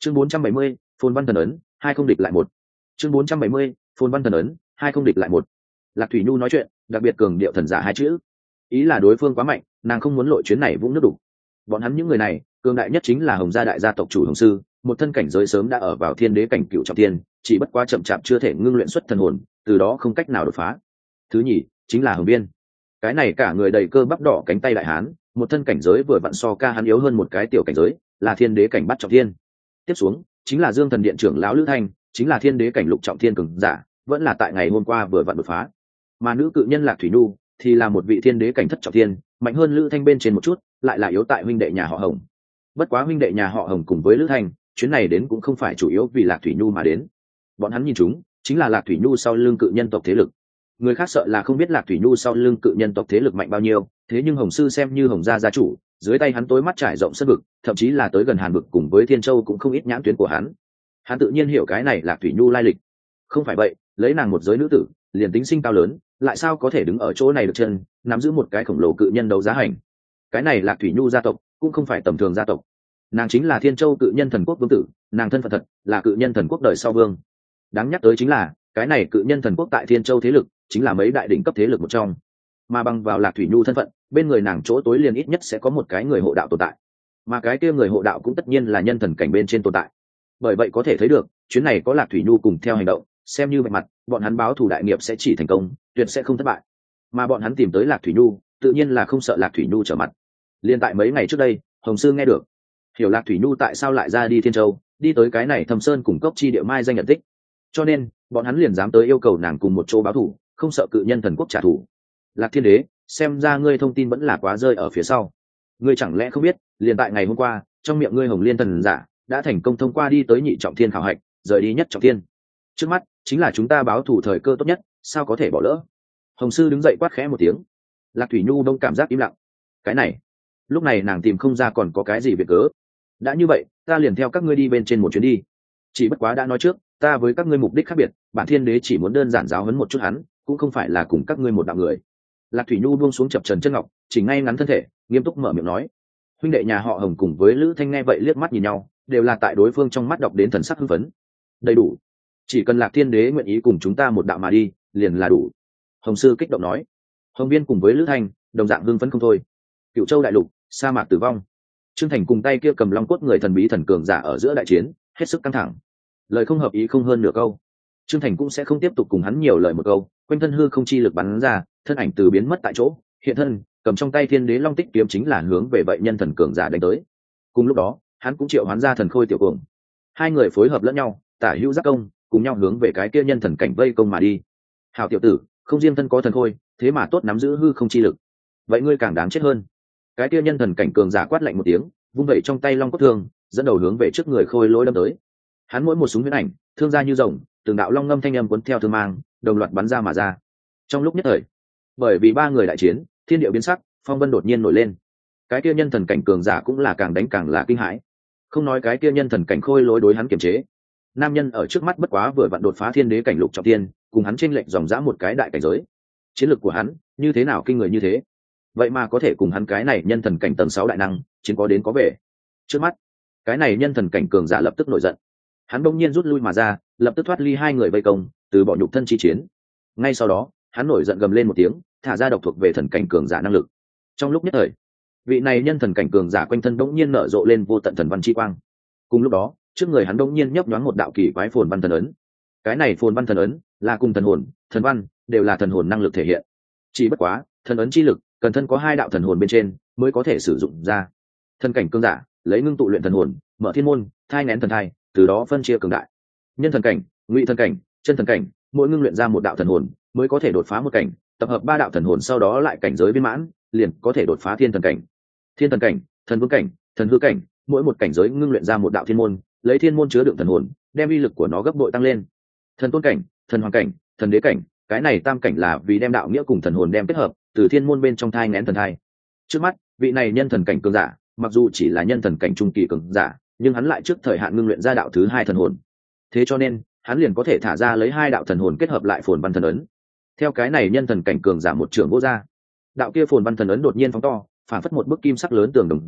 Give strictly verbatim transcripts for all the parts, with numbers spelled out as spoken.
chương bốn trăm bảy mươi, phồn văn thần ấn hai không địch lại một. chương bốn trăm bảy mươi, phồn văn thần ấn hai không địch lại một. Lạc Thủy Nhu nói chuyện đặc biệt cường điệu thần giả hai chữ, ý là đối phương quá mạnh, nàng không muốn lội chuyến này vũng nước đục. Bọn hắn những người này cường đại nhất chính là Hồng gia đại gia tộc chủ Hồng sư, một thân cảnh giới sớm đã ở vào thiên đế cảnh cựu trọng thiên, chỉ bất quá chậm chạp chưa thể ngưng luyện xuất thần hồn, từ đó không cách nào đột phá. Thứ nhì chính là Hồng Biên, cái này cả người đầy cơ bắp đỏ cánh tay đại hán, một thân cảnh giới vừa vặn so ca hắn yếu hơn một cái tiểu cảnh giới, là thiên đế cảnh bắt trọng thiên. Tiếp xuống chính là Dương Thần Điện trưởng lão Lữ Thanh, chính là thiên đế cảnh lục trọng thiên cường giả, vẫn là tại ngày hôm qua vừa vặn đột phá. Mà nữ cự nhân Lạc Thủy Nhu thì là một vị thiên đế cảnh thất trọng thiên, mạnh hơn Lữ Thanh bên trên một chút, lại là yếu tại huynh đệ nhà họ Hồng. Bất quá huynh đệ nhà họ Hồng cùng với Lữ Thanh, chuyến này đến cũng không phải chủ yếu vì Lạc Thủy Nhu mà đến. Bọn hắn nhìn chúng chính là Lạc Thủy Nhu sau lưng cự nhân tộc thế lực. Người khác sợ là không biết Lạc Thủy Nhu sau lưng cự nhân tộc thế lực mạnh bao nhiêu, thế nhưng Hồng sư xem như Hồng gia gia chủ, dưới tay hắn tối mắt trải rộng sân vực, thậm chí là tới gần Hàn vực cùng với Thiên Châu cũng không ít nhãn tuyến của hắn. Hắn tự nhiên hiểu cái này Lạc Thủy Nhu lai lịch. Không phải vậy, lấy nàng một giới nữ tử, liền tính sinh cao lớn, lại sao có thể đứng ở chỗ này được chân, nắm giữ một cái khổng lồ cự nhân đấu giá hành. Cái này Lạc Thủy Nhu gia tộc cũng không phải tầm thường gia tộc. Nàng chính là Thiên Châu cự nhân thần quốc vương tử, nàng thân phận thật là cự nhân thần quốc đời sau vương. Đáng nhắc tới chính là, cái này cự nhân thần quốc tại Thiên Châu thế lực chính là mấy đại đỉnh cấp thế lực một trong, mà bằng vào Lạc Thủy Nhu thân phận, bên người nàng chỗ tối liền ít nhất sẽ có một cái người hộ đạo tồn tại, mà cái kia người hộ đạo cũng tất nhiên là nhân thần cảnh bên trên tồn tại. Bởi vậy có thể thấy được, chuyến này có Lạc Thủy Nhu cùng theo hành động, xem như bạch mặt, bọn hắn báo thù đại nghiệp sẽ chỉ thành công, tuyệt sẽ không thất bại. Mà bọn hắn tìm tới Lạc Thủy Nhu, tự nhiên là không sợ Lạc Thủy Nhu trở mặt. Liên tại mấy ngày trước đây, Hồng sư nghe được, hiểu Lạc Thủy Nhu tại sao lại ra đi Thiên Châu, đi tới cái này Thâm Sơn cùng cốc chi địa mai danh nhận tích, cho nên bọn hắn liền dám tới yêu cầu nàng cùng một chỗ báo thù, không sợ cự nhân thần quốc trả thù. Lạc Thiên Đế, xem ra ngươi thông tin vẫn là quá rơi ở phía sau. Ngươi chẳng lẽ không biết, liền tại ngày hôm qua, trong miệng ngươi Hồng Liên thần giả đã thành công thông qua đi tới nhị trọng thiên khảo hạch, rời đi nhất trọng thiên. Trước mắt chính là chúng ta báo thù thời cơ tốt nhất, sao có thể bỏ lỡ? Hồng sư đứng dậy quát khẽ một tiếng. Lạc Thủy Nhu đông cảm giác im lặng. Cái này, lúc này nàng tìm không ra còn có cái gì việc cớ. Đã như vậy, ta liền theo các ngươi đi bên trên một chuyến đi. Chỉ bất quá đã nói trước, ta với các ngươi mục đích khác biệt, bản Thiên Đế chỉ muốn đơn giản giáo huấn một chút hắn, cũng không phải là cùng các ngươi một đạo người. Lạc Thủy Nhu buông xuống chập trần chân ngọc, chỉ ngay ngắn thân thể, nghiêm túc mở miệng nói. Huynh đệ nhà họ Hồng cùng với Lữ Thanh nghe vậy liếc mắt nhìn nhau, đều là tại đối phương trong mắt đọc đến thần sắc hưng phấn. Đầy đủ, chỉ cần Lạc Thiên Đế nguyện ý cùng chúng ta một đạo mà đi, liền là đủ. Hồng sư kích động nói. Hồng Biên cùng với Lữ Thanh đồng dạng hưng phấn không thôi. Cựu Châu đại lục, sa mạc tử vong. Trương Thành cùng tay kia cầm long cốt người thần bí thần cường giả ở giữa đại chiến, hết sức căng thẳng. Lời không hợp ý không hơn nửa câu, Trương Thành cũng sẽ không tiếp tục cùng hắn nhiều lời một câu, quanh thân hư không chi lực bắn ra, thân ảnh từ biến mất tại chỗ, hiện thân, cầm trong tay Thiên Đế Long Tích kiếm chính là hướng về vậy nhân thần cường giả đánh tới. Cùng lúc đó, hắn cũng triệu hoán ra thần khôi tiểu cường. Hai người phối hợp lẫn nhau, tả hữu giác công, cùng nhau hướng về cái kia nhân thần cảnh vây công mà đi. Hảo tiểu tử, không riêng thân có thần khôi, thế mà tốt nắm giữ hư không chi lực. Vậy ngươi càng đáng chết hơn. Cái kia nhân thần cảnh cường giả quát lạnh một tiếng, vung vẩy trong tay long cốt thương, dẫn đầu hướng về trước người khôi lỗi đâm tới. Hắn mỗi một súng huyễn ảnh, thương ra như rồng, từng đạo long ngâm thanh âm cuốn theo thương mang, đồng loạt bắn ra mà ra. Trong lúc nhất thời, bởi vì ba người đại chiến, thiên địa biến sắc, phong vân đột nhiên nổi lên. Cái kia nhân thần cảnh cường giả cũng là càng đánh càng là kinh hãi. Không nói cái kia nhân thần cảnh khôi lỗi đối hắn kiềm chế, nam nhân ở trước mắt bất quá vừa vặn đột phá thiên đế cảnh lục trọng thiên, cùng hắn chênh lệch dòng dã một cái đại cảnh giới. Chiến lực của hắn như thế nào kinh người như thế, vậy mà có thể cùng hắn cái này nhân thần cảnh tầng sáu đại năng chiến có đến có về. Trước mắt, cái này nhân thần cảnh cường giả lập tức nổi giận, hắn bỗng nhiên rút lui mà ra, lập tức thoát ly hai người vây công, từ bỏ nhục thân chi chiến. Ngay sau đó, hắn nổi giận gầm lên một tiếng, thả ra độc thuộc về thần cảnh cường giả năng lực. Trong lúc nhất thời, vị này nhân thần cảnh cường giả quanh thân bỗng nhiên nở rộ lên vô tận thần văn chi quang. Cùng lúc đó, trước người hắn bỗng nhiên nhấp nhoáng một đạo kỳ quái phồn văn thần ấn. Cái này phồn văn thần ấn là cùng thần hồn, thần văn đều là thần hồn năng lực thể hiện. Chỉ bất quá, thần ấn chi lực cần thân có hai đạo thần hồn bên trên mới có thể sử dụng ra. Thần cảnh cường giả lấy ngưng tụ luyện thần hồn, mở thiên môn, thai nén thần thai, từ đó phân chia cường đại. Nhân thần cảnh, ngụy thần cảnh, chân thần cảnh, mỗi ngưng luyện ra một đạo thần hồn mới có thể đột phá một cảnh, tập hợp ba đạo thần hồn sau đó lại cảnh giới viên mãn, liền có thể đột phá thiên thần cảnh. Thiên thần cảnh, thần vương cảnh, thần hư cảnh, mỗi một cảnh giới ngưng luyện ra một đạo thiên môn, lấy thiên môn chứa đựng thần hồn, đem uy lực của nó gấp bội tăng lên. Thần tôn cảnh, thần hoàng cảnh, thần đế cảnh, cái này tam cảnh là vì đem đạo nghĩa cùng thần hồn đem kết hợp, từ thiên môn bên trong thai nghén thần thai. Trước mắt, vị này nhân thần cảnh cường giả, mặc dù chỉ là nhân thần cảnh trung kỳ cường giả, nhưng hắn lại trước thời hạn ngưng luyện ra đạo thứ hai thần hồn. Thế cho nên, hắn liền có thể thả ra lấy hai đạo thần hồn kết hợp lại phồn văn thần ấn. Theo cái này nhân thần cảnh cường giả một trường vô ra, đạo kia phồn văn thần ấn đột nhiên phóng to, phản phất một bức kim sắc lớn tường đồng dạng,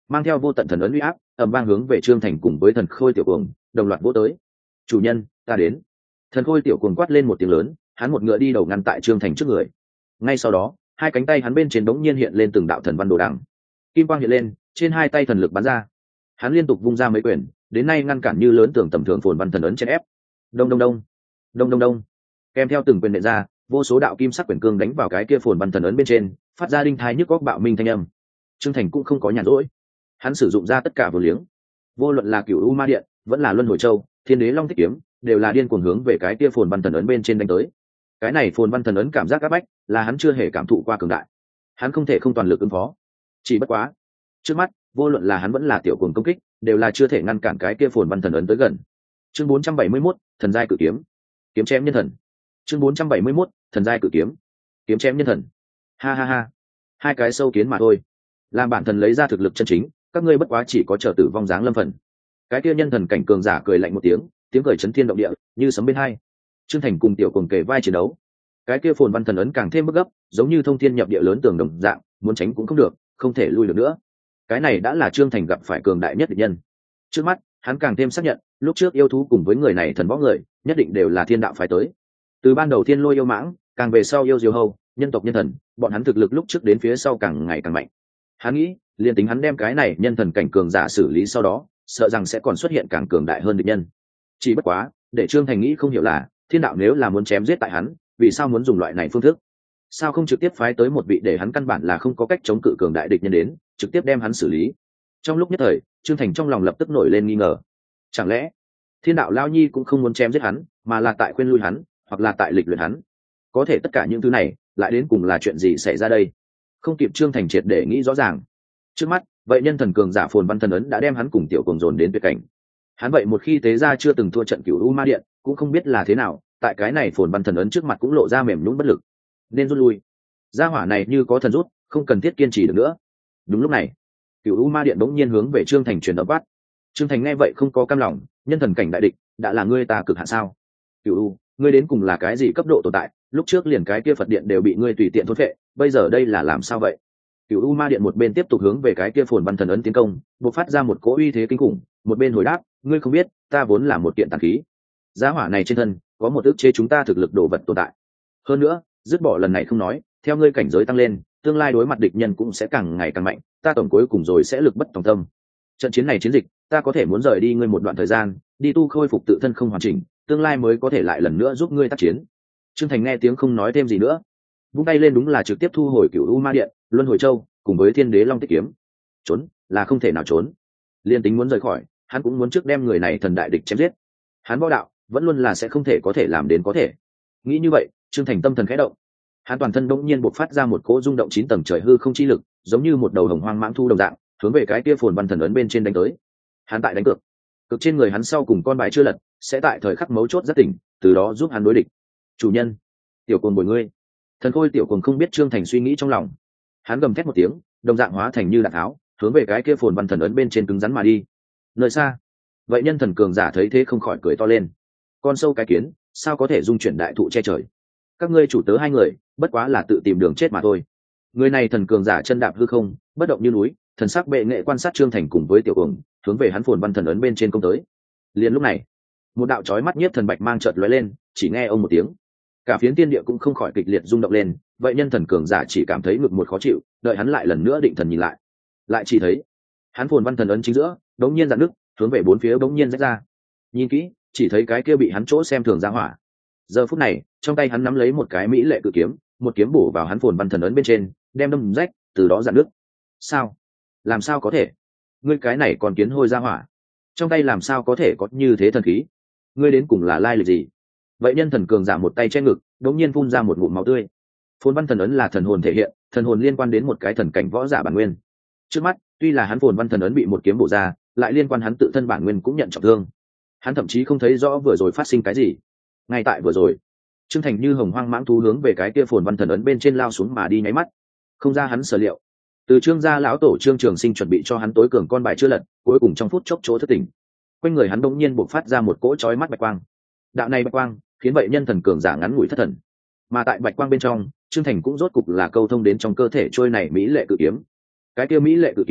mang theo vô tận thần ấn uy áp ầm vang hướng về trương thành cùng với thần khôi tiểu cuồng đồng loạt vỗ tới. Chủ nhân, ta đến. Thần khôi tiểu cuồng quát lên một tiếng lớn, hắn một ngựa đi đầu ngăn tại trương thành trước người. Ngay sau đó hai cánh tay hắn bên trên đống nhiên hiện lên từng đạo thần văn đồ đằng, kim quang hiện lên, trên hai tay thần lực bắn ra, hắn liên tục vung ra mấy quyền, đến nay ngăn cản như lớn tường tầm thường phồn văn thần ấn chèn ép. Đông đông đông, đông đông đông, kèm theo từng quyền nện ra, vô số đạo kim sắc quyền cương đánh vào cái kia phồn văn thần ấn bên trên, phát ra đinh thai nhức góc bạo minh thanh âm. Trương Thành cũng không có nhàn rỗi, hắn sử dụng ra tất cả vô liếng, vô luận là cửu u ma điện vẫn là luân hồi châu, thiên đế long thích kiếm, đều là điên cuồng hướng về cái kia phồn văn thần ấn bên trên đánh tới. Cái này phồn văn thần ấn cảm giác áp bách, là hắn chưa hề cảm thụ qua cường đại, hắn không thể không toàn lực ứng phó. Chỉ bất quá, trước mắt vô luận là hắn vẫn là tiểu cuồng công kích, đều là chưa thể ngăn cản cái kia phồn văn thần ấn tới gần. Chương bốn trăm bảy mươi mốt, thần giai cự kiếm, kiếm chém nhân thần. Chương bốn trăm bảy mươi mốt, thần giai cự kiếm, kiếm chém nhân thần. Ha ha ha, hai cái sâu kiến mà thôi, làm bản thần lấy ra thực lực chân chính, các ngươi bất quá chỉ có chờ tử vong dáng lâm phần. Cái kia nhân thần cảnh cường giả cười lạnh một tiếng, tiếng cười chấn thiên động địa, như sấm bên hai. Trương Thành cùng tiểu cuồng kề vai chiến đấu, cái kia phồn văn thần ấn càng thêm bức gấp, giống như thông thiên nhập địa lớn tường đồng dạng, muốn tránh cũng không được, không thể lui được nữa. Cái này đã là Trương Thành gặp phải cường đại nhất địch nhân. Trước mắt hắn càng thêm xác nhận, lúc trước yêu thú cùng với người này thần võ người nhất định đều là thiên đạo phái tới. Từ ban đầu thiên lôi yêu mãng, càng về sau yêu diều hầu, nhân tộc nhân thần, bọn hắn thực lực lúc trước đến phía sau càng ngày càng mạnh. Hắn nghĩ, liền tính hắn đem cái này nhân thần cảnh cường giả xử lý sau đó, sợ rằng sẽ còn xuất hiện càng cường đại hơn địch nhân. Chỉ bất quá, để Trương Thành nghĩ không hiểu là, thiên đạo nếu là muốn chém giết tại hắn, vì sao muốn dùng loại này phương thức? Sao không trực tiếp phái tới một vị để hắn căn bản là không có cách chống cự cường đại địch nhân đến, trực tiếp đem hắn xử lý? Trong lúc nhất thời, Trương Thành trong lòng lập tức nổi lên nghi ngờ. Chẳng lẽ thiên đạo lao nhi cũng không muốn chém giết hắn, mà là tại khuyên lui hắn, hoặc là tại lịch luyện hắn? Có thể tất cả những thứ này lại đến cùng là chuyện gì xảy ra đây? Không kịp Trương Thành triệt để nghĩ rõ ràng. Trước mắt, vậy nhân thần cường giả phồn văn thần ấn đã đem hắn cùng tiểu cuồng dồn đến tuyệt cảnh. Hắn vậy một khi tế ra chưa từng thua trận cửu u ma điện, cũng không biết là thế nào, tại cái này phồn văn thần ấn trước mặt cũng lộ ra mềm nhũn bất lực, nên rút lui. Gia hỏa này như có thần rút, không cần thiết kiên trì được nữa. Đúng lúc này, cửu u ma điện bỗng nhiên hướng về Trương Thành truyền âm quát. Trương Thành nghe vậy không có cam lòng, nhân thần cảnh đại địch, đã là ngươi ta cực hạn sao? Cửu u, ngươi đến cùng là cái gì cấp độ tồn tại? Lúc trước liền cái kia Phật điện đều bị ngươi tùy tiện thôn phệ, bây giờ đây là làm sao vậy? Cửu u ma điện một bên tiếp tục hướng về cái kia phồn văn thần ấn tiến công, bộc phát ra một cỗ uy thế kinh khủng, một bên hồi đáp, ngươi không biết, ta vốn là một kiện tàn khí. Gia hỏa này trên thân có một ức chế chúng ta thực lực đồ vật tồn tại. Hơn nữa, dứt bỏ lần này không nói, theo ngươi cảnh giới tăng lên, tương lai đối mặt địch nhân cũng sẽ càng ngày càng mạnh, ta tổng cuối cùng rồi sẽ lực bất tòng tâm. Trận chiến này chiến dịch, ta có thể muốn rời đi ngươi một đoạn thời gian, đi tu khôi phục tự thân không hoàn chỉnh, tương lai mới có thể lại lần nữa giúp ngươi tác chiến. Trương Thành nghe tiếng không nói thêm gì nữa, vung tay lên đúng là trực tiếp thu hồi cửu u ma điện, luân hồi châu cùng với thiên đế long tích kiếm. Trốn là không thể nào trốn, liên tính muốn rời khỏi, hắn cũng muốn trước đem người này thần đại địch chém giết. Hắn võ đạo vẫn luôn là sẽ không thể có thể làm đến có thể. Nghĩ như vậy, Trương Thành tâm thần khẽ động, hắn toàn thân bỗng nhiên bộc phát ra một cỗ rung động chín tầng trời hư không chi lực, giống như một đầu hồng hoang mãng thu đồng dạng, hướng về cái kia phồn văn thần ấn bên trên đánh tới. Hắn tại đánh cược, cực trên người hắn sau cùng con bài chưa lật, sẽ tại thời khắc mấu chốt rất tỉnh, từ đó giúp hắn đối địch. Chủ nhân, tiểu cuồng bồi ngươi. Thần khôi tiểu cuồng không biết Trương Thành suy nghĩ trong lòng, hắn gầm thét một tiếng, đồng dạng hóa thành như đạn tháo, hướng về cái kia phồn văn thần ấn bên trên cứng rắn mà đi. Nơi xa, vậy nhân thần cường giả thấy thế không khỏi cười to lên. Con sâu cái kiến, sao có thể dung chuyển đại thụ che trời? Các ngươi chủ tớ hai người, bất quá là tự tìm đường chết mà thôi. Người này thần cường giả chân đạp hư không, bất động như núi, thần sắc bệ nghệ quan sát Trương Thành cùng với tiểu cuồng, hướng về hắn phồn văn thần ấn bên trên công tới. Liền lúc này, một đạo chói mắt nhiếp thần bạch mang chợt lóe lên, chỉ nghe ông một tiếng, cả phiến tiên địa cũng không khỏi kịch liệt rung động lên. Vậy nhân thần cường giả chỉ cảm thấy ngực một khó chịu, đợi hắn lại lần nữa định thần nhìn lại, lại chỉ thấy hắn phồn văn thần ấn chính giữa đống nhiên dạn nước, hướng về bốn phía đống nhiên rách ra. Nhìn kỹ, chỉ thấy cái kia bị hắn chỗ xem thường ra hỏa. Giờ phút này, trong tay hắn nắm lấy một cái mỹ lệ cự kiếm, một kiếm bổ vào hắn phồn văn thần ấn bên trên, đem đâm rách, từ đó dạn nước. Sao? Làm sao có thể? Ngươi cái này còn kiến hôi ra hỏa, trong tay làm sao có thể có như thế thần khí? Ngươi đến cùng là lai lịch gì? Vậy nhân thần cường giả một tay che ngực, đống nhiên phun ra một ngụm máu tươi. Phồn văn thần ấn là thần hồn thể hiện, thần hồn liên quan đến một cái thần cảnh võ giả bản nguyên. Trước mắt, tuy là hắn phồn văn thần ấn bị một kiếm bổ ra, lại liên quan hắn tự thân bản nguyên cũng nhận trọng thương. Hắn thậm chí không thấy rõ vừa rồi phát sinh cái gì. Ngay tại vừa rồi, Trương Thành như hồng hoang mãng thú hướng về cái kia phồn văn thần ấn bên trên lao xuống mà đi nháy mắt. Không ra hắn sở liệu, từ Trương gia lão tổ Trương Trường Sinh chuẩn bị cho hắn tối cường con bài chưa lật, cuối cùng trong phút chốc chỗ thất tỉnh. Quanh người hắn đột nhiên bộc phát ra một cỗ chói mắt bạch quang. Đạo này bạch quang khiến vậy nhân thần cường giả ngắn ngủi thất thần. Mà tại bạch quang bên trong, Trương Thành cũng rốt cục là câu thông đến trong cơ thể trôi này mỹ lệ cự kiếm. Cái kia mỹ lệ cự kiếm,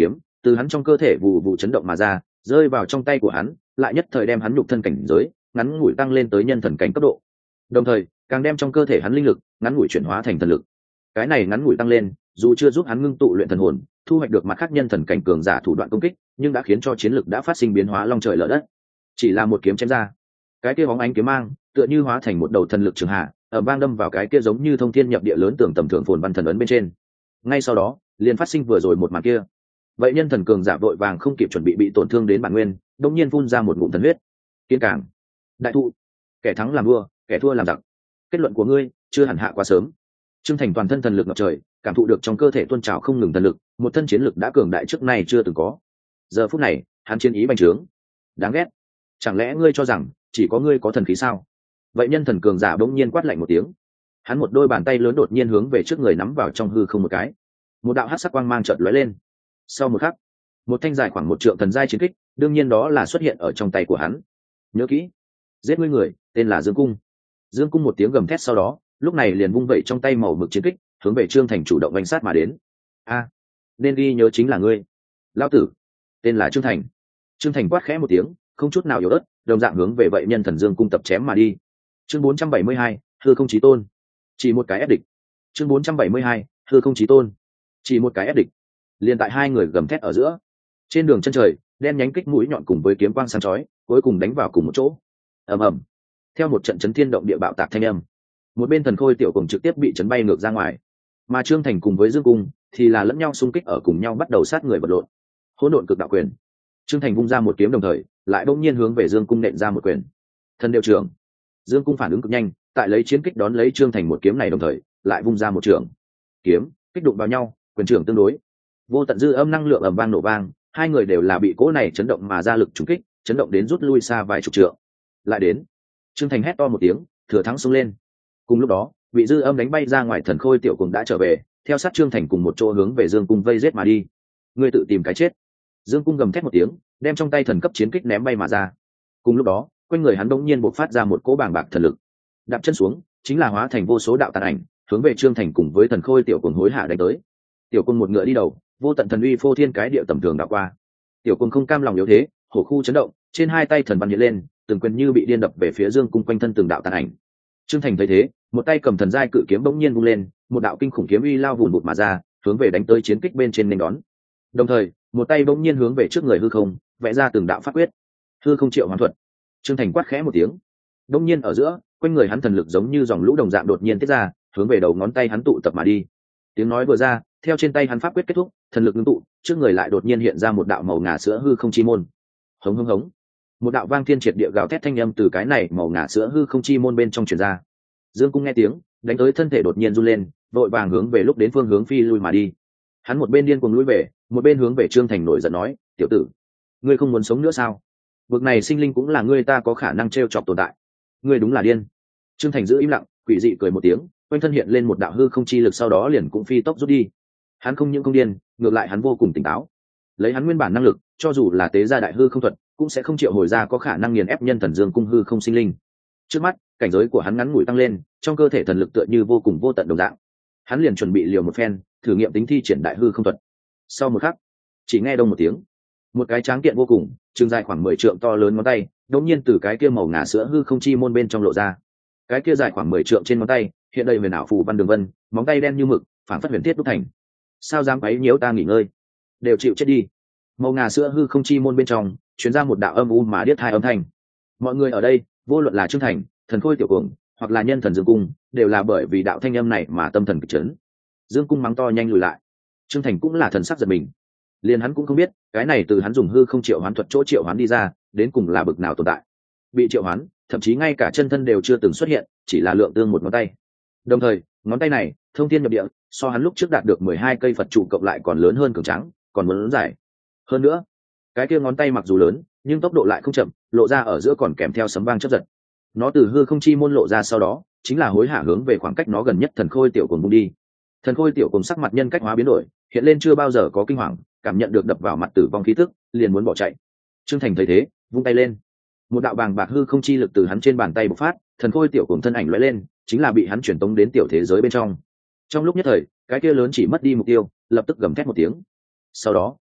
từ hắn trong cơ thể vụ vụ chấn động mà ra, rơi vào trong tay của hắn, lại nhất thời đem hắn nhục thân cảnh giới ngắn ngủi tăng lên tới nhân thần cảnh cấp độ, đồng thời càng đem trong cơ thể hắn linh lực ngắn ngủi chuyển hóa thành thần lực. Cái này ngắn ngủi tăng lên dù chưa giúp hắn ngưng tụ luyện thần hồn, thu hoạch được mặt khác nhân thần cảnh cường giả thủ đoạn công kích, nhưng đã khiến cho chiến lực đã phát sinh biến hóa long trời lở đất. Chỉ là một kiếm chém ra, cái kia bóng ánh kiếm mang tựa như hóa thành một đầu thần lực trường hạ, ở vang đâm vào cái kia giống như thông thiên nhập địa lớn tường tầm thường phồn văn thần ấn bên trên. Ngay sau đó liền phát sinh vừa rồi một màn kia. Vậy nhân thần cường giả vội vàng không kịp chuẩn bị bị tổn thương đến bản nguyên, đột nhiên phun ra một ngụm thần huyết. Kiên càng, đại thụ, kẻ thắng làm vua, kẻ thua làm giặc. Kết luận của ngươi chưa hẳn hạ quá sớm. Trương Thành toàn thân thần lực ngập trời, cảm thụ được trong cơ thể tuôn trào không ngừng thần lực, một thân chiến lực đã cường đại trước nay chưa từng có. Giờ phút này, hắn chiến ý bành trướng. Đáng ghét, chẳng lẽ ngươi cho rằng chỉ có ngươi có thần khí sao? Vậy nhân thần cường giả bỗng nhiên quát lạnh một tiếng. Hắn một đôi bàn tay lớn đột nhiên hướng về trước người nắm vào trong hư không một cái. Một đạo hắc sắc quang mang chợt lóe lên. Sau một khắc, một thanh dài khoảng một trượng thần giai chiến kích, đương nhiên đó là xuất hiện ở trong tay của hắn. Nhớ kỹ, giết ngươi người tên là Dương Cung. Dương Cung một tiếng gầm thét sau đó, lúc này liền vung vẩy trong tay màu mực chiến kích, hướng về Trương Thành chủ động đánh sát mà đến. A, nên ghi nhớ chính là ngươi, lão tử, tên là Trương Thành. Trương Thành quát khẽ một tiếng, không chút nào yếu ớt, đồng dạng hướng về vậy nhân thần Dương Cung tập chém mà đi. Chương bốn trăm bảy mươi hai, hư không chí tôn. Chỉ một cái ép địch. Chương bốn trăm bảy mươi hai, hư không chí tôn. Chỉ một cái ép địch. Liên tại hai người gầm thét ở giữa, trên đường chân trời, đen nhánh kích mũi nhọn cùng với kiếm quang sáng chói, cuối cùng đánh vào cùng một chỗ. Ầm ầm. Theo một trận chấn thiên động địa bạo tạc thanh âm, một bên thần khôi tiểu cùng trực tiếp bị chấn bay ngược ra ngoài, mà Trương Thành cùng với Dương Cung thì là lẫn nhau xung kích ở cùng nhau, bắt đầu sát người vật lộn. Hỗn độn cực đạo quyền. Trương Thành vung ra một kiếm đồng thời, lại bỗng nhiên hướng về Dương Cung nện ra một quyền. Thần đều trưởng. Dương Cung phản ứng cực nhanh, tại lấy chiến kích đón lấy Trương Thành một kiếm này đồng thời, lại vung ra một trường. Kiếm kích đụng vào nhau, quyền trưởng tương đối. Vô tận dư âm năng lượng ầm vang nổ vang, hai người đều là bị cỗ này chấn động mà ra lực trùng kích, chấn động đến rút lui xa vài chục trượng. Lại đến, Trương Thành hét to một tiếng, thừa thắng xông lên. Cùng lúc đó, bị dư âm đánh bay ra ngoài thần khôi tiểu cùng đã trở về, theo sát Trương Thành cùng một chỗ hướng về Dương Cung vây giết mà đi. Ngươi tự tìm cái chết. Dương Cung gầm thét một tiếng, đem trong tay thần cấp chiến kích ném bay mà ra. Cùng lúc đó, quanh người hắn đột nhiên bộc phát ra một cỗ bàng bạc thần lực. Đạp chân xuống, chính là hóa thành vô số đạo tàn ảnh, hướng về Trương Thành cùng với thần khôi tiểu cùng hối hạ đánh tới. Tiểu Cung một ngựa đi đầu, vô tận thần uy phô thiên cái địa tầm thường đã qua. Tiểu Cung không cam lòng yếu thế, hổ khu chấn động, trên hai tay thần văn hiện lên, từng quyền như bị điên đập về phía Dương Cung quanh thân từng đạo tàn ảnh. Trương Thành thấy thế, một tay cầm thần giai cự kiếm bỗng nhiên vung lên, một đạo kinh khủng kiếm uy lao vụn vụt mà ra, hướng về đánh tới chiến kích bên trên nên đón. Đồng thời, một tay bỗng nhiên hướng về trước người hư không, vẽ ra từng đạo pháp quyết. Hư không triệu hoán thuật. Trương Thành quát khẽ một tiếng. Bỗng nhiên ở giữa, quanh người hắn thần lực giống như dòng lũ đồng dạng đột nhiên tiết ra, hướng về đầu ngón tay hắn tụ tập mà đi. Tiếng nói vừa ra, theo trên tay hắn pháp quyết kết thúc, thần lực ngưng tụ, trước người lại đột nhiên hiện ra một đạo màu ngà sữa hư không chi môn. Hống hống hống. Một đạo vang thiên triệt địa gào thét thanh âm từ cái này màu ngà sữa hư không chi môn bên trong truyền ra. Dương Cung nghe tiếng, đánh tới thân thể đột nhiên run lên, vội vàng hướng về lúc đến phương hướng phi lui mà đi. Hắn một bên điên cuồng lui về, một bên hướng về Trương Thành nổi giận nói, "Tiểu tử, ngươi không muốn sống nữa sao? Bực này sinh linh cũng là ngươi ta có khả năng trêu chọc tồn tại. Ngươi đúng là điên." Trương Thành giữ im lặng, quỷ dị cười một tiếng, quanh thân hiện lên một đạo hư không chi lực, sau đó liền cũng phi tốc rút đi. Hắn không những không điên, ngược lại hắn vô cùng tỉnh táo. Lấy hắn nguyên bản năng lực, cho dù là tế gia đại hư không thuật, cũng sẽ không triệu hồi ra có khả năng nghiền ép nhân thần Dương Cung hư không sinh linh. Trước mắt, cảnh giới của hắn ngắn ngủi tăng lên, trong cơ thể thần lực tựa như vô cùng vô tận đồng dạng. Hắn liền chuẩn bị liều một phen, thử nghiệm tính thi triển đại hư không thuật. Sau một khắc, chỉ nghe đông một tiếng, một cái tráng kiện vô cùng, trường dài khoảng mười trượng to lớn ngón tay, đột nhiên từ cái kia màu ngà sữa hư không chi môn bên trong lộ ra. Cái kia dài khoảng mười trượng trên ngón tay, hiện đầy huyền ảo phù văn đường vân, móng tay đen như mực, phản phất huyền thiết đúc thành. Sao dám quấy nhiễu ta nghỉ ngơi? Đều chịu chết đi. Màu ngà sữa hư không chi môn bên trong, truyền ra một đạo âm u mà điếc tai âm thanh. Mọi người ở đây, vô luận là Trương Thành, thần khôi tiểu cường, hoặc là nhân thần Dương Cung, đều là bởi vì đạo thanh âm này mà tâm thần kịch chấn. Dương Cung mắng to nhanh lùi lại. Trương Thành cũng là thần sắc giật mình. Liền hắn cũng không biết, cái này từ hắn dùng hư không triệu hoán thuật chỗ triệu hoán đi ra, đến cùng là bực nào tồn tại. Bị triệu hoán, thậm chí ngay cả chân thân đều chưa từng xuất hiện, chỉ là lượng tương một ngón tay. Đồng thời, ngón tay này, thông thiên nhập địa, so hắn lúc trước đạt được mười hai cây Phật trụ cộng lại còn lớn hơn cường tráng, còn muốn lớn dài. Hơn nữa, cái kia ngón tay mặc dù lớn, nhưng tốc độ lại không chậm, lộ ra ở giữa còn kèm theo sấm vang chớp giật. Nó từ hư không chi môn lộ ra sau đó, chính là hối hả hướng về khoảng cách nó gần nhất thần khôi tiểu cùng bung đi. Thần khôi tiểu cùng sắc mặt nhân cách hóa biến đổi, hiện lên chưa bao giờ có kinh hoàng, cảm nhận được đập vào mặt tử vong khí tức, liền muốn bỏ chạy. Trương Thành thấy thế, vung tay lên, một đạo bàng bạc hư không chi lực từ hắn trên bàn tay bộc phát, thần khôi tiểu cùng thân ảnh lóe lên, chính là bị hắn chuyển tống đến tiểu thế giới bên trong. Trong lúc nhất thời, cái kia lớn chỉ mất đi mục tiêu, lập tức gầm thét một tiếng. Sau đó,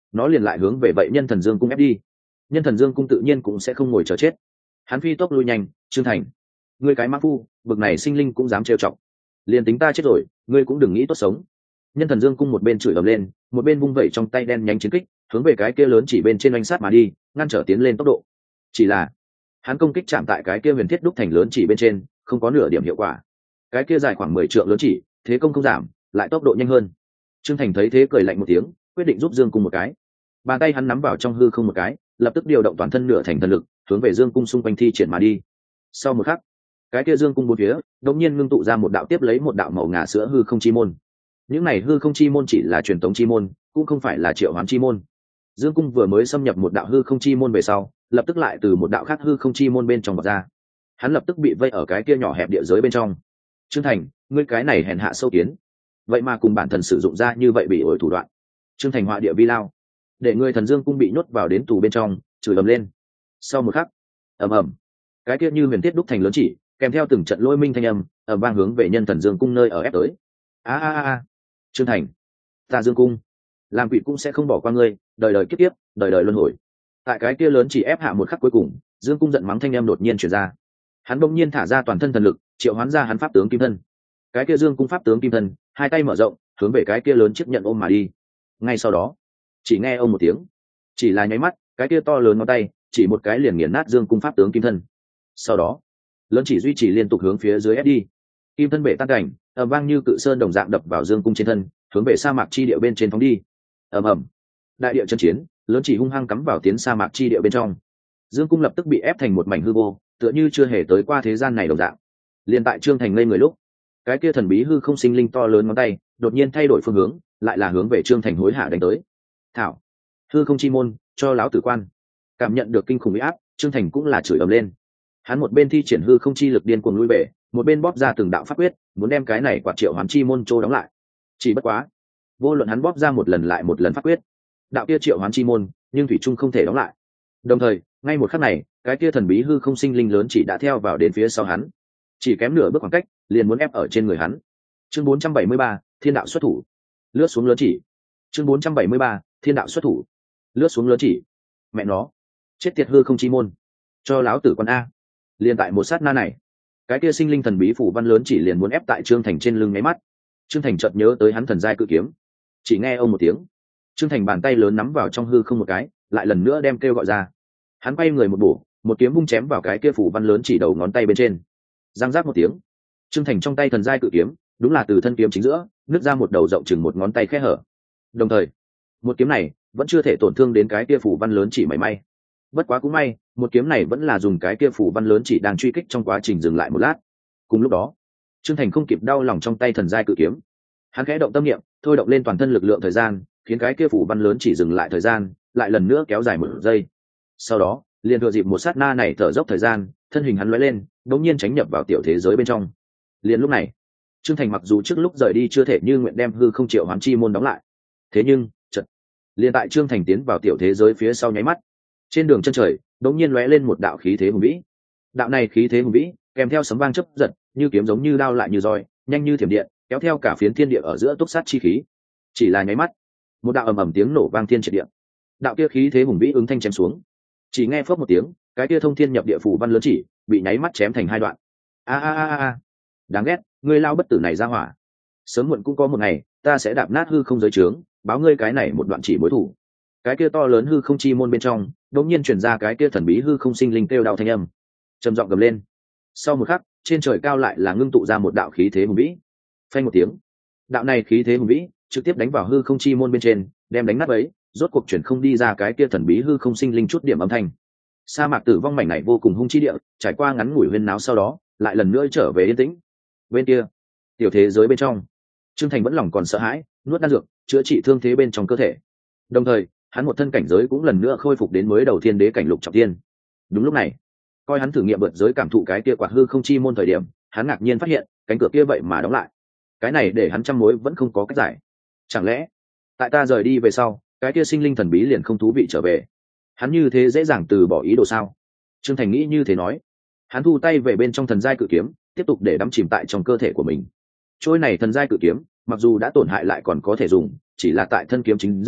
nó liền lại hướng về vậy nhân thần dương cung ép đi. Nhân thần dương cung tự nhiên cũng sẽ không ngồi chờ chết, hắn phi tốc lui nhanh. Trương Thành, ngươi cái mã phu, bực này sinh linh cũng dám trêu chọc, liền tính ta chết rồi ngươi cũng đừng nghĩ tốt sống. Nhân thần dương cung một bên chửi ầm lên, một bên vung vẩy trong tay đen nhánh chiến kích hướng về cái kia lớn chỉ bên trên oanh sát mà đi, ngăn trở tiến lên tốc độ. Chỉ là hắn công kích chạm tại cái kia huyền thiết đúc thành lớn chỉ bên trên, không có nửa điểm hiệu quả. Cái kia dài khoảng mười trượng lớn chỉ, thế công không giảm, lại tốc độ nhanh hơn. Trương Thành thấy thế cười lạnh một tiếng, quyết định giúp Dương cung một cái. Bàn tay hắn nắm vào trong hư không một cái, lập tức điều động toàn thân nửa thành thần lực, hướng về Dương cung xung quanh thi triển mà đi. Sau một khắc, cái kia Dương cung bốn phía đột nhiên ngưng tụ ra một đạo tiếp lấy một đạo màu ngà sữa hư không chi môn. Những này hư không chi môn chỉ là truyền tống chi môn, cũng không phải là triệu hoán chi môn. Dương cung vừa mới xâm nhập một đạo hư không chi môn về sau, lập tức lại từ một đạo khác hư không chi môn bên trong vọt ra. Hắn lập tức bị vây ở cái kia nhỏ hẹp địa giới bên trong. Trương Thành, ngươi cái này hèn hạ sâu kiến, vậy mà cùng bản thần sử dụng ra như vậy bị ổi thủ đoạn. Trương Thành họa địa vi lao, để người thần Dương cung bị nhốt vào đến tù bên trong, chửi ầm lên. Sau một khắc, ầm ầm, cái kia như huyền thiết đúc thành lớn chỉ, kèm theo từng trận lôi minh thanh âm, ầm vang hướng về nhân thần Dương cung nơi ở ép tới. A a a, Trương Thành, ta Dương cung, làm quỷ cũng sẽ không bỏ qua ngươi, đời đời kiếp kiếp, đời đời luân hồi. Tại cái kia lớn chỉ ép hạ một khắc cuối cùng, Dương cung giận mắng thanh âm đột nhiên truyền ra. Hắn bỗng nhiên thả ra toàn thân thần lực, triệu hoán ra hắn pháp tướng kim thân. Cái kia Dương cung pháp tướng kim thân, hai tay mở rộng, hướng về cái kia lớn chiếc nhận ôm mà đi. Ngay sau đó, chỉ nghe ông một tiếng, chỉ là nháy mắt, cái kia to lớn ngón tay chỉ một cái liền nghiền nát Dương cung pháp tướng kim thân. Sau đó, lớn chỉ duy trì liên tục hướng phía dưới ép đi, kim thân bể tan cảnh, ầm vang như cự sơn đồng dạng đập vào Dương cung trên thân, hướng về sa mạc chi địa bên trên phóng đi. Ầm ầm, đại địa chân chiến, lớn chỉ hung hăng cắm vào tiến sa mạc chi địa bên trong. Dương cung lập tức bị ép thành một mảnh hư vô, tựa như chưa hề tới qua thế gian này đồng dạng. Liên tại Trương Thành ngây người lúc, cái kia thần bí hư không sinh linh to lớn ngón tay đột nhiên thay đổi phương hướng, lại là hướng về Trương Thành hối hả đánh tới. Thảo, hư không chi môn, cho láo tử quan. Cảm nhận được kinh khủng uy áp, Trương Thành cũng là chửi ầm lên. Hắn một bên thi triển hư không chi lực điên cuồng lui về, một bên bóp ra từng đạo pháp quyết, muốn đem cái này quạt triệu hoán chi môn trô đóng lại. Chỉ bất quá, vô luận hắn bóp ra một lần lại một lần pháp quyết, đạo kia triệu hoán chi môn nhưng thủy trung không thể đóng lại. Đồng thời, ngay một khắc này, cái kia thần bí hư không sinh linh lớn chỉ đã theo vào đến phía sau hắn, chỉ kém nửa bước khoảng cách, liền muốn ép ở trên người hắn. Chương bốn trăm bảy mươi ba, Thiên đạo xuất thủ. Lướt xuống lớn chỉ. Chương bốn trăm bảy mươi ba, Thiên đạo xuất thủ. Lướt xuống lớn chỉ. Mẹ nó, chết tiệt hư không chi môn, cho láo tử con a. Liền tại một sát na này, cái kia sinh linh thần bí phủ văn lớn chỉ liền muốn ép tại Trương Thành trên lưng ngáy mắt. Trương Thành chợt nhớ tới hắn thần giai cự kiếm, chỉ nghe ông một tiếng, Trương Thành bàn tay lớn nắm vào trong hư không một cái, lại lần nữa đem kêu gọi ra. Hắn quay người một bổ, một kiếm vung chém vào cái kia phủ văn lớn chỉ đầu ngón tay bên trên. Giang giác một tiếng, Trương Thành trong tay thần giai cự kiếm, đúng là từ thân kiếm chính giữa nứt ra một đầu rộng chừng một ngón tay khe hở. Đồng thời, một kiếm này vẫn chưa thể tổn thương đến cái kia phủ văn lớn chỉ mảy may. Bất quá cũng may, một kiếm này vẫn là dùng cái kia phủ văn lớn chỉ đang truy kích trong quá trình dừng lại một lát. Cùng lúc đó, Trương Thành không kịp đau lòng trong tay thần giai cự kiếm, hắn khẽ động tâm niệm, thôi động lên toàn thân lực lượng thời gian, khiến cái kia phủ văn lớn chỉ dừng lại thời gian, lại lần nữa kéo dài một giây. Sau đó, liền thừa dịp một sát na này thở dốc thời gian, thân hình hắn lóe lên, đống nhiên tránh nhập vào tiểu thế giới bên trong. Liền lúc này, Trương Thành mặc dù trước lúc rời đi chưa thể như nguyện đem hư không triệu hoán chi môn đóng lại, thế nhưng, chợt, liền tại Trương Thành tiến vào tiểu thế giới phía sau nháy mắt, trên đường chân trời, đống nhiên lóe lên một đạo khí thế hùng vĩ. Đạo này khí thế hùng vĩ, kèm theo sấm vang chớp giật, như kiếm giống như đao lại như roi, nhanh như thiểm điện, kéo theo cả phiến thiên địa ở giữa túc sát chi khí. Chỉ là nháy mắt, một đạo ầm ầm tiếng nổ vang thiên triệt địa. Đạo kia khí thế hùng vĩ ứng thanh chém xuống. Chỉ nghe phốc một tiếng, cái kia thông thiên nhập địa phủ văn lớn chỉ bị nháy mắt chém thành hai đoạn. A a a a, đáng ghét, ngươi lao bất tử này ra hỏa. Sớm muộn cũng có một ngày, ta sẽ đạp nát hư không giới trướng, báo ngươi cái này một đoạn chỉ mối thủ. Cái kia to lớn hư không chi môn bên trong, đột nhiên truyền ra cái kia thần bí hư không sinh linh kêu đau thanh âm, trầm giọng gầm lên. Sau một khắc, trên trời cao lại là ngưng tụ ra một đạo khí thế hùng vĩ. Phanh một tiếng, đạo này khí thế hùng vĩ trực tiếp đánh vào hư không chi môn bên trên, đem đánh nát ấy, rốt cuộc chuyển không đi ra cái kia thần bí hư không sinh linh chút điểm âm thanh. Sa mạc tử vong mảnh này vô cùng hung chi địa, trải qua ngắn ngủi huyên náo sau đó, lại lần nữa trở về yên tĩnh. Bên kia, tiểu thế giới bên trong, Trương Thành vẫn lòng còn sợ hãi, nuốt đan dược, chữa trị thương thế bên trong cơ thể. Đồng thời, hắn một thân cảnh giới cũng lần nữa khôi phục đến mới đầu thiên đế cảnh lục trọng thiên. Đúng lúc này, coi hắn thử nghiệm vượt giới cảm thụ cái kia quạt hư không chi môn thời điểm, hắn ngạc nhiên phát hiện, cánh cửa kia vậy mà đóng lại. Cái này để hắn trăm mối vẫn không có cách giải. Chẳng lẽ, tại ta rời đi về sau, cái kia sinh linh thần bí liền không thú vị trở về? Hắn như thế dễ dàng từ bỏ ý đồ sao? Trương Thành nghĩ như thế nói. Hắn thu tay về bên trong thần giai cự kiếm, tiếp tục để đắm chìm tại trong cơ thể của mình. Trôi này thần giai cự kiếm, mặc dù đã tổn hại lại còn có thể dùng, chỉ là tại thân kiếm chính giữa,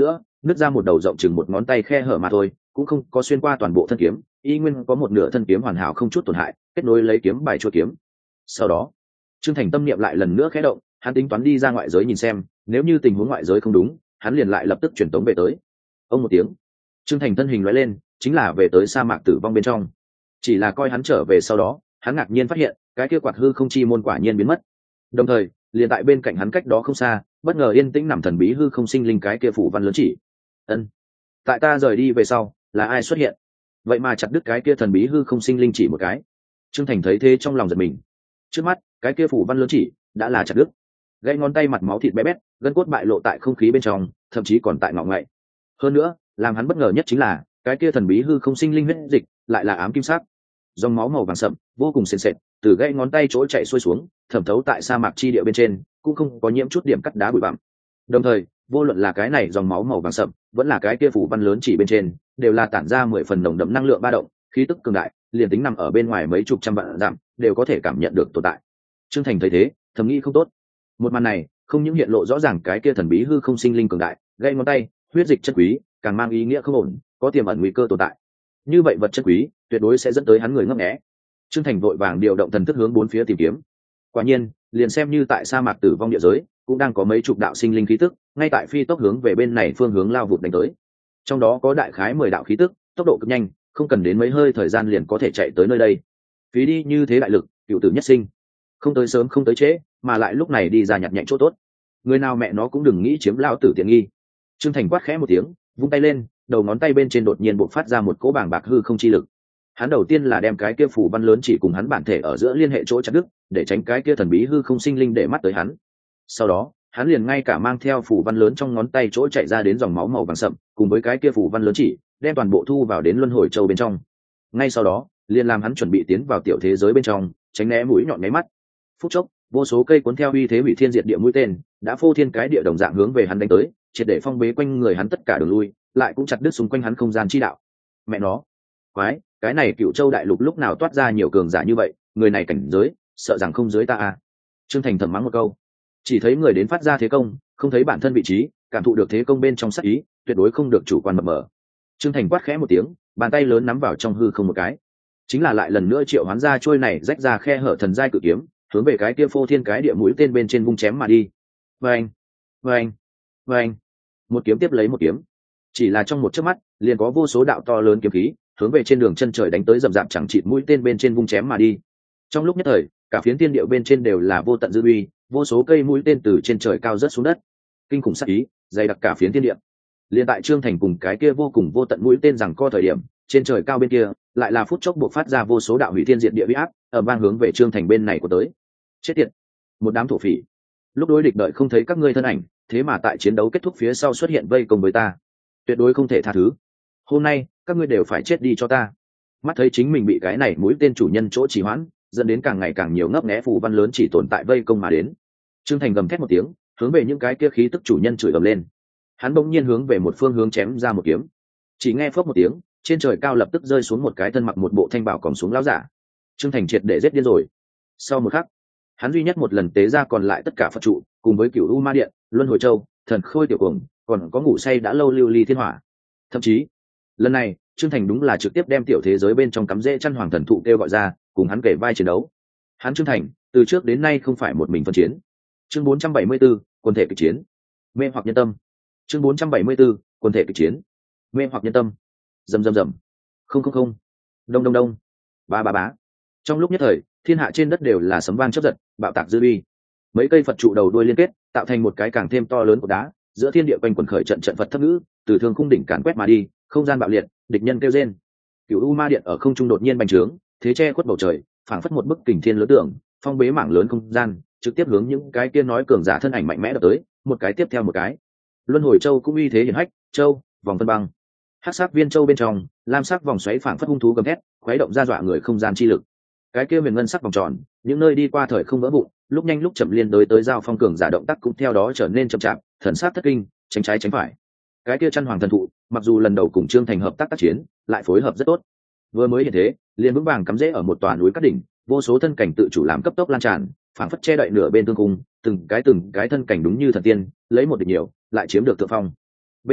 nứt ra một đầu rộng chừng một ngón tay khe hở mà thôi, cũng không có xuyên qua toàn bộ thân kiếm, y nguyên có một nửa thân kiếm hoàn hảo không chút tổn hại, kết nối lấy kiếm bài chuôi kiếm. Sau đó Trương Thành tâm niệm lại lần nữa khẽ động, hắn tính toán đi ra ngoại giới nhìn xem, nếu như tình huống ngoại giới không đúng, hắn liền lại lập tức chuyển tống về tới. Ông một tiếng, Trương Thành thân hình lóe lên, chính là về tới sa mạc tử vong bên trong. Chỉ là coi hắn trở về sau đó, hắn ngạc nhiên phát hiện, cái kia quạt hư không chi môn quả nhiên biến mất. Đồng thời, liền tại bên cạnh hắn cách đó không xa, bất ngờ yên tĩnh nằm thần bí hư không sinh linh cái kia phủ văn lớn chỉ. Ân, tại ta rời đi về sau, là ai xuất hiện? Vậy mà chặt đứt cái kia thần bí hư không sinh linh chỉ một cái. Trương Thành thấy thế trong lòng giật mình. Trước mắt, cái kia phủ văn lớn chỉ đã là chặt đứt. Gãy ngón tay mặt máu thịt bé bét, gân cốt bại lộ tại không khí bên trong, thậm chí còn tại ngọ ngậy. Hơn nữa, làm hắn bất ngờ nhất chính là, cái kia thần bí hư không sinh linh huyết dịch lại là ám kim sắc, dòng máu màu vàng sậm vô cùng sền sệt, từ gãy ngón tay chỗ chạy xuôi xuống, thẩm thấu tại sa mạc chi địa bên trên, cũng không có nhiễm chút điểm cắt đá bụi bặm. Đồng thời, vô luận là cái này dòng máu màu vàng sậm, vẫn là cái kia phủ văn lớn chỉ bên trên, đều là tản ra mười phần nồng đậm năng lượng ba động, khí tức cường đại, liền tính nằm ở bên ngoài mấy chục trăm vạn dặm, đều có thể cảm nhận được tồn tại. Trương Thành thấy thế, thầm nghĩ không tốt. Một màn này, không những hiện lộ rõ ràng cái kia thần bí hư không sinh linh cường đại, gãy ngón tay, huyết dịch chất quý, càng mang ý nghĩa không ổn, có tiềm ẩn nguy cơ tồn tại. Như vậy vật chất quý, tuyệt đối sẽ dẫn tới hắn người ngấp nghé. Trương Thành vội vàng điều động thần thức hướng bốn phía tìm kiếm. Quả nhiên, liền xem như tại sa mạc tử vong địa giới, cũng đang có mấy chục đạo sinh linh khí tức, ngay tại phi tốc hướng về bên này phương hướng lao vụt đánh tới. Trong đó có đại khái mười đạo khí tức, tốc độ cực nhanh, không cần đến mấy hơi thời gian liền có thể chạy tới nơi đây. Phí đi như thế đại lực, cựu tử nhất sinh. Không tới sớm không tới trễ, mà lại lúc này đi ra nhặt nhạnh chỗ tốt. Người nào mẹ nó cũng đừng nghĩ chiếm lão tử tiện nghi. Trương Thành quát khẽ một tiếng, vung tay lên, đầu ngón tay bên trên đột nhiên bộc phát ra một cỗ bàng bạc hư không chi lực. Hắn đầu tiên là đem cái kia phủ văn lớn chỉ cùng hắn bản thể ở giữa liên hệ chỗ chặt đứt, để tránh cái kia thần bí hư không sinh linh để mắt tới hắn. Sau đó, hắn liền ngay cả mang theo phủ văn lớn trong ngón tay chỗ chạy ra đến dòng máu màu vàng sậm, cùng với cái kia phủ văn lớn chỉ, đem toàn bộ thu vào đến luân hồi châu bên trong. Ngay sau đó, liền làm hắn chuẩn bị tiến vào tiểu thế giới bên trong, tránh né mũi nhọn nháy mắt. Phút chốc, vô số cây cuốn theo uy thế hủy thiên diệt địa mũi tên, đã phô thiên cái địa đồng dạng hướng về hắn đánh tới, triệt để phong bế quanh người hắn tất cả đường lui, lại cũng chặt đứt xung quanh hắn không gian chi đạo. Mẹ nó, quái, cái này Cựu Châu đại lục lúc nào toát ra nhiều cường giả như vậy, người này cảnh giới, sợ rằng không dưới ta à. Trương Thành thầm mắng một câu, chỉ thấy người đến phát ra thế công, không thấy bản thân vị trí, cảm thụ được thế công bên trong sát ý, tuyệt đối không được chủ quan mập mờ. Trương Thành quát khẽ một tiếng, bàn tay lớn nắm vào trong hư không một cái, chính là lại lần nữa triệu hoán ra trôi này rách ra khe hở thần giai cự kiếm, hướng về cái kia phô thiên cái địa mũi tên bên trên vung chém mà đi. Vâng, vâng, vâng, một kiếm tiếp lấy một kiếm, chỉ là trong một chớp mắt, liền có vô số đạo to lớn kiếm khí hướng về trên đường chân trời đánh tới rầm rạp chẳng chịt mũi tên bên trên vung chém mà đi. Trong lúc nhất thời, cả phiến thiên địa bên trên đều là vô tận dư uy, vô số cây mũi tên từ trên trời cao rớt xuống đất, kinh khủng sát ý dày đặc cả phiến thiên địa. Liên tại Trương Thành cùng cái kia vô cùng vô tận mũi tên rằng co thời điểm, trên trời cao bên kia lại là phút chốc bộc phát ra vô số đạo hủy thiên diệt địa uy áp, ở vang hướng về Trương Thành bên này của tới. Chết tiệt, một đám thổ phỉ! Lúc đối địch đợi không thấy các ngươi thân ảnh, thế mà tại chiến đấu kết thúc phía sau xuất hiện vây công với ta, tuyệt đối không thể tha thứ. Hôm nay các ngươi đều phải chết đi cho ta. Mắt thấy chính mình bị cái này mũi tên chủ nhân chỗ trì hoãn, dẫn đến càng ngày càng nhiều ngấp nghé phù văn lớn chỉ tồn tại vây công mà đến. Trương Thành gầm thét một tiếng, hướng về những cái kia khí tức chủ nhân chửi ầm lên. Hắn bỗng nhiên hướng về một phương hướng chém ra một kiếm. Chỉ nghe phốc một tiếng, trên trời cao lập tức rơi xuống một cái thân mặc một bộ thanh bảo còn xuống lão giả. Trương Thành triệt để giết điên rồi. Sau một khắc, hắn duy nhất một lần tế ra còn lại tất cả Phật trụ, cùng với Cửu U Ma Điện, Luân Hồi Châu, Thần Khôi Tiểu Cuồng, còn có ngủ say đã lâu Lưu Ly Thiên Hỏa. Thậm chí, lần này, Trương Thành đúng là trực tiếp đem tiểu thế giới bên trong cắm rễ chăn hoàng thần thụ kêu gọi ra, cùng hắn kể vai chiến đấu. Hắn Trương Thành, từ trước đến nay không phải một mình phân chiến. Chương bốn trăm bảy mươi 4, quân thể kịch chiến. Mê hoặc nhân tâm. Chương bốn trăm bảy mươi 4, quân thể kịch chiến. Mê hoặc nhân tâm. Rầm rầm rầm. Không không không. Đông đông đông. Ba ba bá. Trong lúc nhất thời, thiên hạ trên đất đều là sấm vang chớp giật, bạo tạc dư uy. Mấy cây Phật trụ đầu đuôi liên kết, tạo thành một cái càng thêm to lớn của đá, giữa thiên địa quanh quần khởi trận trận Phật thất ngữ, từ thương khung đỉnh càn quét mà đi, không gian bạo liệt, địch nhân kêu rên. Cửu U Ma Điện ở không trung đột nhiên bành trướng, thế che khuất bầu trời, phảng phất một bức kình thiên lớn tượng, phong bế mảng lớn không gian, trực tiếp hướng những cái kia nói cường giả thân ảnh mạnh mẽ đập tới, một cái tiếp theo một cái. Luân Hồi Châu cũng uy thế hiển hách, châu, vòng phân băng. Hắc sắc viên châu bên trong, lam sắc vòng xoáy phảng phất hung thú gầm thét, khuấy động ra dọa người không gian chi lực. Cái kia huyền ngân sắc vòng tròn, những nơi đi qua thời không vỡ vụn, lúc nhanh lúc chậm liên đối tới giao phong cường giả động tác cũng theo đó trở nên chậm chạp, thần sát thất kinh, tránh trái tránh phải. Cái kia chân hoàng thần thụ, mặc dù lần đầu cùng Trương Thành hợp tác tác chiến, lại phối hợp rất tốt. Vừa mới hiện thế, liền vững vàng cắm rễ ở một tòa núi cát đỉnh, vô số thân cảnh tự chủ làm cấp tốc lan tràn, phảng phất che đậy nửa bên tương cung, từng cái từng cái thân cảnh đúng như thần tiên, lấy một địch nhiều, lại chiếm được thượng phong. Bên trên,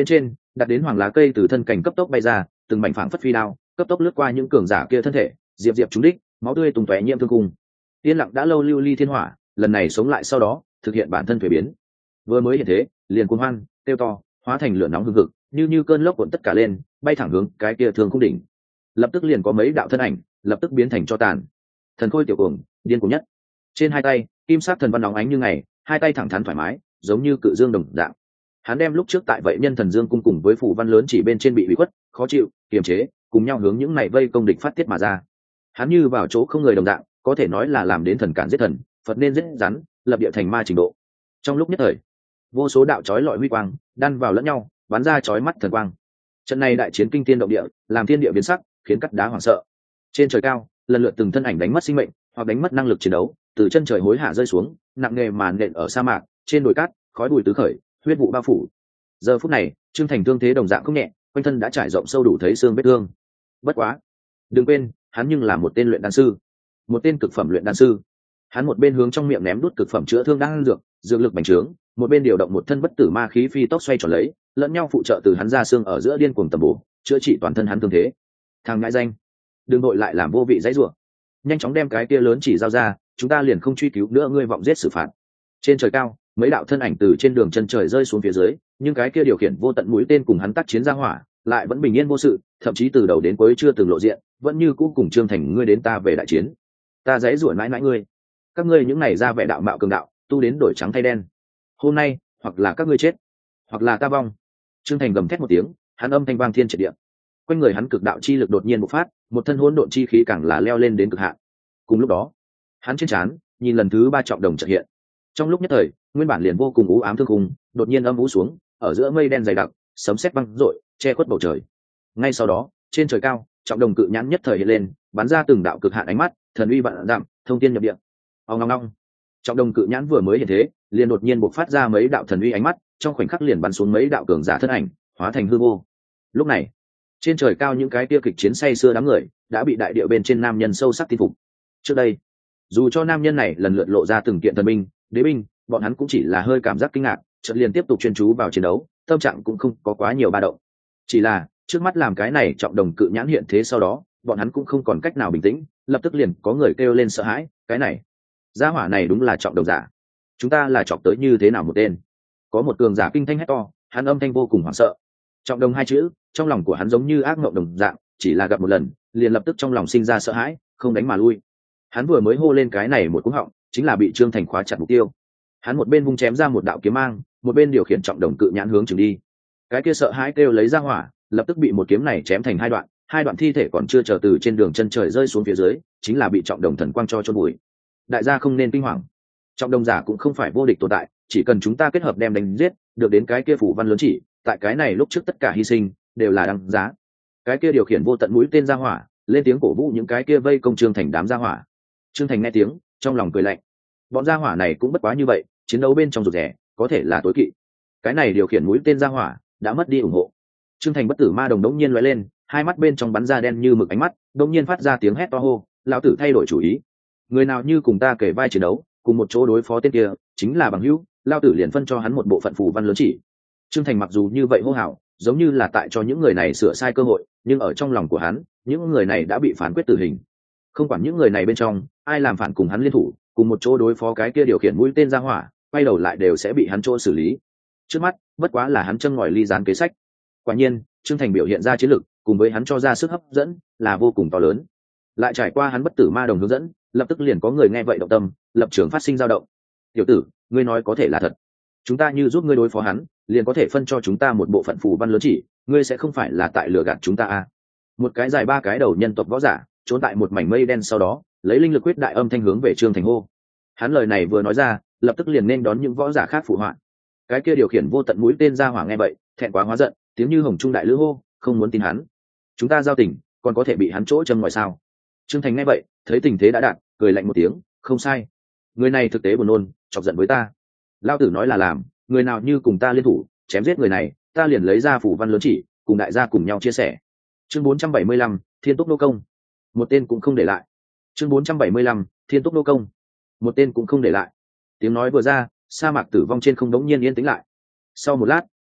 đặt đến hoàng lá cây từ thân cảnh cấp tốc bay ra, từng mảnh phảng phất phi đao cấp tốc lướt qua những cường giả kia thân thể, diệp diệp trúng đích, máu tươi tung tóe nhiễm thương cung. Yên lặng đã lâu lưu ly thiên hỏa lần này sống lại sau đó thực hiện bản thân thuế biến, vừa mới hiện thế liền cuồng hoan tiêu to, hóa thành lửa nóng hừng hực, như như cơn lốc cuộn tất cả lên, bay thẳng hướng cái kia thương khung đỉnh. Lập tức liền có mấy đạo thân ảnh lập tức biến thành cho tàn. Thần khôi tiểu cuồng điên cuồng nhất, trên hai tay kim sắc thần văn nóng ánh như ngày, hai tay thẳng thắn thoải mái giống như cự dương đồng dạng. Hắn đem lúc trước tại vậy nhân thần dương cung cùng với phủ văn lớn chỉ bên trên bị bị khuất khó chịu kiềm chế cùng nhau hướng những này vây công địch phát tiết mà ra. Hắn như vào chỗ không người đồng dạng, có thể nói là làm đến thần cản giết thần, Phật nên giết rắn, lập địa thành ma trình độ. Trong lúc nhất thời, vô số đạo chói lọi huy quang đan vào lẫn nhau, bắn ra chói mắt thần quang. Trận này đại chiến kinh thiên động địa, làm thiên địa biến sắc, khiến cắt đá hoảng sợ. Trên trời cao, lần lượt từng thân ảnh đánh mất sinh mệnh, hoặc đánh mất năng lực chiến đấu, từ chân trời hối hạ rơi xuống, nặng nề màn nện ở sa mạc, trên đồi cát, khói bụi tứ khởi, huyết vụ bao phủ. Giờ phút này, Trương Thành thương thế đồng dạng không nhẹ, quanh thân đã trải rộng sâu đủ thấy xương vết thương. Bất quá, đừng quên, hắn nhưng là một tên luyện đan sư, một tên cực phẩm luyện đan sư. Hắn một bên hướng trong miệng ném đút cực phẩm chữa thương đan dược, dược lực bành trướng, một bên điều động một thân bất tử ma khí phi tốc xoay tròn lấy, lẫn nhau phụ trợ từ hắn ra xương ở giữa điên cuồng tầm bổ, chữa trị toàn thân hắn thương thế. Thằng ngãi danh, đừng nội lại làm vô vị dãy rủa, nhanh chóng đem cái kia lớn chỉ giao ra, chúng ta liền không truy cứu nữa ngươi vọng giết xử phạt. Trên trời cao, mấy đạo thân ảnh từ trên đường chân trời rơi xuống phía dưới, nhưng cái kia điều khiển vô tận mũi tên cùng hắn tác chiến ra hỏa, lại vẫn bình yên vô sự, thậm chí từ đầu đến cuối chưa từng lộ diện, vẫn như cũ cùng Trương Thành ngươi đến ta về đại chiến. Ta dãy rủa mãi mãi ngươi, các ngươi những này ra vẻ đạo mạo cường đạo, tu đến đổi trắng thay đen. Hôm nay, hoặc là các ngươi chết, hoặc là ta vong. Trương Thành gầm thét một tiếng, hắn âm thanh vang thiên triệt địa. Quanh người hắn cực đạo chi lực đột nhiên bộc phát, một thân hỗn độn chi khí càng là leo lên đến cực hạn. Cùng lúc đó, hắn trên trán nhìn lần thứ ba trọng đồng chợt hiện. Trong lúc nhất thời, nguyên bản liền vô cùng u ám thương khung, đột nhiên âm u xuống, ở giữa mây đen dày đặc, sấm sét vang rội, che khuất bầu trời. Ngay sau đó, trên trời cao, trọng đồng cự nhãn nhất thời hiện lên, bắn ra từng đạo cực hạn ánh mắt, thần uy vạn dặm, thông thiên nhập địa. Ong ong ong. Trọng đồng cự nhãn vừa mới hiện thế, liền đột nhiên bộc phát ra mấy đạo thần uy ánh mắt, trong khoảnh khắc liền bắn xuống mấy đạo cường giả thân ảnh, hóa thành hư vô. Lúc này, trên trời cao những cái kia kịch chiến say xưa đám người đã bị đại địa bên trên nam nhân sâu sắc tin phục. Trước đây, dù cho nam nhân này lần lượt lộ ra từng kiện thần binh, đế binh, bọn hắn cũng chỉ là hơi cảm giác kinh ngạc, chợt liền tiếp tục chuyên chú vào chiến đấu, tâm trạng cũng không có quá nhiều ba động. Chỉ là trước mắt làm cái này trọng đồng cự nhãn hiện thế sau đó, bọn hắn cũng không còn cách nào bình tĩnh, lập tức liền có người kêu lên sợ hãi, cái này, gia hỏa này đúng là trọng đồng giả, chúng ta là chọc tới như thế nào một tên. Có một cường giả kinh thanh hét to, hắn âm thanh vô cùng hoảng sợ. Trọng đồng hai chữ, trong lòng của hắn giống như ác mộng đồng dạng, chỉ là gặp một lần, liền lập tức trong lòng sinh ra sợ hãi, không đánh mà lui. Hắn vừa mới hô lên cái này một cú họng, chính là bị Trương Thành khóa chặt mục tiêu. Hắn một bên vung chém ra một đạo kiếm mang, một bên điều khiển trọng đồng cự nhãn hướng chừng đi. Cái kia sợ hãi kêu lấy ra hỏa, lập tức bị một kiếm này chém thành hai đoạn, hai đoạn thi thể còn chưa chờ từ trên đường chân trời rơi xuống phía dưới, chính là bị trọng đồng thần quang cho chôn bụi. Đại gia không nên kinh hoàng, trọng đồng giả cũng không phải vô địch tồn tại, chỉ cần chúng ta kết hợp đem đánh giết, được đến cái kia phủ văn lớn chỉ, tại cái này lúc trước tất cả hy sinh đều là đáng giá. Cái kia điều khiển vô tận mũi tên ra hỏa, lên tiếng cổ vũ những cái kia vây công Trương Thành đám ra hỏa. Trương Thành nghe tiếng, trong lòng cười lạnh. Bọn gia hỏa này cũng bất quá như vậy, chiến đấu bên trong rụt rẻ, có thể là tối kỵ. Cái này điều khiển mũi tên ra hỏa, đã mất đi ủng hộ. Trương Thành bất tử ma đồng đống nhiên lóe lên, hai mắt bên trong bắn ra đen như mực ánh mắt, đống nhiên phát ra tiếng hét to hô, lão tử thay đổi chủ ý. Người nào như cùng ta kể vai chiến đấu, cùng một chỗ đối phó tên kia, chính là bằng hữu, lão tử liền phân cho hắn một bộ phận phù văn lớn chỉ. Trương Thành mặc dù như vậy hô hào, giống như là tại cho những người này sửa sai cơ hội, nhưng ở trong lòng của hắn, những người này đã bị phán quyết tử hình. Không quản những người này bên trong ai làm phản cùng hắn liên thủ, cùng một chỗ đối phó cái kia điều khiển mũi tên ra hỏa, quay đầu lại đều sẽ bị hắn chỗ xử lý. Trước mắt bất quá là hắn châm ngòi ly gián kế sách. Quả nhiên, Trương Thành biểu hiện ra chiến lực, cùng với hắn cho ra sức hấp dẫn là vô cùng to lớn. Lại trải qua hắn bất tử ma đồng hướng dẫn, lập tức liền có người nghe vậy động tâm, lập trường phát sinh dao động. Tiểu tử, ngươi nói có thể là thật? Chúng ta như giúp ngươi đối phó hắn, liền có thể phân cho chúng ta một bộ phận phù văn lớn chỉ, ngươi sẽ không phải là tại lừa gạt chúng ta à? Một cái dài ba cái đầu nhân tộc võ giả trốn tại một mảnh mây đen, sau đó lấy linh lực quyết đại âm thanh hướng về Trương Thành hô. Hắn lời này vừa nói ra, lập tức liền nên đón những võ giả khác phụ họa. Cái kia điều khiển vô tận mũi tên ra hỏa nghe vậy, thẹn quá hóa giận, tiếng như hồng trung đại lữ hô, không muốn tin hắn. Chúng ta giao tình, còn có thể bị hắn chỗ châm ngoài sao? Trương Thành nghe vậy, thấy tình thế đã đạt, cười lạnh một tiếng, không sai. Người này thực tế buồn nôn, chọc giận với ta. Lao tử nói là làm, người nào như cùng ta liên thủ, chém giết người này, ta liền lấy ra phủ văn lớn chỉ, cùng đại gia cùng nhau chia sẻ. Chương bốn trăm bảy mươi lăm, Thiên Túc Nô Công. Một tên cũng không để lại. Chương bốn trăm bảy mươi lăm, Thiên Túc Nô Công. Một tên cũng không để lại. Tiếng nói vừa ra, sa mạc tử vong trên không đống nhiên yên tĩnh lại. Sau một lát,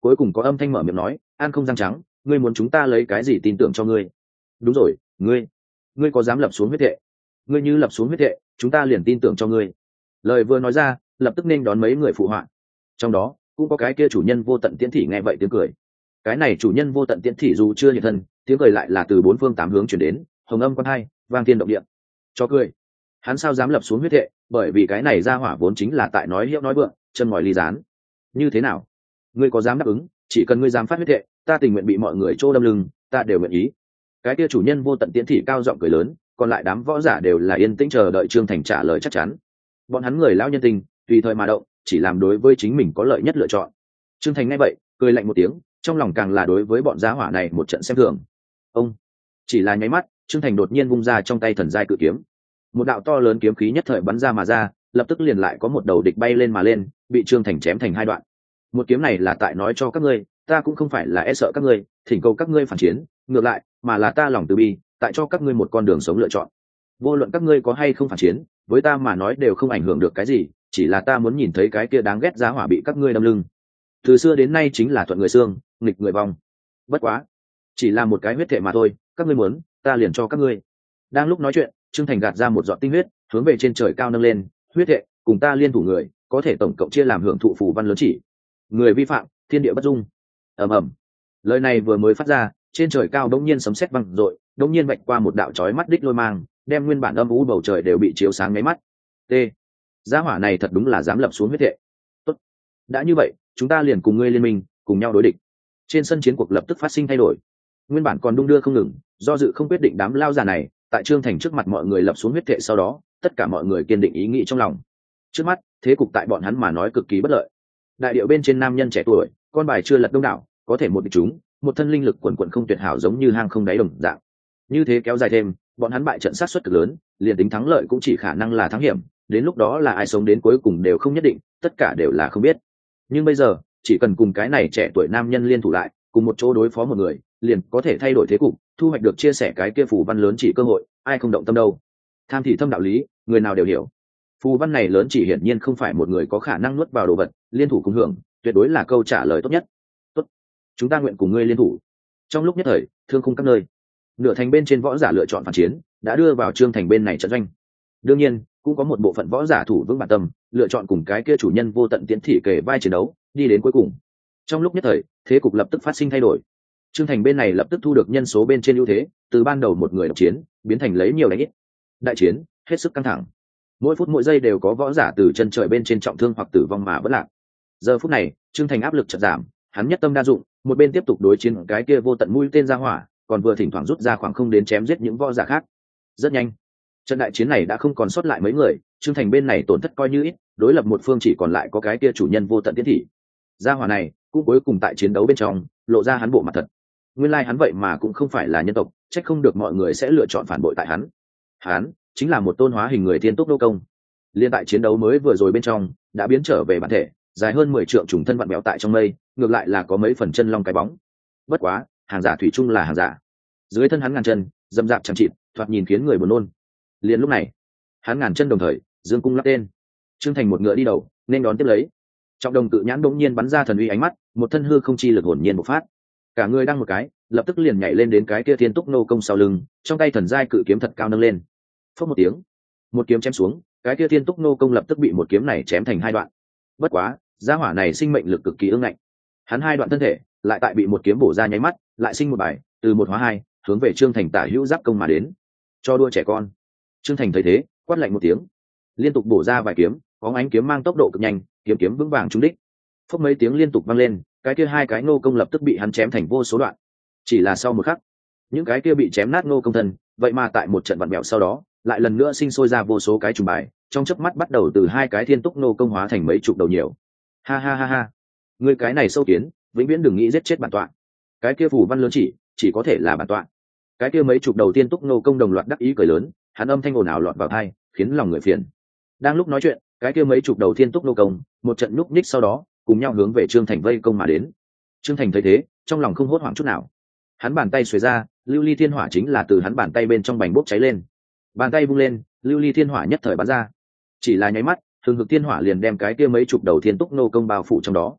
cuối cùng có âm thanh mở miệng nói, an không răng trắng, ngươi muốn chúng ta lấy cái gì tin tưởng cho ngươi? Đúng rồi, ngươi ngươi có dám lập xuống huyết thệ? Ngươi như lập xuống huyết thệ, chúng ta liền tin tưởng cho ngươi. Lời vừa nói ra, lập tức nên đón mấy người phụ họa. Trong đó cũng có cái kia chủ nhân vô tận tiễn thị nghe vậy tiếng cười. Cái này chủ nhân vô tận tiễn thị dù chưa hiện thân, tiếng cười lại là từ bốn phương tám hướng chuyển đến, hồng âm quan hai, vang thiên động địa. Cho cười. Hắn sao dám lập xuống huyết thệ, bởi vì cái này ra hỏa vốn chính là tại nói hiệu nói vượng, chân ngòi ly gián. Như thế nào? Ngươi có dám đáp ứng, chỉ cần ngươi dám phát huyết thệ, ta tình nguyện bị mọi người trô đâm lưng, ta đều nguyện ý. Cái kia chủ nhân vô tận tiễn thị cao giọng cười lớn, còn lại đám võ giả đều là yên tĩnh chờ đợi Trương Thành trả lời chắc chắn. Bọn hắn người lão nhân tình, tùy thời mà động, chỉ làm đối với chính mình có lợi nhất lựa chọn. Trương Thành nghe vậy, cười lạnh một tiếng, trong lòng càng là đối với bọn giá hỏa này một trận xem thường. Ông chỉ là nháy mắt, Trương Thành đột nhiên vung ra trong tay thần giai cự kiếm. Một đạo to lớn kiếm khí nhất thời bắn ra mà ra, lập tức liền lại có một đầu địch bay lên mà lên, bị Trương Thành chém thành hai đoạn. Một kiếm này là tại nói cho các ngươi, ta cũng không phải là e sợ các ngươi, thỉnh cầu các ngươi phản chiến, ngược lại, mà là ta lòng từ bi, tại cho các ngươi một con đường sống lựa chọn. Vô luận các ngươi có hay không phản chiến, với ta mà nói đều không ảnh hưởng được cái gì, chỉ là ta muốn nhìn thấy cái kia đáng ghét giá hỏa bị các ngươi đâm lưng. Từ xưa đến nay chính là thuận người xương, nghịch người vong. Bất quá, chỉ là một cái huyết thệ mà thôi, các ngươi muốn, ta liền cho các ngươi. Đang lúc nói chuyện, Trương Thành gạt ra một giọt tinh huyết, hướng về trên trời cao nâng lên, huyết thệ, cùng ta liên thủ người, có thể tổng cộng chia làm hưởng thụ phù văn lớn chỉ. Người vi phạm, thiên địa bất dung. Ầm ầm. Lời này vừa mới phát ra, trên trời cao đống nhiên sấm sét vang rội, đống nhiên vạch qua một đạo chói mắt đích lôi mang, đem nguyên bản âm u bầu trời đều bị chiếu sáng mấy mắt. T. Gia hỏa này thật đúng là dám lập xuống huyết thệ. Tốt. Đã như vậy, chúng ta liền cùng ngươi liên minh, cùng nhau đối địch. Trên sân chiến cuộc lập tức phát sinh thay đổi. Nguyên bản còn đung đưa không ngừng, do dự không quyết định đám lao già này, tại Trương Thành trước mặt mọi người lập xuống huyết thệ sau đó, tất cả mọi người kiên định ý nghĩ trong lòng. Trước mắt, thế cục tại bọn hắn mà nói cực kỳ bất lợi. Đại điệu bên trên nam nhân trẻ tuổi, con bài chưa lật đông đảo, có thể một địch chúng, một thân linh lực quần quần không tuyệt hảo giống như hang không đáy đồng dạng. Như thế kéo dài thêm, bọn hắn bại trận sát suất cực lớn, liền tính thắng lợi cũng chỉ khả năng là thắng hiểm, đến lúc đó là ai sống đến cuối cùng đều không nhất định, tất cả đều là không biết. Nhưng bây giờ, chỉ cần cùng cái này trẻ tuổi nam nhân liên thủ lại, cùng một chỗ đối phó một người, liền có thể thay đổi thế cục, thu hoạch được chia sẻ cái kia phù văn lớn chỉ cơ hội, ai không động tâm đâu. Tham thị thâm đạo lý, người nào đều hiểu. Phù văn này lớn chỉ hiển nhiên không phải một người có khả năng nuốt vào đồ vật, liên thủ cùng hưởng, tuyệt đối là câu trả lời tốt nhất. Tốt, chúng ta nguyện cùng ngươi liên thủ. Trong lúc nhất thời, thương khung các nơi, nửa thành bên trên võ giả lựa chọn phản chiến, đã đưa vào Trương Thành bên này trận doanh. Đương nhiên, cũng có một bộ phận võ giả thủ vững bản tâm, lựa chọn cùng cái kia chủ nhân vô tận tiến thị kề vai chiến đấu, đi đến cuối cùng. Trong lúc nhất thời, thế cục lập tức phát sinh thay đổi. Trương Thành bên này lập tức thu được nhân số bên trên ưu thế, từ ban đầu một người độc chiến, biến thành lấy nhiều đánh ít. Đại chiến hết sức căng thẳng. Mỗi phút mỗi giây đều có võ giả từ chân trời bên trên trọng thương hoặc tử vong mà vẫn lạc. Giờ phút này, Trương Thành áp lực chợt giảm, hắn nhất tâm đa dụng, một bên tiếp tục đối chiến cái kia vô tận mũi tên ra hỏa, còn vừa thỉnh thoảng rút ra khoảng không đến chém giết những võ giả khác. Rất nhanh, trận đại chiến này đã không còn sót lại mấy người, Trương Thành bên này tổn thất coi như ít, đối lập một phương chỉ còn lại có cái kia chủ nhân vô tận tiến thị. Gia hỏa này, cũng cuối cùng tại chiến đấu bên trong, lộ ra hắn bộ mặt thật. Nguyên lai like hắn vậy mà cũng không phải là nhân tộc, trách không được mọi người sẽ lựa chọn phản bội tại hắn. Hắn chính là một tôn hóa hình người thiên túc đô công. Liên tại chiến đấu mới vừa rồi bên trong, đã biến trở về bản thể, dài hơn mười trượng trùng thân vặn béo tại trong mây, ngược lại là có mấy phần chân long cái bóng. Bất quá, hàng giả thủy chung là hàng giả. Dưới thân hắn ngàn chân, dầm dạp chẳng chịt, thoạt nhìn khiến người buồn nôn. Liên lúc này, hắn ngàn chân đồng thời, dương cung lắp tên. Trương Thành một ngựa đi đầu, nên đón tiếp lấy. Trọng đồng tự nhãn đống nhiên bắn ra thần uy ánh mắt, một thân hư không chi lực hồn nhiên bộc phát. Cả người đang một cái, lập tức liền nhảy lên đến cái kia thiên túc nô công sau lưng, trong tay thần giai cự kiếm thật cao nâng lên. Phốc một tiếng, một kiếm chém xuống, cái kia thiên túc nô công lập tức bị một kiếm này chém thành hai đoạn. Bất quá, gia hỏa này sinh mệnh lực cực kỳ ương ngạnh. Hắn hai đoạn thân thể, lại tại bị một kiếm bổ ra nháy mắt, lại sinh một bài, từ một hóa hai, hướng về Trương Thành tả hữu giáp công mà đến. Cho đua trẻ con. Trương Thành thấy thế, quát lạnh một tiếng, liên tục bổ ra vài kiếm, bóng ánh kiếm mang tốc độ cực nhanh, kiếm kiếm vững vàng trúng đích. Phốc mấy tiếng liên tục vang lên, cái kia hai cái nô công lập tức bị hắn chém thành vô số đoạn. Chỉ là sau một khắc, những cái kia bị chém nát nô công thân, vậy mà tại một trận vặn bẹo sau đó, lại lần nữa sinh sôi ra vô số cái trùng bài, trong chớp mắt bắt đầu từ hai cái thiên túc nô công hóa thành mấy chục đầu nhiều. Ha ha ha ha, ngươi cái này sâu kiến, vĩnh viễn đừng nghĩ giết chết bản tọa. Cái kia phù văn lớn chỉ, chỉ có thể là bản tọa. Cái kia mấy chục đầu tiên túc nô công đồng loạt đắc ý cười lớn, hắn âm thanh ồn ào lọt vào tai, khiến lòng người phiền. Đang lúc nói chuyện, cái kia mấy chục đầu thiên túc nô công, một trận nhúc nhích sau đó, cùng nhau hướng về Trương Thành vây công mà đến. Trương Thành thấy thế, trong lòng không hốt hoảng chút nào. Hắn bàn tay xuề ra, lưu ly thiên hỏa chính là từ hắn bàn tay bên trong bành bốc cháy lên. Bàn tay vung lên, lưu ly thiên hỏa nhất thời bắn ra. Chỉ là nháy mắt, hừng hực thiên hỏa liền đem cái kia mấy chục đầu thiên túc nô công bao phủ trong đó.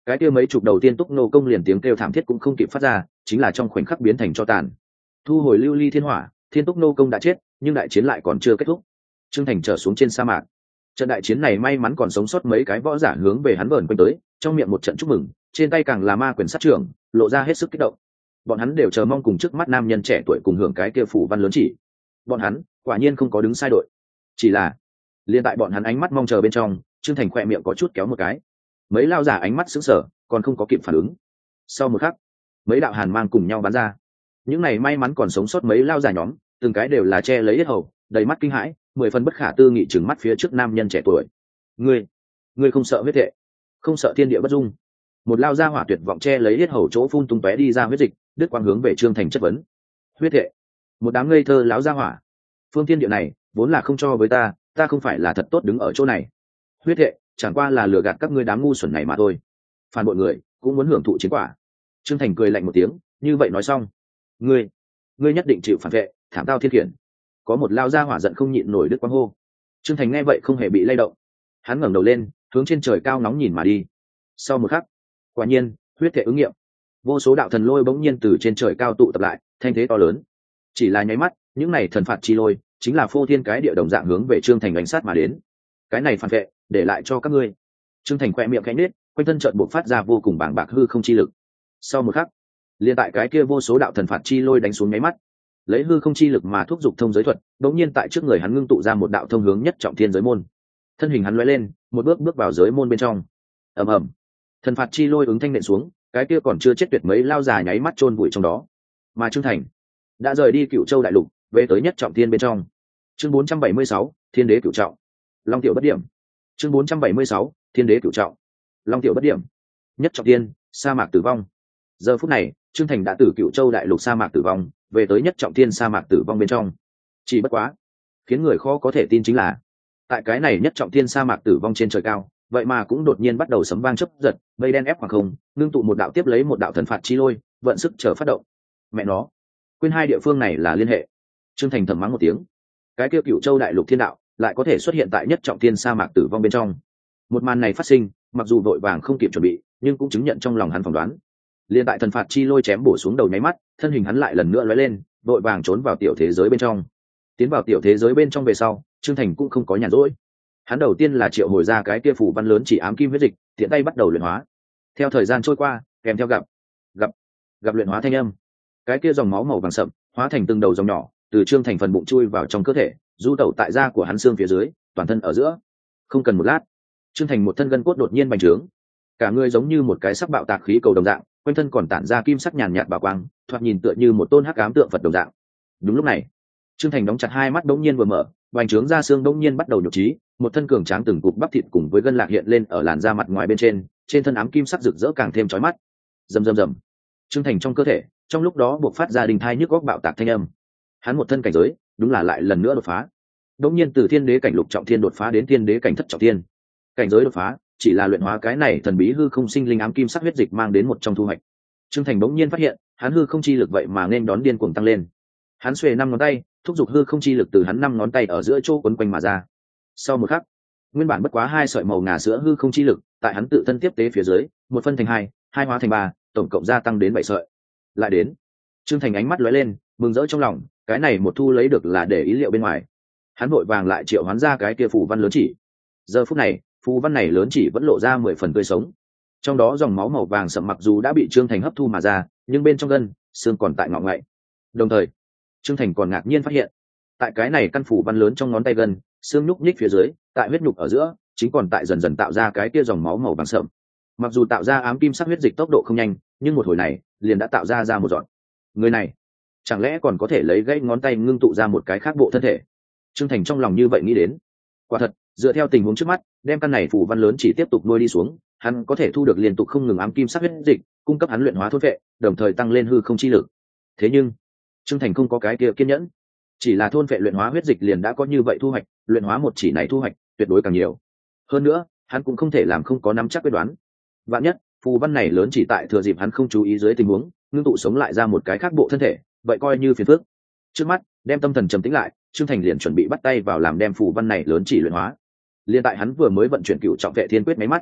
cái kia mấy chục đầu tiên túc nô công liền tiếng kêu thảm thiết cũng không kịp phát ra, chính là trong khoảnh khắc biến thành cho tàn. Thu hồi lưu ly thiên hỏa, thiên túc nô công đã chết, nhưng đại chiến lại còn chưa kết thúc. Trương Thành trở xuống trên sa mạc. Trận đại chiến này may mắn còn sống sót mấy cái võ giả hướng về hắn vờn quanh tới, trong miệng một trận chúc mừng, trên tay càng là ma quyền sát trưởng, lộ ra hết sức kích động. Bọn hắn đều chờ mong cùng trước mắt nam nhân trẻ tuổi cùng hưởng cái kia phủ văn lớn chỉ. Bọn hắn quả nhiên không có đứng sai đội. Chỉ là liên tại bọn hắn ánh mắt mong chờ bên trong, Trương Thành khỏe miệng có chút kéo một cái. Mấy lao giả ánh mắt sững sờ, còn không có kịp phản ứng. Sau một khắc, mấy đạo hàn mang cùng nhau bắn ra. Những này may mắn còn sống sót mấy lao giả nhóm, từng cái đều là che lấy yết hầu, đầy mắt kinh hãi, mười phần bất khả tư nghị trừng mắt phía trước nam nhân trẻ tuổi. Ngươi, ngươi không sợ huyết thệ, không sợ thiên địa bất dung? Một lao ra hỏa tuyệt vọng che lấy yết hầu chỗ phun tung tóe đi ra huyết dịch, đứt quang hướng về Trương Thành chất vấn. Huyết thệ? Một đám ngây thơ láo ra hỏa. Phương thiên địa này vốn là không cho với ta, ta không phải là thật tốt đứng ở chỗ này. Huyết thệ chẳng qua là lừa gạt các ngươi đám ngu xuẩn này mà thôi. Phản bội người cũng muốn hưởng thụ chiến quả. Trương Thành cười lạnh một tiếng, như vậy nói xong, ngươi, ngươi nhất định chịu phản vệ, thảm tao thiên khiển. Có một lao ra hỏa giận không nhịn nổi đứt quang hô. Trương Thành nghe vậy không hề bị lay động, hắn ngẩng đầu lên, hướng trên trời cao nóng nhìn mà đi. Sau một khắc, quả nhiên huyết thể ứng nghiệm, vô số đạo thần lôi bỗng nhiên từ trên trời cao tụ tập lại, thanh thế to lớn. Chỉ là nháy mắt, những này thần phạt chi lôi chính là phô thiên cái địa đồng dạng hướng về Trương Thành đánh sát mà đến. Cái này phản vệ để lại cho các ngươi. Trương Thành khoe miệng khẽ nhếch, quanh thân chợt bộc phát ra vô cùng bàng bạc hư không chi lực. Sau một khắc, liền tại cái kia vô số đạo thần phạt chi lôi đánh xuống nháy mắt, lấy hư không chi lực mà thúc giục thông giới thuật, đột nhiên tại trước người hắn ngưng tụ ra một đạo thông hướng nhất trọng thiên giới môn. Thân hình hắn lóe lên, một bước bước vào giới môn bên trong. Ầm ầm, thần phạt chi lôi ứng thanh nện xuống, cái kia còn chưa chết tuyệt mấy lao già nháy mắt chôn vùi trong đó. Mà Trương Thành đã rời đi Cửu Châu đại lục, về tới nhất trọng thiên bên trong. Chương bốn trăm bảy mươi sáu, Thiên đế cửu trọng. Long tiểu bất điểm. Chương bốn trăm bảy mươi sáu, Thiên đế cửu trọng. Long tiểu bất điểm. Nhất trọng thiên, sa mạc tử vong. Giờ phút này, Trương Thành đã từ Cửu Châu đại lục sa mạc tử vong, về tới nhất trọng thiên sa mạc tử vong bên trong. Chỉ bất quá, khiến người khó có thể tin chính là, tại cái này nhất trọng thiên sa mạc tử vong trên trời cao, vậy mà cũng đột nhiên bắt đầu sấm vang chớp giật, mây đen ép khoảng không, ngưng tụ một đạo tiếp lấy một đạo thần phạt chi lôi, vận sức chờ phát động. Mẹ nó, quên hai địa phương này là liên hệ. Trương Thành thầm mắng một tiếng. Cái kia Cửu Châu đại lục thiên đạo lại có thể xuất hiện tại nhất trọng thiên sa mạc tử vong bên trong. Một màn này phát sinh, mặc dù vội vàng không kịp chuẩn bị, nhưng cũng chứng nhận trong lòng hắn phỏng đoán. Liên tại thần phạt chi lôi chém bổ xuống đầu nháy mắt, thân hình hắn lại lần nữa lóe lên, vội vàng trốn vào tiểu thế giới bên trong. Tiến vào tiểu thế giới bên trong về sau, Trương Thành cũng không có nhàn rỗi. Hắn đầu tiên là triệu hồi ra cái kia phủ văn lớn chỉ ám kim huyết dịch, tiện tay bắt đầu luyện hóa. Theo thời gian trôi qua, kèm theo gặp gặp gặp luyện hóa thanh âm, cái kia dòng máu màu vàng sậm hóa thành từng đầu dòng nhỏ, từ Trương Thành phần bụng chui vào trong cơ thể, du tẩu tại da của hắn xương phía dưới, toàn thân ở giữa. Không cần một lát, Trương Thành một thân gân cốt đột nhiên bành trướng, cả người giống như một cái sắc bạo tạc khí cầu đồng dạng, quanh thân còn tản ra kim sắc nhàn nhạt bảo quang, thoạt nhìn tựa như một tôn hắc ám tượng Phật đồng dạng. Đúng lúc này, Trương Thành đóng chặt hai mắt đống nhiên vừa mở, bành trướng da xương đống nhiên bắt đầu nhục trí, một thân cường tráng từng cục bắp thịt cùng với gân lạc hiện lên ở làn da mặt ngoài bên trên, trên thân ám kim sắc rực rỡ càng thêm chói mắt. Rầm rầm rầm. Trương Thành trong cơ thể, trong lúc đó buộc phát ra đình thai nhức góc bạo tạc thanh âm. Hắn một thân cảnh giới, đúng là lại lần nữa đột phá. Đống nhiên từ thiên đế cảnh lục trọng thiên đột phá đến thiên đế cảnh thất trọng thiên. Cảnh giới đột phá, chỉ là luyện hóa cái này thần bí hư không sinh linh ám kim sắc huyết dịch mang đến một trong thu hoạch. Trương Thành đống nhiên phát hiện, hắn hư không chi lực vậy mà nên đón điên cuồng tăng lên. Hắn xuề năm ngón tay, thúc giục hư không chi lực từ hắn năm ngón tay ở giữa chỗ quấn quanh mà ra. Sau một khắc, nguyên bản bất quá hai sợi màu ngà sữa hư không chi lực, tại hắn tự thân tiếp tế phía dưới, một phân thành hai, hai hóa thành ba, tổng cộng gia tăng đến bảy sợi. Lại đến, Trương Thành ánh mắt lóe lên, mừng rỡ trong lòng, cái này một thu lấy được là để ý liệu bên ngoài. Hắn vội vàng lại triệu hoán ra cái kia phù văn lớn chỉ. Giờ phút này, phù văn này lớn chỉ vẫn lộ ra mười phần tươi sống. Trong đó dòng máu màu vàng sậm mặc dù đã bị Trương Thành hấp thu mà ra, nhưng bên trong gân, xương còn tại ngọ ngậy. Đồng thời, Trương Thành còn ngạc nhiên phát hiện, tại cái này căn phủ văn lớn trong ngón tay gân, xương nhúc nhích phía dưới, tại huyết nhục ở giữa, chính còn tại dần dần tạo ra cái kia dòng máu màu vàng sậm. Mặc dù tạo ra ám kim sắc huyết dịch tốc độ không nhanh, nhưng một hồi này, liền đã tạo ra ra một giọt. Người này, chẳng lẽ còn có thể lấy gãy ngón tay ngưng tụ ra một cái khác bộ thân thể? Trương Thành trong lòng như vậy nghĩ đến. Quả thật, dựa theo tình huống trước mắt, đem căn này phủ văn lớn chỉ tiếp tục nuôi đi xuống, hắn có thể thu được liên tục không ngừng ám kim sắc huyết dịch, cung cấp hắn luyện hóa thôn vệ, đồng thời tăng lên hư không chi lực. Thế nhưng, Trương Thành không có cái kia kiên nhẫn, chỉ là thôn vệ luyện hóa huyết dịch liền đã có như vậy thu hoạch, luyện hóa một chỉ này thu hoạch tuyệt đối càng nhiều. Hơn nữa, hắn cũng không thể làm không có nắm chắc quyết đoán. Vạn nhất, phù văn này lớn chỉ tại thừa dịp hắn không chú ý dưới tình huống, ngưng tụ sống lại ra một cái khác bộ thân thể, vậy coi như phiền phức. Trước mắt, đem tâm thần trầm tĩnh lại, Trương Thành liền chuẩn bị bắt tay vào làm đem phù văn này lớn chỉ luyện hóa. Liên tại hắn vừa mới vận chuyển cựu trọng vệ thiên quyết mấy mắt,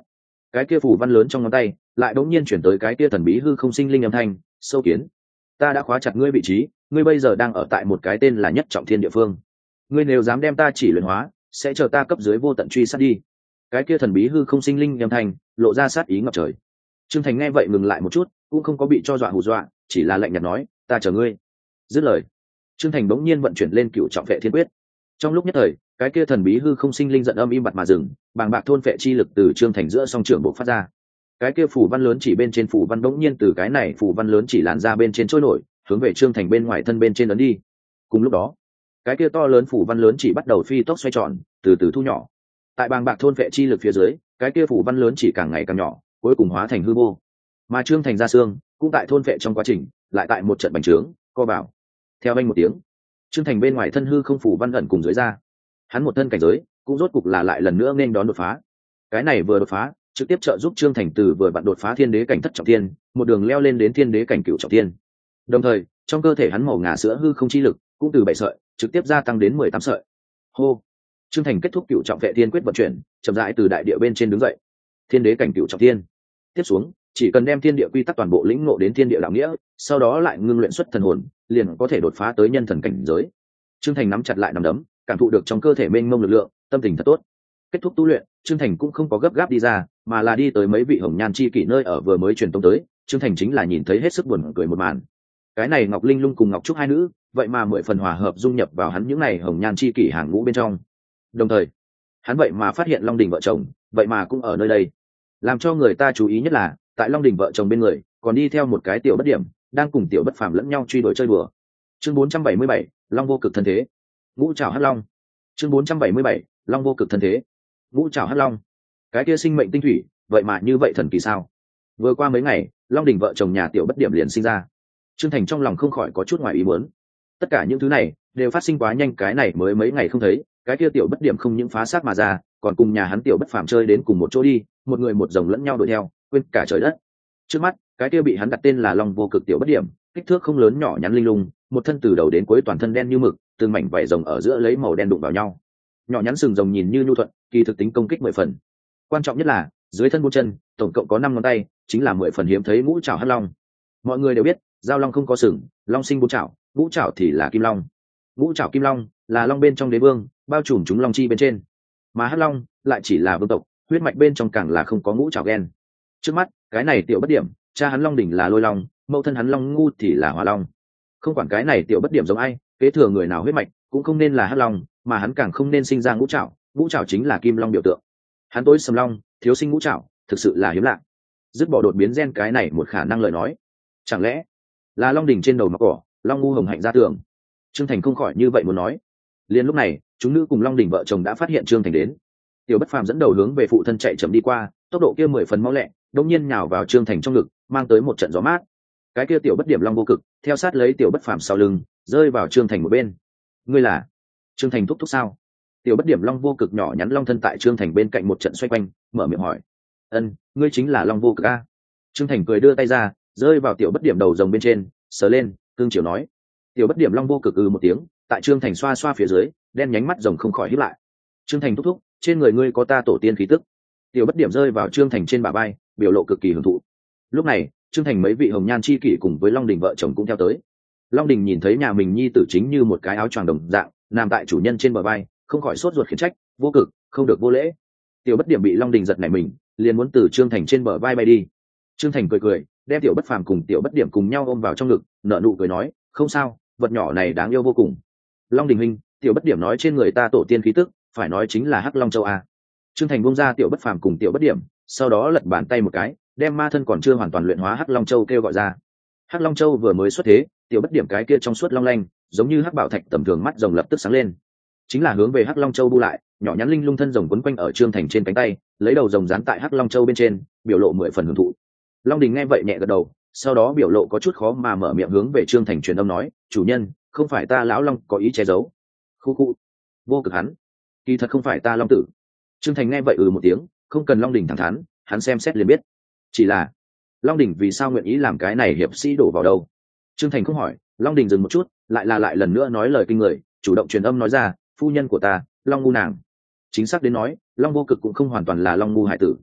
cái kia phù văn lớn trong ngón tay lại đống nhiên chuyển tới cái kia thần bí hư không sinh linh âm thanh. Sâu kiến, ta đã khóa chặt ngươi vị trí, ngươi bây giờ đang ở tại một cái tên là Nhất Trọng Thiên địa phương. Ngươi nếu dám đem ta chỉ luyện hóa, sẽ chờ ta cấp dưới vô tận truy sát đi. Cái kia thần bí hư không sinh linh âm thanh lộ ra sát ý ngập trời. Trương Thành nghe vậy ngừng lại một chút, cũng không có bị cho dọa hù dọa, chỉ là lạnh nhạt nói, ta chờ ngươi. Dứt lời, Trương Thành bỗng nhiên vận chuyển lên Cửu Trọng Vệ Thiên Quyết. Trong lúc nhất thời, cái kia thần bí hư không sinh linh giận âm im bặt mà dừng, bàng bạc thôn phệ chi lực từ Trương Thành giữa song trưởng bộc phát ra. Cái kia phủ văn lớn chỉ bên trên phủ văn bỗng nhiên từ cái này phủ văn lớn chỉ làn ra bên trên trôi nổi, hướng về Trương Thành bên ngoài thân bên trên ấn đi. Cùng lúc đó, cái kia to lớn phủ văn lớn chỉ bắt đầu phi tốc xoay tròn, từ từ thu nhỏ. Tại bàng bạc thôn phệ chi lực phía dưới, cái kia phủ văn lớn chỉ càng ngày càng nhỏ, cuối cùng hóa thành hư vô. Mà Trương Thành ra xương cũng tại thôn phệ trong quá trình, lại tại một trận bành trướng, co bảo. Theo anh một tiếng, Trương Thành bên ngoài thân hư không phủ văn ẩn cùng dưới ra, hắn một thân cảnh giới cũng rốt cục là lại lần nữa nên đón đột phá. Cái này vừa đột phá, trực tiếp trợ giúp Trương Thành từ vừa bạn đột phá thiên đế cảnh thất trọng thiên, một đường leo lên đến thiên đế cảnh cửu trọng thiên. Đồng thời, trong cơ thể hắn màu ngà sữa hư không chi lực cũng từ bảy sợi trực tiếp gia tăng đến mười tám sợi. Hô. Trương Thành kết thúc cửu trọng vệ thiên quyết vận chuyển, chậm rãi từ đại địa bên trên đứng dậy. Thiên đế cảnh cửu trọng thiên. Tiếp xuống, chỉ cần đem thiên địa quy tắc toàn bộ lĩnh ngộ đến thiên địa đạo nghĩa, sau đó lại ngưng luyện xuất thần hồn, liền có thể đột phá tới nhân thần cảnh giới. Trương Thành nắm chặt lại nắm đấm, cảm thụ được trong cơ thể mênh mông lực lượng, tâm tình thật tốt. Kết thúc tu luyện, Trương Thành cũng không có gấp gáp đi ra, mà là đi tới mấy vị hồng nhan chi kỷ nơi ở vừa mới truyền tông tới. Trương Thành chính là nhìn thấy hết sức buồn cười một màn. Cái này Ngọc Linh Lung cùng Ngọc Trúc hai nữ, vậy mà mười phần hòa hợp dung nhập vào hắn những này hồng nhan chi kỷ hàng ngũ bên trong. Đồng thời, hắn vậy mà phát hiện Long Đình vợ chồng, vậy mà cũng ở nơi đây. Làm cho người ta chú ý nhất là, tại Long Đình vợ chồng bên người, còn đi theo một cái tiểu bất điểm, đang cùng tiểu bất phàm lẫn nhau truy đuổi chơi đùa. Chương bốn trăm bảy mươi bảy, Long vô cực thân thế. Ngũ trảo hắc long. Chương bốn trăm bảy mươi bảy, Long vô cực thân thế. Ngũ trảo hắc long. Cái kia sinh mệnh tinh thủy, vậy mà như vậy thần kỳ sao? Vừa qua mấy ngày, Long Đình vợ chồng nhà tiểu bất điểm liền sinh ra. Trương Thành trong lòng không khỏi có chút ngoài ý muốn. Tất cả những thứ này đều phát sinh quá nhanh, cái này mới mấy ngày không thấy, cái kia tiểu bất điểm không những phá xác mà ra, còn cùng nhà hắn tiểu bất phàm chơi đến cùng một chỗ đi, một người một rồng lẫn nhau đuổi theo, quên cả trời đất. Trước mắt, cái kia bị hắn đặt tên là Long vô cực tiểu bất điểm, kích thước không lớn nhỏ nhắn linh lung, một thân từ đầu đến cuối toàn thân đen như mực, từng mảnh vảy rồng ở giữa lấy màu đen đụng vào nhau. Nhỏ nhắn sừng rồng nhìn như nhu thuận, kỳ thực tính công kích mười phần. Quan trọng nhất là, dưới thân bốn chân, tổng cộng có năm ngón tay, chính là mười phần hiếm thấy ngũ trảo hắc long. Mọi người đều biết, giao long không có sừng, long sinh bốn trảo, ngũ trảo thì là kim long. Ngũ trảo kim long là long bên trong đế vương, bao trùm chúng long chi bên trên. Mà hắc long lại chỉ là vương tộc, huyết mạch bên trong càng là không có ngũ trảo gen. Trước mắt, cái này tiểu bất điểm, cha hắn Long Đỉnh là Lôi Long, mẫu thân hắn Long Ngu thì là Hỏa Long. Không quản cái này tiểu bất điểm giống ai, kế thừa người nào huyết mạch, cũng không nên là hắc long, mà hắn càng không nên sinh ra ngũ trảo, ngũ trảo chính là kim long biểu tượng. Hắn tối sầm long, thiếu sinh ngũ trảo, thực sự là hiếm lạ. Dứt bỏ đột biến gen cái này một khả năng lời nói, chẳng lẽ là Long Đỉnh trên đầu mọc cỏ, Long Ngu hồng hạnh ra tường? Trương Thành không khỏi như vậy muốn nói. Liên lúc này, chúng nữ cùng Long Đỉnh vợ chồng đã phát hiện Trương Thành đến. Tiểu Bất Phàm dẫn đầu hướng về phụ thân chạy chậm đi qua, tốc độ kia mười phần mau lẹ, đột nhiên nhào vào Trương Thành trong ngực, mang tới một trận gió mát. Cái kia tiểu bất điểm Long vô cực, theo sát lấy tiểu Bất Phàm sau lưng, rơi vào Trương Thành một bên. Ngươi là? Trương Thành thúc thúc sao? Tiểu bất điểm Long vô cực nhỏ nhắn long thân tại Trương Thành bên cạnh một trận xoay quanh, mở miệng hỏi. Ân, ngươi chính là Long vô cực a? Trương Thành cười đưa tay ra, rơi vào tiểu bất điểm đầu rồng bên trên, sờ lên, cương chiều nói. Tiểu bất điểm Long vô cực ư một tiếng, tại Trương Thành xoa xoa phía dưới, đen nhánh mắt rồng không khỏi híp lại. Trương Thành thúc thúc, trên người ngươi có ta tổ tiên khí tức. Tiểu bất điểm rơi vào Trương Thành trên bả vai, biểu lộ cực kỳ hưởng thụ. Lúc này, Trương Thành mấy vị hồng nhan chi kỷ cùng với Long Đình vợ chồng cũng theo tới. Long Đình nhìn thấy nhà mình nhi tử chính như một cái áo choàng đồng dạng, nằm tại chủ nhân trên bờ vai, không khỏi sốt ruột khiển trách, vô cực, không được vô lễ. Tiểu bất điểm bị Long Đình giật nảy mình, liền muốn từ Trương Thành trên bờ vai bay đi. Trương Thành cười cười, đem tiểu bất phàm cùng tiểu bất điểm cùng nhau ôm vào trong ngực, nở nụ cười nói, không sao, vật nhỏ này đáng yêu vô cùng. Long Đình huynh, tiểu bất điểm nói trên người ta tổ tiên khí tức, phải nói chính là Hắc Long Châu a. Trương Thành buông ra tiểu bất phàm cùng tiểu bất điểm, sau đó lật bàn tay một cái, đem ma thân còn chưa hoàn toàn luyện hóa Hắc Long Châu kêu gọi ra. Hắc Long Châu vừa mới xuất thế, tiểu bất điểm cái kia trong suốt long lanh, giống như hắc bảo thạch tầm thường mắt rồng lập tức sáng lên. Chính là hướng về Hắc Long Châu bu lại, nhỏ nhắn linh lung thân rồng quấn quanh ở Trương Thành trên cánh tay, lấy đầu rồng dán tại Hắc Long Châu bên trên, biểu lộ mười phần hưởng thụ. Long Đình nghe vậy nhẹ gật đầu, sau đó biểu lộ có chút khó mà mở miệng hướng về Trương Thành truyền âm nói, chủ nhân, không phải ta lão long có ý che giấu. Khu khu, vô cực hắn, kỳ thật không phải ta long tử. Trương Thành nghe vậy ừ một tiếng, không cần Long Đình thẳng thắn, hắn xem xét liền biết. Chỉ là Long Đình vì sao nguyện ý làm cái này hiệp sĩ đổ vào đâu? Trương Thành không hỏi, Long Đình dừng một chút, lại là lại lần nữa nói lời kinh người, chủ động truyền âm nói ra, phu nhân của ta, Long Ngu nàng. Chính xác đến nói, Long vô cực cũng không hoàn toàn là Long Ngu hải tử.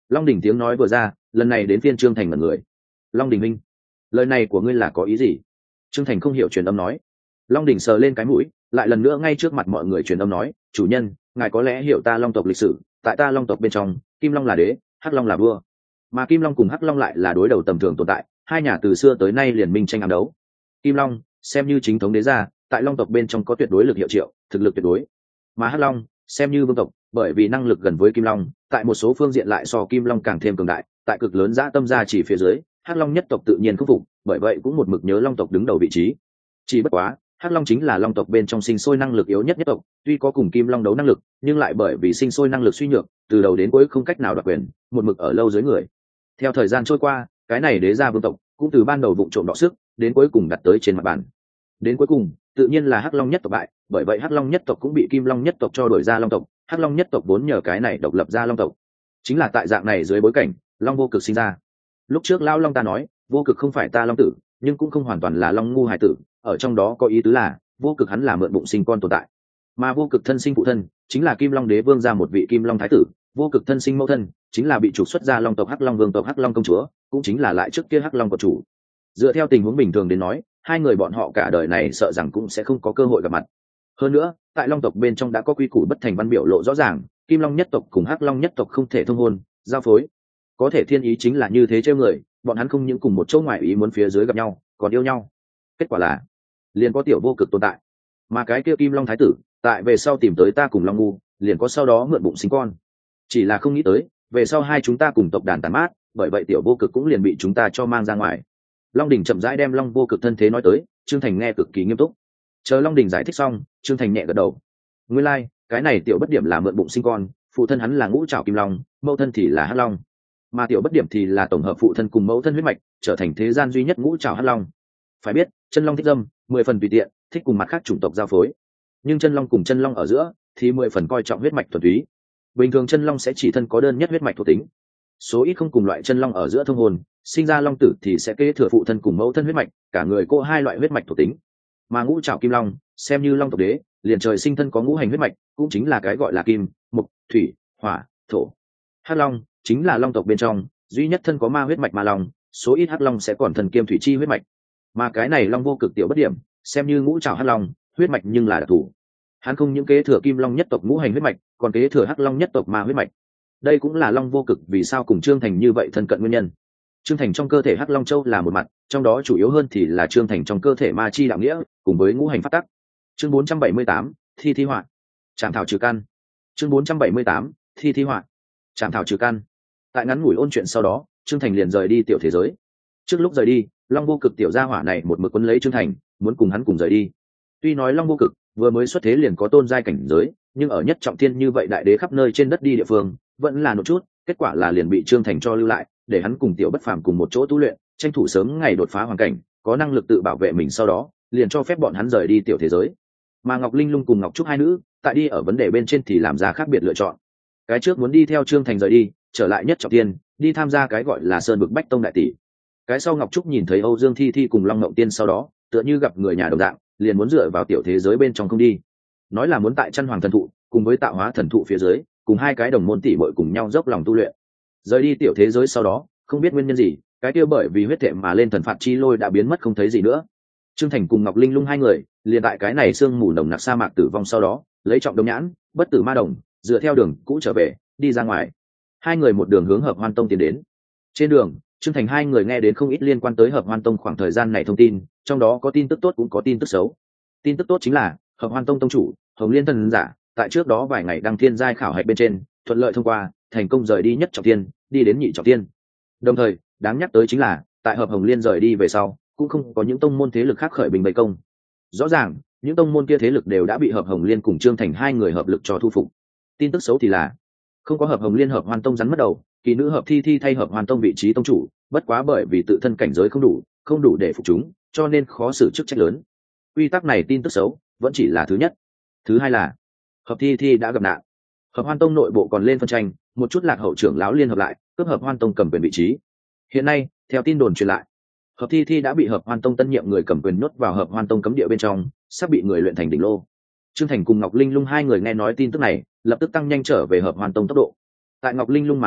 Long Đình tiếng nói vừa ra, lần này đến phiên Trương Thành mật người. Long Đình minh, lời này của ngươi là có ý gì? Trương Thành không hiểu truyền âm nói. Long Đình sờ lên cái mũi, lại lần nữa ngay trước mặt mọi người truyền âm nói, chủ nhân, ngài có lẽ hiểu ta Long tộc lịch sử, tại ta Long tộc bên trong, Kim Long là đế, Hắc Long là vua, mà Kim Long cùng Hắc Long lại là đối đầu tầm thường tồn tại, hai nhà từ xưa tới nay liền minh tranh ám đấu. Kim Long xem như chính thống đế gia, tại Long tộc bên trong có tuyệt đối lực hiệu triệu, thực lực tuyệt đối, mà Hắc Long xem như vương tộc, bởi vì năng lực gần với Kim Long, tại một số phương diện lại so Kim Long càng thêm cường đại, tại cực lớn dã tâm gia chỉ phía dưới, Hắc Long nhất tộc tự nhiên khắc phục, bởi vậy cũng một mực nhớ Long tộc đứng đầu vị trí. Chỉ bất quá, Hắc Long chính là Long tộc bên trong sinh sôi năng lực yếu nhất nhất tộc, tuy có cùng Kim Long đấu năng lực, nhưng lại bởi vì sinh sôi năng lực suy nhược, từ đầu đến cuối không cách nào đoạt quyền, một mực ở lâu dưới người. Theo thời gian trôi qua, cái này đế gia vương tộc cũng từ ban đầu vụng trộm đọ sức, đến cuối cùng đặt tới trên mặt bàn. Đến cuối cùng, tự nhiên là Hắc Long nhất tộc bại, bởi vậy Hắc Long nhất tộc cũng bị Kim Long nhất tộc cho đuổi ra Long tộc, Hắc Long nhất tộc vốn nhờ cái này độc lập ra Long tộc. Chính là tại dạng này dưới bối cảnh, Long Vô Cực sinh ra. Lúc trước lão Long ta nói, Vô Cực không phải ta Long tử, nhưng cũng không hoàn toàn là Long ngu hải tử, ở trong đó có ý tứ là, Vô Cực hắn là mượn bụng sinh con tồn tại. Mà Vô Cực thân sinh phụ thân, chính là Kim Long đế vương ra một vị Kim Long thái tử, Vô Cực thân sinh mẫu thân, chính là bị trục xuất ra Long tộc Hắc Long vương tộc Hắc Long công chúa, cũng chính là lại trước kia Hắc Long của chủ. Dựa theo tình huống bình thường đến nói, hai người bọn họ cả đời này sợ rằng cũng sẽ không có cơ hội gặp mặt. Hơn nữa, tại Long tộc bên trong đã có quy củ bất thành văn biểu lộ rõ ràng, Kim Long nhất tộc cùng Hắc Long nhất tộc không thể thông hôn, giao phối. Có thể thiên ý chính là như thế trêu người, bọn hắn không những cùng một chỗ ngoại ý muốn phía dưới gặp nhau, còn yêu nhau. Kết quả là, liền có tiểu Vô Cực tồn tại. Mà cái kia Kim Long thái tử, tại về sau tìm tới ta cùng Long ngu, liền có sau đó mượn bụng sinh con. Chỉ là không nghĩ tới, về sau hai chúng ta cùng tộc đàn tàn mát, bởi vậy tiểu Vô Cực cũng liền bị chúng ta cho mang ra ngoài. Long Đình chậm rãi đem Long Vô Cực thân thế nói tới, Trương Thành nghe cực kỳ nghiêm túc. Chờ Long Đình giải thích xong, Trương Thành nhẹ gật đầu. Nguyên lai, like, cái này tiểu bất điểm là mượn bụng sinh con, phụ thân hắn là Ngũ Trảo Kim Long, mẫu thân thì là Hắc Long. Mà tiểu bất điểm thì là tổng hợp phụ thân cùng mẫu thân huyết mạch, trở thành thế gian duy nhất Ngũ Trảo Hắc Long. Phải biết, chân long thích dâm, mười phần tùy tiện, thích cùng mặt khác chủng tộc giao phối. Nhưng chân long cùng chân long ở giữa thì mười phần coi trọng huyết mạch thuần túy. Bình thường chân long sẽ chỉ thân có đơn nhất huyết mạch thuộc tính. Số ít không cùng loại chân long ở giữa thông hồn, sinh ra long tử thì sẽ kế thừa phụ thân cùng mẫu thân huyết mạch, cả người cô hai loại huyết mạch thuộc tính. Mà Ngũ Trảo Kim Long, xem như long tộc đế, liền trời sinh thân có ngũ hành huyết mạch, cũng chính là cái gọi là kim, mộc, thủy, hỏa, thổ. Hắc Long chính là long tộc bên trong duy nhất thân có ma huyết mạch ma long, số ít Hắc Long sẽ còn thần kiêm thủy chi huyết mạch. Mà cái này Long Vô Cực tiểu bất điểm, xem như Ngũ Trảo Hắc Long, huyết mạch nhưng là đặc thù. Hắn không những kế thừa Kim Long nhất tộc ngũ hành huyết mạch, còn kế thừa Hắc Long nhất tộc ma huyết mạch. Đây cũng là Long Vô Cực vì sao cùng Trương Thành như vậy thân cận nguyên nhân. Trương Thành trong cơ thể Hắc Long Châu là một mặt, trong đó chủ yếu hơn thì là Trương Thành trong cơ thể ma chi đạo nghĩa, cùng với ngũ hành pháp tắc. Chương bốn trăm bảy mươi tám, thi thi họa. Trảm thảo trừ căn. Chương bốn trăm bảy mươi tám, thi thi họa. Trảm thảo trừ căn. Tại ngắn ngủi ôn chuyện sau đó, Trương Thành liền rời đi tiểu thế giới. Trước lúc rời đi, Long Vô Cực tiểu gia hỏa này một mực quấn lấy Trương Thành, muốn cùng hắn cùng rời đi. Tuy nói Long Vô Cực vừa mới xuất thế liền có tôn giai cảnh giới, nhưng ở nhất trọng thiên như vậy đại đế khắp nơi trên đất đi địa phương, vẫn là một chút, kết quả là liền bị Trương Thành cho lưu lại, để hắn cùng tiểu bất phàm cùng một chỗ tu luyện, tranh thủ sớm ngày đột phá hoàn cảnh, có năng lực tự bảo vệ mình, sau đó liền cho phép bọn hắn rời đi tiểu thế giới. Mà Ngọc Linh Lung cùng Ngọc Trúc hai nữ, tại đi ở vấn đề bên trên thì làm ra khác biệt lựa chọn. Cái trước muốn đi theo Trương Thành rời đi, trở lại nhất trọng thiên, đi tham gia cái gọi là Sơn Bực Bách Tông đại tỷ. Cái sau Ngọc Trúc nhìn thấy Âu Dương Thi Thi cùng Long Ngộng Tiên sau đó, tựa như gặp người nhà đồng dạng, liền muốn dựa vào tiểu thế giới bên trong không đi. Nói là muốn tại Chân Hoàng thần thụ, cùng với Tạo Hóa thần thụ phía dưới, cùng hai cái đồng môn tỷ muội cùng nhau dốc lòng tu luyện. Rời đi tiểu thế giới sau đó, không biết nguyên nhân gì, cái kia bởi vì huyết thệ mà lên thần phạt chi lôi đã biến mất không thấy gì nữa. Trương Thành cùng Ngọc Linh Lung hai người, liền tại cái này sương mù nồng nặc sa mạc tử vong sau đó, lấy trọng đống nhãn, bất tử ma đồng, dựa theo đường cũ trở về, đi ra ngoài. Hai người một đường hướng Hợp Hoan Tông tiến đến. Trên đường, Trương Thành hai người nghe đến không ít liên quan tới Hợp Hoan Tông khoảng thời gian này thông tin, trong đó có tin tức tốt cũng có tin tức xấu. Tin tức tốt chính là Hợp Hoan Tông tông chủ Hồng Liên thần giả, tại trước đó vài ngày đăng thiên giai khảo hạch bên trên, thuận lợi thông qua, thành công rời đi nhất trọng thiên, đi đến nhị trọng thiên. Đồng thời, đáng nhắc tới chính là, tại Hợp Hồng Liên rời đi về sau, cũng không có những tông môn thế lực khác khởi bình bày công. Rõ ràng, những tông môn kia thế lực đều đã bị Hợp Hồng Liên cùng Trương Thành hai người hợp lực cho thu phục. Tin tức xấu thì là, không có Hợp Hồng Liên Hợp Hoan Tông rắn mất đầu, kỳ nữ Hợp Thi Thi thay Hợp Hoan Tông vị trí tông chủ, bất quá bởi vì tự thân cảnh giới không đủ, không đủ để phục chúng, cho nên khó xử chức trách lớn. Quy tắc này tin tức xấu, vẫn chỉ là thứ nhất. Thứ hai là, Hợp Thi Thi đã gặp nạn. Hợp Hoan Tông nội bộ còn lên phân tranh, một chút lạc hậu trưởng lão liên hợp lại, cướp Hợp Hoan Tông cầm quyền vị trí. Hiện nay, theo tin đồn truyền lại, Hợp Thi Thi đã bị Hợp Hoan Tông tân nhiệm người cầm quyền nhốt vào Hợp Hoan Tông cấm địa bên trong, sắp bị người luyện thành đỉnh lô. Trương Thành cùng Ngọc Linh Lung hai người nghe nói tin tức này, lập tức tăng nhanh trở về Hợp Hoan Tông tốc độ. Tại Ngọc Linh Lung mà nói,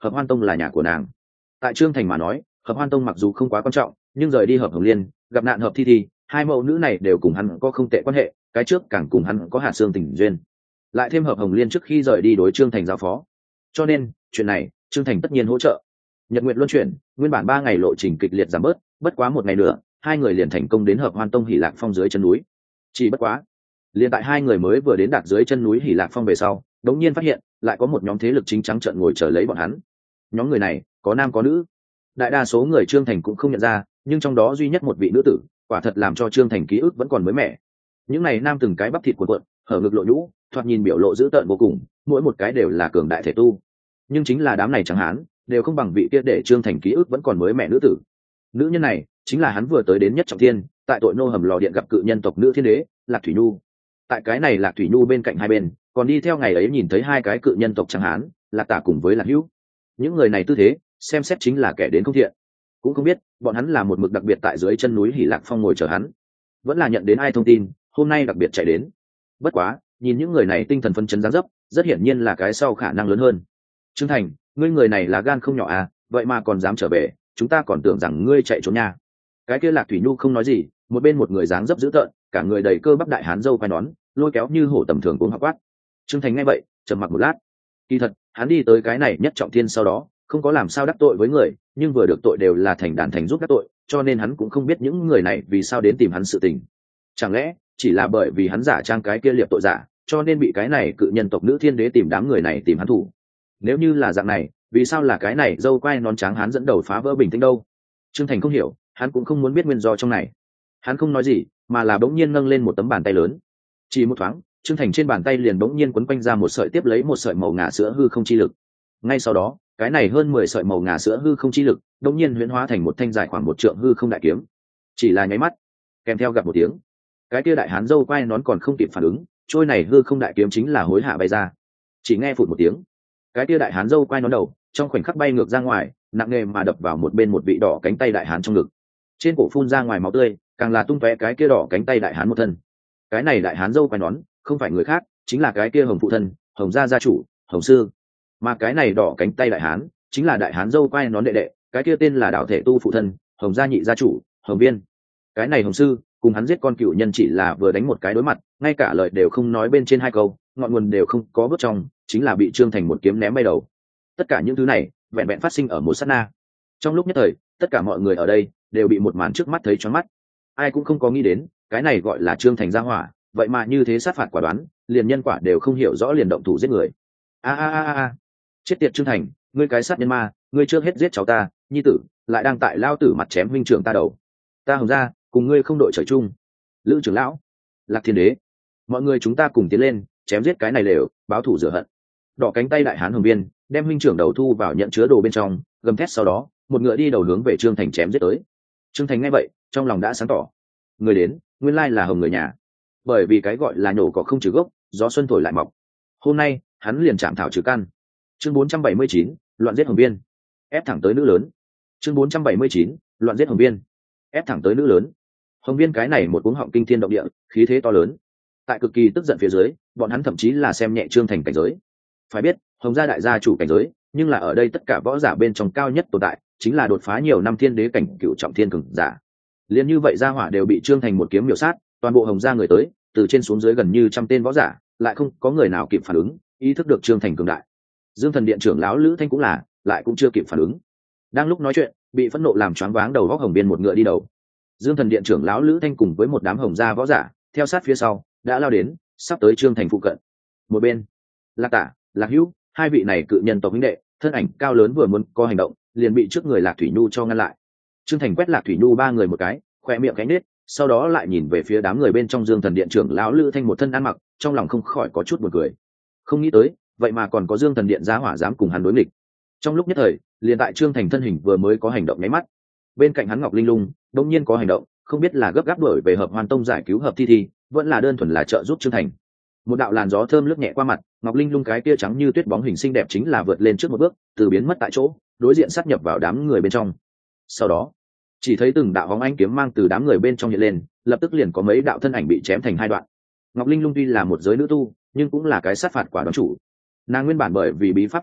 hợp hoan tông là nhà của nàng. Tại Trương Thành mà nói, hợp hoan tông mặc dù không quá quan trọng, nhưng rời đi hợp hồng liên, gặp nạn hợp thi thi, hai mẫu nữ này đều cùng hắn có không tệ quan hệ, cái trước càng cùng hắn có hạt xương tình duyên, lại thêm hợp hồng liên trước khi rời đi đối Trương Thành giao phó, cho nên chuyện này Trương Thành tất nhiên hỗ trợ. Nhật nguyện luân chuyển, nguyên bản ba ngày lộ trình kịch liệt giảm bớt, bất quá một ngày nữa hai người liền thành công đến hợp hoan tông Hỉ Lạc Phong dưới chân núi. Chỉ bất quá liền tại hai người mới vừa đến đạt dưới chân núi Hỉ Lạc Phong về sau, đống nhiên phát hiện lại có một nhóm thế lực chính trắng trợn ngồi chờ lấy bọn hắn. Nhóm người này có nam có nữ, đại đa số người Trương Thành cũng không nhận ra, nhưng trong đó duy nhất một vị nữ tử quả thật làm cho Trương Thành ký ức vẫn còn mới mẻ. Những này nam từng cái bắp thịt cuộn cuộn, hở ngực lộ nhũ, thoạt nhìn biểu lộ dữ tợn vô cùng, mỗi một cái đều là cường đại thể tu, nhưng chính là đám này chẳng hán đều không bằng vị kia để Trương Thành ký ức vẫn còn mới mẻ nữ tử. Nữ nhân này chính là hắn vừa tới đến Nhất Trọng Thiên, tại tội nô hầm lò điện gặp cự nhân tộc nữ thiên đế Lạc Thủy Nhu. Tại cái này Lạc Thủy Nhu bên cạnh hai bên còn đi theo ngày ấy nhìn thấy hai cái cự nhân tộc chẳng hán, Lạc Tả cùng với Lạc Hữu. Những người này tư thế xem xét chính là kẻ đến không thiện, cũng không biết bọn hắn là một mực đặc biệt tại dưới chân núi Hỉ Lạc Phong ngồi chờ hắn, vẫn là nhận đến ai thông tin hôm nay đặc biệt chạy đến. Bất quá nhìn những người này tinh thần phân chấn dáng dấp, rất hiển nhiên là cái sau khả năng lớn hơn. Trương Thành, ngươi người này là gan không nhỏ à, vậy mà còn dám trở về, chúng ta còn tưởng rằng ngươi chạy trốn nha. Cái kia Lạc Thủy Nhu không nói gì, một bên một người dáng dấp dữ tợn, cả người đầy cơ bắp đại hán dâu quai nón, lôi kéo như hổ tầm thường cuống học quát. Trương Thành nghe vậy trầm mặc một lát. Kỳ thật hắn đi tới cái này Nhất Trọng Thiên sau đó không có làm sao đắc tội với người, nhưng vừa được tội đều là thành đàn thành giúp đắc tội, cho nên hắn cũng không biết những người này vì sao đến tìm hắn sự tình. Chẳng lẽ chỉ là bởi vì hắn giả trang cái kia liệp tội giả, cho nên bị cái này cự nhân tộc nữ thiên đế tìm đám người này tìm hắn thủ? Nếu như là dạng này, vì sao là cái này dâu quai nón trắng hắn dẫn đầu phá vỡ bình tĩnh đâu? Trương Thành không hiểu, hắn cũng không muốn biết nguyên do trong này. Hắn không nói gì, mà là bỗng nhiên nâng lên một tấm bàn tay lớn. Chỉ một thoáng, Trương Thành trên bàn tay liền bỗng nhiên quấn quanh ra một sợi tiếp lấy một sợi màu ngà sữa hư không chi lực. Ngay sau đó, cái này hơn mười sợi màu ngà sữa hư không chi lực bỗng nhiên huyễn hóa thành một thanh dài khoảng một trượng hư không đại kiếm. Chỉ là nháy mắt, kèm theo gặp một tiếng, cái kia đại hán dâu quai nón còn không kịp phản ứng, trôi này hư không đại kiếm chính là hối hạ bay ra. Chỉ nghe phụt một tiếng, cái kia đại hán dâu quai nón đầu trong khoảnh khắc bay ngược ra ngoài, nặng nề mà đập vào một bên một vị đỏ cánh tay đại hán trong ngực. Trên cổ phun ra ngoài máu tươi, càng là tung tóe cái kia đỏ cánh tay đại hán một thân. Cái này đại hán dâu quai nón không phải người khác, chính là cái kia Hồng phụ thân, Hồng gia gia chủ, Hồng sư. Mà cái này đỏ cánh tay đại hán chính là đại hán dâu quai nón đệ đệ, cái kia tên là đạo thể tu phụ thân, Hồng gia nhị gia chủ, Hồng viên. Cái này Hồng sư cùng hắn giết con cựu nhân chỉ là vừa đánh một cái đối mặt, ngay cả lời đều không nói bên trên hai câu, ngọn nguồn đều không có bước trong, chính là bị Trương Thành một kiếm ném bay đầu. Tất cả những thứ này vẹn vẹn phát sinh ở một sát na. Trong lúc nhất thời, tất cả mọi người ở đây đều bị một màn trước mắt thấy choáng mắt. Ai cũng không có nghĩ đến, cái này gọi là Trương Thành gia hỏa, vậy mà như thế sát phạt quả đoán, liền nhân quả đều không hiểu rõ liền động thủ giết người. A a a a, chết tiệt Trương Thành, ngươi cái sát nhân ma, ngươi trước hết giết cháu ta, nhi tử, lại đang tại lao tử mặt chém huynh trưởng ta đầu. Ta Hồng gia cùng ngươi không đội trời chung. Lữ trưởng lão, Lạc Thiên đế, mọi người chúng ta cùng tiến lên, chém giết cái này lều, báo thù rửa hận. Đỏ cánh tay đại hán Hồng viên đem huynh trưởng đầu thu vào nhận chứa đồ bên trong, gầm thét, sau đó một ngựa đi đầu hướng về Trương Thành chém giết tới. Trương Thành nghe vậy trong lòng đã sáng tỏ, người đến nguyên lai là Hồng người nhà, bởi vì cái gọi là nhổ cỏ không trừ gốc, gió xuân thổi lại mọc, hôm nay hắn liền chạm thảo trừ căn. Chương bốn trăm bảy mươi chín, loạn giết Hồng viên, ép thẳng tới nữ lớn. Chương bốn trăm bảy mươi chín, loạn giết Hồng viên, ép thẳng tới nữ lớn. Hồng viên cái này một cuống họng kinh thiên động địa, khí thế to lớn. Tại cực kỳ tức giận phía dưới, bọn hắn thậm chí là xem nhẹ Trương Thành cảnh giới. Phải biết, Hồng gia đại gia chủ cảnh giới, nhưng là ở đây tất cả võ giả bên trong cao nhất tồn tại, chính là đột phá nhiều năm thiên đế cảnh cựu trọng thiên cường giả. Liên như vậy gia hỏa đều bị Trương Thành một kiếm miểu sát, toàn bộ Hồng gia người tới, từ trên xuống dưới gần như trăm tên võ giả, lại không có người nào kịp phản ứng, ý thức được Trương Thành cường đại. Dương Thần Điện trưởng lão Lữ Thanh cũng là, lại cũng chưa kịp phản ứng. Đang lúc nói chuyện, bị phẫn nộ làm choáng váng đầu góc Hồng viên một ngựa đi đầu. Dương Thần Điện trưởng lão Lữ Thanh cùng với một đám Hồng gia võ giả, theo sát phía sau, đã lao đến, sắp tới Trương Thành phụ cận. Một bên, Lạc Tả, Lạc Hữu, hai vị này cự nhân tộc huynh đệ, thân ảnh cao lớn vừa muốn có hành động, liền bị trước người Lạc Thủy Nhu cho ngăn lại. Trương Thành quét Lạc Thủy Nhu ba người một cái, khoe miệng cánh nết, sau đó lại nhìn về phía đám người bên trong Dương Thần Điện trưởng lão Lữ Thanh một thân ăn mặc, trong lòng không khỏi có chút buồn cười. Không nghĩ tới, vậy mà còn có Dương Thần Điện giá hỏa dám cùng hắn đối nghịch. Trong lúc nhất thời, liền tại Trương Thành thân hình vừa mới có hành động nháy mắt, bên cạnh hắn Ngọc Linh Lung đột nhiên có hành động, không biết là gấp gáp đuổi về Hợp Hoan Tông giải cứu Hợp Thi Thi, vẫn là đơn thuần là trợ giúp Trương Thành. Một đạo làn gió thơm lướt nhẹ qua mặt, Ngọc Linh Lung cái tia trắng như tuyết bóng hình xinh đẹp chính là vượt lên trước một bước, từ biến mất tại chỗ, đối diện sát nhập vào đám người bên trong. Sau đó, chỉ thấy từng đạo bóng ánh kiếm mang từ đám người bên trong hiện lên, lập tức liền có mấy đạo thân ảnh bị chém thành hai đoạn. Ngọc Linh Lung tuy là một giới nữ tu, nhưng cũng là cái sát phạt quả đoán chủ. Nàng nguyên bản bởi vì bí pháp phản vệ,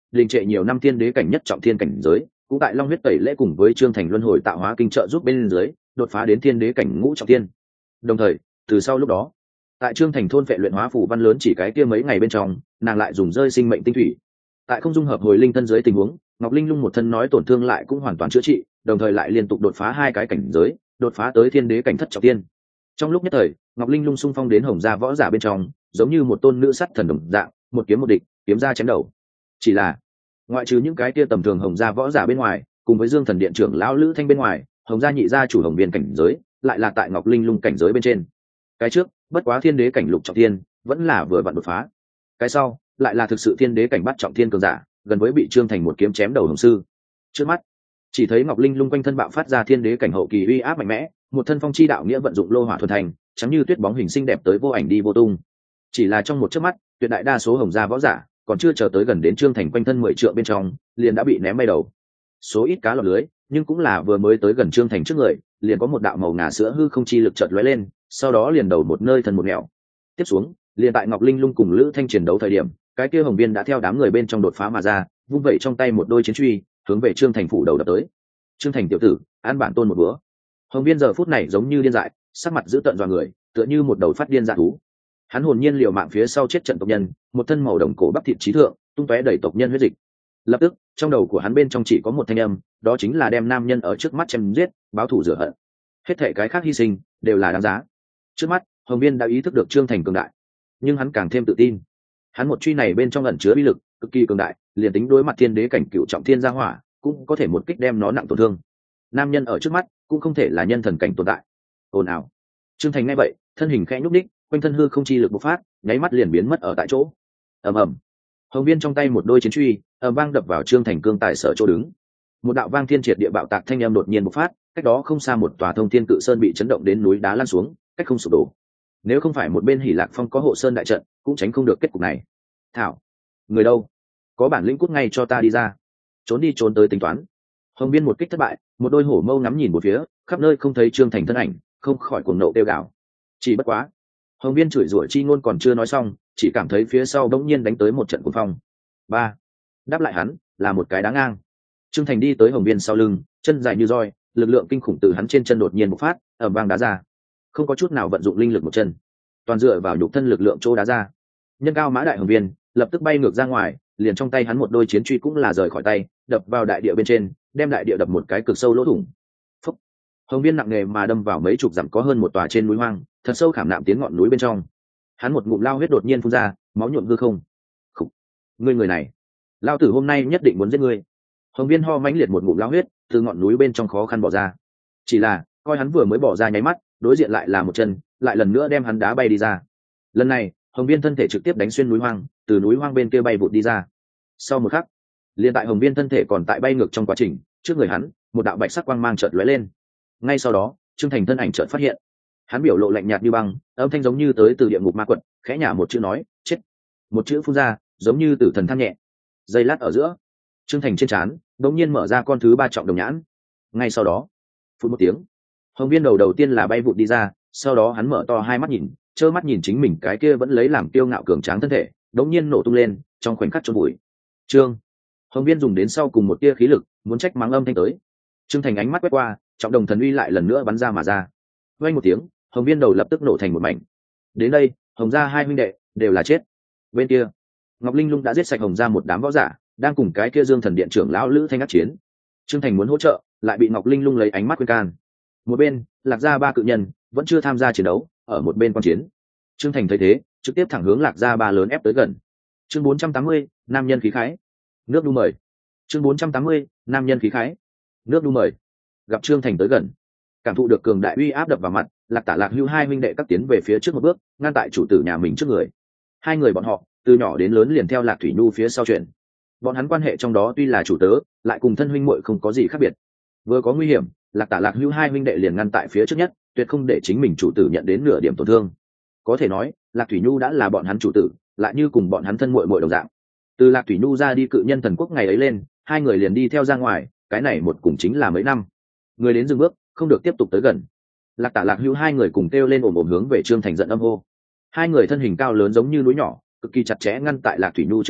đình trệ nhiều năm thiên đế cảnh nhất trọng thiên cảnh giới cũng tại long huyết tẩy lễ cùng với trương thành luân hồi tạo hóa kinh trợ giúp bên dưới đột phá đến thiên đế cảnh ngũ trọng thiên. Đồng thời từ sau lúc đó tại trương thành thôn vệ luyện hóa phủ văn lớn chỉ cái kia mấy ngày bên trong, nàng lại dùng rơi sinh mệnh tinh thủy tại không dung hợp hồi linh thân dưới tình huống, ngọc linh lung một thân nói tổn thương lại cũng hoàn toàn chữa trị, đồng thời lại liên tục đột phá hai cái cảnh giới, đột phá tới thiên đế cảnh thất trọng thiên. Trong lúc nhất thời ngọc linh lung xung phong đến hồng gia võ giả bên trong, giống như một tôn nữ sắt thần đồng dạng, một kiếm một địch, kiếm ra chém đầu. Chỉ là ngoại trừ những cái kia tầm thường hồng gia võ giả bên ngoài, cùng với dương thần điện trưởng lão lữ thanh bên ngoài, hồng gia nhị gia chủ hồng viên cảnh giới lại là tại ngọc linh lung cảnh giới bên trên. Cái trước bất quá thiên đế cảnh lục trọng thiên, vẫn là vừa vặn đột phá. Cái sau lại là thực sự thiên đế cảnh bắt trọng thiên cường giả, gần với bị trương thành một kiếm chém đầu hồng sư. Trước mắt chỉ thấy ngọc linh lung quanh thân bạo phát ra thiên đế cảnh hậu kỳ uy áp mạnh mẽ, một thân phong chi đạo nghĩa vận dụng lô hỏa thuần thành, trắng như tuyết bóng hình xinh đẹp tới vô ảnh đi vô tung. Chỉ là trong một chớp mắt, tuyệt đại đa số hồng gia võ giả còn chưa chờ tới gần đến trương thành quanh thân mười trượng bên trong, liền đã bị ném bay đầu. Số ít cá lọt lưới, nhưng cũng là vừa mới tới gần trương thành trước người, liền có một đạo màu ngà sữa hư không chi lực chợt lóe lên, sau đó liền đầu một nơi thần một nẻo. Tiếp xuống, liền tại ngọc linh lung cùng lữ thanh chiến đấu thời điểm, cái kia hồng viên đã theo đám người bên trong đột phá mà ra, vung vẩy trong tay một đôi chiến truy, hướng về trương thành phủ đầu đập tới. Trương thành tiểu tử, an bản tôn một bữa. Hồng viên giờ phút này giống như điên dại, sắc mặt dữ tợn dọa người, tựa như một đầu phát điên dã thú. Hắn hồn nhiên liều mạng phía sau chết trận tộc nhân, một thân màu đồng cổ bắp thịt trí thượng, tung tóe đầy tộc nhân huyết dịch. Lập tức, trong đầu của hắn bên trong chỉ có một thanh âm, đó chính là đem nam nhân ở trước mắt chém giết, báo thù rửa hận. Hết thảy cái khác hy sinh đều là đáng giá. Trước mắt, Hồng Viên đã ý thức được Trương Thành cường đại, nhưng hắn càng thêm tự tin. Hắn một truy này bên trong ẩn chứa uy lực cực kỳ cường đại, liền tính đối mặt thiên đế cảnh cựu trọng thiên gia hỏa, cũng có thể một kích đem nó nặng tổn thương. Nam nhân ở trước mắt cũng không thể là nhân thần cảnh tồn tại. Ồn ào. Trương Thành nghe vậy, thân hình khẽ nhúc nhích, quanh thân hư không chi lực bộc phát, nháy mắt liền biến mất ở tại chỗ. Ầm ầm. Hồng Viên trong tay một đôi chiến truy, ầm vang đập vào Trương Thành cương tại sở chỗ đứng. Một đạo vang thiên triệt địa bạo tạc thanh âm đột nhiên bộc phát, cách đó không xa một tòa thông thiên cự sơn bị chấn động đến núi đá lăn xuống, cách không sụp đổ. Nếu không phải một bên Hỉ Lạc Phong có hộ sơn đại trận, cũng tránh không được kết cục này. Thảo, người đâu? Có bản lĩnh cút ngay cho ta đi ra. Trốn đi trốn tới tính toán. Hồng Viên một kích thất bại, một đôi hổ mâu ngắm nhìn một phía, khắp nơi không thấy Trương Thành thân ảnh, không khỏi cuồng nộ kêu gào. Chỉ bất quá, Hồng Viên chửi rủa chi ngôn còn chưa nói xong, chỉ cảm thấy phía sau bỗng nhiên đánh tới một trận cuồng phong. Ba, đáp lại hắn là một cái đá ngang. Trương Thành đi tới Hồng Viên sau lưng, chân dài như roi, lực lượng kinh khủng từ hắn trên chân đột nhiên bộc phát, ầm vang đá ra. Không có chút nào vận dụng linh lực một chân, toàn dựa vào nhục thân lực lượng chỗ đá ra. Nhân cao mã đại Hồng Viên lập tức bay ngược ra ngoài, liền trong tay hắn một đôi chiến truy cũng là rời khỏi tay, đập vào đại địa bên trên, đem đại địa đập một cái cực sâu lỗ thủng. Phúc. Hồng Viên nặng nề mà đâm vào mấy chục dặm có hơn một tòa trên núi hoang, thật sâu khảm nạm tiến ngọn núi bên trong. Hắn một ngụm lao huyết đột nhiên phun ra, máu nhuộm hư không. Khục. Ngươi người này, lao tử hôm nay nhất định muốn giết ngươi. Hồng Viên ho mãnh liệt một ngụm lao huyết từ ngọn núi bên trong khó khăn bỏ ra. Chỉ là coi hắn vừa mới bỏ ra nháy mắt, đối diện lại là một chân, lại lần nữa đem hắn đá bay đi ra. Lần này Hồng Viên thân thể trực tiếp đánh xuyên núi hoang, từ núi hoang bên kia bay vụt đi ra. Sau một khắc, liền tại Hồng Viên thân thể còn tại bay ngược trong quá trình, trước người hắn một đạo bạch sắc quang mang chợt lóe lên. Ngay sau đó Trương Thành thân ảnh chợt phát hiện, hắn biểu lộ lạnh nhạt như băng, âm thanh giống như tới từ địa ngục ma quật, khẽ nhả một chữ nói, chết. Một chữ phun ra, giống như tử thần than nhẹ. Giây lát ở giữa, Trương Thành trên trán đột nhiên mở ra con thứ ba trọng đồng nhãn. Ngay sau đó, phút một tiếng, Hồng Viên đầu đầu tiên là bay vụt đi ra, sau đó hắn mở to hai mắt nhìn, trơ mắt nhìn chính mình cái kia vẫn lấy làm kiêu ngạo cường tráng thân thể đột nhiên nổ tung lên, trong khoảnh khắc chôn bụi. Trương Hồng Viên dùng đến sau cùng một tia khí lực, muốn trách mắng âm thanh tới. Trương Thành ánh mắt quét qua, trọng đồng thần uy lại lần nữa bắn ra mà ra. Vang một tiếng, Hồng Viên đầu lập tức nổ thành một mảnh. Đến đây, Hồng gia hai huynh đệ đều là chết. Bên kia, Ngọc Linh Lung đã giết sạch Hồng gia một đám võ giả, đang cùng cái kia Dương Thần Điện trưởng lão Lữ Thanh ác chiến. Trương Thành muốn hỗ trợ, lại bị Ngọc Linh Lung lấy ánh mắt khuyên can. Một bên, Lạc gia ba cự nhân vẫn chưa tham gia chiến đấu, ở một bên quan chiến. Trương Thành thấy thế, trực tiếp thẳng hướng Lạc gia ba lớn ép tới gần. Chương bốn trăm tám mươi, nam nhân khí khái. Nước đu mời. Chương bốn trăm tám mươi, nam nhân khí khái. Nước đu mời. Gặp Trương Thành tới gần, cảm thụ được cường đại uy áp đập vào mặt, Lạc Tả Lạc Hưu hai huynh đệ các tiến về phía trước một bước, ngăn tại chủ tử nhà mình trước người. Hai người bọn họ từ nhỏ đến lớn liền theo Lạc Thủy Nhu phía sau chuyện. Bọn hắn quan hệ trong đó tuy là chủ tớ, lại cùng thân huynh muội không có gì khác biệt. Vừa có nguy hiểm, Lạc Tả Lạc Hưu hai huynh đệ liền ngăn tại phía trước nhất, tuyệt không để chính mình chủ tử nhận đến nửa điểm tổn thương. Có thể nói, Lạc Thủy Nhu đã là bọn hắn chủ tử, lại như cùng bọn hắn thân muội muội đồng dạng. Từ Lạc Thủy Nhu ra đi cự nhân thần quốc ngày ấy lên, hai người liền đi theo ra ngoài, cái này một cùng chính là mấy năm. Người đến dừng bước, không được tiếp tục tới gần. Lạc Tả Lạc Hưu hai người cùng kêu lên ồm ồm hướng về Trương Thành giận âm hô. Hai người thân hình cao lớn giống như núi nhỏ, cực kỳ chặt chẽ ngăn tại Lạc Thủy Nhu trước người,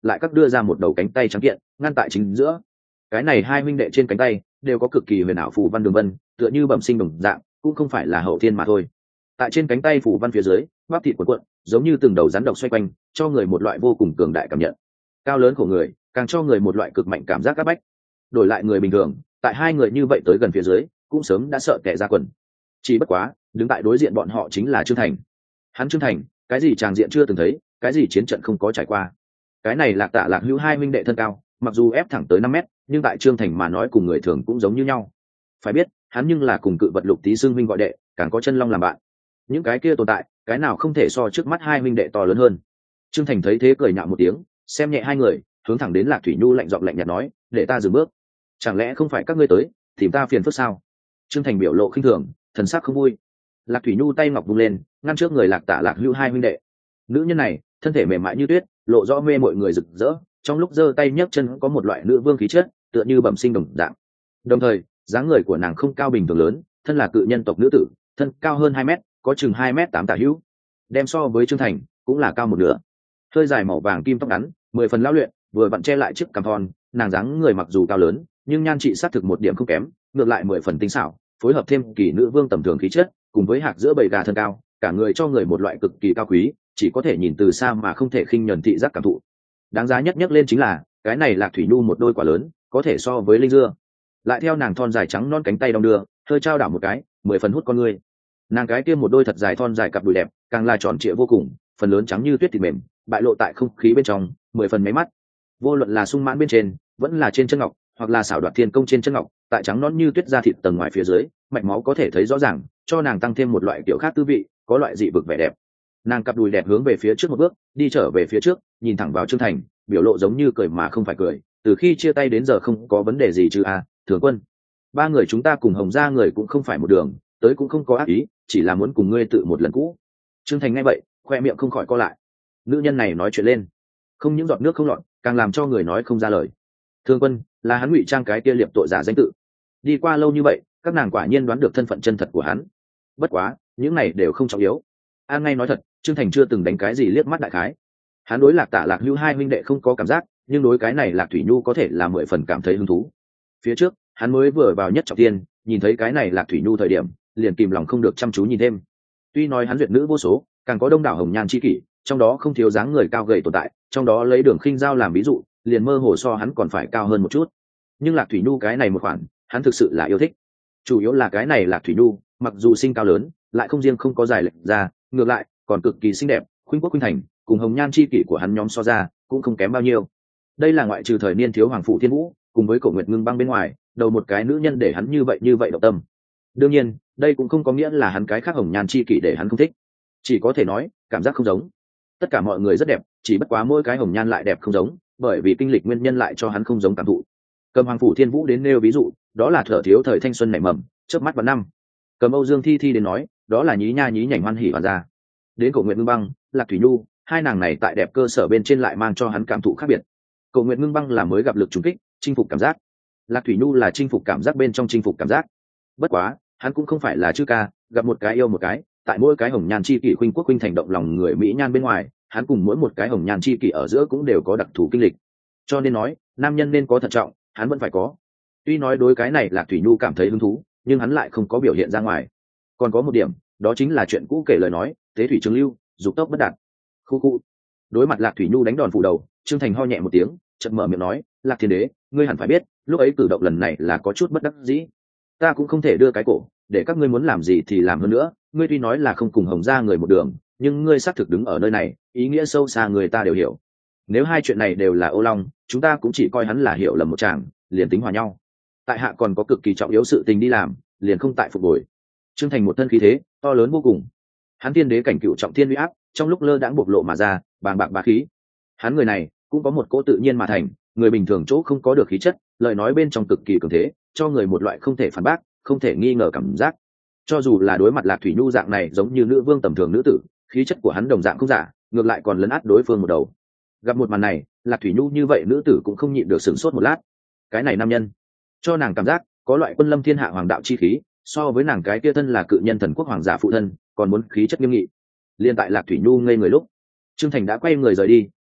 lại cắt đưa ra một đầu cánh tay trắng kiện ngăn tại chính giữa. Cái này hai huynh đệ trên cánh tay đều có cực kỳ huyền ảo phù văn đường vân, tựa như bẩm sinh đồng dạng, cũng không phải là hậu thiên mà thôi. Tại trên cánh tay phù văn phía dưới, bắp thịt cuộn cuộn, giống như từng đầu rắn độc xoay quanh, cho người một loại vô cùng cường đại cảm nhận. Cao lớn của người, càng cho người một loại cực mạnh cảm giác áp bách. Đổi lại người bình thường, tại hai người như vậy tới gần phía dưới, cũng sớm đã sợ tè ra quần. Chỉ bất quá, đứng tại đối diện bọn họ chính là Trương Thành. Hắn Trương Thành, cái gì tràng diện chưa từng thấy, cái gì chiến trận không có trải qua. Cái này Lạc Tạ Lạc Hữu hai huynh đệ thân cao, mặc dù ép thẳng tới năm mét, nhưng tại Trương Thành mà nói cùng người thường cũng giống như nhau. Phải biết, hắn nhưng là cùng cự vật Lục Tý xương huynh gọi đệ, càng có chân long làm bạn. Những cái kia tồn tại, cái nào không thể so trước mắt hai huynh đệ to lớn hơn. Trương Thành thấy thế cười nhạo một tiếng, xem nhẹ hai người, hướng thẳng đến Lạc Thủy Nhu lạnh giọng lạnh nhạt nói, để ta dừng bước. Chẳng lẽ không phải các ngươi tới tìm ta phiền phức sao? Trương Thành biểu lộ khinh thường, thần sắc không vui. Lạc Thủy Nhu tay ngọc vung lên, ngăn trước người Lạc Tạ Lạc Hữu hai huynh đệ. Nữ nhân này, thân thể mềm mại như tuyết, lộ rõ mê mọi người rực rỡ, trong lúc giơ tay nhấc chân có một loại nữ vương khí chất, tựa như bẩm sinh đồng dạng. Đồng thời, dáng người của nàng không cao bình thường lớn, thân là cự nhân tộc nữ tử, thân cao hơn hai mét, có chừng hai mét tám tả hữu. Đem so với Trương Thành, cũng là cao một nửa. Hơi dài màu vàng kim tóc ngắn, mười phần lão luyện, vừa vặn che lại chiếc cằm thon, nàng dáng người mặc dù cao lớn, nhưng nhan trị sát thực một điểm không kém, ngược lại mười phần tinh xảo, phối hợp thêm kỳ nữ vương tầm thường khí chất, cùng với hạc giữa bầy gà thân cao, cả người cho người một loại cực kỳ cao quý, chỉ có thể nhìn từ xa mà không thể khinh nhẫn thị giác cảm thụ. Đáng giá nhất nhất lên chính là, cái này Lạc Thủy Nhu một đôi quả lớn, có thể so với linh dưa. Lại theo nàng thon dài trắng non cánh tay đong đưa, hơi trao đảo một cái, mười phần hút con người. Nàng cái kia một đôi thật dài thon dài cặp đùi đẹp, càng là tròn trịa vô cùng, phần lớn trắng như tuyết thịt mềm, bại lộ tại không khí bên trong, mười phần mấy mắt. Vô luận là sung mãn bên trên, vẫn là trên chân ngọc, hoặc là xảo đoạt thiên công trên chân ngọc, tại trắng non như tuyết da thịt tầng ngoài phía dưới, mạch máu có thể thấy rõ ràng, cho nàng tăng thêm một loại kiểu khác tư vị, có loại dị vực vẻ đẹp. Nàng cặp đùi đẹp hướng về phía trước một bước, đi trở về phía trước, nhìn thẳng vào Trương Thành, biểu lộ giống như cười mà không phải cười. Từ khi chia tay đến giờ không có vấn đề gì chứ a, Thường Quân. Ba người chúng ta cùng Hồng gia người cũng không phải một đường, tới cũng không có ác ý, chỉ là muốn cùng ngươi tự một lần cũ. Trương Thành nghe vậy, khoe miệng không khỏi co lại. Nữ nhân này nói chuyện lên, không những giọt nước không lọt, càng làm cho người nói không ra lời. Thường Quân là hắn ngụy trang cái kia liệp tội giả danh tự. Đi qua lâu như vậy, các nàng quả nhiên đoán được thân phận chân thật của hắn. Bất quá, những này đều không trọng yếu. An ngay nói thật, Trương Thành chưa từng đánh cái gì liếc mắt đại khái. Hắn đối Lạc Tạ Lạc Hữu hai huynh đệ không có cảm giác, nhưng đối cái này Lạc Thủy Nhu có thể là mười phần cảm thấy hứng thú. Phía trước, hắn mới vừa vào nhất trọng thiên, nhìn thấy cái này Lạc Thủy Nhu thời điểm, liền kìm lòng không được chăm chú nhìn thêm. Tuy nói hắn duyệt nữ vô số, càng có đông đảo hồng nhan chi kỷ, trong đó không thiếu dáng người cao gầy tồn tại, trong đó lấy Đường Khinh Giao làm ví dụ, liền mơ hồ so hắn còn phải cao hơn một chút. Nhưng Lạc Thủy Nhu cái này một khoản, hắn thực sự là yêu thích. Chủ yếu là cái này Lạc Thủy Nhu, mặc dù sinh cao lớn, lại không riêng không có dài lệch ra, ngược lại còn cực kỳ xinh đẹp, khuynh quốc khuynh thành, cùng hồng nhan chi kỷ của hắn nhóm so ra, cũng không kém bao nhiêu. Đây là ngoại trừ thời niên thiếu hoàng phủ Thiên Vũ, cùng với Cổ Nguyệt Ngưng Băng bên ngoài, đầu một cái nữ nhân để hắn như vậy như vậy động tâm. Đương nhiên, đây cũng không có nghĩa là hắn cái khác hồng nhan chi kỷ để hắn không thích, chỉ có thể nói, cảm giác không giống. Tất cả mọi người rất đẹp, chỉ bất quá mỗi cái hồng nhan lại đẹp không giống, bởi vì kinh lịch nguyên nhân lại cho hắn không giống cảm thụ. Cầm hoàng phủ Thiên Vũ đến nêu ví dụ, đó là thở thiếu thời thanh xuân nảy mầm, chớp mắt vào năm. Cầm Âu Dương Thi Thi đến nói, đó là nhí nha nhí nhảnh hoan hỉ hoàn ra. Đến Cổ Nguyệt Ngưng Băng, Lạc Thủy Nhu, hai nàng này tại đẹp cơ sở bên trên lại mang cho hắn cảm thụ khác biệt. Cổ Nguyệt Ngưng Băng là mới gặp lực trùng kích, chinh phục cảm giác. Lạc Thủy Nhu là chinh phục cảm giác bên trong chinh phục cảm giác. Bất quá, hắn cũng không phải là chư ca, gặp một cái yêu một cái, tại mỗi cái hồng nhan chi kỷ khuynh quốc khuynh thành động lòng người mỹ nhan bên ngoài, hắn cùng mỗi một cái hồng nhan chi kỷ ở giữa cũng đều có đặc thù kinh lịch. Cho nên nói, nam nhân nên có thận trọng, hắn vẫn phải có. Tuy nói đối cái này Lạc Thủy Nhu cảm thấy hứng thú, nhưng hắn lại không có biểu hiện ra ngoài. Còn có một điểm, đó chính là chuyện cũ kể lời nói, tế thủy trường lưu, dục tốc bất đạt. Khu khu. Đối mặt Lạc Thủy Nhu đánh đòn phủ đầu, Trương Thành ho nhẹ một tiếng, chợt mở miệng nói, Lạc Thiên Đế, ngươi hẳn phải biết, lúc ấy cử động lần này là có chút bất đắc dĩ. Ta cũng không thể đưa cái cổ, để các ngươi muốn làm gì thì làm hơn nữa. Ngươi tuy nói là không cùng Hồng gia người một đường, nhưng ngươi xác thực đứng ở nơi này, ý nghĩa sâu xa người ta đều hiểu. Nếu hai chuyện này đều là ô long, chúng ta cũng chỉ coi hắn là hiểu lầm một chàng, liền tính hòa nhau. Tại hạ còn có cực kỳ trọng yếu sự tình đi làm, liền không tại phục hồi. Trương Thành một thân khí thế to lớn vô cùng, hắn tiên đế cảnh cựu trọng thiên uy áp trong lúc lơ đãng bộc lộ mà ra, bàng bạc bá khí. Hắn người này cũng có một cỗ tự nhiên mà thành, người bình thường chỗ không có được khí chất, lời nói bên trong cực kỳ cường thế, cho người một loại không thể phản bác, không thể nghi ngờ cảm giác. Cho dù là đối mặt Lạc Thủy Nhu dạng này giống như nữ vương tầm thường nữ tử, khí chất của hắn đồng dạng không giả, ngược lại còn lấn át đối phương một đầu. Gặp một màn này, Lạc Thủy Nhu như vậy nữ tử cũng không nhịn được sửng sốt một lát. Cái này nam nhân, cho nàng cảm giác có loại quân lâm thiên hạ hoàng đạo chi khí, so với nàng cái kia thân là cự nhân thần quốc hoàng giả phụ thân, còn muốn khí chất nghiêm nghị. Liên tại Lạc Thủy Nhu ngây người lúc, Trương Thành đã quay người rời đi,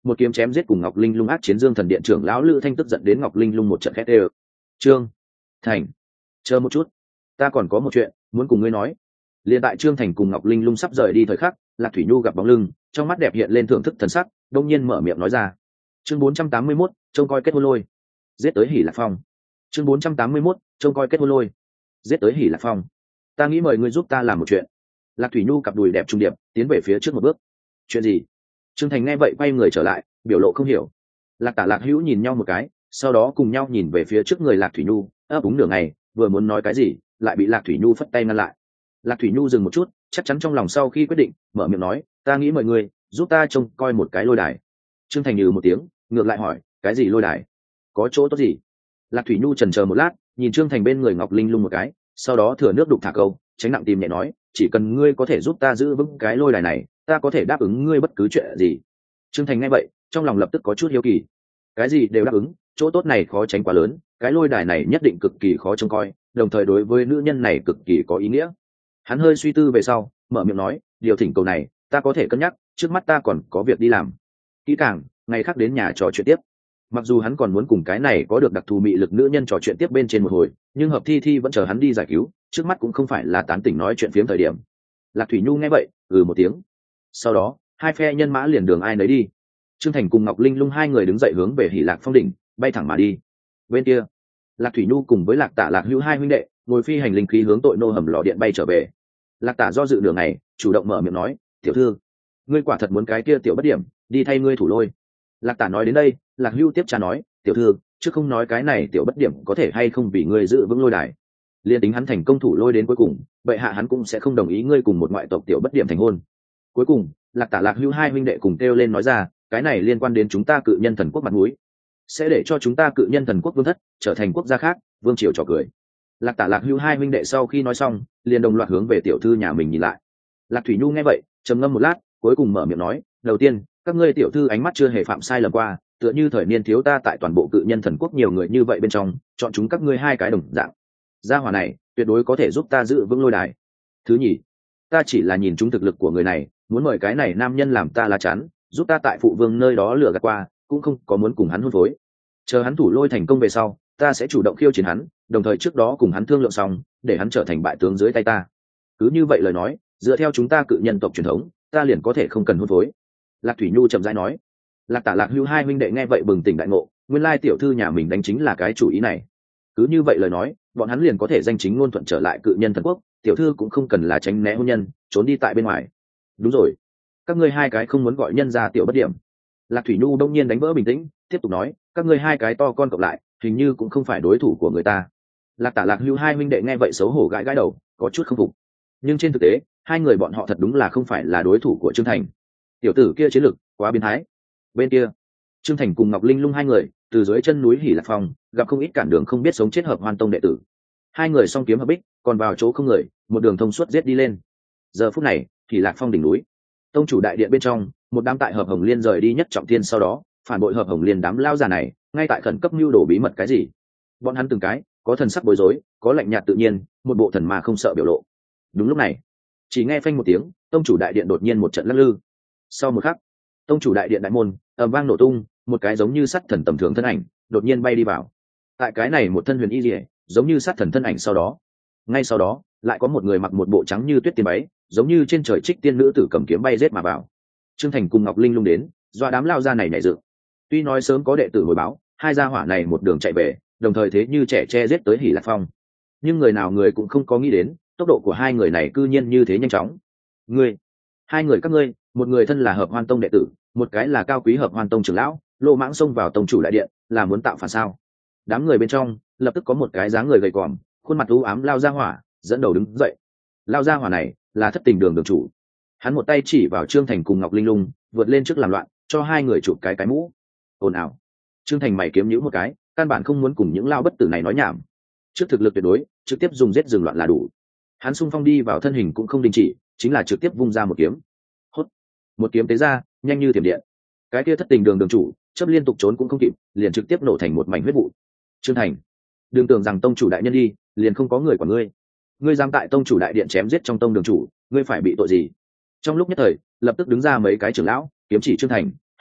một kiếm chém giết cùng Ngọc Linh Lung ác chiến Dương Thần Điện trưởng lão Lữ Thanh tức giận đến Ngọc Linh Lung một trận khét ê. Trương Thành, chờ một chút, ta còn có một chuyện muốn cùng ngươi nói. Liên tại Trương Thành cùng Ngọc Linh Lung sắp rời đi thời khắc, Lạc Thủy Nhu gặp bóng lưng, trong mắt đẹp hiện lên thưởng thức thần sắc, đông nhiên mở miệng nói ra. Chương bốn trăm tám mươi mốt, trông coi kết hôn lôi. Giết tới Hỉ Lạc Phong. Chương bốn trăm tám mươi mốt, trông coi kết hôn lôi. Giết tới Hỉ Lạc Phong. Ta nghĩ mời ngươi giúp ta làm một chuyện. Lạc Thủy Nhu cặp đùi đẹp trung điệp, tiến về phía trước một bước. Chuyện gì? Trương Thành nghe vậy quay người trở lại, biểu lộ không hiểu. Lạc Tả Lạc Hữu nhìn nhau một cái, sau đó cùng nhau nhìn về phía trước người Lạc Thủy Nhu, ấp úng nửa ngày, vừa muốn nói cái gì, lại bị Lạc Thủy Nhu phất tay ngăn lại. Lạc Thủy Nhu dừng một chút, chắc chắn trong lòng sau khi quyết định, mở miệng nói, ta nghĩ mọi người giúp ta trông coi một cái lôi đài. Trương Thành nhừ một tiếng, ngược lại hỏi, cái gì lôi đài? Có chỗ tốt gì? Lạc Thủy Nhu chần chờ một lát, nhìn Trương Thành bên người Ngọc Linh Lung một cái, sau đó thừa nước đục thả câu, tránh nặng tìm nhẹ nói, chỉ cần ngươi có thể giúp ta giữ vững cái lôi đài này, ta có thể đáp ứng ngươi bất cứ chuyện gì. Trương Thành nghe vậy, trong lòng lập tức có chút hiếu kỳ. Cái gì đều đáp ứng, chỗ tốt này khó tránh quá lớn, cái lôi đài này nhất định cực kỳ khó trông coi, đồng thời đối với nữ nhân này cực kỳ có ý nghĩa. Hắn hơi suy tư về sau, mở miệng nói, điều thỉnh cầu này ta có thể cân nhắc, trước mắt ta còn có việc đi làm. Kỹ càng, ngày khác đến nhà trò chuyện tiếp. Mặc dù hắn còn muốn cùng cái này có được đặc thù mị lực nữ nhân trò chuyện tiếp bên trên một hồi, nhưng Hợp Thi Thi vẫn chờ hắn đi giải cứu, trước mắt cũng không phải là tán tỉnh nói chuyện phiếm thời điểm. Lạc Thủy Nhu nghe vậy, ừ một tiếng. Sau đó, hai phe nhân mã liền đường ai nấy đi. Trương Thành cùng Ngọc Linh Lung hai người đứng dậy hướng về Hỉ Lạc Phong đỉnh, bay thẳng mà đi. Bên kia, Lạc Thủy Nhu cùng với Lạc Tả Lạc Hữu hai huynh đệ, ngồi phi hành linh khí hướng tội nô hầm lò điện bay trở về. Lạc Tả do dự nửa ngày, chủ động mở miệng nói, tiểu thư, ngươi quả thật muốn cái kia tiểu bất điểm đi thay ngươi thủ lôi. Lạc Tả nói đến đây, Lạc Hữu tiếp trả nói, tiểu thư, chứ không nói cái này tiểu bất điểm có thể hay không vì ngươi giữ vững lôi đài, liên tính hắn thành công thủ lôi đến cuối cùng, vậy hạ hắn cũng sẽ không đồng ý ngươi cùng một ngoại tộc tiểu bất điểm thành hôn. Cuối cùng, Lạc Tả Lạc Hữu hai huynh đệ cùng kêu lên nói ra, cái này liên quan đến chúng ta Cự Nhân Thần Quốc mặt mũi, sẽ để cho chúng ta Cự Nhân Thần Quốc vương thất trở thành quốc gia khác, vương triều trò cười. Lạc Tả Lạc Hữu hai huynh đệ sau khi nói xong, liền đồng loạt hướng về tiểu thư nhà mình nhìn lại. Lạc Thủy Nhu nghe vậy, trầm ngâm một lát, cuối cùng mở miệng nói, đầu tiên, các ngươi tiểu thư ánh mắt chưa hề phạm sai lầm qua, tựa như thời niên thiếu ta tại toàn bộ Cự Nhân Thần Quốc nhiều người như vậy bên trong, chọn chúng các ngươi hai cái đồng dạng. Gia hỏa này, tuyệt đối có thể giúp ta giữ vững lôi đài. Thứ nhì, ta chỉ là nhìn chúng thực lực của người này, muốn mời cái này nam nhân làm ta lá chắn, giúp ta tại phụ vương nơi đó lừa gạt qua, cũng không có muốn cùng hắn hôn phối. Chờ hắn thủ lôi thành công về sau, ta sẽ chủ động khiêu chiến hắn, đồng thời trước đó cùng hắn thương lượng xong, để hắn trở thành bại tướng dưới tay ta. Cứ như vậy lời nói, dựa theo chúng ta Cự Nhân tộc truyền thống, ta liền có thể không cần hôn phối. Lạc Thủy Nhu chậm rãi nói. Lạc Tả Lạc Hữu hai huynh đệ nghe vậy bừng tỉnh đại ngộ, nguyên lai tiểu thư nhà mình đánh chính là cái chủ ý này. Cứ như vậy lời nói, bọn hắn liền có thể danh chính ngôn thuận trở lại Cự Nhân Thần Quốc, tiểu thư cũng không cần là tránh né hôn nhân, trốn đi tại bên ngoài. Đúng rồi, các ngươi hai cái không muốn gọi nhân ra tiểu bất điểm. Lạc Thủy Nhu đông nhiên đánh vỡ bình tĩnh, tiếp tục nói, các ngươi hai cái to con cộng lại, hình như cũng không phải đối thủ của người ta. Lạc Tả Lạc Hữu hai huynh đệ nghe vậy xấu hổ gãi gãi đầu, có chút không phục. Nhưng trên thực tế, hai người bọn họ thật đúng là không phải là đối thủ của Trương Thành. Tiểu tử kia chiến lực quá biến thái. Bên kia, Trương Thành cùng Ngọc Linh Lung hai người từ dưới chân núi Hỉ Lạc Phong gặp không ít cản đường không biết sống chết Hợp Hoan Tông đệ tử. Hai người song kiếm hợp bích, còn vào chỗ không người, một đường thông suốt giết đi lên. Giờ phút này, Hỉ Lạc Phong đỉnh núi, tông chủ đại điện bên trong, một đám tại Hợp Hồng Liên rời đi nhất trọng thiên sau đó, phản bội Hợp Hồng Liên đám lao già này, ngay tại khẩn cấp mưu đồ bí mật cái gì. Bọn hắn từng cái, có thần sắc bối rối, có lạnh nhạt tự nhiên, một bộ thần mà không sợ biểu lộ. Đúng lúc này, chỉ nghe phanh một tiếng, tông chủ đại điện đột nhiên một trận lắc lư. Sau một khắc, tông chủ đại điện đại môn ầm vang nổ tung, một cái giống như sắt thần tầm thường thân ảnh đột nhiên bay đi vào. Tại cái này một thân huyền y liễu, giống như sát thần thân ảnh sau đó, ngay sau đó lại có một người mặc một bộ trắng như tuyết tiên váy, giống như trên trời trích tiên nữ tử cầm kiếm bay rết mà vào. Trương Thành cùng Ngọc Linh Lung đến, doa đám lao ra này nhảy dựng. Tuy nói sớm có đệ tử hồi báo, hai gia hỏa này một đường chạy về, đồng thời thế như trẻ che giết tới Hỉ Lạc Phong, nhưng người nào người cũng không có nghĩ đến tốc độ của hai người này cư nhiên như thế nhanh chóng. Ngươi, hai người các ngươi, một người thân là Hợp Hoan Tông đệ tử, một cái là cao quý Hợp Hoan Tông trưởng lão, lô mãng xông vào tông chủ đại điện, là muốn tạo phản sao? Đám người bên trong lập tức có một cái dáng người gầy còm, khuôn mặt u ám lao ra hỏa dẫn đầu đứng dậy. Lao ra hỏa này là Thất Tình Đường đường chủ. Hắn một tay chỉ vào Trương Thành cùng Ngọc Linh Lung, vượt lên trước làm loạn, cho hai người chụp cái cái mũ. Ồn ào. Trương Thành mày kiếm nhíu một cái, căn bản không muốn cùng những lao bất tử này nói nhảm. Trước thực lực tuyệt đối, trực tiếp dùng giết dừng loạn là đủ. Hắn xung phong đi vào thân hình cũng không đình chỉ, chính là trực tiếp vung ra một kiếm. Hốt. Một kiếm tế ra, nhanh như thiểm điện. Cái kia Thất Tình Đường đường chủ chấp liên tục trốn cũng không kịp, liền trực tiếp nổ thành một mảnh huyết vụ. Trương Thành, đừng tưởng rằng tông chủ đại nhân đi liền không có người của ngươi. Ngươi dám tại tông chủ đại điện chém giết trong tông đường chủ, ngươi phải bị tội gì? Trong lúc nhất thời, lập tức đứng ra mấy cái trưởng lão, kiếm chỉ Trương Thành,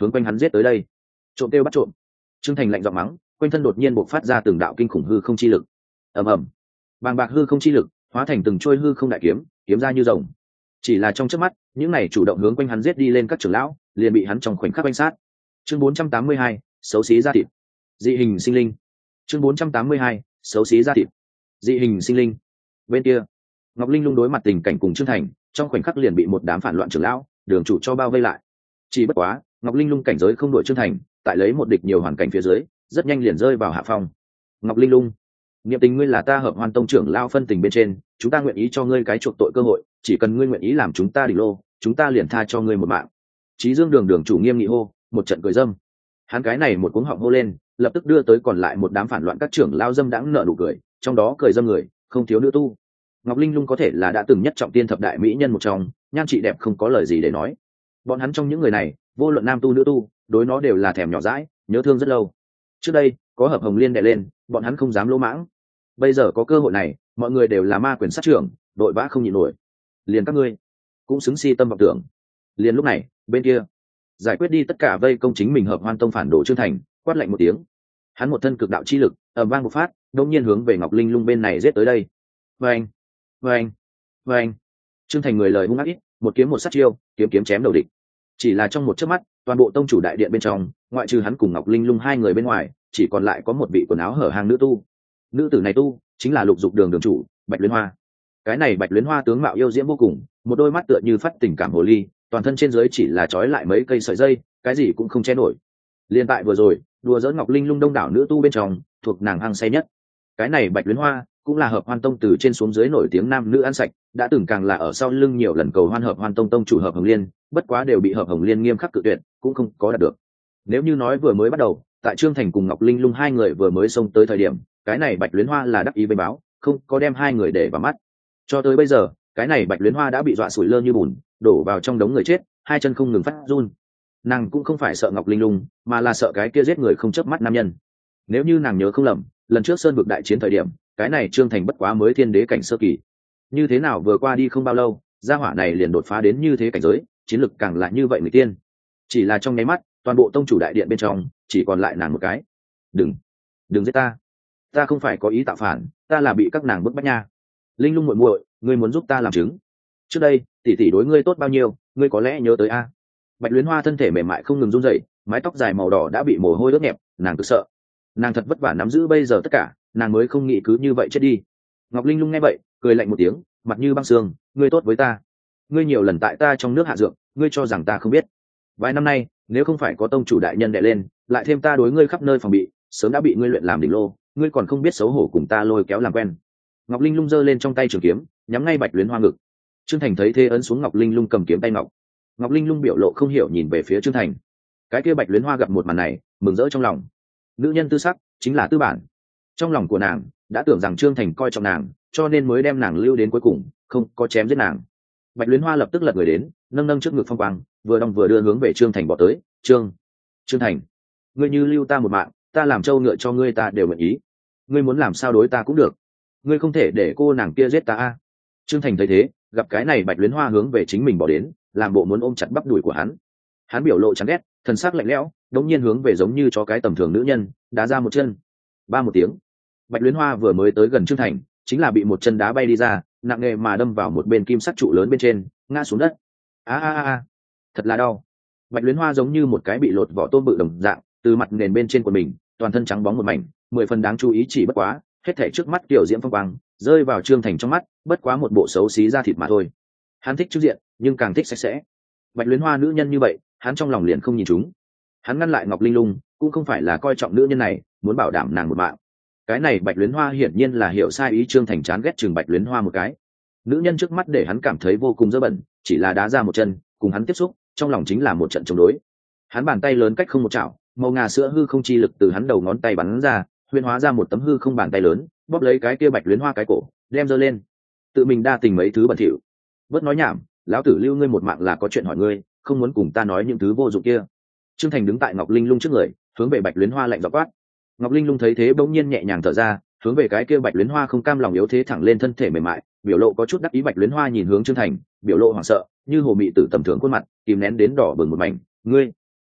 hướng quanh hắn giết tới đây. Trộm kêu bắt trộm. Trương Thành lạnh giọng mắng, quanh thân đột nhiên bộc phát ra từng đạo kinh khủng hư không chi lực. Ầm ầm, bàng bạc hư không chi lực hóa thành từng trôi hư không đại kiếm, kiếm ra như rồng. Chỉ là trong chớp mắt, những này chủ động hướng quanh hắn giết đi lên các trưởng lão, liền bị hắn trong khoảnh khắc quanh sát. Chương bốn trăm tám mươi hai, xấu xí ra thịt. Dị hình sinh linh. Chương bốn trăm tám mươi hai, xấu xí ra thịt. Dị hình sinh linh. Bên kia, Ngọc Linh Lung đối mặt tình cảnh cùng Trương Thành, trong khoảnh khắc liền bị một đám phản loạn trưởng lão, đường chủ cho bao vây lại. Chỉ bất quá, Ngọc Linh Lung cảnh giới không đội Trương Thành, tại lấy một địch nhiều hoàn cảnh phía dưới, rất nhanh liền rơi vào hạ phong. Ngọc Linh Lung, niệm tình ngươi là ta Hợp Hoan Tông trưởng lão phân tình bên trên, chúng ta nguyện ý cho ngươi cái chuộc tội cơ hội, chỉ cần ngươi nguyện ý làm chúng ta đỉnh lô, chúng ta liền tha cho ngươi một mạng. Chí Dương Đường đường chủ nghiêm nghị hô, một trận cười dâm. Hắn cái này một cuống họng hô lên, lập tức đưa tới còn lại một đám phản loạn các trưởng lão dâm đãng nở nụ cười, trong đó cười dâm người, không thiếu nữ tu. Ngọc Linh Lung có thể là đã từng nhất trọng tiên thập đại mỹ nhân một trong, nhan trị đẹp không có lời gì để nói. Bọn hắn trong những người này, vô luận nam tu nữ tu, đối nó đều là thèm nhỏ dãi, nhớ thương rất lâu. Trước đây, có Hợp Hồng Liên đè lên, bọn hắn không dám lỗ mãng. Bây giờ có cơ hội này, mọi người đều là ma quyền sát trưởng, đội vã không nhịn nổi. Liền các ngươi, cũng xứng si tâm vọng tưởng. Liền lúc này, bên kia, giải quyết đi tất cả vây công chính mình Hợp Hoan Tông phản đồ Trương Thành, quát lạnh một tiếng. Hắn một thân cực đạo chi lực, ầm vang một phát, đột nhiên hướng về Ngọc Linh Lung bên này giết tới đây. Vâng, vâng, vâng. Trương Thành người lời hung ác ít, một kiếm một sát chiêu, kiếm kiếm chém đầu địch. Chỉ là trong một chớp mắt, toàn bộ tông chủ đại điện bên trong, ngoại trừ hắn cùng Ngọc Linh Lung hai người bên ngoài, chỉ còn lại có một vị quần áo hở hang nữ tu. Nữ tử này tu chính là Lục Dục Đường đường chủ Bạch Luyến Hoa. Cái này Bạch Luyến Hoa tướng mạo yêu diễm vô cùng, một đôi mắt tựa như phát tình cảm hồ ly, toàn thân trên dưới chỉ là trói lại mấy cây sợi dây, cái gì cũng không che nổi. Liên tại vừa rồi, đùa giỡn Ngọc Linh Lung đông đảo nữ tu bên trong, thuộc nàng hăng say nhất. Cái này Bạch Luyến Hoa cũng là Hợp Hoan Tông từ trên xuống dưới nổi tiếng nam nữ ăn sạch, đã từng càng là ở sau lưng nhiều lần cầu hoan Hợp Hoan Tông tông chủ Hợp Hồng Liên, bất quá đều bị Hợp Hồng Liên nghiêm khắc cự tuyệt, cũng không có đạt được. Nếu như nói vừa mới bắt đầu, tại Trương Thành cùng Ngọc Linh Lung hai người vừa mới xông tới thời điểm, cái này Bạch Luyến Hoa là đắc ý với báo, không có đem hai người để vào mắt. Cho tới bây giờ, cái này Bạch Luyến Hoa đã bị dọa sủi lơ như bùn, đổ vào trong đống người chết, hai chân không ngừng phát run. Nàng cũng không phải sợ Ngọc Linh Lung, mà là sợ cái kia giết người không chớp mắt nam nhân. Nếu như nàng nhớ không lầm, lần trước sơn vực đại chiến thời điểm, cái này Trương Thành bất quá mới thiên đế cảnh sơ kỳ. Như thế nào vừa qua đi không bao lâu, gia hỏa này liền đột phá đến như thế cảnh giới, chiến lực càng lại như vậy người tiên. Chỉ là trong nháy mắt, toàn bộ tông chủ đại điện bên trong, chỉ còn lại nàng một cái. Đừng, đừng giết ta. Ta không phải có ý tạo phản, ta là bị các nàng bức bách nha. Linh Lung muội muội, ngươi muốn giúp ta làm chứng. Trước đây, tỷ tỷ đối ngươi tốt bao nhiêu, ngươi có lẽ nhớ tới a. Bạch Luyến Hoa thân thể mềm mại không ngừng run rẩy, mái tóc dài màu đỏ đã bị mồ hôi ướt nhẹp, nàng cứ sợ. Nàng thật vất vả nắm giữ bây giờ tất cả, nàng mới không nghĩ cứ như vậy chết đi. Ngọc Linh Lung nghe vậy, cười lạnh một tiếng, mặt như băng sương, ngươi tốt với ta. Ngươi nhiều lần tại ta trong nước hạ dược, ngươi cho rằng ta không biết. Vài năm nay, nếu không phải có tông chủ đại nhân đè lên, lại thêm ta đối ngươi khắp nơi phòng bị, sớm đã bị ngươi luyện làm đỉnh lô, ngươi còn không biết xấu hổ cùng ta lôi kéo làm quen. Ngọc Linh Lung giơ lên trong tay trường kiếm, nhắm ngay Bạch Luyến Hoa ngực. Trương Thành thấy thế ấn xuống Ngọc Linh Lung cầm kiếm tay ngọc. Ngọc Linh Lung biểu lộ không hiểu nhìn về phía Trương Thành. Cái kia Bạch Luyến Hoa gặp một màn này, mừng rỡ trong lòng. Nữ nhân tư sắc chính là tư bản. Trong lòng của nàng đã tưởng rằng Trương Thành coi trọng nàng, cho nên mới đem nàng lưu đến cuối cùng, không có chém giết nàng. Bạch Luyến Hoa lập tức lật người đến, nâng nâng trước ngực phong quang, vừa đong vừa đưa hướng về Trương Thành bỏ tới. Trương, Trương Thành, ngươi như lưu ta một mạng, ta làm trâu ngựa cho ngươi ta đều nguyện ý. Ngươi muốn làm sao đối ta cũng được, ngươi không thể để cô nàng kia giết ta a. Trương Thành thấy thế, gặp cái này Bạch Luyến Hoa hướng về chính mình bỏ đến, làm bộ muốn ôm chặt bắp đùi của hắn. Hắn biểu lộ chán ghét, thần sắc lạnh lẽo, đống nhiên hướng về giống như cho cái tầm thường nữ nhân, đá ra một chân. Ba một tiếng, Bạch Luyến Hoa vừa mới tới gần Trương Thành, chính là bị một chân đá bay đi ra, nặng nề mà đâm vào một bên kim sắt trụ lớn bên trên, ngã xuống đất. A a a, thật là đau. Bạch Luyến Hoa giống như một cái bị lột vỏ tôm bự đồng dạng, từ mặt nền bên trên của mình, toàn thân trắng bóng một mảnh, mười phần đáng chú ý chỉ bất quá, hết thảy trước mắt tiểu diễm phong quang, rơi vào Trương Thành trong mắt, bất quá một bộ xấu xí da thịt mà thôi. Hắn thích trước diện, nhưng càng thích sạch sẽ. Bạch Luyến Hoa nữ nhân như vậy, hắn trong lòng liền không nhìn chúng. Hắn ngăn lại Ngọc Linh Lung, cũng không phải là coi trọng nữ nhân này, muốn bảo đảm nàng một mạng. Cái này Bạch Luyến Hoa hiển nhiên là hiểu sai ý, Trương Thành chán ghét chừng Bạch Luyến Hoa một cái. Nữ nhân trước mắt để hắn cảm thấy vô cùng dơ bẩn, chỉ là đá ra một chân, cùng hắn tiếp xúc, trong lòng chính là một trận chống đối. Hắn bàn tay lớn cách không một chảo, màu ngà sữa hư không chi lực từ hắn đầu ngón tay bắn ra, huyễn hóa ra một tấm hư không bàn tay lớn, bóp lấy cái kia Bạch Luyến Hoa cái cổ, đem giơ lên. Tự mình đa tình mấy thứ bẩn thỉu. Bớt nói nhảm, lão tử lưu ngươi một mạng là có chuyện hỏi ngươi, không muốn cùng ta nói những thứ vô dụng kia. Trương Thành đứng tại Ngọc Linh Lung trước người, hướng về Bạch Luyến Hoa lạnh giọng quát. Ngọc Linh Lung thấy thế bỗng nhiên nhẹ nhàng thở ra, hướng về cái kia Bạch Luyến Hoa không cam lòng yếu thế thẳng lên thân thể mềm mại, biểu lộ có chút đắc ý. Bạch Luyến Hoa nhìn hướng Trương Thành, biểu lộ hoảng sợ, như hồ mị tử tầm thường khuôn mặt, kìm nén đến đỏ bừng một mảnh. Ngươi,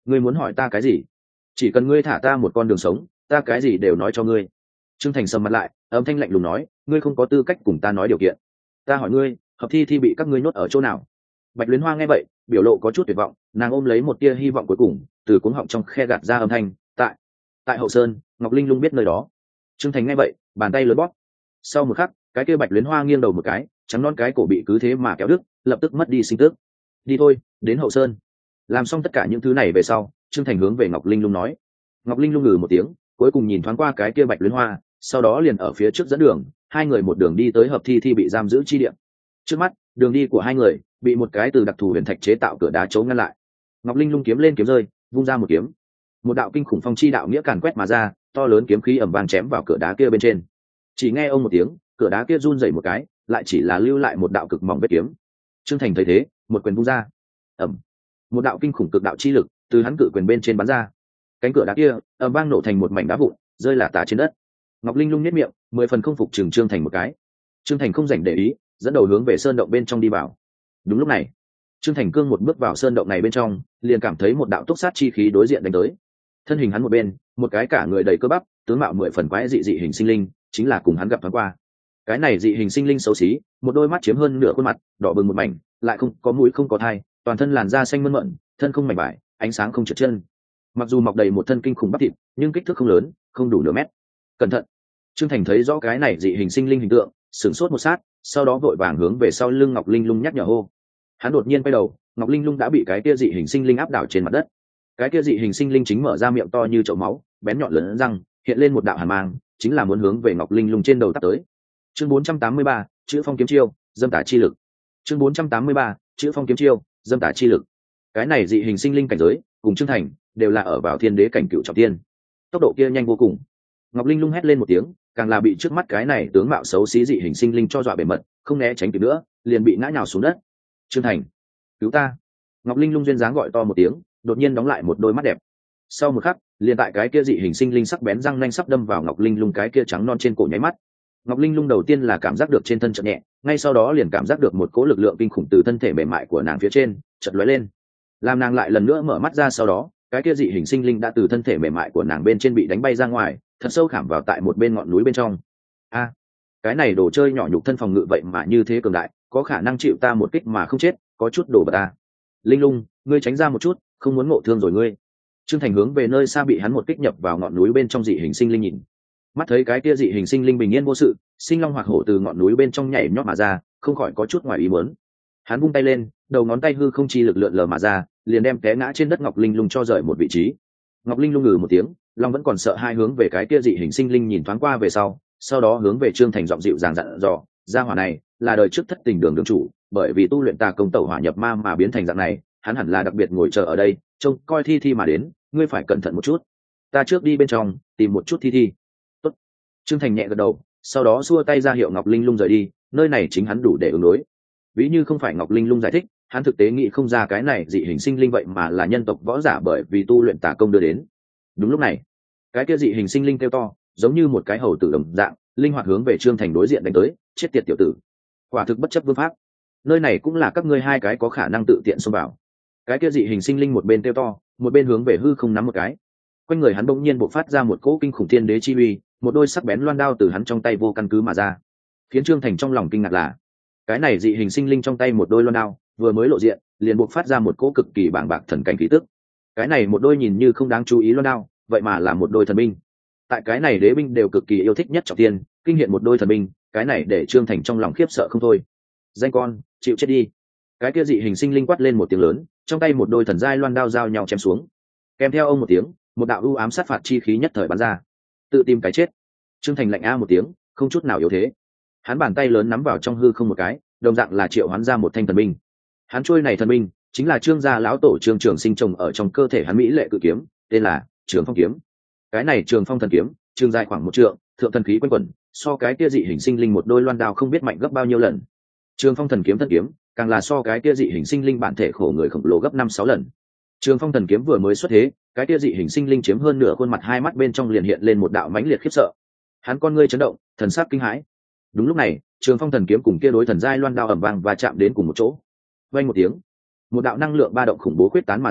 ngươi muốn hỏi ta cái gì? Chỉ cần ngươi thả ta một con đường sống, ta cái gì đều nói cho ngươi. Trương Thành sầm mặt lại, âm thanh lạnh lùng nói, ngươi không có tư cách cùng ta nói điều kiện. Ta hỏi ngươi, hợp thi thi bị các ngươi nhốt ở chỗ nào? Bạch Luyến Hoa nghe vậy, biểu lộ có chút tuyệt vọng, nàng ôm lấy một tia hy vọng cuối cùng, từ cuống họng trong khe gạt ra âm thanh, tại tại Hậu Sơn. Ngọc Linh Lung biết nơi đó. Trương Thành nghe vậy, bàn tay lớn bóp. Sau một khắc, cái kia Bạch Luyến Hoa nghiêng đầu một cái, trắng non cái cổ bị cứ thế mà kéo đứt, lập tức mất đi sinh tức. Đi thôi, đến Hậu Sơn. Làm xong tất cả những thứ này về sau, Trương Thành hướng về Ngọc Linh Lung nói. Ngọc Linh Lung ngừ một tiếng, cuối cùng nhìn thoáng qua cái kia Bạch Luyến Hoa, sau đó liền ở phía trước dẫn đường, hai người một đường đi tới hợp thi thi bị giam giữ chi địa. Trước mắt, đường đi của hai người bị một cái từ đặc thù huyền thạch chế tạo cửa đá chấu ngăn lại. Ngọc Linh Lung kiếm lên kiếm rơi, vung ra một kiếm. Một đạo kinh khủng phong chi đạo nghĩa càn quét mà ra, to lớn kiếm khí ầm vang chém vào cửa đá kia bên trên. Chỉ nghe ông một tiếng, cửa đá kia run rẩy một cái, lại chỉ là lưu lại một đạo cực mỏng vết kiếm. Trương Thành thấy thế, một quyền vung ra. Ầm. Một đạo kinh khủng cực đạo chi lực từ hắn cự quyền bên trên bắn ra. Cánh cửa đá kia ầm vang nổ thành một mảnh đá vụn, rơi lả tả trên đất. Ngọc Linh Lung nhếch miệng, mười phần không phục chừng Trương Thành một cái. Trương Thành không rảnh để ý, dẫn đầu hướng về sơn động bên trong đi vào. Đúng lúc này, Trương Thành cương một bước vào sơn động này bên trong, liền cảm thấy một đạo túc sát chi khí đối diện đánh tới. Thân hình hắn một bên, một cái cả người đầy cơ bắp, tướng mạo mười phần quái dị dị hình sinh linh, chính là cùng hắn gặp thoáng qua. Cái này dị hình sinh linh xấu xí, một đôi mắt chiếm hơn nửa khuôn mặt, đỏ bừng một mảnh, lại không có mũi không có thai, toàn thân làn da xanh mơn mởn, thân không mảnh vải, ánh sáng không trượt chân. Mặc dù mọc đầy một thân kinh khủng bắp thịt, nhưng kích thước không lớn, không đủ nửa mét. Cẩn thận! Trương Thành thấy rõ cái này dị hình sinh linh hình tượng, sửng sốt một sát, sau đó vội vàng hướng về sau lưng Ngọc Linh Lung nhắc nhở hô. Hắn đột nhiên quay đầu, Ngọc Linh Lung đã bị cái kia dị hình sinh linh áp đảo trên mặt đất. Cái kia dị hình sinh linh chính mở ra miệng to như chậu máu, bén nhọn lớn răng, hiện lên một đạo hàn mang, chính là muốn hướng về Ngọc Linh Lung trên đầu tát tới. Chương bốn trăm tám mươi ba, chữ phong kiếm chiêu, dâm tả chi lực. Chương bốn trăm tám mươi ba, chữ phong kiếm chiêu, dâm tả chi lực. Cái này dị hình sinh linh cảnh giới, cùng Trương Thành đều là ở vào thiên đế cảnh cựu trọng tiên. Tốc độ kia nhanh vô cùng. Ngọc Linh Lung hét lên một tiếng, càng là bị trước mắt cái này tướng mạo xấu xí dị hình sinh linh cho dọa bề mật, không né tránh kịp nữa, liền bị ngã nhào xuống đất. Trương Thành, cứu ta! Ngọc Linh Lung duyên dáng gọi to một tiếng, đột nhiên đóng lại một đôi mắt đẹp. Sau một khắc, liền tại cái kia dị hình sinh linh sắc bén răng nanh sắp đâm vào Ngọc Linh Lung cái kia trắng non trên cổ nháy mắt. Ngọc Linh Lung đầu tiên là cảm giác được trên thân chợt nhẹ, ngay sau đó liền cảm giác được một cỗ lực lượng kinh khủng từ thân thể mềm mại của nàng phía trên chợt lóe lên. Làm nàng lại lần nữa mở mắt ra sau đó, cái kia dị hình sinh linh đã từ thân thể mềm mại của nàng bên trên bị đánh bay ra ngoài, thật sâu khảm vào tại một bên ngọn núi bên trong. A, cái này đồ chơi nhỏ nhục thân phòng ngự vậy mà như thế cường đại, có khả năng chịu ta một kích mà không chết, có chút đồ vật ta. Linh Lung, ngươi tránh ra một chút, không muốn ngộ thương rồi ngươi. Trương Thành hướng về nơi xa bị hắn một kích nhập vào ngọn núi bên trong dị hình sinh linh nhìn. Mắt thấy cái kia dị hình sinh linh bình yên vô sự, sinh long hoặc hổ từ ngọn núi bên trong nhảy nhót mà ra, không khỏi có chút ngoài ý muốn. Hắn vung tay lên, đầu ngón tay hư không chi lực lượn lờ mà ra, liền đem té ngã trên đất Ngọc Linh Lung cho rời một vị trí. Ngọc Linh Lung ngừ một tiếng, long vẫn còn sợ hai hướng về cái kia dị hình sinh linh nhìn thoáng qua về sau, sau đó hướng về Trương Thành giọng dịu dàng dặn dò, gia hỏa này là đời trước thất tình đường đường chủ, bởi vì tu luyện tà công tẩu hỏa nhập ma mà biến thành dạng này, hắn hẳn là đặc biệt ngồi chờ ở đây, trông coi thi thi mà đến, ngươi phải cẩn thận một chút. Ta trước đi bên trong tìm một chút thi thi. Tốt. Trương Thành nhẹ gật đầu, sau đó xua tay ra hiệu Ngọc Linh Lung rời đi, nơi này chính hắn đủ để ứng đối. Ví như không phải Ngọc Linh Lung giải thích, hắn thực tế nghĩ không ra cái này dị hình sinh linh vậy mà là nhân tộc võ giả bởi vì tu luyện tà công đưa đến. Đúng lúc này, cái kia dị hình sinh linh kêu to, giống như một cái hầu tử đồng dạng, linh hoạt hướng về Trương Thành đối diện đánh tới, chết tiệt tiểu tử. Quả thực bất chấp vương pháp. Nơi này cũng là các ngươi hai cái có khả năng tự tiện xông vào. Cái kia dị hình sinh linh một bên kêu to, một bên hướng về hư không nắm một cái. Quanh người hắn bỗng nhiên bộc phát ra một cỗ kinh khủng thiên đế chi uy, một đôi sắc bén loan đao từ hắn trong tay vô căn cứ mà ra. Khiến Trương Thành trong lòng kinh ngạc là, cái này dị hình sinh linh trong tay một đôi loan đao, vừa mới lộ diện, liền bộc phát ra một cỗ cực kỳ bàng bạc thần cảnh khí tức. Cái này một đôi nhìn như không đáng chú ý loan đao, vậy mà là một đôi thần binh. Tại cái này đế binh đều cực kỳ yêu thích nhất trọng tiên, kinh hiện một đôi thần binh, cái này để Trương Thành trong lòng khiếp sợ không thôi. Danh con, chịu chết đi. Cái kia dị hình sinh linh quát lên một tiếng lớn, trong tay một đôi thần giai loan đao giao nhau chém xuống. Kèm theo ông một tiếng, một đạo u ám sát phạt chi khí nhất thời bắn ra. Tự tìm cái chết. Trương Thành lạnh a một tiếng, không chút nào yếu thế. Hắn bàn tay lớn nắm vào trong hư không một cái, đồng dạng là triệu hoán ra một thanh thần binh. Hắn chuôi này thần binh, chính là Trương gia lão tổ Trương Trường Sinh trồng ở trong cơ thể hắn mỹ lệ cự kiếm, tên là Trường Phong kiếm. Cái này Trường Phong thần kiếm, trường dài khoảng một trượng, thượng thần khí quanh quẩn, so cái kia dị hình sinh linh một đôi loan đao không biết mạnh gấp bao nhiêu lần. Trường Phong thần kiếm thần kiếm, càng là so cái kia dị hình sinh linh bản thể khổ người khổng lồ gấp năm sáu lần. Trường Phong thần kiếm vừa mới xuất thế, cái kia dị hình sinh linh chiếm hơn nửa khuôn mặt, hai mắt bên trong liền hiện lên một đạo mãnh liệt khiếp sợ. Hắn con ngươi chấn động, thần sắc kinh hãi. Đúng lúc này, Trường Phong thần kiếm cùng kia đối thần giai loan đao ầm vang và chạm đến cùng một chỗ. Vang một tiếng, một đạo năng lượng ba động khủng bố quyết tán mà ra,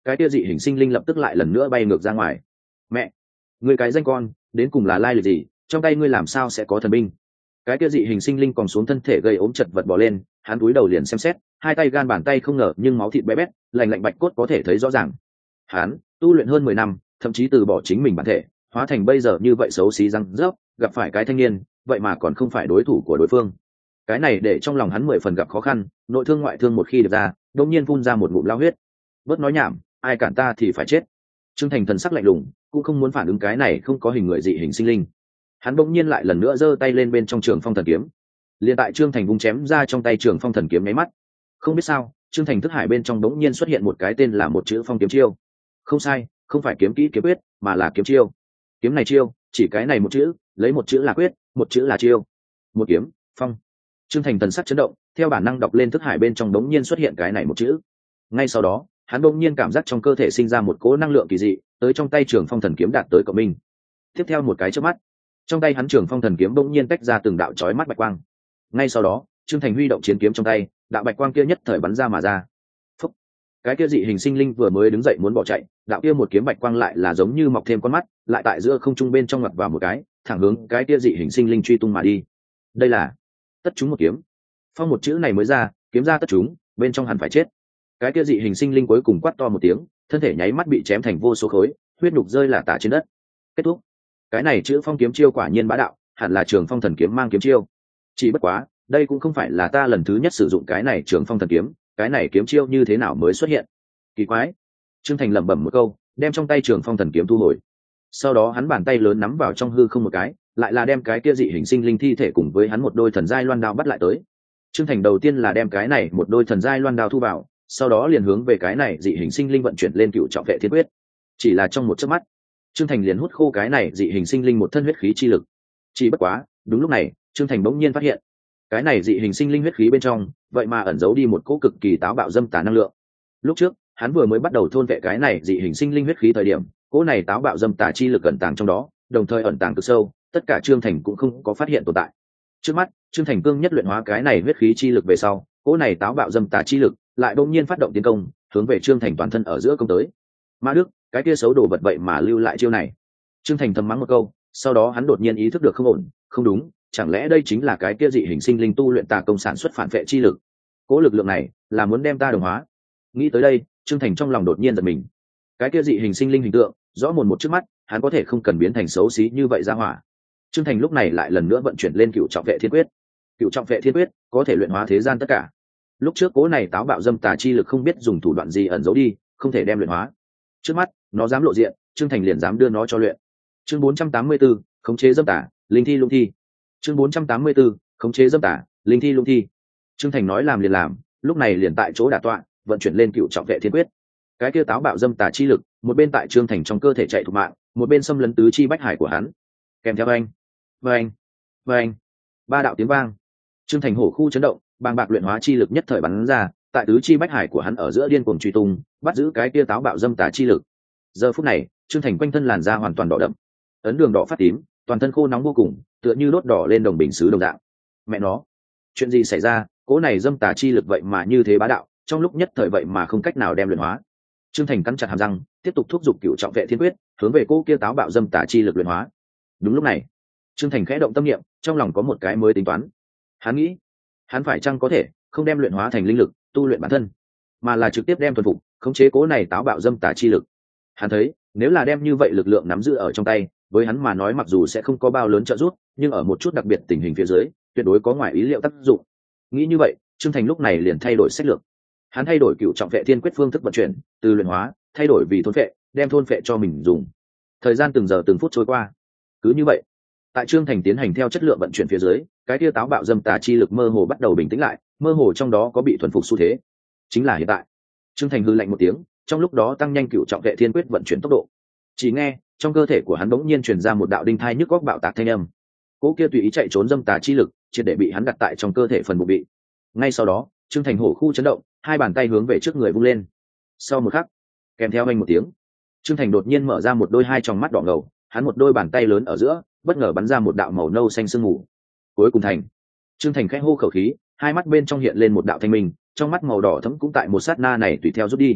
cái kia dị hình sinh linh lập tức lại lần nữa bay ngược ra ngoài. Mẹ, người cái danh con đến cùng là lai lịch gì, trong tay ngươi làm sao sẽ có thần binh? Cái kia dị hình sinh linh còn xuống thân thể gây ốm chật vật bỏ lên, hắn cúi đầu liền xem xét, hai tay gan bàn tay không ngờ nhưng máu thịt bé bét, lạnh lạnh bạch cốt có thể thấy rõ ràng. Hắn tu luyện hơn mười năm, thậm chí từ bỏ chính mình bản thể, hóa thành bây giờ như vậy xấu xí răng rớp, gặp phải cái thanh niên vậy mà còn không phải đối thủ của đối phương. Cái này để trong lòng hắn mười phần gặp khó khăn, nội thương ngoại thương một khi được ra, đột nhiên phun ra một ngụm lao huyết. Bớt nói nhảm, ai cản ta thì phải chết. Trương Thành thần sắc lạnh lùng, cũng không muốn phản ứng cái này không có hình người dị hình sinh linh. Hắn bỗng nhiên lại lần nữa giơ tay lên bên trong trường phong thần kiếm. Liên tại Trương Thành vung chém ra trong tay trường phong thần kiếm nháy mắt, không biết sao, Trương Thành thức hải bên trong bỗng nhiên xuất hiện một cái tên là một chữ phong kiếm chiêu. Không sai, không phải kiếm kỹ kiếm quyết, mà là kiếm chiêu. Kiếm này chiêu, chỉ cái này một chữ, lấy một chữ là quyết, một chữ là chiêu. Một kiếm, phong. Trương Thành thần sắc chấn động, theo bản năng đọc lên thức hải bên trong bỗng nhiên xuất hiện cái này một chữ. Ngay sau đó, hắn bỗng nhiên cảm giác trong cơ thể sinh ra một cỗ năng lượng kỳ dị, tới trong tay trường phong thần kiếm đạt tới cộng minh. Tiếp theo một cái chớp mắt, trong tay hắn trường phong thần kiếm bỗng nhiên tách ra từng đạo chói mắt bạch quang. Ngay sau đó, Trương Thành huy động chiến kiếm trong tay, đạo bạch quang kia nhất thời bắn ra mà ra. Phúc. Cái kia dị hình sinh linh vừa mới đứng dậy muốn bỏ chạy, đạo kia một kiếm bạch quang lại là giống như mọc thêm con mắt, lại tại giữa không trung bên trong ngoặt vào một cái, thẳng hướng cái kia dị hình sinh linh truy tung mà đi. Đây là tất trúng một kiếm. Phong một chữ này mới ra, kiếm ra tất trúng, bên trong hẳn phải chết. Cái kia dị hình sinh linh cuối cùng quát to một tiếng, thân thể nháy mắt bị chém thành vô số khối, huyết nhục rơi là tả trên đất. Kết thúc. Cái này chữ phong kiếm chiêu quả nhiên bá đạo, hẳn là trường phong thần kiếm mang kiếm chiêu. Chỉ bất quá, đây cũng không phải là ta lần thứ nhất sử dụng cái này trường phong thần kiếm, cái này kiếm chiêu như thế nào mới xuất hiện? Kỳ quái. Trương Thành lẩm bẩm một câu, đem trong tay trường phong thần kiếm thu hồi. Sau đó hắn bàn tay lớn nắm vào trong hư không một cái, lại là đem cái kia dị hình sinh linh thi thể cùng với hắn một đôi thần giai loan đao bắt lại tới. Trương Thành đầu tiên là đem cái này một đôi thần giai loan đao thu vào, sau đó liền hướng về cái này dị hình sinh linh vận chuyển lên cựu trọng vệ thiên quyết. Chỉ là trong một chớp mắt, Trương Thành liền hút khô cái này dị hình sinh linh một thân huyết khí chi lực. Chỉ bất quá, đúng lúc này, Trương Thành bỗng nhiên phát hiện, cái này dị hình sinh linh huyết khí bên trong, vậy mà ẩn giấu đi một cỗ cực kỳ táo bạo dâm tà năng lượng. Lúc trước, hắn vừa mới bắt đầu thôn vệ cái này dị hình sinh linh huyết khí thời điểm, cỗ này táo bạo dâm tà chi lực ẩn tàng trong đó, đồng thời ẩn tàng cực sâu, tất cả Trương Thành cũng không có phát hiện tồn tại. Trước mắt, Trương Thành cương nhất luyện hóa cái này huyết khí chi lực về sau, cỗ này táo bạo dâm tà chi lực lại đột nhiên phát động tiến công, hướng về Trương Thành toàn thân ở giữa công tới. Ma Đức, cái kia xấu đồ vật vậy mà lưu lại chiêu này. Trương Thành thầm mắng một câu, sau đó hắn đột nhiên ý thức được không ổn, không đúng, chẳng lẽ đây chính là cái kia dị hình sinh linh tu luyện tà công sản xuất phản vệ chi lực? Cỗ lực lượng này là muốn đem ta đồng hóa. Nghĩ tới đây, Trương Thành trong lòng đột nhiên giật mình. Cái kia dị hình sinh linh hình tượng, rõ mồn một trước mắt, hắn có thể không cần biến thành xấu xí như vậy ra hỏa. Trương Thành lúc này lại lần nữa vận chuyển lên cựu trọng vệ thiên quyết. Cựu trọng vệ thiên quyết có thể luyện hóa thế gian tất cả. Lúc trước cố này táo bạo dâm tà chi lực không biết dùng thủ đoạn gì ẩn giấu đi, không thể đem luyện hóa. Trước mắt, nó dám lộ diện, Trương Thành liền dám đưa nó cho luyện. Chương bốn trăm tám mươi 4, khống chế dâm tà, linh thi lung thi. Chương bốn trăm tám mươi 4, khống chế dâm tà, linh thi lung thi. Trương Thành nói làm liền làm, lúc này liền tại chỗ đả tọa, vận chuyển lên cựu trọng vệ thiên quyết. Cái kia táo bạo dâm tà chi lực, một bên tại Trương Thành trong cơ thể chạy thục mạng, một bên xâm lấn tứ chi bách hải của hắn. Kèm theo anh, vâng, vâng, ba đạo tiếng vang. Trương Thành hổ khu chấn động, bàng bạc luyện hóa chi lực nhất thời bắn ra, tại tứ chi bách hải của hắn ở giữa điên cuồng truy tung, bắt giữ cái kia táo bạo dâm tà chi lực. Giờ phút này, Trương Thành quanh thân làn da hoàn toàn đỏ đậm, ấn đường đỏ phát tím, toàn thân khô nóng vô cùng, tựa như đốt đỏ lên đồng bình sứ đồng dạng. Mẹ nó, chuyện gì xảy ra? Cố này dâm tà chi lực vậy mà như thế bá đạo, trong lúc nhất thời vậy mà không cách nào đem luyện hóa. Trương Thành cắn chặt hàm răng, tiếp tục thúc giục cựu trọng vệ thiên quyết, hướng về cô kia táo bạo dâm tà chi lực luyện hóa. Đúng lúc này, Trương Thành khẽ động tâm niệm, trong lòng có một cái mới tính toán. Hắn nghĩ, hắn phải chăng có thể không đem luyện hóa thành linh lực tu luyện bản thân, mà là trực tiếp đem thuần phục khống chế cố này táo bạo dâm tà chi lực. Hắn thấy, nếu là đem như vậy lực lượng nắm giữ ở trong tay, với hắn mà nói mặc dù sẽ không có bao lớn trợ giúp, nhưng ở một chút đặc biệt tình hình phía dưới, tuyệt đối có ngoài ý liệu tác dụng. Nghĩ như vậy, Trương Thành lúc này liền thay đổi sách lược. Hắn thay đổi cựu trọng vệ thiên quyết phương thức vận chuyển, từ luyện hóa thay đổi vì thôn vệ, đem thôn vệ cho mình dùng. Thời gian từng giờ từng phút trôi qua. Cứ như vậy, tại Trương Thành tiến hành theo chất lượng vận chuyển phía dưới, cái tia táo bạo dâm tà chi lực mơ hồ bắt đầu bình tĩnh lại, mơ hồ trong đó có bị thuần phục xu thế. Chính là hiện tại. Trương Thành hư lạnh một tiếng, trong lúc đó tăng nhanh cựu trọng vệ thiên quyết vận chuyển tốc độ. Chỉ nghe, trong cơ thể của hắn bỗng nhiên truyền ra một đạo đinh thai nhức góc bạo tạc thanh âm. Cỗ kia tùy ý chạy trốn dâm tà chi lực, triệt để bị hắn đặt tại trong cơ thể phần bụng bị. Ngay sau đó, Trương Thành hổ khu chấn động, hai bàn tay hướng về trước người vung lên. Sau một khắc, kèm theo anh một tiếng, Trương Thành đột nhiên mở ra một đôi hai tròng mắt đỏ ngầu, hắn một đôi bàn tay lớn ở giữa, bất ngờ bắn ra một đạo màu nâu xanh sương mù. Cuối cùng thành, Trương Thành khẽ hô khẩu khí, hai mắt bên trong hiện lên một đạo thanh minh, trong mắt màu đỏ thẫm cũng tại một sát na này tùy theo rút đi.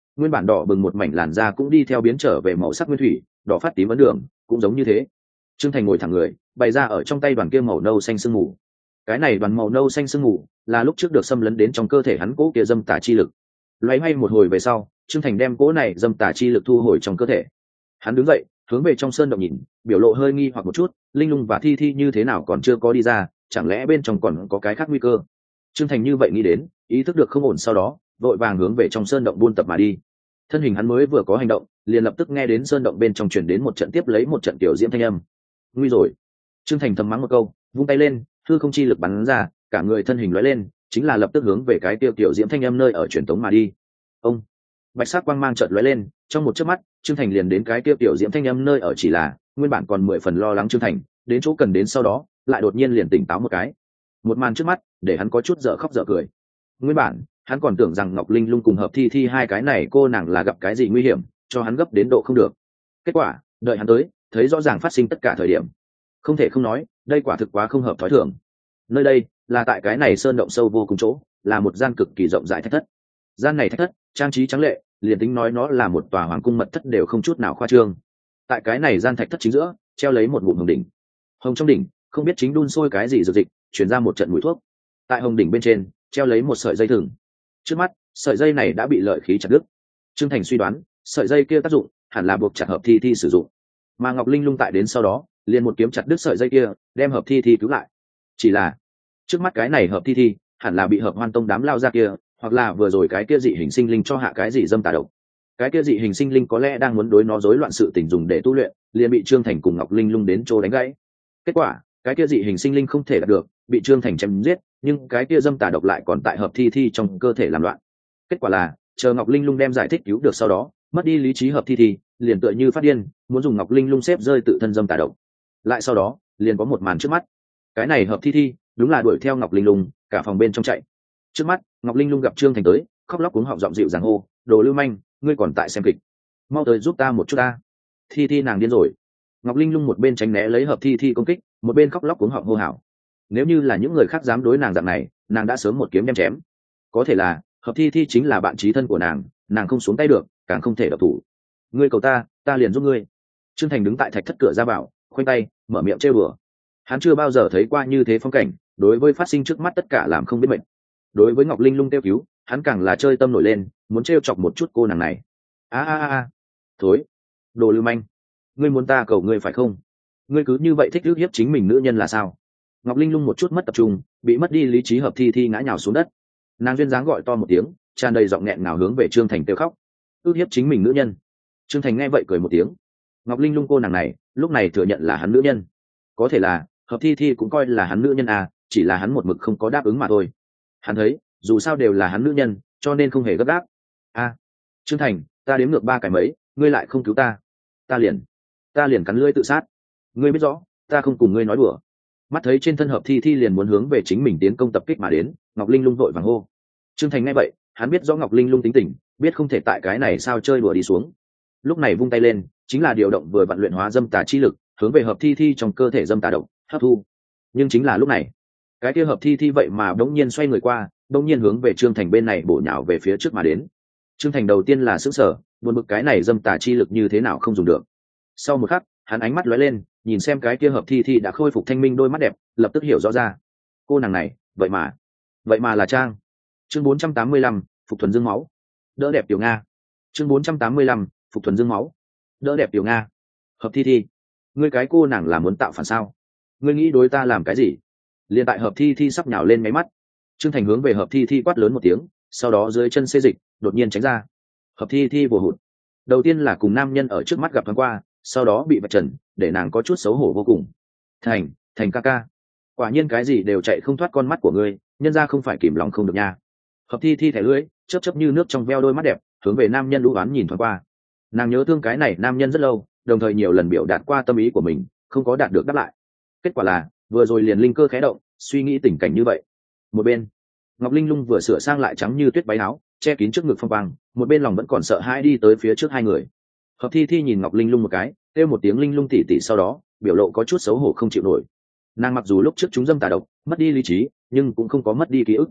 nguyên bản đỏ bừng một mảnh làn da cũng đi theo biến trở về màu sắc nguyên thủy, đỏ phát tím ấn đường cũng giống như thế. Trương Thành ngồi thẳng người, bày ra ở trong tay đoàn kia màu nâu xanh sương mù. Cái này đoàn màu nâu xanh sương mù là lúc trước được xâm lấn đến trong cơ thể hắn cố kia dâm tà chi lực. Loay hoay một hồi về sau, Trương Thành đem cố này dâm tà chi lực thu hồi trong cơ thể. Hắn đứng dậy, hướng về trong sơn động nhìn, biểu lộ hơi nghi hoặc một chút, linh lung và thi thi như thế nào còn chưa có đi ra, chẳng lẽ bên trong còn có cái khác nguy cơ. Trương Thành như vậy nghĩ đến, ý thức được không ổn sau đó, vội vàng hướng về trong sơn động buôn tập mà đi. Thân hình hắn mới vừa có hành động, liền lập tức nghe đến sơn động bên trong truyền đến một trận tiếp lấy một trận tiểu diễm thanh âm. Nguy rồi. Trương Thành thầm mắng một câu, vung tay lên, hư không chi lực bắn ra, cả người thân hình lóe lên, chính là lập tức hướng về cái tiêu tiểu diễm thanh âm nơi ở truyền tống mà đi. Ông. Bạch sắc quang mang chợt lóe lên, trong một chớp mắt, Trương Thành liền đến cái tiêu tiểu diễm thanh âm nơi ở, chỉ là nguyên bản còn mười phần lo lắng Trương Thành, đến chỗ cần đến sau đó, lại đột nhiên liền tỉnh táo một cái. Một màn trước mắt, để hắn có chút dở khóc dở cười. Nguyên bản, hắn còn tưởng rằng Ngọc Linh Lung cùng Hợp Thi Thi hai cái này cô nàng là gặp cái gì nguy hiểm, cho hắn gấp đến độ không được. Kết quả, đợi hắn tới, thấy rõ ràng phát sinh tất cả thời điểm. Không thể không nói, đây quả thực quá không hợp thói thường. Nơi đây, là tại cái này sơn động sâu vô cùng chỗ, là một gian cực kỳ rộng rãi thạch thất. Gian này thạch thất, trang trí trắng lệ, liền tính nói nó là một tòa hoàng cung mật thất đều không chút nào khoa trương. Tại cái này gian thạch thất chính giữa, treo lấy một ngụm hồng đỉnh. Hồng trong đỉnh, không biết chính đun sôi cái gì dược dịch, truyền ra một trận mùi thuốc. Tại hồng đỉnh bên trên, treo lấy một sợi dây thừng. Trước mắt, sợi dây này đã bị lợi khí chặt đứt. Trương Thành suy đoán, sợi dây kia tác dụng hẳn là buộc chặt Hợp Thi Thi sử dụng. Mà Ngọc Linh Lung tại đến sau đó, liền một kiếm chặt đứt sợi dây kia, đem Hợp Thi Thi cứu lại. Chỉ là, trước mắt cái này Hợp Thi Thi, hẳn là bị Hợp Hoan Tông đám lao ra kia, hoặc là vừa rồi cái kia dị hình sinh linh cho hạ cái gì dâm tà độc. Cái kia dị hình sinh linh có lẽ đang muốn đối nó rối loạn sự tình dùng để tu luyện, liền bị Trương Thành cùng Ngọc Linh Lung đến chỗ đánh gãy. Kết quả, cái kia dị hình sinh linh không thể đạt được, bị Trương Thành chém giết, nhưng cái kia dâm tà độc lại còn tại Hợp Thi Thi trong cơ thể làm loạn. Kết quả là, chờ Ngọc Linh Lung đem giải thích cứu được sau đó, mất đi lý trí Hợp Thi Thi, liền tựa như phát điên, muốn dùng Ngọc Linh Lung xếp rơi tự thân dâm tà độc. Lại sau đó, liền có một màn trước mắt. Cái này Hợp Thi Thi, đúng là đuổi theo Ngọc Linh Lung, cả phòng bên trong chạy. Trước mắt, Ngọc Linh Lung gặp Trương Thành tới, khóc lóc cuống họng giọng dịu dàng hô, "Đồ lưu manh, ngươi còn tại xem kịch, mau tới giúp ta một chút ta." Thi Thi nàng điên rồi. Ngọc Linh Lung một bên tránh né lấy Hợp Thi Thi công kích, một bên khóc lóc cuống họng hô hào. Nếu như là những người khác dám đối nàng dạng này, nàng đã sớm một kiếm đem chém. Có thể là, Hợp Thi Thi chính là bạn chí thân của nàng, nàng không xuống tay được, càng không thể độc thủ. "Ngươi cầu ta, ta liền giúp ngươi." Trương Thành đứng tại thạch thất cửa ra vào, khoanh tay, mở miệng trêu đùa. Hắn chưa bao giờ thấy qua như thế phong cảnh, đối với phát sinh trước mắt tất cả làm không biết mệt. Đối với Ngọc Linh Lung kêu cứu, hắn càng là chơi tâm nổi lên, muốn trêu chọc một chút cô nàng này. A a a, thối, đồ lưu manh, ngươi muốn ta cầu ngươi phải không? Ngươi cứ như vậy thích ức hiếp chính mình nữ nhân là sao? Ngọc Linh Lung một chút mất tập trung, bị mất đi lý trí Hợp Thi Thi ngã nhào xuống đất. Nàng duyên dáng gọi to một tiếng, tràn đầy giọng nghẹn ngào hướng về Trương Thành kêu khóc. Ức hiếp chính mình nữ nhân. Trương Thành nghe vậy cười một tiếng. Ngọc Linh Lung cô nàng này, lúc này thừa nhận là hắn nữ nhân. Có thể là, Hợp Thi Thi cũng coi là hắn nữ nhân à, chỉ là hắn một mực không có đáp ứng mà thôi. Hắn thấy, dù sao đều là hắn nữ nhân, cho nên không hề gấp gáp. A, Trương Thành, ta đếm ngược ba cái mấy, ngươi lại không cứu ta, ta liền, ta liền cắn lưỡi tự sát. Ngươi biết rõ, ta không cùng ngươi nói đùa. Mắt thấy trên thân Hợp Thi Thi liền muốn hướng về chính mình tiến công tập kích mà đến, Ngọc Linh Lung vội vàng hô. Trương Thành nghe vậy, hắn biết rõ Ngọc Linh Lung tính tình, biết không thể tại cái này sao chơi đùa đi xuống. Lúc này vung tay lên, chính là điều động vừa vận luyện hóa dâm tà chi lực, hướng về Hợp Thi Thi trong cơ thể dâm tà độc hấp thu. Nhưng chính là lúc này, cái kia Hợp Thi Thi vậy mà đống nhiên xoay người qua, đống nhiên hướng về Trương Thành bên này bổ nhào về phía trước mà đến. Trương Thành đầu tiên là sững sờ, buồn bực cái này dâm tà chi lực như thế nào không dùng được. Sau một khắc, hắn ánh mắt lóe lên, nhìn xem cái kia Hợp Thi Thi đã khôi phục thanh minh đôi mắt đẹp, lập tức hiểu rõ ra. Cô nàng này, vậy mà, vậy mà là Trang. Chương bốn trăm tám mươi lăm, phục thuần dương máu. Đỡ đẹp tiểu Nga. Chương bốn trăm tám mươi lăm, phục thuần dương máu. Đỡ đẹp tiểu Nga. Hợp Thi Thi, ngươi cái cô nàng là muốn tạo phản sao? Ngươi nghĩ đối ta làm cái gì? Liên tại Hợp Thi Thi sắp nhào lên máy mắt, Trương Thành hướng về Hợp Thi Thi quát lớn một tiếng, sau đó dưới chân xê dịch, đột nhiên tránh ra. Hợp Thi Thi bùa hụt. Đầu tiên là cùng nam nhân ở trước mắt gặp thoáng qua, sau đó bị vạch trần, để nàng có chút xấu hổ vô cùng. Thành, Thành ca ca, quả nhiên cái gì đều chạy không thoát con mắt của ngươi, nhân ra không phải kìm lòng không được nha. Hợp Thi Thi thẻ lưỡi, chớp chớp như nước trong veo đôi mắt đẹp, hướng về nam nhân đũ oán nhìn thoáng qua. Nàng nhớ thương cái này nam nhân rất lâu, đồng thời nhiều lần biểu đạt qua tâm ý của mình, không có đạt được đáp lại. Kết quả là, vừa rồi liền linh cơ khẽ động, suy nghĩ tình cảnh như vậy. Một bên, Ngọc Linh Lung vừa sửa sang lại trắng như tuyết váy áo, che kín trước ngực phong quang, một bên lòng vẫn còn sợ hãi đi tới phía trước hai người. Hợp Thi Thi nhìn Ngọc Linh Lung một cái, kêu một tiếng Linh Lung tỉ tỉ, sau đó biểu lộ có chút xấu hổ không chịu nổi. Nàng mặc dù lúc trước chúng dâm tà độc, mất đi lý trí, nhưng cũng không có mất đi ký ức.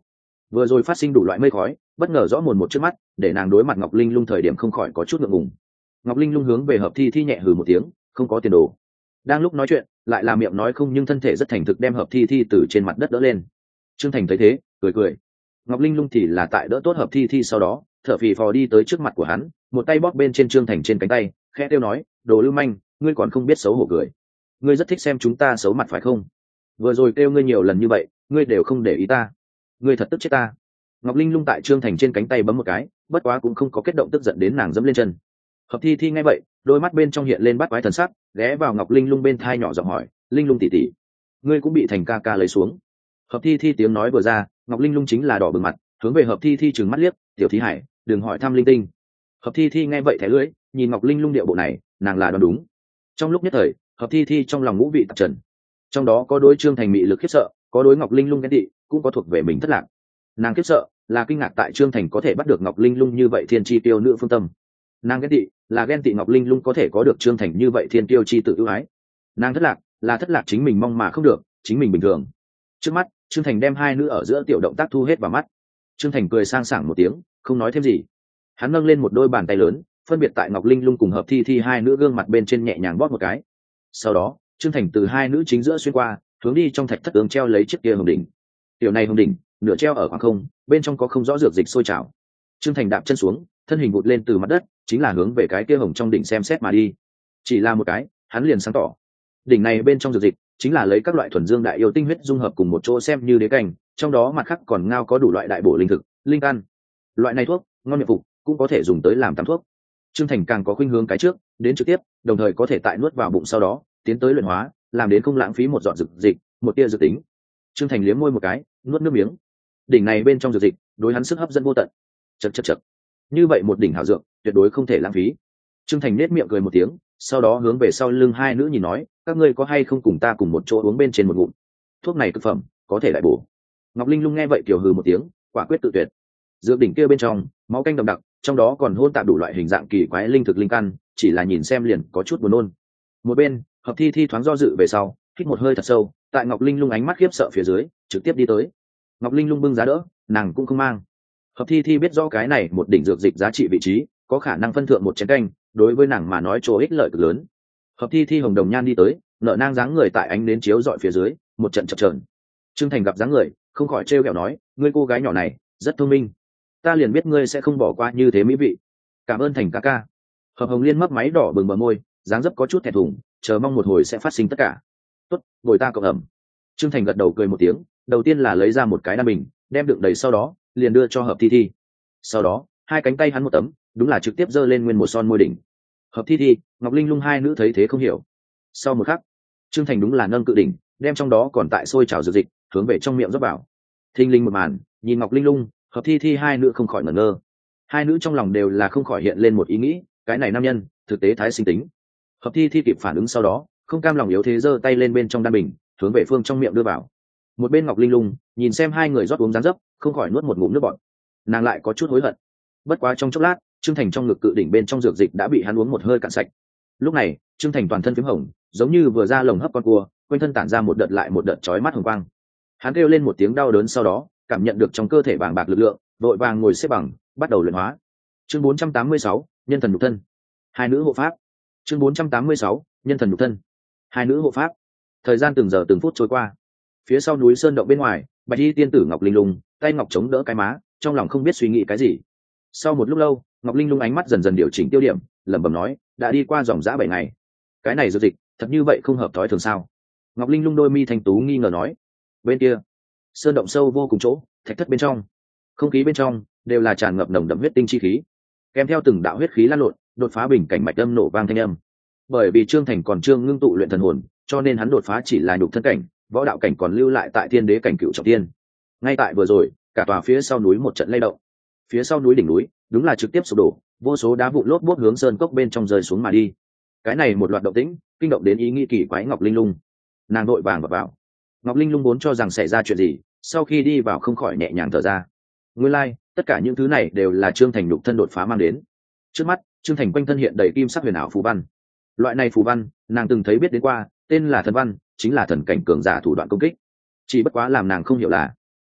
vừa rồi phát sinh đủ loại mây khói, bất ngờ rõ mồn một trước mắt, để nàng đối mặt Ngọc Linh Lung thời điểm không khỏi có chút ngượng ngùng. Ngọc Linh Lung hướng về Hợp Thi Thi nhẹ hừ một tiếng, không có tiền đồ. Đang lúc nói chuyện, lại là miệng nói không nhưng thân thể rất thành thực đem Hợp Thi Thi từ trên mặt đất đỡ lên. Trương Thành thấy thế, cười cười. Ngọc Linh Lung thì là tại đỡ tốt Hợp Thi Thi sau đó, thở phì phò đi tới trước mặt của hắn, một tay bóp bên trên Trương Thành trên cánh tay, khẽ kêu nói, đồ lưu manh, ngươi còn không biết xấu hổ cười. Ngươi rất thích xem chúng ta xấu mặt phải không? Vừa rồi kêu ngươi nhiều lần như vậy, ngươi đều không để ý ta. Ngươi thật tức chết ta. Ngọc Linh Lung tại Trương Thành trên cánh tay bấm một cái, bất quá cũng không có kết động tức giận đến nàng dẫm lên chân. Hợp Thi Thi nghe vậy, đôi mắt bên trong hiện lên bắt quái thần sắc, ghé vào Ngọc Linh Lung bên thai nhỏ giọng hỏi, Linh Lung tỷ tỷ, ngươi cũng bị Thành ca ca lấy xuống. Hợp Thi Thi tiếng nói vừa ra, Ngọc Linh Lung chính là đỏ bừng mặt, hướng về Hợp Thi Thi trừng mắt liếc, tiểu Thi Hải, đừng hỏi thăm linh tinh. Hợp Thi Thi nghe vậy thẻ lưỡi, nhìn Ngọc Linh Lung điệu bộ này, nàng là đoán đúng. Trong lúc nhất thời, Hợp Thi Thi trong lòng ngũ vị tạp trần, trong đó có đối Trương Thành mị lực khiếp sợ, có đối Ngọc Linh Lung ghen tị, cũng có thuộc về mình thất lạc. Nàng khiếp sợ là kinh ngạc tại Trương Thành có thể bắt được Ngọc Linh Lung như vậy thiên chi tiêu nữ phương tâm. Nàng ghen tị là ghen tị Ngọc Linh Lung có thể có được Trương Thành như vậy thiên tiêu chi tự ưu ái. Nàng thất lạc là thất lạc chính mình mong mà không được, chính mình bình thường. Trước mắt, Trương Thành đem hai nữ ở giữa tiểu động tác thu hết vào mắt. Trương Thành cười sang sảng một tiếng, không nói thêm gì. Hắn nâng lên một đôi bàn tay lớn, phân biệt tại Ngọc Linh Lung cùng Hợp Thi Thi hai nữ gương mặt bên trên nhẹ nhàng bóp một cái. Sau đó, Trương Thành từ hai nữ chính giữa xuyên qua, hướng đi trong thạch thất tướng treo lấy chiếc kia hồng đỉnh. Tiểu này hồng đỉnh, nửa treo ở khoảng không, bên trong có không rõ dược dịch sôi trào. Trương Thành đạp chân xuống, thân hình vụt lên từ mặt đất, chính là hướng về cái kia hồng trong đỉnh xem xét mà đi. Chỉ là một cái, hắn liền sáng tỏ. Đỉnh này bên trong dược dịch, chính là lấy các loại thuần dương đại yêu tinh huyết dung hợp cùng một chỗ xem như đế cảnh, trong đó mặt khác còn ngao có đủ loại đại bổ linh thực, linh căn. Loại này thuốc, ngon miệng phục, cũng có thể dùng tới làm tắm thuốc. Trương Thành càng có khuynh hướng cái trước, đến trực tiếp, đồng thời có thể tại nuốt vào bụng sau đó, tiến tới luyện hóa, làm đến không lãng phí một giọt dược dịch, một tia dược tính. Trương Thành liếm môi một cái, nuốt nước miếng. Đỉnh này bên trong dược dịch, đối hắn sức hấp dẫn vô tận. Chậc chậc chậc. Như vậy một đỉnh hảo dược, tuyệt đối không thể lãng phí. Trương Thành nét miệng cười một tiếng, sau đó hướng về sau lưng hai nữ nhìn nói, các ngươi có hay không cùng ta cùng một chỗ uống bên trên một ngụm. Thuốc này cực phẩm, có thể đại bổ. Ngọc Linh Lung nghe vậy kiều hừ một tiếng, quả quyết tự tuyệt. Dược đỉnh kia bên trong, máu canh đậm đặc, trong đó còn hôn tạp đủ loại hình dạng kỳ quái linh thực linh căn, chỉ là nhìn xem liền có chút buồn nôn. Một bên, Hợp Thi Thi thoáng do dự về sau, hít một hơi thật sâu, tại Ngọc Linh Lung ánh mắt khiếp sợ phía dưới, trực tiếp đi tới. Ngọc Linh Lung bưng giá đỡ, nàng cũng không mang. Hợp Thi Thi biết rõ cái này một đỉnh dược dịch giá trị vị trí, có khả năng phân thượng một chén canh, đối với nàng mà nói chỗ ích lợi cực lớn. Hợp Thi Thi hồng đồng nhan đi tới, nợ nang dáng người tại ánh nến chiếu dọi phía dưới, một trận chập chờn. Trương Thành gặp dáng người, không khỏi trêu ghẹo nói, ngươi cô gái nhỏ này rất thông minh, ta liền biết ngươi sẽ không bỏ qua như thế mỹ vị. Cảm ơn Thành ca ca. Hợp Hồng Liên mấp máy đỏ bừng bờ môi, dáng dấp có chút thẹn thùng, chờ mong một hồi sẽ phát sinh tất cả. Tốt, ngồi ta cộng ẩm. Trương Thành gật đầu cười một tiếng, đầu tiên là lấy ra một cái đan bình, đem đựng đầy sau đó liền đưa cho Hợp Thi Thi. Sau đó hai cánh tay hắn một tấm, đúng là trực tiếp giơ lên nguyên một son môi đỉnh. Hợp Thi Thi, Ngọc Linh Lung hai nữ thấy thế không hiểu. Sau một khắc, Trương Thành đúng là nâng cự đỉnh, đem trong đó còn tại sôi trào dược dịch hướng về trong miệng rót vào. Thinh linh một màn, nhìn Ngọc Linh Lung, Hợp Thi Thi hai nữ không khỏi ngẩn ngơ. Hai nữ trong lòng đều là không khỏi hiện lên một ý nghĩ, cái này nam nhân thực tế thái sinh tính. Hợp Thi Thi kịp phản ứng sau đó, không cam lòng yếu thế giơ tay lên bên trong đan bình, hướng về phương trong miệng đưa vào. Một bên Ngọc Linh Lung nhìn xem hai người rót uống dáng dấp, không khỏi nuốt một ngụm nước bọt. Nàng lại có chút hối hận. Bất quá trong chốc lát, Trương Thành trong ngực cự đỉnh bên trong dược dịch đã bị hắn uống một hơi cạn sạch. Lúc này, Trương Thành toàn thân phím hồng, giống như vừa ra lồng hấp con cua, quanh thân tản ra một đợt lại một đợt chói mắt hồng quang. Hắn kêu lên một tiếng đau đớn sau đó, cảm nhận được trong cơ thể bàng bạc lực lượng, vội vàng ngồi xếp bằng, bắt đầu luyện hóa. Chương bốn trăm tám mươi sáu, nhân thần nhục thân. Hai nữ hộ pháp. Chương bốn trăm tám mươi sáu, nhân thần nhục thân. Hai nữ hộ pháp. Thời gian từng giờ từng phút trôi qua. Phía sau núi sơn động bên ngoài, Bạch Y tiên tử Ngọc Linh Lung, tay ngọc chống đỡ cái má, trong lòng không biết suy nghĩ cái gì. Sau một lúc lâu, Ngọc Linh Lung ánh mắt dần dần điều chỉnh tiêu điểm, lẩm bẩm nói, đã đi qua dòng dã bảy ngày. Cái này dược dịch, thật như vậy không hợp thói thường sao? Ngọc Linh Lung đôi mi thanh tú nghi ngờ nói. Bên kia, sơn động sâu vô cùng chỗ, thạch thất bên trong, không khí bên trong đều là tràn ngập nồng đậm huyết tinh chi khí, kèm theo từng đạo huyết khí lan lộn, đột phá bình cảnh mạch âm nổ vang thanh âm. Bởi vì Trương Thành còn chưa ngưng tụ luyện thần hồn, cho nên hắn đột phá chỉ là nhục thân cảnh, võ đạo cảnh còn lưu lại tại thiên đế cảnh cựu trọng thiên. Ngay tại vừa rồi, cả tòa phía sau núi một trận lay động, phía sau núi đỉnh núi đúng là trực tiếp sụp đổ, vô số đá vụn lốp bốt hướng sơn cốc bên trong rơi xuống mà đi. Cái này một loạt động tĩnh kinh động đến ý nghĩ kỳ quái Ngọc Linh Lung. Nàng đội vàng vào, vào Ngọc Linh Lung vốn cho rằng xảy ra chuyện gì, sau khi đi vào không khỏi nhẹ nhàng thở ra. Nguyên lai, like, tất cả những thứ này đều là Trương Thành nhục thân đột phá mang đến. Trước mắt, Trương Thành quanh thân hiện đầy kim sắc huyền ảo phù văn. Loại này phù văn, nàng từng thấy biết đến qua, tên là thần văn, chính là thần cảnh cường giả thủ đoạn công kích. Chỉ bất quá làm nàng không hiểu là,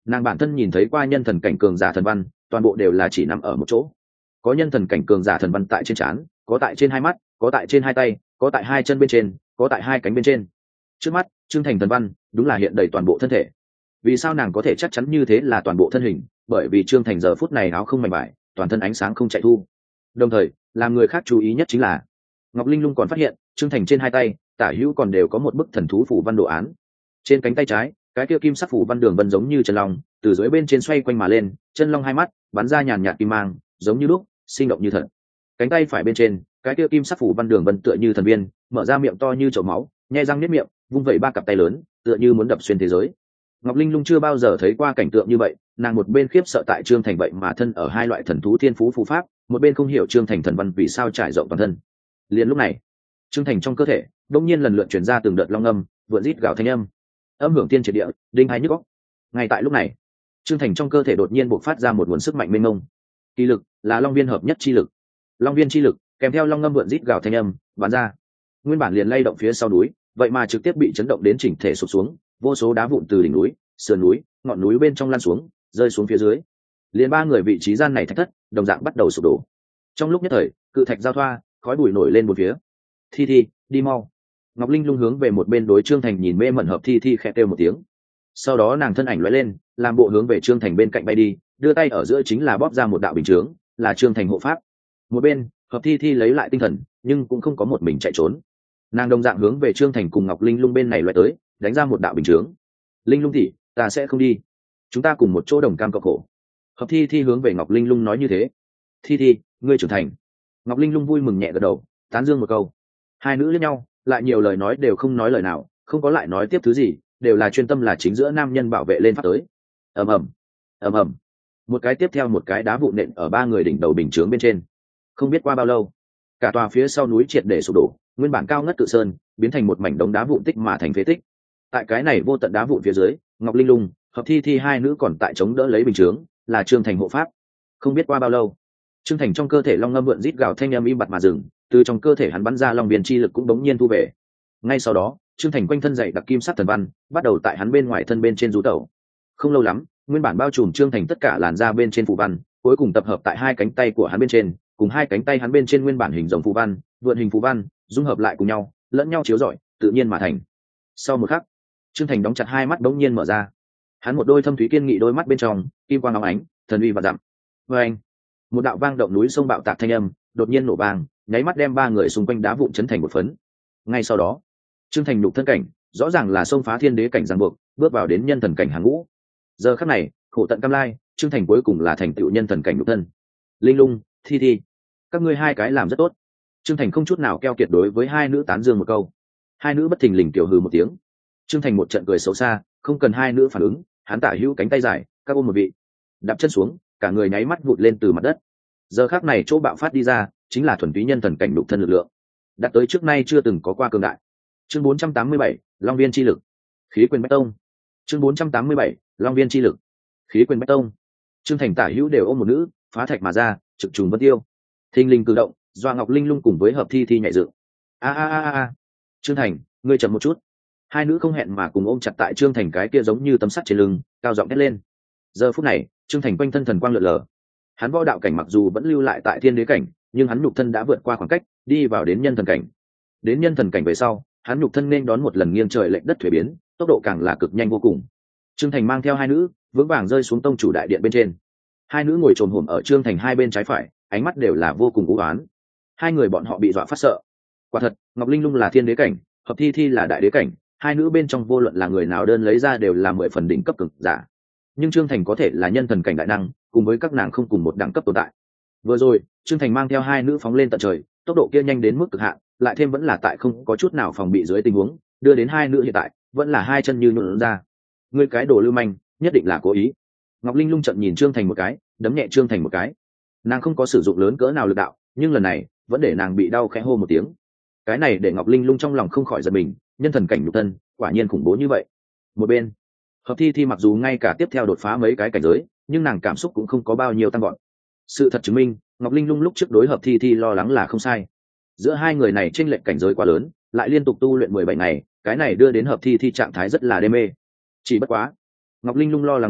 nàng bản thân nhìn thấy qua nhân thần cảnh cường giả thần văn, toàn bộ đều là chỉ nằm ở một chỗ. Có nhân thần cảnh cường giả thần văn tại trên trán, có tại trên hai mắt, có tại trên hai tay, có tại hai chân bên trên, có tại hai cánh bên trên. Trước mắt Trương Thành thần văn đúng là hiện đầy toàn bộ thân thể. Vì sao nàng có thể chắc chắn như thế là toàn bộ thân hình? Bởi vì Trương Thành giờ phút này áo không mảnh vải, toàn thân ánh sáng không chạy thu. Đồng thời làm người khác chú ý nhất chính là Ngọc Linh Lung còn phát hiện Trương Thành trên hai tay tả hữu còn đều có một bức thần thú phủ văn đồ án. Trên cánh tay trái, cái kia kim sắc phủ văn đường vân giống như chân long, từ dưới bên trên xoay quanh mà lên, chân long hai mắt bắn ra nhàn nhạt kim mang, giống như lúc sinh động như thật. Cánh tay phải bên trên, cái kia kim sắc phủ văn đường vân tựa như thần viên, mở ra miệng to như chậu máu, nhai răng niết miệng, vung vẩy ba cặp tay lớn, tựa như muốn đập xuyên thế giới. Ngọc Linh Lung chưa bao giờ thấy qua cảnh tượng như vậy, nàng một bên khiếp sợ tại Trương Thành vậy mà thân ở hai loại thần thú thiên phú phù pháp, một bên không hiểu Trương Thành thần văn vì sao trải rộng toàn thân. Liền lúc này, Trương Thành trong cơ thể đột nhiên lần lượt truyền ra từng đợt long âm, vượn rít gào thanh âm, âm hưởng tiên triệt địa, đinh hai nhức óc. Ngay tại lúc này, Trương Thành trong cơ thể đột nhiên bộc phát ra một nguồn sức mạnh mênh mông. Kỳ lực là long viên hợp nhất chi lực. Long viên chi lực kèm theo long ngâm vượn rít gào thanh âm bắn ra, nguyên bản liền lay động phía sau núi, vậy mà trực tiếp bị chấn động đến chỉnh thể sụp xuống, vô số đá vụn từ đỉnh núi, sườn núi, ngọn núi bên trong lan xuống, rơi xuống phía dưới. Liền ba người vị trí gian này thạch thất đồng dạng bắt đầu sụp đổ. Trong lúc nhất thời, cự thạch giao thoa, khói bụi nổi lên một phía. Thi Thi, đi mau! Ngọc Linh Lung hướng về một bên đối Trương Thành nhìn mê mẩn hợp Thi Thi khẽ kêu một tiếng. Sau đó nàng thân ảnh lóe lên, làm bộ hướng về Trương Thành bên cạnh bay đi, đưa tay ở giữa chính là bóp ra một đạo bình chướng, là Trương Thành hộ pháp. Một bên, hợp Thi Thi lấy lại tinh thần, nhưng cũng không có một mình chạy trốn. Nàng đồng dạng hướng về Trương Thành cùng Ngọc Linh Lung bên này lóe tới, đánh ra một đạo bình chướng. Linh Lung tỷ, ta sẽ không đi, chúng ta cùng một chỗ đồng cam cộng khổ. Hợp Thi Thi hướng về Ngọc Linh Lung nói như thế. Thi Thi, ngươi trưởng thành. Ngọc Linh Lung vui mừng nhẹ gật đầu, tán dương một câu. Hai nữ liếc nhau, lại nhiều lời nói đều không nói lời nào, không có lại nói tiếp thứ gì, đều là chuyên tâm là chính giữa nam nhân bảo vệ lên phát tới. Ầm ầm, ầm ầm, một cái tiếp theo một cái đá vụn nện ở ba người đỉnh đầu bình chướng bên trên. Không biết qua bao lâu, cả tòa phía sau núi triệt để sụp đổ, nguyên bản cao ngất cự sơn biến thành một mảnh đống đá vụn tích mà thành phế tích. Tại cái này vô tận đá vụn phía dưới, Ngọc Linh Lung, Hợp Thi Thi hai nữ còn tại chống đỡ lấy bình chướng, là Trương Thành hộ pháp. Không biết qua bao lâu, Trương Thành trong cơ thể long ngâm vượn rít gào thanh âm im bặt mà dừng, từ trong cơ thể hắn bắn ra long viên chi lực cũng đống nhiên thu về. Ngay sau đó, Trương Thành quanh thân dậy đặc kim sắc thần văn, bắt đầu tại hắn bên ngoài thân bên trên du tẩu. Không lâu lắm, nguyên bản bao trùm Trương Thành tất cả làn da bên trên phù văn, cuối cùng tập hợp tại hai cánh tay của hắn bên trên, cùng hai cánh tay hắn bên trên nguyên bản hình rồng phù văn, vượn hình phù văn, dung hợp lại cùng nhau, lẫn nhau chiếu rọi, tự nhiên mà thành. Sau một khắc, Trương Thành đóng chặt hai mắt đống nhiên mở ra. Hắn một đôi thâm thúy kiên nghị đôi mắt bên trong, kim quang óng ánh, thần uy và dặm. Oeng! Một đạo vang động núi sông bạo tạc thanh âm, đột nhiên nổ vang, nháy mắt đem ba người xung quanh đá vụn chấn thành một phấn. Ngay sau đó, Trương Thành nhục thân cảnh, rõ ràng là xông phá thiên đế cảnh giằng buộc, bước vào đến nhân thần cảnh hàng ngũ. Giờ khắc này, khổ tận cam lai, Trương Thành cuối cùng là thành tựu nhân thần cảnh nhục thân. Linh Lung, Thi Thi, các ngươi hai cái làm rất tốt. Trương Thành không chút nào keo kiệt đối với hai nữ tán dương một câu. Hai nữ bất thình lình tiểu hừ một tiếng. Trương Thành một trận cười xấu xa, không cần hai nữ phản ứng, hắn tả hữu cánh tay dài, các ôm một vị, đạp chân xuống, cả người nháy mắt vụt lên từ mặt đất. Giờ khắc này chỗ bạo phát đi ra, chính là thuần túy nhân thần cảnh nhục thân lực lượng, đạt tới trước nay chưa từng có qua cường đại. Chương bốn trăm tám mươi bảy, Long Viên chi lực, khí quyền bách tông. Chương bốn trăm tám mươi bảy, Long Viên chi lực, khí quyền bách tông. Trương Thành tả hữu đều ôm một nữ, phá thạch mà ra, trực trùng vân tiêu. Thinh linh cử động, Doa Ngọc Linh Lung cùng với Hợp Thi Thi nhảy dựng. A a a a. Trương Thành, ngươi chậm một chút. Hai nữ không hẹn mà cùng ôm chặt tại Trương Thành cái kia giống như tấm sắt trên lưng, cao giọng hét lên. Giờ phút này, Trương Thành quanh thân thần quang lượn lờ. Hắn võ đạo cảnh mặc dù vẫn lưu lại tại thiên đế cảnh, nhưng hắn nhục thân đã vượt qua khoảng cách, đi vào đến nhân thần cảnh. Đến nhân thần cảnh về sau, hắn nhục thân nên đón một lần nghiêng trời lệch đất thuế biến, tốc độ càng là cực nhanh vô cùng. Trương Thành mang theo hai nữ, vững vàng rơi xuống tông chủ đại điện bên trên. Hai nữ ngồi trồm hổm ở Trương Thành hai bên trái phải, ánh mắt đều là vô cùng u ám. Hai người bọn họ bị dọa phát sợ. Quả thật, Ngọc Linh Lung là thiên đế cảnh, Hợp Thi Thi là đại đế cảnh, hai nữ bên trong vô luận là người nào đơn lấy ra đều là mười phần đỉnh cấp cực giả. Nhưng Trương Thành có thể là nhân thần cảnh đại năng, cùng với các nàng không cùng một đẳng cấp tồn tại. Vừa rồi, Trương Thành mang theo hai nữ phóng lên tận trời, tốc độ kia nhanh đến mức cực hạn, lại thêm vẫn là tại không có chút nào phòng bị dưới tình huống, đưa đến hai nữ hiện tại vẫn là hai chân như nhũn ra. Ngươi cái đồ lưu manh, nhất định là cố ý. Ngọc Linh Lung trận nhìn Trương Thành một cái, đấm nhẹ Trương Thành một cái. Nàng không có sử dụng lớn cỡ nào lực đạo, nhưng lần này vẫn để nàng bị đau khẽ hô một tiếng. Cái này để Ngọc Linh Lung trong lòng không khỏi giật mình, nhân thần cảnh nhục thân, quả nhiên khủng bố như vậy. Một bên, Hợp Thi Thi mặc dù ngay cả tiếp theo đột phá mấy cái cảnh giới, nhưng nàng cảm xúc cũng không có bao nhiêu tăng gọn. Sự thật chứng minh, Ngọc Linh Lung lúc trước đối Hợp Thi Thi lo lắng là không sai. Giữa hai người này chênh lệch cảnh giới quá lớn, lại liên tục tu luyện mười bảy ngày, cái này đưa đến Hợp Thi Thi trạng thái rất là đê mê. Chỉ bất quá, Ngọc Linh Lung lo lắng đúng,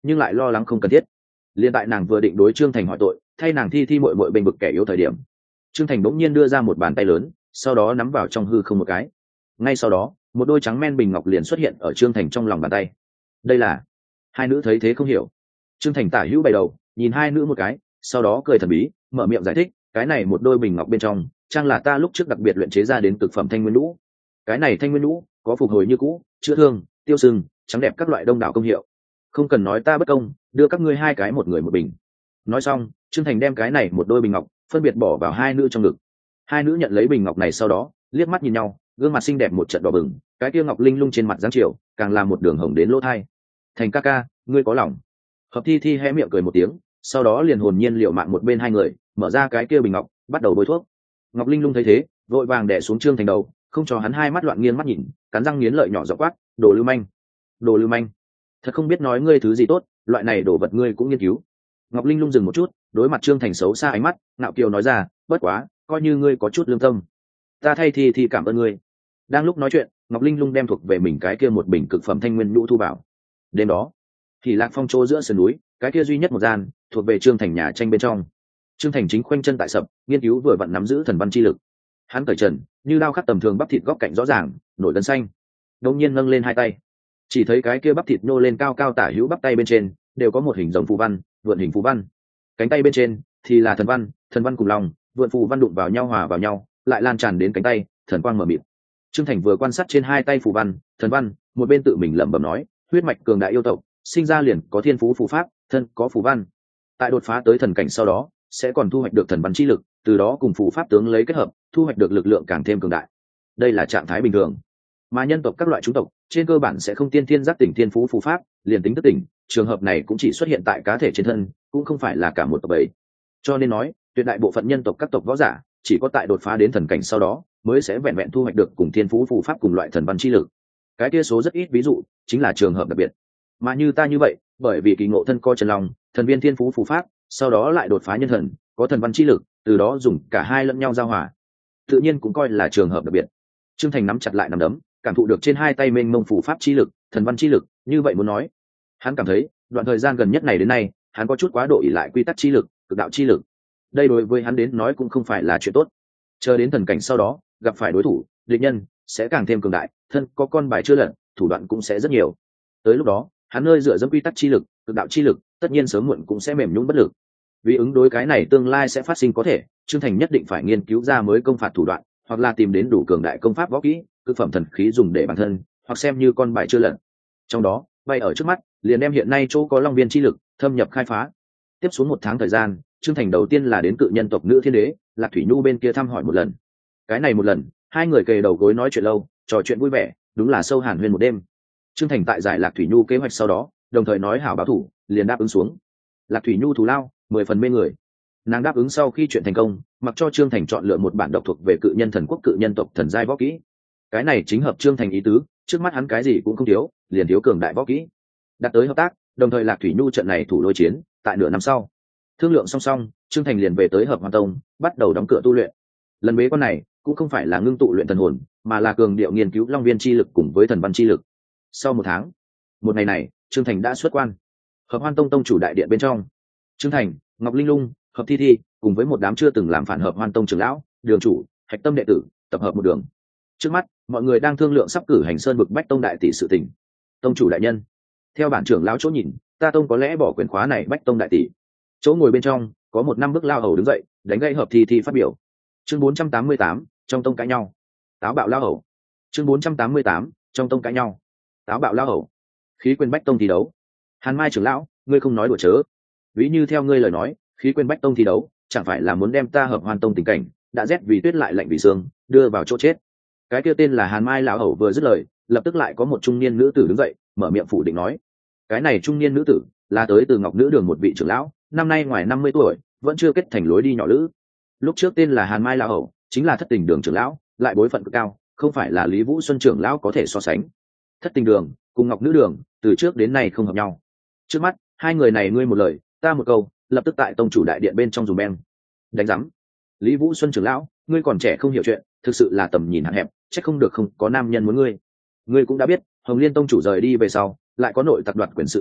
nhưng lại lo lắng không cần thiết. Liên tại nàng vừa định đối Trương Thành hỏi tội, thay nàng thi thi muội muội bên vực kẻ yếu thời điểm, Trương Thành bỗng nhiên đưa ra một bàn tay lớn, sau đó nắm vào trong hư không một cái. Ngay sau đó, một đôi trắng men bình ngọc liền xuất hiện ở Trương Thành trong lòng bàn tay. Đây là... Hai nữ thấy thế không hiểu. Trương Thành tả hữu bày đầu, nhìn hai nữ một cái, sau đó cười thần bí, mở miệng giải thích, cái này một đôi bình ngọc bên trong, trang là ta lúc trước đặc biệt luyện chế ra đến cực phẩm thanh nguyên lũ. Cái này thanh nguyên lũ có phục hồi như cũ, chữa thương, tiêu sưng, trắng đẹp các loại đông đảo công hiệu. Không cần nói ta bất công, đưa các ngươi hai cái một người một bình. Nói xong, Trương Thành đem cái này một đôi bình ngọc phân biệt bỏ vào hai nữ trong ngực. Hai nữ nhận lấy bình ngọc này sau đó, liếc mắt nhìn nhau, gương mặt xinh đẹp một trận đỏ bừng, cái kia ngọc linh lung trên mặt dáng chiều, càng là một đường hồng đến lỗ thai. Thành ca ca, ngươi có lòng. Hợp Thi Thi hé miệng cười một tiếng, sau đó liền hồn nhiên liệu mạng một bên hai người, mở ra cái kia bình ngọc, bắt đầu bôi thuốc. Ngọc linh lung thấy thế, vội vàng đè xuống Trương Thành đầu, không cho hắn hai mắt loạn nghiêng mắt nhìn, cắn răng nghiến lợi nhỏ giọng quát, đồ lưu manh, đồ lưu manh, thật không biết nói ngươi thứ gì tốt, loại này đồ vật ngươi cũng nghiên cứu. Ngọc linh lung dừng một chút, đối mặt Trương Thành xấu xa ánh mắt, ngạo kiều nói ra, bất quá, coi như ngươi có chút lương tâm, ta thay Thi Thi cảm ơn ngươi. Đang lúc nói chuyện, Ngọc linh lung đem thuộc về mình cái kia một bình cực phẩm thanh nguyên nhũ thu vào. Đêm đó, thì Lạc Phong chỗ giữa sườn núi, cái kia duy nhất một gian, thuộc về Trương Thành nhà tranh bên trong. Trương Thành chính khoanh chân tại sập, nghiên cứu vừa vặn nắm giữ thần văn chi lực. Hắn cởi trần, như đao khắc tầm thường bắp thịt góc cạnh rõ ràng, nổi gân xanh. Đột nhiên nâng lên hai tay, chỉ thấy cái kia bắp thịt nhô lên cao cao tả hữu bắp tay bên trên, đều có một hình rồng phù văn, vượn hình phù văn. Cánh tay bên trên thì là thần văn, thần văn cùng lòng, vượn phù văn đụng vào nhau hòa vào nhau, lại lan tràn đến cánh tay, thần quang mở mịt. Trương Thành vừa quan sát trên hai tay phù văn, thần văn, một bên tự mình lẩm bẩm nói, huyết mạch cường đại yêu tộc, sinh ra liền có thiên phú phù pháp, thân có phù văn. Tại đột phá tới thần cảnh sau đó, sẽ còn thu hoạch được thần văn chi lực, từ đó cùng phù pháp tướng lấy kết hợp, thu hoạch được lực lượng càng thêm cường đại. Đây là trạng thái bình thường. Mà nhân tộc các loại chủng tộc, trên cơ bản sẽ không tiên thiên giác tỉnh thiên phú phù pháp, liền tính thức tỉnh, trường hợp này cũng chỉ xuất hiện tại cá thể trên thân, cũng không phải là cả một tộc bầy. Cho nên nói, tuyệt đại bộ phận nhân tộc các tộc võ giả, chỉ có tại đột phá đến thần cảnh sau đó, mới sẽ vẹn vẹn thu hoạch được cùng thiên phú phù pháp cùng loại thần văn chi lực. Cái kia số rất ít ví dụ, chính là trường hợp đặc biệt. Mà như ta như vậy, bởi vì kỳ ngộ thân co chân lòng, thần viên thiên phú phù pháp, sau đó lại đột phá nhân thần, có thần văn chi lực, từ đó dùng cả hai lẫn nhau giao hòa, tự nhiên cũng coi là trường hợp đặc biệt. Trương Thành nắm chặt lại nắm đấm, cảm thụ được trên hai tay mênh mông phù pháp chi lực, thần văn chi lực, như vậy muốn nói, hắn cảm thấy, đoạn thời gian gần nhất này đến nay, hắn có chút quá độ ỷ lại quy tắc chi lực, cực đạo chi lực. Đây đối với hắn đến nói cũng không phải là chuyện tốt. Chờ đến thần cảnh sau đó, gặp phải đối thủ, địch nhân sẽ càng thêm cường đại, thân có con bài chưa lật, thủ đoạn cũng sẽ rất nhiều. Tới lúc đó, hắn nơi dựa dẫm quy tắc chi lực, cực đạo chi lực, tất nhiên sớm muộn cũng sẽ mềm nhũn bất lực. Vì ứng đối cái này tương lai sẽ phát sinh có thể, Trương Thành nhất định phải nghiên cứu ra mới công phạt thủ đoạn, hoặc là tìm đến đủ cường đại công pháp võ kỹ, cực phẩm thần khí dùng để bản thân, hoặc xem như con bài chưa lật. Trong đó, bay ở trước mắt, liền đem hiện nay chỗ có long viên chi lực thâm nhập khai phá. Tiếp xuống một tháng thời gian, Trương Thành đầu tiên là đến cự nhân tộc nữ thiên đế Lạc Thủy Nhu bên kia thăm hỏi một lần. Cái này một lần, hai người kề đầu gối nói chuyện lâu, trò chuyện vui vẻ, đúng là sâu hàn huyên một đêm. Trương Thành tại giải Lạc Thủy Nhu kế hoạch sau đó, đồng thời nói hảo báo thủ, liền đáp ứng xuống. Lạc Thủy Nhu thù lao mười phần mê người. Nàng đáp ứng sau khi chuyện thành công, mặc cho Trương Thành chọn lựa một bản độc thuộc về cự nhân thần quốc cự nhân tộc thần giai võ kỹ. Cái này chính hợp Trương Thành ý tứ, trước mắt hắn cái gì cũng không thiếu, liền thiếu cường đại võ kỹ. Đặt tới hợp tác, đồng thời Lạc Thủy Nhu trận này thủ lôi chiến, tại nửa năm sau, thương lượng song song, Trương Thành liền về tới Hợp Hoan Tông, bắt đầu đóng cửa tu luyện. Lần bế quan này cũng không phải là ngưng tụ luyện thần hồn, mà là cường điệu nghiên cứu long viên chi lực cùng với thần văn chi lực. Sau một tháng, một ngày này, Trương Thành đã xuất quan. Hợp Hoan Tông tông chủ đại điện bên trong, Trương Thành, Ngọc Linh Lung, Hợp Thi Thi cùng với một đám chưa từng làm phản Hợp Hoan Tông trưởng lão, đường chủ, hạch tâm đệ tử tập hợp một đường. Trước mắt, mọi người đang thương lượng sắp cử hành sơn bực bách tông đại tỷ sự tình. Tông chủ đại nhân, theo bản trưởng lão chỗ nhìn, ta tông có lẽ bỏ quyền khóa này bách tông đại tỷ. Chỗ ngồi bên trong có một năm bước lao hầu đứng dậy, đánh gãy Hợp Thi Thi phát biểu. Chương bốn trăm tám mươi tám, trong tông cãi nhau. Táo bạo lao hầu. Chương bốn trăm tám mươi tám, trong tông cãi nhau. Táo bạo lao hầu. Khí quyền bách tông thi đấu. Hàn Mai trưởng lão, ngươi không nói đùa chớ. Ví như theo ngươi lời nói, khí quyền bách tông thi đấu, chẳng phải là muốn đem ta Hợp Hoan Tông tình cảnh, đã rét vì tuyết lại lạnh vì sương, đưa vào chỗ chết. Cái kia tên là Hàn Mai lão hầu vừa dứt lời, lập tức lại có một trung niên nữ tử đứng dậy, mở miệng phủ định nói: cái này trung niên nữ tử là tới từ Ngọc Nữ Đường một vị trưởng lão, năm nay ngoài năm mươi tuổi, vẫn chưa kết thành lối đi nhỏ lữ. Lúc trước tên là Hàn Mai lão hầu, chính là Thất Tình Đường trưởng lão, lại bối phận cực cao, không phải là Lý Vũ Xuân trưởng lão có thể so sánh. Thất Tình Đường cùng Ngọc Nữ Đường từ trước đến nay không hợp nhau. Trước mắt, hai người này ngươi một lời, ta một câu, lập tức tại tông chủ đại điện bên trong dùng beng. Đánh rắm. Lý Vũ Xuân trưởng lão, ngươi còn trẻ không hiểu chuyện, thực sự là tầm nhìn hạn hẹp, chắc không được không có nam nhân muốn ngươi. Ngươi cũng đã biết, Hồng Liên tông chủ rời đi về sau, lại có nội tặc đoạt quyền sự tình,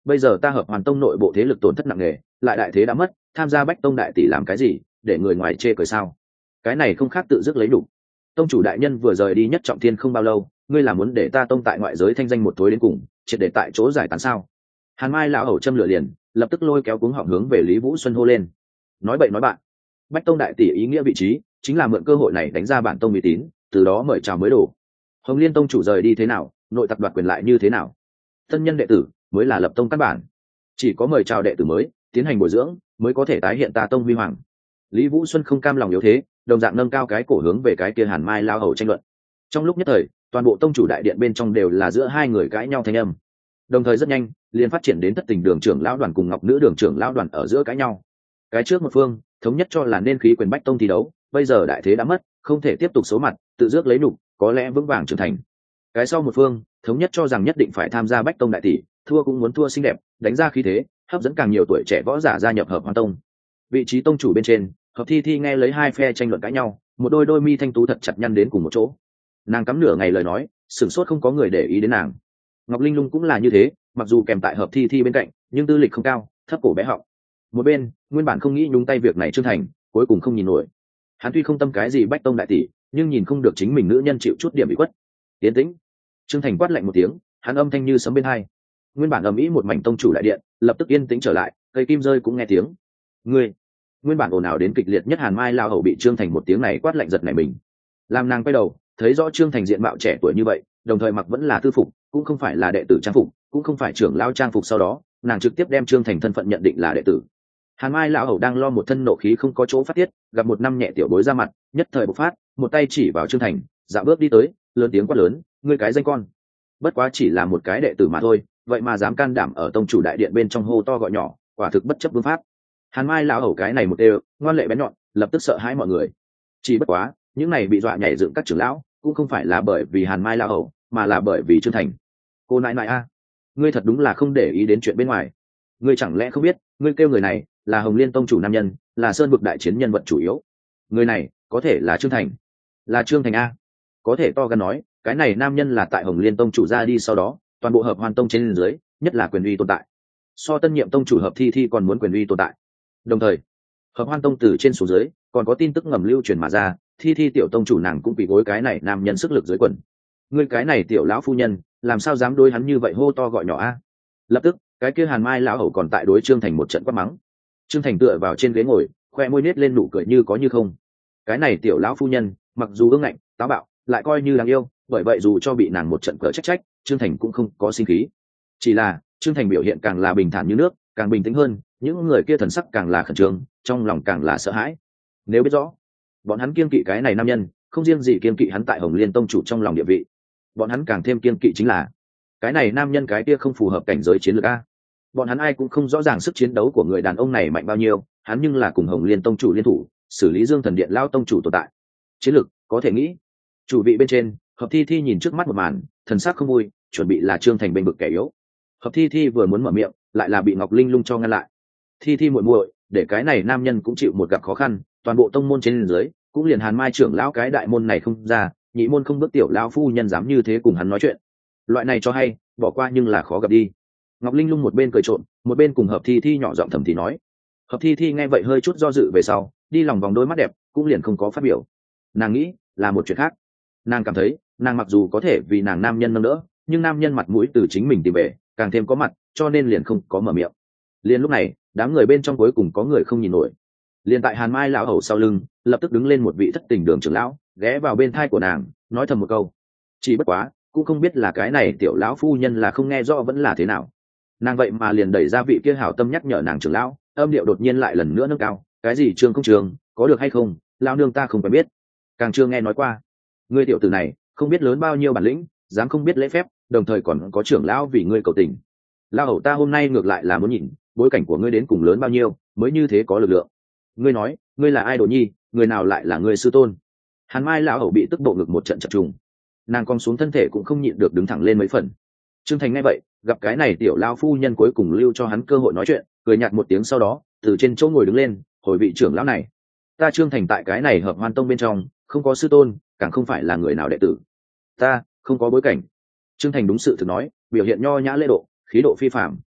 bây giờ ta hợp hoàn tông nội bộ thế lực tổn thất nặng nề, lại đại thế đã mất, tham gia bách tông đại tỷ làm cái gì, để người ngoài chê cười sao? Cái này không khác tự dứt lấy đủ. Tông chủ đại nhân vừa rời đi Nhất Trọng Thiên không bao lâu, ngươi là muốn để ta tông tại ngoại giới thanh danh một thối đến cùng, triệt để tại chỗ giải tán sao? Hàn Mai lão hầu châm lửa liền, lập tức lôi kéo cuống họng hướng về Lý Vũ Xuân hô lên. Nói bậy nói bạn, bách tông đại tỷ ý nghĩa vị trí chính là mượn cơ hội này đánh ra bản tông uy tín, từ đó mời chào mới đổ. Hồng Liên tông chủ rời đi thế nào, nội tặc đoạt quyền lại như thế nào, tân nhân đệ tử mới là lập tông căn bản, chỉ có mời chào đệ tử mới, tiến hành bồi dưỡng mới có thể tái hiện ta tông huy hoàng. Lý Vũ Xuân không cam lòng yếu thế, đồng dạng nâng cao cái cổ hướng về cái kia Hàn Mai lao hầu tranh luận. Trong lúc nhất thời, toàn bộ tông chủ đại điện bên trong đều là giữa hai người cãi nhau thanh âm, đồng thời rất nhanh liền phát triển đến thất tình đường trưởng lão đoàn cùng ngọc nữ đường trưởng lão đoàn ở giữa cãi nhau. Cái trước một phương thống nhất cho là nên khí quyền bách tông thi đấu, bây giờ đại thế đã mất, không thể tiếp tục số mặt, tự dước lấy nục, có lẽ vững vàng trưởng thành. Cái sau một phương thống nhất cho rằng nhất định phải tham gia bách tông đại tỷ, thua cũng muốn thua xinh đẹp, đánh ra khí thế, hấp dẫn càng nhiều tuổi trẻ võ giả gia nhập hợp hoàn tông. Vị trí tông chủ bên trên, Hợp Thi Thi nghe lấy hai phe tranh luận cãi nhau, một đôi đôi mi thanh tú thật chặt nhăn đến cùng một chỗ. Nàng cắm nửa ngày lời nói, sửng sốt không có người để ý đến nàng. Ngọc Linh Lung cũng là như thế, mặc dù kèm tại Hợp Thi Thi bên cạnh, nhưng tư lịch không cao, thấp cổ bé họng. Một bên, nguyên bản không nghĩ nhúng tay việc này Trương Thành, cuối cùng không nhìn nổi. Hắn tuy không tâm cái gì bách tông đại tỷ, nhưng nhìn không được chính mình nữ nhân chịu chút điểm bị quất. Tiến tĩnh. Trương Thành quát lạnh một tiếng, hắn âm thanh như sấm bên hai. Nguyên bản ầm ĩ một mảnh tông chủ đại điện, lập tức yên tĩnh trở lại, cây kim rơi cũng nghe tiếng. Ngươi, nguyên bản ồn ào đến kịch liệt nhất Hàn Mai lao hầu bị Trương Thành một tiếng này quát lạnh giật nảy mình. Làm nàng quay đầu, thấy rõ Trương Thành diện mạo trẻ tuổi như vậy, đồng thời mặc vẫn là tư phục, cũng không phải là đệ tử trang phục, cũng không phải trưởng lao trang phục, sau đó nàng trực tiếp đem Trương Thành thân phận nhận định là đệ tử. Hàn Mai lão hầu đang lo một thân nộ khí không có chỗ phát tiết, gặp một năm nhẹ tiểu bối ra mặt, nhất thời bộc phát, một tay chỉ vào Trương Thành, dạo bước đi tới, lớn tiếng quát lớn, ngươi cái danh con, bất quá chỉ là một cái đệ tử mà thôi, vậy mà dám can đảm ở tông chủ đại điện bên trong hô to gọi nhỏ, quả thực bất chấp vương pháp. Hàn Mai lão hầu cái này một đều, ngoan lệ bén nhọn, lập tức sợ hãi mọi người. Chỉ bất quá, những này bị dọa nhảy dựng các trưởng lão, cũng không phải là bởi vì Hàn Mai lão hầu, mà là bởi vì Trương Thành. Cô nại nại a, ngươi thật đúng là không để ý đến chuyện bên ngoài. Ngươi chẳng lẽ không biết, ngươi kêu người này là Hồng Liên tông chủ nam nhân, là sơn vực đại chiến nhân vật chủ yếu. Người này có thể là Trương Thành, là Trương Thành a. Có thể to gan nói, cái này nam nhân là tại Hồng Liên tông chủ ra đi sau đó, toàn bộ hợp hoàn tông trên dưới, nhất là quyền uy tồn tại. So tân nhiệm tông chủ Hợp Thi Thi còn muốn quyền uy tồn tại. Đồng thời, hợp hoan tông từ trên xuống dưới còn có tin tức ngầm lưu truyền mà ra, Thi Thi tiểu tông chủ nàng cũng bị gối cái này nam nhân sức lực dưới quần. Ngươi cái này tiểu lão phu nhân, làm sao dám đối hắn như vậy hô to gọi nhỏ a? Lập tức, cái kia Hàn Mai lão hầu còn tại đối Trương Thành một trận quát mắng. Trương Thành tựa vào trên ghế ngồi, khoe môi nết lên nụ cười như có như không. Cái này tiểu lão phu nhân, mặc dù ương ngạnh, táo bạo, lại coi như đáng yêu, bởi vậy dù cho bị nàng một trận cỡ trách trách, Trương Thành cũng không có sinh khí. Chỉ là Trương Thành biểu hiện càng là bình thản như nước, càng bình tĩnh hơn, những người kia thần sắc càng là khẩn trương, trong lòng càng là sợ hãi. Nếu biết rõ bọn hắn kiêng kỵ cái này nam nhân, không riêng gì kiêng kỵ hắn tại Hồng Liên tông chủ trong lòng địa vị, bọn hắn càng thêm kiêng kỵ chính là cái này nam nhân cái kia không phù hợp cảnh giới chiến lược a. Bọn hắn ai cũng không rõ ràng sức chiến đấu của người đàn ông này mạnh bao nhiêu, hắn nhưng là cùng Hồng Liên tông chủ liên thủ, xử lý Dương Thần Điện lao tông chủ tồn tại. Chiến lược có thể nghĩ. Chủ vị bên trên, Hợp Thi Thi nhìn trước mắt một màn, thần sắc không vui, chuẩn bị là Trương Thành bên bực kẻ yếu. Hợp Thi Thi vừa muốn mở miệng, lại là bị Ngọc Linh Lung cho ngăn lại. Thi Thi muội muội, để cái này nam nhân cũng chịu một gặp khó khăn, toàn bộ tông môn trên dưới, cũng liền Hàn Mai trưởng lão cái đại môn này không ra, nhị môn không bước tiểu lão phu nhân dám như thế cùng hắn nói chuyện. Loại này cho hay, bỏ qua nhưng là khó gặp đi. Ngọc Linh Lung một bên cười trộm, một bên cùng Hợp Thi Thi nhỏ giọng thầm thì nói. Hợp Thi Thi nghe vậy hơi chút do dự về sau, đi lòng vòng đôi mắt đẹp, cũng liền không có phát biểu. Nàng nghĩ là một chuyện khác. Nàng cảm thấy, nàng mặc dù có thể vì nàng nam nhân nâng đỡ, nhưng nam nhân mặt mũi từ chính mình tìm về, càng thêm có mặt, cho nên liền không có mở miệng. Liền lúc này, đám người bên trong cuối cùng có người không nhìn nổi. Liền tại Hàn Mai lão hầu sau lưng, lập tức đứng lên một vị thất tình đường trưởng lão, ghé vào bên thai của nàng, nói thầm một câu. Chỉ bất quá, cũng không biết là cái này tiểu lão phu nhân là không nghe rõ vẫn là thế nào. Nàng vậy mà liền đẩy ra vị kia hảo tâm nhắc nhở nàng trưởng lão, âm điệu đột nhiên lại lần nữa nâng cao, cái gì trường không trường, có được hay không, lão nương ta không phải biết. Càng chưa nghe nói qua. Ngươi tiểu tử này, không biết lớn bao nhiêu bản lĩnh, dám không biết lễ phép, đồng thời còn có trưởng lão vì ngươi cầu tình. Lão hầu ta hôm nay ngược lại là muốn nhìn, bối cảnh của ngươi đến cùng lớn bao nhiêu, mới như thế có lực lượng. Ngươi nói, ngươi là ai Đồ Nhi, người nào lại là ngươi sư tôn? Hàn Mai lão hầu bị tức bộ ngực một trận chập trùng, nàng cong xuống thân thể cũng không nhịn được đứng thẳng lên mấy phần. Trương Thành nghe vậy, gặp cái này tiểu lão phu nhân cuối cùng lưu cho hắn cơ hội nói chuyện, cười nhạt một tiếng sau đó, từ trên chỗ ngồi đứng lên, hồi vị trưởng lão này. Ta Trương Thành tại cái này hợp hoan tông bên trong, không có sư tôn, càng không phải là người nào đệ tử. Ta không có bối cảnh. Trương Thành đúng sự thực nói, biểu hiện nho nhã lễ độ, khí độ phi phàm.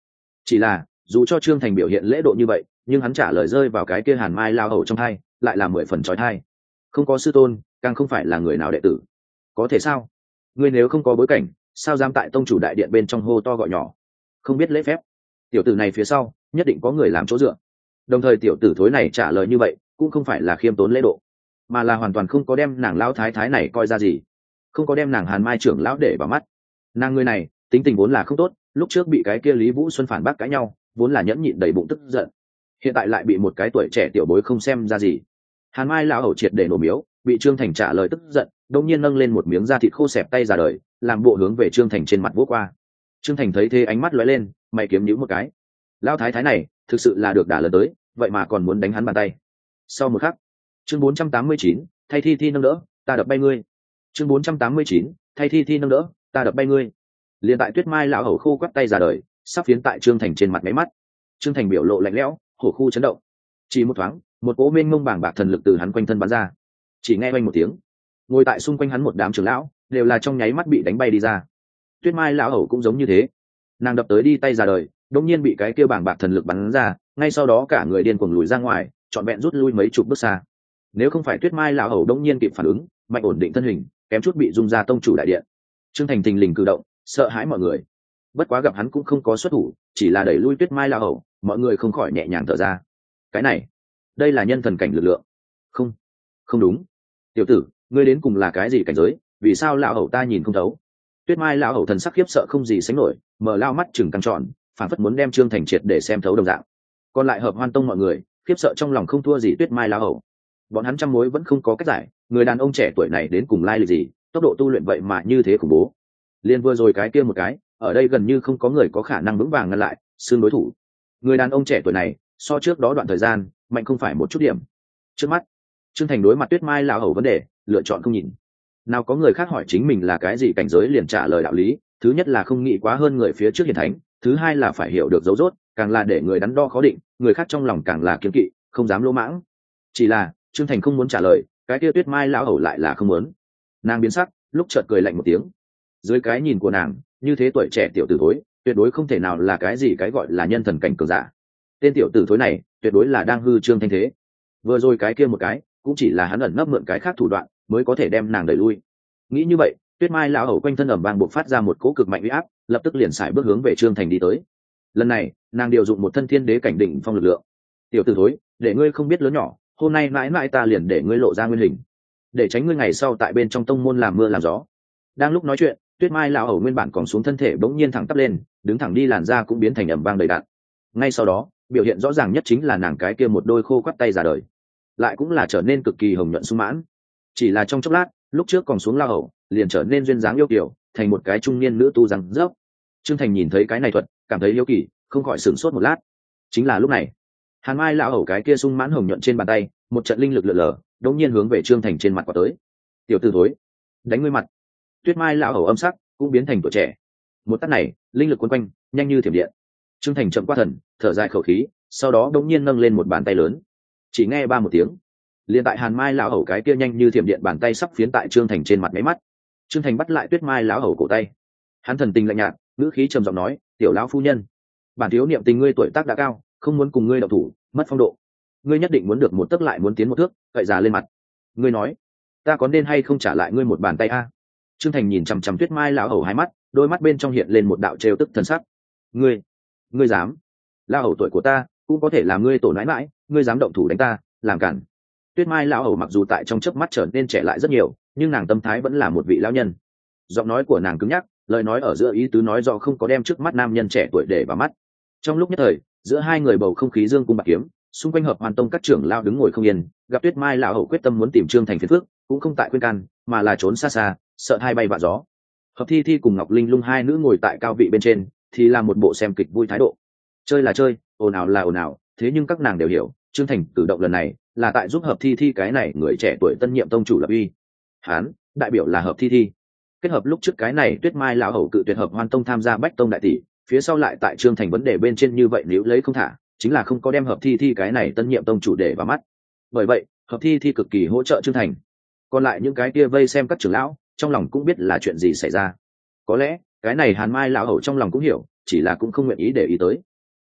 chỉ là dù cho trương thành biểu hiện lễ độ như vậy, nhưng hắn trả lời rơi vào cái kia hàn mai lao hầu trong hai lại là mười phần trói thai. Không có sư tôn, càng không phải là người nào đệ tử. Có thể sao? Ngươi nếu không có bối cảnh, sao dám tại tông chủ đại điện bên trong hô to gọi nhỏ, không biết lễ phép? Tiểu tử này phía sau nhất định có người làm chỗ dựa. Đồng thời tiểu tử thối này trả lời như vậy cũng không phải là khiêm tốn lễ độ, mà là hoàn toàn không có đem nàng lão thái thái này coi ra gì, không có đem nàng hàn mai trưởng lão để vào mắt. Nàng người này tính tình vốn là không tốt, lúc trước bị cái kia Lý Vũ Xuân phản bác cãi nhau, vốn là nhẫn nhịn đầy bụng tức giận, hiện tại lại bị một cái tuổi trẻ tiểu bối không xem ra gì. Hàn mai lão hầu triệt để nổ miếu, bị Trương Thành trả lời tức giận, đông nhiên nâng lên một miếng da thịt khô xẹp tay ra đời, làm bộ hướng về Trương Thành trên mặt vỗ qua. Trương Thành thấy thế ánh mắt lóe lên, mày kiếm nhíu một cái. Lão thái thái này thực sự là được đả lần tới, vậy mà còn muốn đánh hắn bàn tay. Sau một khắc, chương bốn trăm tám mươi chín, thay thi thi nâng đỡ, ta đập bay ngươi. Chương bốn trăm tám mươi chín, thay thi thi nâng đỡ, ta đập bay ngươi. Liên tại Tuyết Mai lão hầu khô quắt tay ra đời, sắp phiến tại Trương Thành trên mặt máy mắt. Trương Thành biểu lộ lạnh lẽo, hổ khu chấn động. Chỉ một thoáng, một cỗ mênh mông bàng bạc thần lực từ hắn quanh thân bắn ra. Chỉ nghe oanh một tiếng, ngồi tại xung quanh hắn một đám trưởng lão đều là trong nháy mắt bị đánh bay đi ra. Tuyết Mai lão hầu cũng giống như thế, nàng đập tới đi tay ra đời, đột nhiên bị cái kia bàng bạc thần lực bắn ra, ngay sau đó cả người điên cuồng lùi ra ngoài, trọn vẹn rút lui mấy chục bước xa. Nếu không phải Tuyết Mai lão hầu đột nhiên kịp phản ứng, mạnh ổn định thân hình, kém chút bị rung ra tông chủ đại điện. Trương Thành thình lình cử động, sợ hãi mọi người. Bất quá gặp hắn cũng không có xuất thủ, chỉ là đẩy lui Tuyết Mai lão hầu, mọi người không khỏi nhẹ nhàng thở ra. Cái này, đây là nhân thần cảnh lực lượng. Không, không đúng. Tiểu tử, ngươi đến cùng là cái gì cảnh giới, vì sao lão hầu ta nhìn không thấu? Tuyết Mai lão hầu thần sắc khiếp sợ không gì sánh nổi, mở lao mắt chừng căng tròn, phản phất muốn đem Trương Thành triệt để xem thấu đồng dạng. Còn lại Hợp Hoan Tông mọi người khiếp sợ trong lòng không thua gì Tuyết Mai lão hầu. Bọn hắn trăm mối vẫn không có cách giải, người đàn ông trẻ tuổi này đến cùng lai lịch gì, tốc độ tu luyện vậy mà như thế khủng bố. Liên vừa rồi cái kia một cái, ở đây gần như không có người có khả năng vững vàng ngăn lại, xương đối thủ. Người đàn ông trẻ tuổi này, so trước đó đoạn thời gian, mạnh không phải một chút điểm. Trước mắt, Trương Thành đối mặt Tuyết Mai lão hầu vấn đề, lựa chọn không nhìn. Nào có người khác hỏi chính mình là cái gì cảnh giới liền trả lời đạo lý, thứ nhất là không nghĩ quá hơn người phía trước hiền thánh, thứ hai là phải hiểu được dấu rốt, càng là để người đắn đo khó định, người khác trong lòng càng là kiêng kỵ, không dám lỗ mãng. Chỉ là Trương Thành không muốn trả lời, cái kia Tuyết Mai lão hầu lại là không muốn. Nàng biến sắc, lúc chợt cười lạnh một tiếng. Dưới cái nhìn của nàng, như thế tuổi trẻ tiểu tử thối, tuyệt đối không thể nào là cái gì cái gọi là nhân thần cảnh cường giả. Tên tiểu tử thối này, tuyệt đối là đang hư trương thanh thế. Vừa rồi cái kia một cái, cũng chỉ là hắn ẩn nấp mượn cái khác thủ đoạn, mới có thể đem nàng đẩy lui. Nghĩ như vậy, Tuyết Mai lão hầu quanh thân ẩm vang bộc phát ra một cỗ cực mạnh uy áp, lập tức liền xài bước hướng về Trương Thành đi tới. Lần này, nàng điều dụng một thân thiên đế cảnh đỉnh phong lực lượng. Tiểu tử thối, để ngươi không biết lớn nhỏ, hôm nay mãi mãi ta liền để ngươi lộ ra nguyên hình, để tránh ngươi ngày sau tại bên trong tông môn làm mưa làm gió. Đang lúc nói chuyện, Tuyết Mai lão hầu nguyên bản còn xuống thân thể bỗng nhiên thẳng tắp lên, đứng thẳng đi, làn da cũng biến thành ẩm vang đầy đặn. Ngay sau đó, biểu hiện rõ ràng nhất chính là nàng cái kia một đôi khô quắt tay ra đời, lại cũng là trở nên cực kỳ hồng nhuận sung mãn. Chỉ là trong chốc lát, lúc trước còn xuống lao hầu, liền trở nên duyên dáng yêu kiều, thành một cái trung niên nữ tu răng rớp. Trương Thành nhìn thấy cái này thuật, cảm thấy yêu kỳ, không khỏi sửng sốt một lát. Chính là lúc này, Hàn Mai lão hầu cái kia sung mãn hồng nhuận trên bàn tay, một trận linh lực lượn lờ, đột nhiên hướng về Trương Thành trên mặt quả tới. Tiểu tử thối, đánh ngươi mặt. Tuyết Mai lão hầu âm sắc cũng biến thành tuổi trẻ. Một tát này, linh lực quấn quanh, nhanh như thiểm điện. Trương Thành chậm qua thần, thở dài khẩu khí, sau đó đột nhiên nâng lên một bàn tay lớn. Chỉ nghe ba một tiếng, liền tại Hàn Mai lão hầu cái kia nhanh như thiểm điện bàn tay sắp phiến tại Trương Thành trên mặt máy mắt. Trương Thành bắt lại Tuyết Mai lão hầu cổ tay, hắn thần tình lạnh nhạt, ngữ khí trầm giọng nói: "Tiểu lão phu nhân, bản thiếu niệm tình ngươi tuổi tác đã cao, không muốn cùng ngươi động thủ, mất phong độ. Ngươi nhất định muốn được một tấc lại muốn tiến một thước, cậy già lên mặt. Ngươi nói, ta có nên hay không trả lại ngươi một bàn tay a?" Trương Thành nhìn chằm chằm Tuyết Mai lão hầu hai mắt, đôi mắt bên trong hiện lên một đạo trêu tức thần sắc. "Ngươi, ngươi dám? Lão hầu tuổi của ta cũng có thể làm ngươi tổ nãi mãi, ngươi dám động thủ đánh ta, làm cản." Tuyết Mai lão hầu mặc dù tại trong chớp mắt trở nên trẻ lại rất nhiều, nhưng nàng tâm thái vẫn là một vị lão nhân. Giọng nói của nàng cứng nhắc, lời nói ở giữa ý tứ nói rõ không có đem trước mắt nam nhân trẻ tuổi để vào mắt. Trong lúc nhất thời, giữa hai người bầu không khí dương cung bạc kiếm, xung quanh Hợp Hoàn Tông các trưởng lão đứng ngồi không yên, gặp Tuyết Mai lão hầu quyết tâm muốn tìm Trương Thành phiền phức, cũng không tại khuyên can, mà là trốn xa xa, sợ hai bay vạ gió. Hợp Thi Thi cùng Ngọc Linh Lung hai nữ ngồi tại cao vị bên trên, thì là một bộ xem kịch vui thái độ. Chơi là chơi, ồn ào là ồn ào, thế nhưng các nàng đều hiểu, Trương Thành cử động lần này là tại giúp Hợp Thi Thi cái này người trẻ tuổi tân nhiệm tông chủ lập uy. Hán, đại biểu là Hợp Thi Thi. Kết hợp lúc trước cái này Tuyết Mai lão hầu cự tuyệt Hợp Hoan Tông tham gia Bách Tông đại tỷ, phía sau lại tại Trương Thành vấn đề bên trên như vậy nếu lấy không thả, chính là không có đem Hợp Thi Thi cái này tân nhiệm tông chủ để vào mắt. Bởi vậy, Hợp Thi Thi cực kỳ hỗ trợ Trương Thành. Còn lại những cái kia vây xem các trưởng lão, trong lòng cũng biết là chuyện gì xảy ra. Có lẽ, cái này Hàn Mai lão hầu trong lòng cũng hiểu, chỉ là cũng không nguyện ý để ý tới.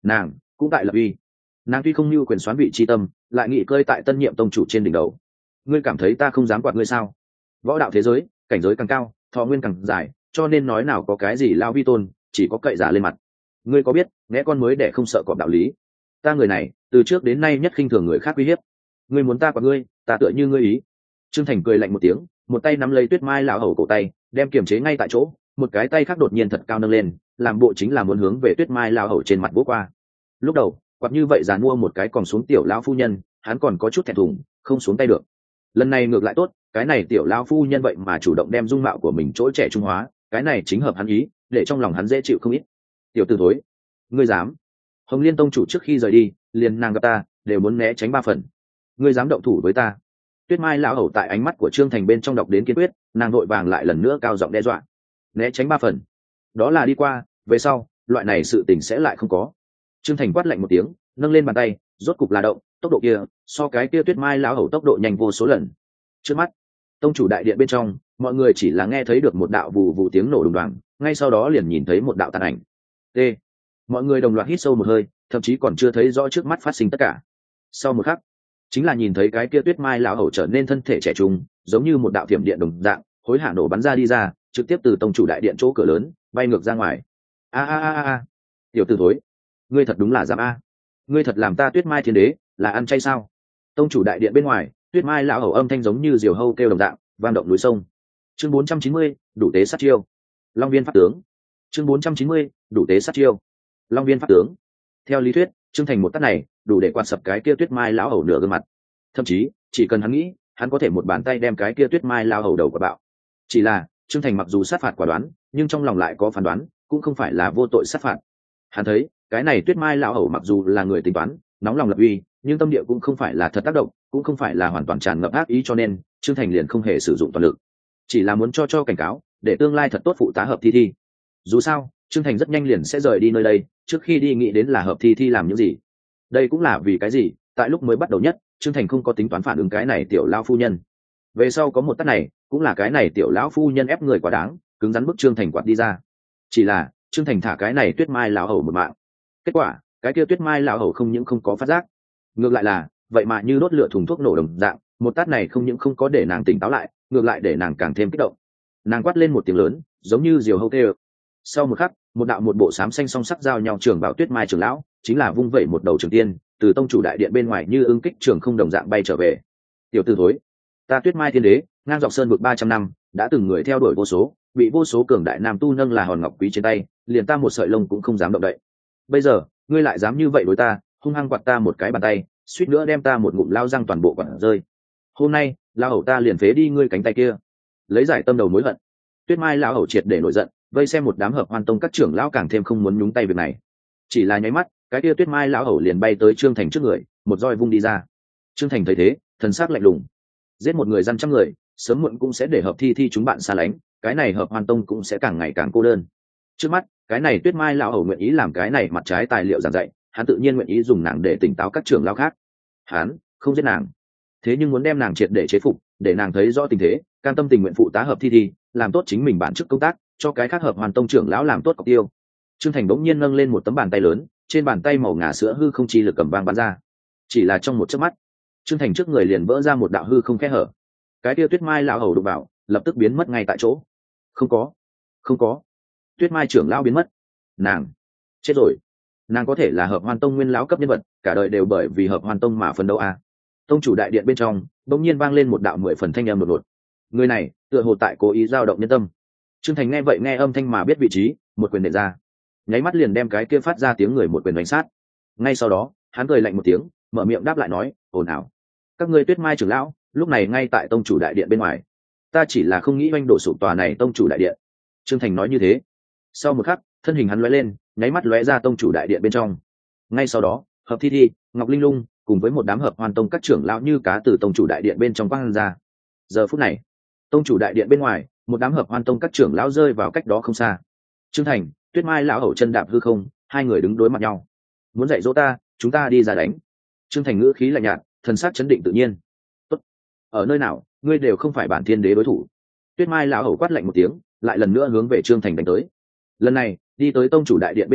nàng cũng tại lập uy. Nàng tuy không như quyền xoán vị chi tâm, lại nghị cơi tại tân nhiệm tông chủ trên đỉnh đầu. Ngươi cảm thấy ta không dám quạt ngươi sao? Võ đạo thế giới, cảnh giới càng cao, thọ nguyên càng dài, cho nên nói nào có cái gì lao vi tôn, chỉ có cậy giả lên mặt. Ngươi có biết, nghe con mới để không sợ cọp đạo lý. Ta người này, từ trước đến nay nhất khinh thường người khác uy hiếp. Ngươi muốn ta quạt ngươi, ta tựa như ngươi ý. Trương Thành cười lạnh một tiếng, một tay nắm lấy Tuyết Mai lão hầu cổ tay, đem kiềm chế ngay tại chỗ, một cái tay khác đột nhiên thật cao nâng lên, làm bộ chính là muốn hướng về Tuyết Mai lão hầu trên mặt vỗ qua. Lúc đầu, quạt như vậy giàn mua một cái còn xuống tiểu lão phu nhân, hắn còn có chút thẹn thùng, không xuống tay được. Lần này ngược lại tốt, cái này tiểu lão phu nhân vậy mà chủ động đem dung mạo của mình chỗ trẻ trung hóa, cái này chính hợp hắn ý, để trong lòng hắn dễ chịu không ít. Tiểu tử thối, ngươi dám? Hồng Liên tông chủ trước khi rời đi, liền nàng gặp ta, đều muốn né tránh ba phần. Ngươi dám động thủ với ta? Tuyết Mai lão hầu tại ánh mắt của Trương Thành bên trong đọc đến kiên quyết, nàng vội vàng lại lần nữa cao giọng đe dọa. Né tránh ba phần? Đó là đi qua, về sau, loại này sự tình sẽ lại không có. Trương Thành quát lạnh một tiếng, nâng lên bàn tay, rốt cục là động, tốc độ kia, so cái kia Tuyết Mai lão hầu tốc độ nhanh vô số lần. Trước mắt, tông chủ đại điện bên trong, mọi người chỉ là nghe thấy được một đạo vù vù tiếng nổ đùng đoàng, ngay sau đó liền nhìn thấy một đạo tàn ảnh. T. Mọi người đồng loạt hít sâu một hơi, thậm chí còn chưa thấy rõ trước mắt phát sinh tất cả. Sau một khắc, chính là nhìn thấy cái kia Tuyết Mai lão hầu trở nên thân thể trẻ trung, giống như một đạo thiểm điện đồng dạng, hối hả nổ bắn ra đi ra, trực tiếp từ tông chủ đại điện chỗ cửa lớn bay ngược ra ngoài. A a a a, tiểu tử thối, ngươi thật đúng là dám a, ngươi thật làm ta Tuyết Mai thiên đế là ăn chay sao? Tông chủ đại điện bên ngoài, Tuyết Mai lão hầu âm thanh giống như diều hâu kêu đồng dạng, vang động núi sông. Chương bốn trăm chín mươi, đủ tế sát chiêu. Long Viên pháp tướng. Chương bốn trăm chín mươi, đủ tế sát chiêu. Long Viên pháp tướng. Theo lý thuyết, Trương Thành một tát này đủ để quạt sập cái kia Tuyết Mai lão hầu nửa gương mặt. Thậm chí, chỉ cần hắn nghĩ, hắn có thể một bàn tay đem cái kia Tuyết Mai lão hầu đầu quả bạo. Chỉ là, Trương Thành mặc dù sát phạt quả đoán, nhưng trong lòng lại có phán đoán, cũng không phải là vô tội sát phạt. Hắn thấy, cái này Tuyết Mai lão hầu mặc dù là người tính toán, nóng lòng lập uy, nhưng tâm địa cũng không phải là thật tác động, cũng không phải là hoàn toàn tràn ngập ác ý, cho nên Trương Thành liền không hề sử dụng toàn lực, chỉ là muốn cho cho cảnh cáo, để tương lai thật tốt phụ tá Hợp Thi Thi. Dù sao, Trương Thành rất nhanh liền sẽ rời đi nơi đây, trước khi đi nghĩ đến là Hợp Thi Thi làm những gì. Đây cũng là vì cái gì, tại lúc mới bắt đầu nhất, Trương Thành không có tính toán phản ứng cái này tiểu lão phu nhân. Về sau có một tát này, cũng là cái này tiểu lão phu nhân ép người quá đáng, cứng rắn bức Trương Thành quạt đi ra. Chỉ là, Trương Thành thả cái này Tuyết Mai lão hầu một mạng. Kết quả, cái kia Tuyết Mai lão hầu không những không có phát giác, ngược lại là, vậy mà như đốt lửa thùng thuốc nổ đồng dạng, một tát này không những không có để nàng tỉnh táo lại, ngược lại để nàng càng thêm kích động. Nàng quát lên một tiếng lớn, giống như diều hâu kêu. Sau một khắc, một đạo một bộ xám xanh song sắc giao nhau trường vào Tuyết Mai trưởng lão, chính là vung vẩy một đầu trường tiên, từ tông chủ đại điện bên ngoài như ưng kích trường không đồng dạng bay trở về. Tiểu tử thối, ta Tuyết Mai thiên đế, ngang dọc sơn vực ba trăm năm, đã từng người theo đuổi vô số, bị vô số cường đại nam tu nâng là hòn ngọc quý trên tay, liền ta một sợi lông cũng không dám động đậy. Bây giờ, ngươi lại dám như vậy đối ta, hung hăng quạt ta một cái bàn tay, suýt nữa đem ta một ngụm lao răng toàn bộ quạt rơi. Hôm nay, lao hầu ta liền phế đi ngươi cánh tay kia, lấy giải tâm đầu mối hận. Tuyết Mai lão hầu triệt để nổi giận, vây xem một đám Hợp Hoan tông các trưởng lão càng thêm không muốn nhúng tay việc này. Chỉ là nháy mắt, cái kia Tuyết Mai lão hầu liền bay tới Trương Thành trước người, một roi vung đi ra. Trương Thành thấy thế, thần sắc lạnh lùng. Giết một người dân trăm người, sớm muộn cũng sẽ để Hợp Thi Thi chúng bạn xa lánh, cái này Hợp Hoan tông cũng sẽ càng ngày càng cô đơn. Trước mắt, cái này Tuyết Mai lão hầu nguyện ý làm cái này mặt trái tài liệu giảng dạy, hắn tự nhiên nguyện ý dùng nàng để tỉnh táo các trưởng lão khác. Hắn không giết nàng, thế nhưng muốn đem nàng triệt để chế phục, để nàng thấy rõ tình thế, cam tâm tình nguyện phụ tá Hợp Thi Thi, làm tốt chính mình bản chức công tác, cho cái khác Hợp Hoàn tông trưởng lão làm tốt cọc tiêu. Trương Thành bỗng nhiên nâng lên một tấm bàn tay lớn, trên bàn tay màu ngà sữa hư không chi lực cầm vang bắn ra. Chỉ là trong một chớp mắt, Trương Thành trước người liền vỡ ra một đạo hư không khe hở. Cái kia Tuyết Mai lão hầu đụng vào, lập tức biến mất ngay tại chỗ. Không có, không có. Tuyết Mai trưởng lão biến mất. Nàng chết rồi. Nàng có thể là Hợp Hoan tông nguyên lão cấp nhân vật, cả đời đều bởi vì Hợp Hoan tông mà phấn đấu a. À. Tông chủ đại điện bên trong, bỗng nhiên vang lên một đạo mười phần thanh âm đột ngột. Người này, tựa hồ tại cố ý dao động nhân tâm. Trương Thành nghe vậy nghe âm thanh mà biết vị trí, một quyền nện ra, nháy mắt liền đem cái kia phát ra tiếng người một quyền đánh sát. Ngay sau đó, hắn cười lạnh một tiếng, mở miệng đáp lại nói, ồn ào. Các ngươi Tuyết Mai trưởng lão, lúc này ngay tại tông chủ đại điện bên ngoài. Ta chỉ là không nghĩ oanh đổ sụp tòa này tông chủ đại điện. Trương Thành nói như thế. Sau một khắc, thân hình hắn lóe lên, nháy mắt lóe ra tông chủ đại điện bên trong. Ngay sau đó, Hợp Thi Thi, Ngọc Linh Lung cùng với một đám Hợp Hoan tông các trưởng lão như cá từ tông chủ đại điện bên trong quang ra. Giờ phút này, tông chủ đại điện bên ngoài, một đám Hợp Hoan tông các trưởng lão rơi vào cách đó không xa. Trương Thành, Tuyết Mai lão hầu chân đạp hư không, hai người đứng đối mặt nhau. Muốn dạy dỗ ta, chúng ta đi ra đánh. Trương Thành ngữ khí lạnh nhạt, thần sắc chấn định tự nhiên. Tốt. Ở nơi nào, ngươi đều không phải bản thiên đế đối thủ. Tuyết Mai lão hầu quát lạnh một tiếng, lại lần nữa hướng về Trương Thành đánh tới. Lần này, đi tới tông chủ đại điện bên ngoài,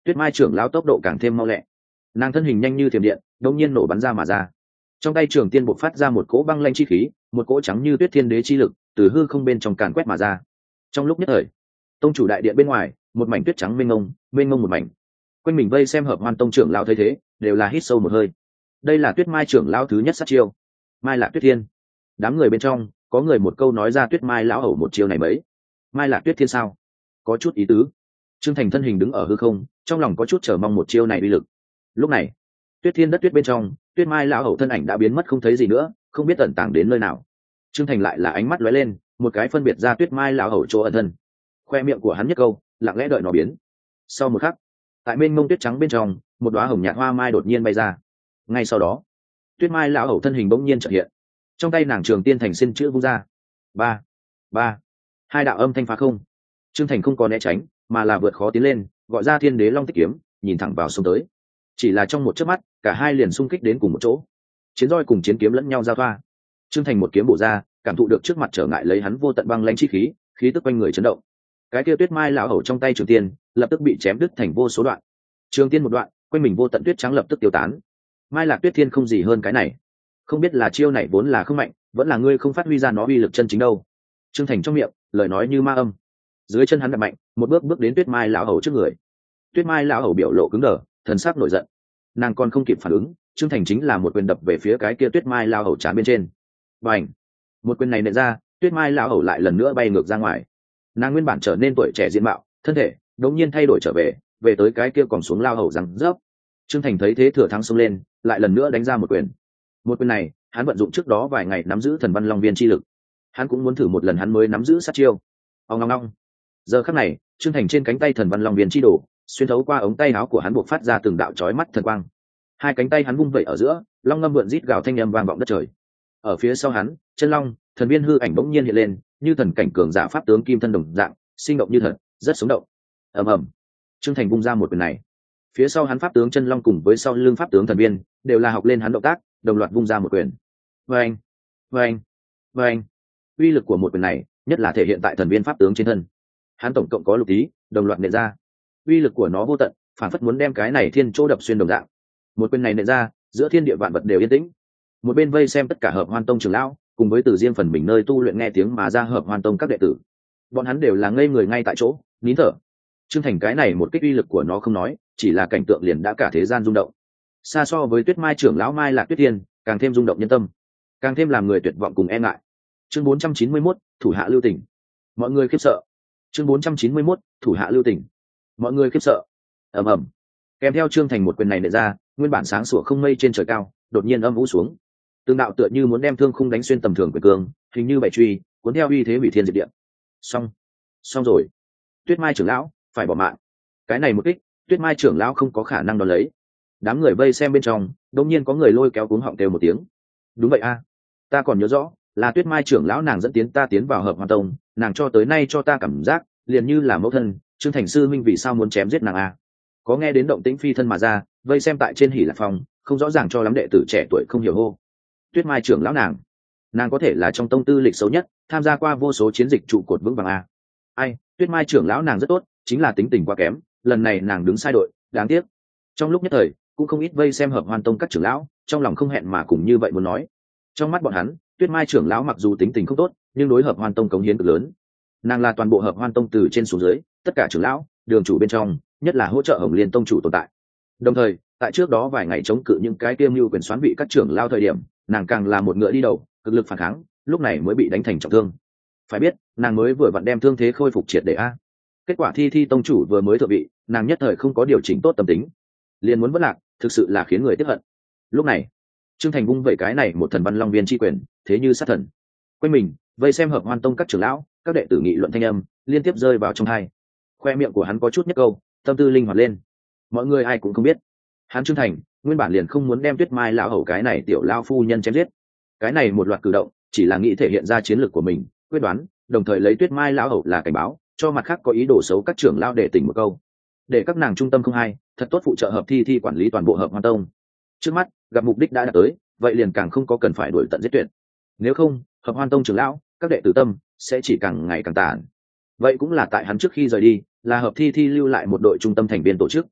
Tuyết Mai trưởng lão tốc độ càng thêm mau lẹ, nàng thân hình nhanh như thiểm điện, đột nhiên nổ bắn ra mà ra. Trong tay trường tiên bộc phát ra một cỗ băng lanh chi khí, một cỗ trắng như tuyết thiên đế chi lực từ hư không bên trong càn quét mà ra. Trong lúc nhất thời, tông chủ đại điện bên ngoài, một mảnh tuyết trắng mênh mông, mênh mông một mảnh. Quanh mình vây xem Hợp Hoan tông trưởng lão thấy thế, đều là hít sâu một hơi. Đây là Tuyết Mai trưởng lão thứ nhất sát chiêu, Mai Lạc Tuyết Thiên. Đám người bên trong, có người một câu nói ra Tuyết Mai lão hầu một chiêu này mấy. Mai Lạc Tuyết Thiên sao? Có chút ý tứ. Trương Thành thân hình đứng ở hư không, trong lòng có chút chờ mong một chiêu này uy lực. Lúc này, Tuyết Thiên đất tuyết bên trong, Tuyết Mai lão hầu thân ảnh đã biến mất không thấy gì nữa, không biết tận tàng đến nơi nào. Trương Thành lại là ánh mắt lóe lên, một cái phân biệt ra Tuyết Mai lão hầu chỗ ẩn thân. Khoe miệng của hắn nhất câu, lặng lẽ đợi nó biến. Sau một khắc, tại bên mông tuyết trắng bên trong, một đóa hồng nhạt hoa mai đột nhiên bay ra. Ngay sau đó, Tuyết Mai lão hầu thân hình bỗng nhiên chợt hiện, trong tay nàng trường tiên thành xin chữ vung ra. Ba, ba, hai đạo âm thanh phá không. Trương Thành không có né tránh, mà là vượt khó tiến lên, gọi ra Thiên Đế Long Tích kiếm, nhìn thẳng vào xông tới. Chỉ là trong một chớp mắt, cả hai liền xung kích đến cùng một chỗ. Chiến roi cùng chiến kiếm lẫn nhau giao thoa. Trương Thành một kiếm bổ ra, cảm thụ được trước mặt trở ngại lấy hắn vô tận băng lãnh chi khí, khí tức quanh người chấn động. Cái kia Tuyết Mai lão hầu trong tay trường tiên, lập tức bị chém đứt thành vô số đoạn. Trường tiên một đoạn, quanh mình vô tận tuyết trắng lập tức tiêu tán. Mai Lạc Tuyết Thiên không gì hơn cái này. Không biết là chiêu này vốn là không mạnh, vẫn là ngươi không phát huy ra nó uy lực chân chính đâu. Trương Thành trong miệng, lời nói như ma âm. Dưới chân hắn đạp mạnh, một bước bước đến Tuyết Mai lão hầu trước người. Tuyết Mai lão hầu biểu lộ cứng đờ, thần sắc nổi giận. Nàng còn không kịp phản ứng, Trương Thành chính là một quyền đập về phía cái kia Tuyết Mai lão hầu trán bên trên. Bành! Một quyền này nện ra, Tuyết Mai lão hầu lại lần nữa bay ngược ra ngoài. Nàng nguyên bản trở nên tuổi trẻ diện mạo, thân thể đột nhiên thay đổi trở về, về tới cái kia còn xuống lao hầu răng rớp. Trương Thành thấy thế thừa thắng xông lên, lại lần nữa đánh ra một quyền. Một quyền này, hắn vận dụng trước đó vài ngày nắm giữ Thần Văn Long Viên chi lực. Hắn cũng muốn thử một lần hắn mới nắm giữ sát chiêu. Ong ong ong. Giờ khắc này, Trương Thành trên cánh tay Thần Văn Long Viên chi đổ, xuyên thấu qua ống tay áo của hắn buộc phát ra từng đạo chói mắt thần quang. Hai cánh tay hắn vung vẩy ở giữa, long ngâm vượn rít gào thanh âm vang vọng đất trời. Ở phía sau hắn, chân long, thần viên hư ảnh bỗng nhiên hiện lên, như thần cảnh cường giả pháp tướng kim thân đồng dạng, sinh động như thật, rất sống động. Ầm ầm. Trương Thành vung ra một quyền này. Phía sau hắn pháp tướng chân long cùng với sau lưng pháp tướng thần viên, đều là học lên hắn động tác, đồng loạt vung ra một quyền. Vâng, vâng, vâng. Uy lực của một quyền này, nhất là thể hiện tại thần viên pháp tướng trên thân. Hắn tổng cộng có lục tí, đồng loạt nện ra. Uy lực của nó vô tận, phản phất muốn đem cái này thiên chỗ đập xuyên đồng dạng. Một quyền này nện ra, giữa thiên địa vạn vật đều yên tĩnh. Một bên vây xem tất cả Hợp Hoan tông trưởng lão, cùng với từ riêng phần mình nơi tu luyện nghe tiếng mà ra Hợp Hoan tông các đệ tử, bọn hắn đều là ngây người ngay tại chỗ, nín thở. Trương Thành cái này một kích uy lực của nó không nói, chỉ là cảnh tượng liền đã cả thế gian rung động. Xa so với Tuyết Mai trưởng lão Mai Lạc Tuyết Thiên, càng thêm rung động nhân tâm, càng thêm làm người tuyệt vọng cùng e ngại. Chương bốn trăm chín mươi mốt, thủ hạ lưu tình. Mọi người khiếp sợ. Chương bốn trăm chín mươi mốt, thủ hạ lưu tình. Mọi người khiếp sợ. Ầm ầm. Kèm theo Trương Thành một quyền này nện ra, nguyên bản sáng sủa không mây trên trời cao, đột nhiên âm u xuống. Tương đạo tựa như muốn đem thương khung đánh xuyên tầm thường quyền cương, hình như bảy truy, cuốn theo uy thế hủy thiên diệt địa. Xong, xong rồi. Tuyết Mai trưởng lão phải bỏ mạng. Cái này một kích, Tuyết Mai trưởng lão không có khả năng đón lấy. Đám người vây xem bên trong, đột nhiên có người lôi kéo cuống họng kêu một tiếng. Đúng vậy a, ta còn nhớ rõ, là Tuyết Mai trưởng lão nàng dẫn tiến ta tiến vào Hợp Hoan tông, nàng cho tới nay cho ta cảm giác liền như là mẫu thân. Trương Thành sư minh vì sao muốn chém giết nàng a? Có nghe đến động tĩnh phi thân mà ra, vây xem tại trên Hỉ Lạc Phong, không rõ ràng cho lắm đệ tử trẻ tuổi không hiểu hô. Tuyết Mai trưởng lão nàng, nàng có thể là trong tông tư lịch xấu nhất, tham gia qua vô số chiến dịch trụ cột vững vàng a. Ai, Tuyết Mai trưởng lão nàng rất tốt, chính là tính tình quá kém, lần này nàng đứng sai đội, đáng tiếc. Trong lúc nhất thời, cũng không ít vây xem Hợp Hoan tông các trưởng lão, trong lòng không hẹn mà cùng như vậy muốn nói. Trong mắt bọn hắn, Tuyết Mai trưởng lão mặc dù tính tình không tốt, nhưng đối Hợp Hoan tông cống hiến cực lớn. Nàng là toàn bộ Hợp Hoan tông từ trên xuống dưới, tất cả trưởng lão, đường chủ bên trong, nhất là hỗ trợ Hồng Liên tông chủ tồn tại. Đồng thời, tại trước đó vài ngày chống cự những cái kiêm mưu quyền xoán vị các trưởng lao thời điểm, nàng càng là một ngựa đi đầu, cực lực phản kháng, lúc này mới bị đánh thành trọng thương. Phải biết, nàng mới vừa vặn đem thương thế khôi phục triệt để a. Kết quả Thi Thi tông chủ vừa mới thượng vị, nàng nhất thời không có điều chỉnh tốt tâm tính, liền muốn vất lạc, thực sự là khiến người tiếc hận. Lúc này, Trương Thành vung vẩy cái này một Thần Văn Long Viên chi quyền, thế như sát thần. Quanh mình, vây xem Hợp Hoan tông các trưởng lão, các đệ tử nghị luận thanh âm, liên tiếp rơi vào trong tai. Khoe miệng của hắn có chút nhếch câu, tâm tư linh hoạt lên. Mọi người ai cũng không biết, hắn Trương Thành nguyên bản liền không muốn đem Tuyết Mai lão hầu cái này tiểu lao phu nhân chém giết. Cái này một loạt cử động, chỉ là nghĩ thể hiện ra chiến lược của mình, quyết đoán, đồng thời lấy Tuyết Mai lão hầu là cảnh báo, cho mặt khác có ý đồ xấu các trưởng lão để tỉnh một câu, để các nàng trung tâm không hay, thật tốt phụ trợ Hợp Thi Thi quản lý toàn bộ Hợp Hoan tông. Trước mắt, gặp mục đích đã đạt tới, vậy liền càng không có cần phải đuổi tận giết tuyệt. Nếu không, Hợp Hoan tông trưởng lão, các đệ tử tâm sẽ chỉ càng ngày càng tàn. Vậy cũng là tại hắn trước khi rời đi, là Hợp Thi Thi lưu lại một đội trung tâm thành viên tổ chức.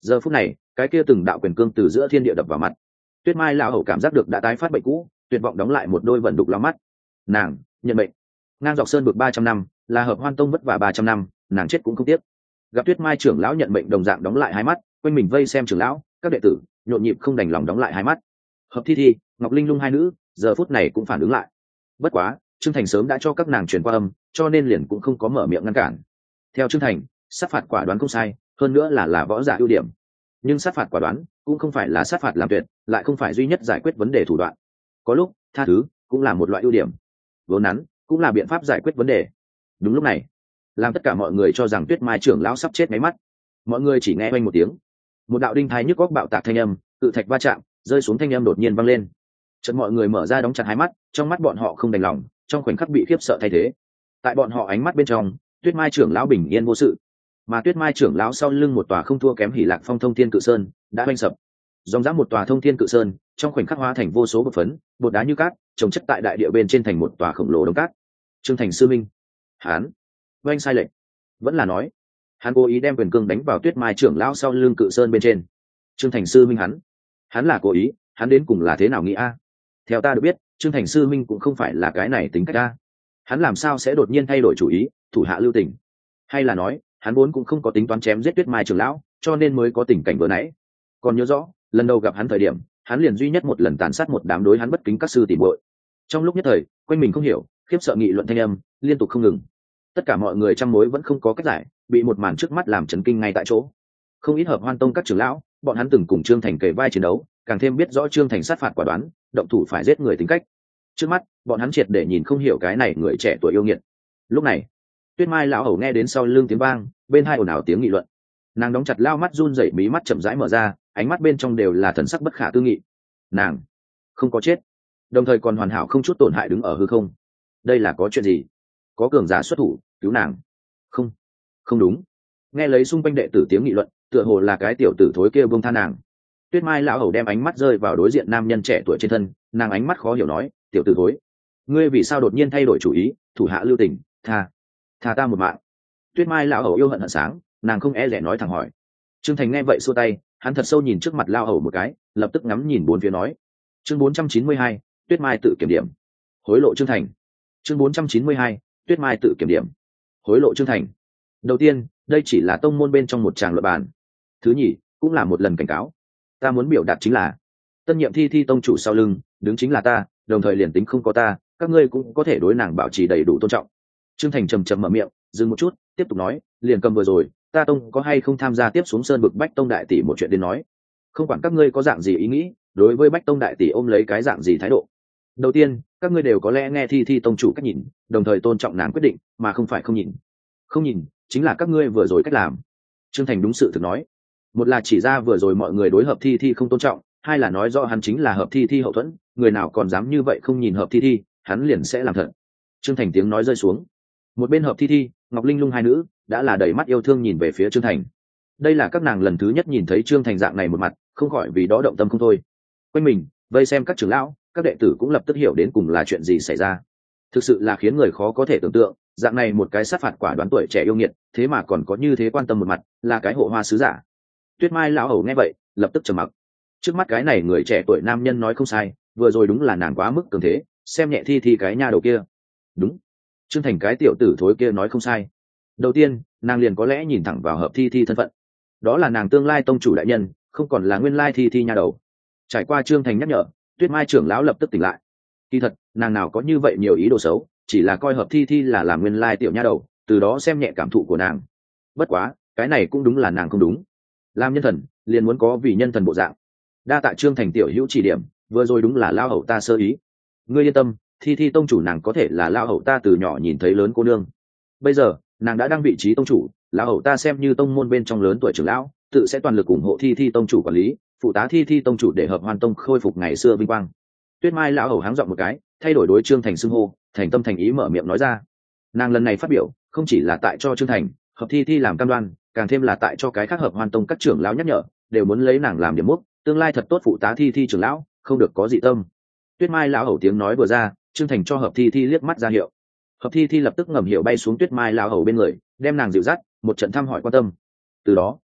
giờ phút này cái kia từng đạo quyền cương từ giữa thiên địa đập vào mặt, Tuyết Mai lão hầu cảm giác được đã tái phát bệnh cũ, tuyệt vọng đóng lại một đôi vận đục lao mắt. Nàng nhận bệnh. Ngang dọc sơn bực ba trăm năm, là Hợp Hoan Tông vất vả ba trăm năm, nàng chết cũng không tiếc. Gặp Tuyết Mai trưởng lão nhận bệnh đồng dạng đóng lại hai mắt, quanh mình vây xem trưởng lão, các đệ tử nhộn nhịp không đành lòng đóng lại hai mắt. Hợp Thi Thi, Ngọc Linh Lung hai nữ giờ phút này cũng phản ứng lại. Bất quá Trương Thành sớm đã cho các nàng truyền qua âm, cho nên liền cũng không có mở miệng ngăn cản. Theo Trương Thành, sát phạt quả đoán không sai, hơn nữa là là võ giả ưu điểm. Nhưng sát phạt quả đoán cũng không phải là sát phạt làm tuyệt, lại không phải duy nhất giải quyết vấn đề thủ đoạn. Có lúc tha thứ cũng là một loại ưu điểm, vốn nắn cũng là biện pháp giải quyết vấn đề. Đúng lúc này, làm tất cả mọi người cho rằng Tuyết Mai trưởng lão sắp chết máy mắt, mọi người chỉ nghe oanh một tiếng, một đạo đinh thái nhức góc bạo tạc thanh âm, tự thạch va chạm rơi xuống, thanh âm đột nhiên vang lên. Chợt mọi người mở ra đóng chặt hai mắt, trong mắt bọn họ không đành lòng, trong khoảnh khắc bị khiếp sợ thay thế. Tại bọn họ ánh mắt bên trong, Tuyết Mai trưởng lão bình yên vô sự, mà Tuyết Mai trưởng lão sau lưng một tòa không thua kém Hỉ Lạc Phong Thông Thiên Cự Sơn đã oanh sập. Dòng dã một tòa Thông Thiên Cự Sơn trong khoảnh khắc hóa thành vô số bột phấn, bột đá như cát, chồng chất tại đại địa bên trên thành một tòa khổng lồ đống cát. Trương Thành sư minh, hắn oanh sai lệch, vẫn là nói hắn cố ý đem quyền cương đánh vào Tuyết Mai trưởng lão sau lưng Cự Sơn bên trên. Trương Thành sư minh, hắn hắn là cố ý, hắn đến cùng là thế nào nghĩ a? Theo ta được biết, Trương Thành sư minh cũng không phải là cái này tính cách a. Hắn làm sao sẽ đột nhiên thay đổi chủ ý, thủ hạ lưu tình? Hay là nói hắn vốn cũng không có tính toán chém giết Tuyết Mai trưởng lão, cho nên mới có tình cảnh vừa nãy? Còn nhớ rõ lần đầu gặp hắn thời điểm, hắn liền duy nhất một lần tàn sát một đám đối hắn bất kính các sư tỷ muội. Trong lúc nhất thời quanh mình không hiểu, khiếp sợ nghị luận thanh âm liên tục không ngừng. Tất cả mọi người trăm mối vẫn không có cách giải, bị một màn trước mắt làm chấn kinh ngay tại chỗ. Không ít Hợp Hoan Tông các trưởng lão, bọn hắn từng cùng Trương Thành kề vai chiến đấu, càng thêm biết rõ Trương Thành sát phạt quả đoán, động thủ phải giết người tính cách. Trước mắt bọn hắn triệt để nhìn không hiểu cái này người trẻ tuổi yêu nghiệt. Lúc này Tuyết Mai lão hầu nghe đến sau lưng tiếng vang, bên hai ồn ào tiếng nghị luận, nàng đóng chặt lao mắt run rẩy, mí mắt chậm rãi mở ra, ánh mắt bên trong đều là thần sắc bất khả tư nghị. Nàng không có chết, đồng thời còn hoàn hảo không chút tổn hại đứng ở hư không. Đây là có chuyện gì? Có cường giả xuất thủ cứu nàng? Không, không đúng. Nghe lấy xung quanh đệ tử tiếng nghị luận, tựa hồ là cái tiểu tử thối kia buông tha nàng. Tuyết Mai lão hầu đem ánh mắt rơi vào đối diện nam nhân trẻ tuổi trên thân, nàng ánh mắt khó hiểu nói, tiểu tử thối, ngươi vì sao đột nhiên thay đổi chủ ý, thủ hạ lưu tình, tha tha ta một mạng? Tuyết Mai lão hầu yêu hận hận sáng, nàng không e rẻ nói thẳng hỏi. Trương Thành nghe vậy xua tay, hắn thật sâu nhìn trước mặt lão hầu một cái, lập tức ngắm nhìn bốn phía nói. Chương bốn trăm chín mươi hai, Tuyết Mai tự kiểm điểm, hối lộ Trương Thành. Chương bốn trăm chín mươi hai, Tuyết Mai tự kiểm điểm, hối lộ Trương Thành. Đầu tiên, đây chỉ là tông môn bên trong một tràng luận bàn. Thứ nhì, cũng là một lần cảnh cáo. Ta muốn biểu đạt chính là, tân nhiệm Thi Thi tông chủ sau lưng đứng chính là ta, đồng thời liền tính không có ta, các ngươi cũng có thể đối nàng bảo trì đầy đủ tôn trọng. Trương Thành trầm trầm mở miệng, dừng một chút, tiếp tục nói, liền cầm vừa rồi, ta tông có hay không tham gia tiếp xuống sơn bực Bách Tông đại tỷ một chuyện đến nói. Không quản các ngươi có dạng gì ý nghĩ, đối với Bách Tông đại tỷ ôm lấy cái dạng gì thái độ. Đầu tiên, các ngươi đều có lẽ nghe Thi Thi tông chủ cách nhìn, đồng thời tôn trọng nàng quyết định, mà không phải không nhìn. Không nhìn, chính là các ngươi vừa rồi cách làm. Trương Thành đúng sự thực nói. Một là chỉ ra vừa rồi mọi người đối Hợp Thi Thi không tôn trọng, hai là nói rõ hắn chính là Hợp Thi Thi hậu thuẫn, người nào còn dám như vậy không nhìn Hợp Thi Thi, hắn liền sẽ làm thật. Trương Thành tiếng nói rơi xuống. Một bên Hợp Thi Thi, Ngọc Linh Lung hai nữ đã là đầy mắt yêu thương nhìn về phía Trương Thành. Đây là các nàng lần thứ nhất nhìn thấy Trương Thành dạng này một mặt, không khỏi vì đó động tâm không thôi. Quanh mình vây xem các trưởng lão, các đệ tử cũng lập tức hiểu đến cùng là chuyện gì xảy ra. Thực sự là khiến người khó có thể tưởng tượng, dạng này một cái sát phạt quả đoán tuổi trẻ yêu nghiệt, thế mà còn có như thế quan tâm một mặt, là cái hộ hoa sứ giả. Tuyết Mai lão hầu nghe vậy, lập tức trầm mặc. Trước mắt cái này người trẻ tuổi nam nhân nói không sai, vừa rồi đúng là nàng quá mức cường thế, xem nhẹ Thi Thi cái nha đầu kia. Đúng, Trương Thành cái tiểu tử thối kia nói không sai. Đầu tiên, nàng liền có lẽ nhìn thẳng vào Hợp Thi Thi thân phận, đó là nàng tương lai tông chủ đại nhân, không còn là nguyên lai Thi Thi nha đầu. Trải qua Trương Thành nhắc nhở, Tuyết Mai trưởng lão lập tức tỉnh lại. Kỳ thật, nàng nào có như vậy nhiều ý đồ xấu, chỉ là coi Hợp Thi Thi là làm nguyên lai tiểu nha đầu, từ đó xem nhẹ cảm thụ của nàng. Bất quá, cái này cũng đúng là nàng không đúng. Làm nhân thần, liền muốn có vì nhân thần bộ dạng. Đa tạ Trương Thành tiểu hữu chỉ điểm, vừa rồi đúng là lao hậu ta sơ ý. Ngươi yên tâm, Thi Thi tông chủ nàng có thể là lao hậu ta từ nhỏ nhìn thấy lớn cô nương. Bây giờ, nàng đã đăng vị trí tông chủ, lao hậu ta xem như tông môn bên trong lớn tuổi trưởng lão, tự sẽ toàn lực ủng hộ Thi Thi tông chủ quản lý, phụ tá Thi Thi tông chủ để Hợp Hoan Tông khôi phục ngày xưa vinh quang. Tuyết Mai lão hầu háng giọng một cái, thay đổi đối Trương Thành xưng hô, thành tâm thành ý mở miệng nói ra. Nàng lần này phát biểu, không chỉ là tại cho Trương Thành, Hợp Thi Thi làm cam đoan, càng thêm là tại cho cái khác Hợp Hoan Tông các trưởng lão nhắc nhở, đều muốn lấy nàng làm điểm mốc, tương lai thật tốt phụ tá Thi Thi trưởng lão, không được có dị tâm. Tuyết Mai lão hầu tiếng nói vừa ra, Trương Thành cho Hợp Thi Thi liếc mắt ra hiệu. Hợp Thi Thi lập tức ngầm hiểu bay xuống Tuyết Mai lão hầu bên người, đem nàng dịu dắt, một trận thăm hỏi quan tâm. Từ đó,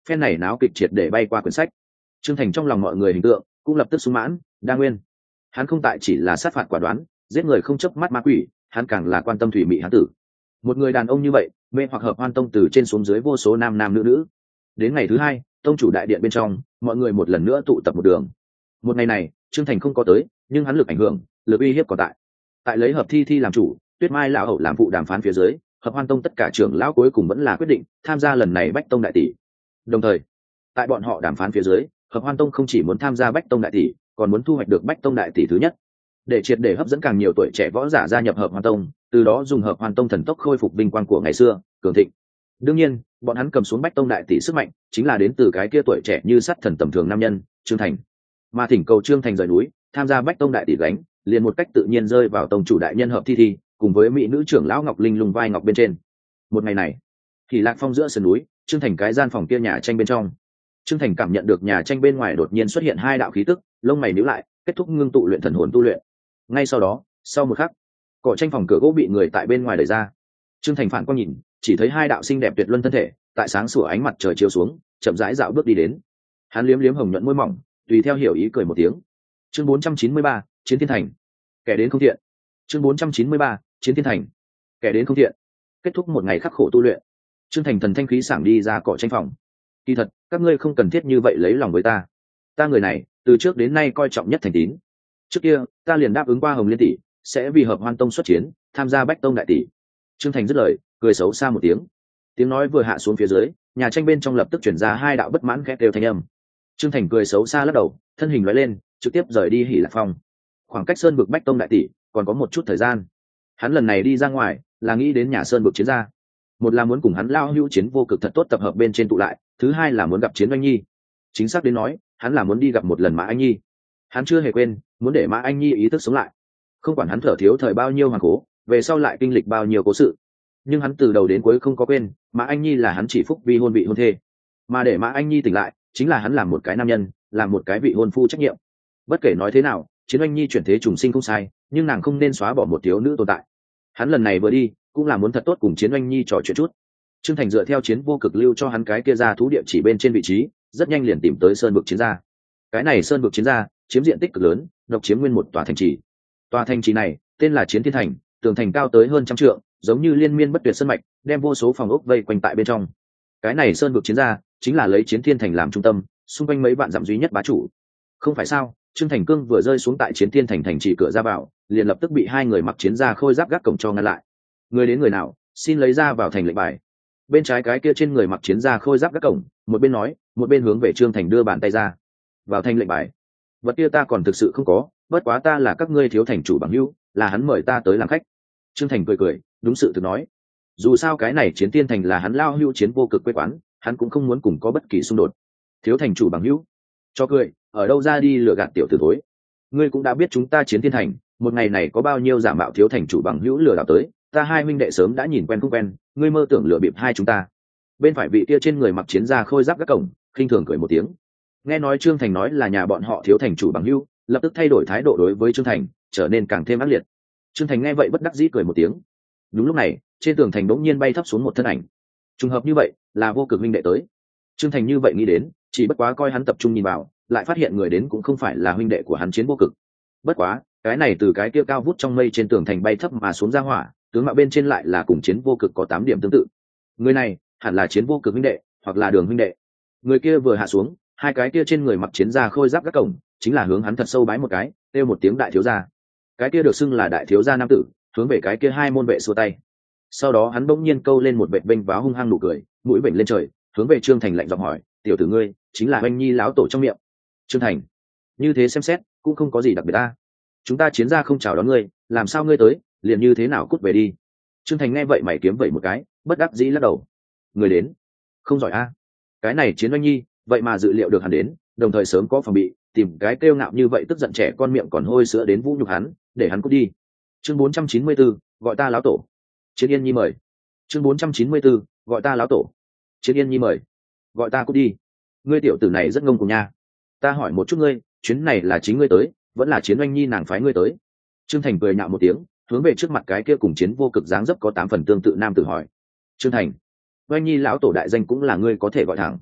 phen này náo kịch triệt để bay qua quyển sách. Trương Thành trong lòng mọi người hình tượng cũng lập tức sung mãn đa nguyên. Hắn không tại chỉ là sát phạt quả đoán, giết người không chớp mắt ma quỷ, hắn càng là quan tâm thủy mị hán tử. Một người đàn ông như vậy, mê hoặc hợp hoan tông từ trên xuống dưới vô số nam nam nữ nữ. Đến ngày thứ hai, tông chủ đại điện bên trong, mọi người một lần nữa tụ tập một đường. Một ngày này, Trương Thành không có tới, nhưng hắn lực ảnh hưởng, lực uy hiếp còn tại. Tại lấy hợp thi thi làm chủ, Tuyết Mai lão hậu làm vụ đàm phán phía dưới, hợp hoan tông tất cả trưởng lão cuối cùng vẫn là quyết định tham gia lần này bách tông đại tỷ. Đồng thời, tại bọn họ đàm phán phía dưới, hợp hoan tông không chỉ muốn tham gia bách tông đại tỷ, còn muốn thu hoạch được bách tông đại tỷ thứ nhất, để triệt để hấp dẫn càng nhiều tuổi trẻ võ giả gia nhập hợp hoan tông, từ đó dùng hợp hoan tông thần tốc khôi phục vinh quang của ngày xưa cường thịnh. Đương nhiên, bọn hắn cầm xuống bách tông đại tỷ sức mạnh chính là đến từ cái kia tuổi trẻ như sắt thần tầm thường nam nhân Trương Thành. Mà thỉnh cầu Trương Thành rời núi tham gia bách tông đại tỷ gánh, liền một cách tự nhiên rơi vào tông chủ đại nhân hợp thi thi cùng với mỹ nữ trưởng lão Ngọc Linh lung vai ngọc bên trên. Một ngày này, thì lạc phong giữa sườn núi, Trương Thành cái gian phòng kia nhà tranh bên trong, Trương Thành cảm nhận được nhà tranh bên ngoài đột nhiên xuất hiện hai đạo khí tức, lông mày nhíu lại, kết thúc ngưng tụ luyện thần hồn tu luyện. Ngay sau đó, sau một khắc, cỏ tranh phòng cửa gỗ bị người tại bên ngoài đẩy ra. Trương Thành phản quang nhìn, chỉ thấy hai đạo xinh đẹp tuyệt luân thân thể, tại sáng sủa ánh mặt trời chiếu xuống, chậm rãi dạo bước đi đến. Hắn liếm liếm hồng nhuận môi mỏng, tùy theo hiểu ý cười một tiếng. Chương bốn trăm chín mươi ba, Chiến Thiên Thành. Kẻ đến không thiện. Chương bốn trăm chín mươi ba, Chiến Thiên Thành. Kẻ đến không thiện. Kết thúc một ngày khắc khổ tu luyện, Trương Thành thần thanh khí sảng đi ra cỏ tranh phòng. Kỳ thật, các ngươi không cần thiết như vậy lấy lòng với ta. Ta người này, từ trước đến nay coi trọng nhất thành tín. Trước kia, ta liền đáp ứng qua Hồng Liên tỷ, sẽ vì hợp hoan tông xuất chiến, tham gia bách tông đại tỷ. Trương Thành dứt lời, cười xấu xa một tiếng. Tiếng nói vừa hạ xuống phía dưới, nhà tranh bên trong lập tức chuyển ra hai đạo bất mãn khét đều thanh âm. Trương Thành cười xấu xa lắc đầu, thân hình lóe lên, trực tiếp rời đi Hỉ Lạc Phong. Khoảng cách sơn vực bách tông đại tỷ còn có một chút thời gian. Hắn lần này đi ra ngoài, là nghĩ đến nhà sơn vực chiến gia. Một là muốn cùng hắn lao hữu chiến vô cực thật tốt tập hợp bên trên tụ lại, thứ hai là muốn gặp Chiến Anh Nhi. Chính xác đến nói, hắn là muốn đi gặp một lần Mã Anh Nhi. Hắn chưa hề quên, muốn để Mã Anh Nhi ý thức sống lại. Không quản hắn thở thiếu thời bao nhiêu hoàng cố, về sau lại kinh lịch bao nhiêu cố sự, nhưng hắn từ đầu đến cuối không có quên, Mã Anh Nhi là hắn chỉ phúc vi hôn vị hôn thê. Mà để Mã Anh Nhi tỉnh lại, chính là hắn làm một cái nam nhân, làm một cái vị hôn phu trách nhiệm. Bất kể nói thế nào, Chiến Anh Nhi chuyển thế trùng sinh không sai, nhưng nàng không nên xóa bỏ một thiếu nữ tồn tại. Hắn lần này vừa đi, cũng là muốn thật tốt cùng Chiến Anh Nhi trò chuyện chút. Trương Thành dựa theo Chiến vô cực lưu cho hắn cái kia ra thú địa chỉ bên trên vị trí, rất nhanh liền tìm tới sơn vực chiến gia. Cái này sơn vực chiến gia chiếm diện tích cực lớn, độc chiếm nguyên một tòa thành trì. Tòa thành trì này tên là Chiến Thiên Thành, tường thành cao tới hơn trăm trượng, giống như liên miên bất tuyệt sơn mạch, đem vô số phòng ốc vây quanh tại bên trong. Cái này sơn vực chiến gia chính là lấy Chiến Thiên Thành làm trung tâm, xung quanh mấy vạn dặm duy nhất bá chủ. Không phải sao? Trương Thành Cương vừa rơi xuống tại Chiến Thiên Thành thành trì cửa ra vào, liền lập tức bị hai người mặc chiến gia khôi giáp gác cổng cho ngăn lại. Người đến người nào, xin lấy ra vào thành lệnh bài. Bên trái cái kia trên người mặc chiến gia khôi giáp gác cổng, một bên nói, một bên hướng về Trương Thành đưa bàn tay ra. Vào thành lệnh bài. Vật kia ta còn thực sự không có, bất quá ta là các ngươi thiếu thành chủ bằng hữu, là hắn mời ta tới làm khách. Trương Thành cười cười, đúng sự thực nói. Dù sao cái này Chiến Thiên Thành là hắn lao hữu chiến vô cực quê quán, hắn cũng không muốn cùng có bất kỳ xung đột. Thiếu thành chủ bằng hữu, cho cười, ở đâu ra đi lừa gạt tiểu tử thối. Ngươi cũng đã biết chúng ta Chiến Thiên Thành, một ngày này có bao nhiêu giả mạo thiếu thành chủ bằng hữu lừa đảo tới, ta hai huynh đệ sớm đã nhìn quen không quen, ngươi mơ tưởng lừa bịp hai chúng ta. Bên phải vị kia trên người mặc chiến gia khôi giáp gác cổng, khinh thường cười một tiếng. Nghe nói Trương Thành nói là nhà bọn họ thiếu thành chủ bằng hữu, lập tức thay đổi thái độ đối với Trương Thành, trở nên càng thêm ác liệt. Trương Thành nghe vậy bất đắc dĩ cười một tiếng. Đúng lúc này, trên tường thành bỗng nhiên bay thấp xuống một thân ảnh. Trùng hợp như vậy, là vô cực huynh đệ tới. Trương Thành như vậy nghĩ đến, chỉ bất quá coi hắn tập trung nhìn vào, lại phát hiện người đến cũng không phải là huynh đệ của hắn Chiến vô cực. Bất quá, cái này từ cái kia cao vút trong mây trên tường thành bay thấp mà xuống ra hỏa, tướng mạo bên trên lại là cùng Chiến vô cực có tám điểm tương tự. Người này hẳn là Chiến vô cực huynh đệ, hoặc là Đường huynh đệ. Người kia vừa hạ xuống, hai cái kia trên người mặc chiến gia khôi giáp các cổng, chính là hướng hắn thật sâu bái một cái, kêu một tiếng đại thiếu gia. Cái kia được xưng là đại thiếu gia nam tử, hướng về cái kia hai môn vệ xua tay. Sau đó hắn bỗng nhiên câu lên một vệt bênh váo hung hăng nụ cười, mũi vểnh lên trời, hướng về Trương Thành lạnh giọng hỏi, tiểu tử ngươi chính là Oanh Nhi lão tổ trong miệng. Trương Thành, như thế xem xét cũng không có gì đặc biệt ta. Chúng ta chiến gia không chào đón ngươi, làm sao ngươi tới, liền như thế nào cút về đi. Trương Thành nghe vậy mày kiếm vậy một cái, bất đắc dĩ lắc đầu. Người đến không giỏi a. Cái này Chiến Oanh Nhi vậy mà dự liệu được hắn đến, đồng thời sớm có phòng bị, tìm cái kêu ngạo như vậy tức giận trẻ con miệng còn hôi sữa đến vũ nhục hắn, để hắn cút đi. Chương bốn trăm chín mươi bốn, gọi ta lão tổ. Chiến Yên Nhi mời. Chương bốn trăm chín mươi bốn, gọi ta lão tổ. Chiến Yên Nhi mời. Gọi ta cút đi. Ngươi tiểu tử này rất ngông cuồng nha. Ta hỏi một chút ngươi, chuyến này là chính ngươi tới, vẫn là Chiến Oanh Nhi nàng phái ngươi tới? Trương Thành cười nhạo một tiếng, hướng về trước mặt cái kia cùng Chiến vô cực dáng dấp có tám phần tương tự nam tử hỏi. Trương Thành, Oanh Nhi lão tổ đại danh cũng là ngươi có thể gọi thẳng.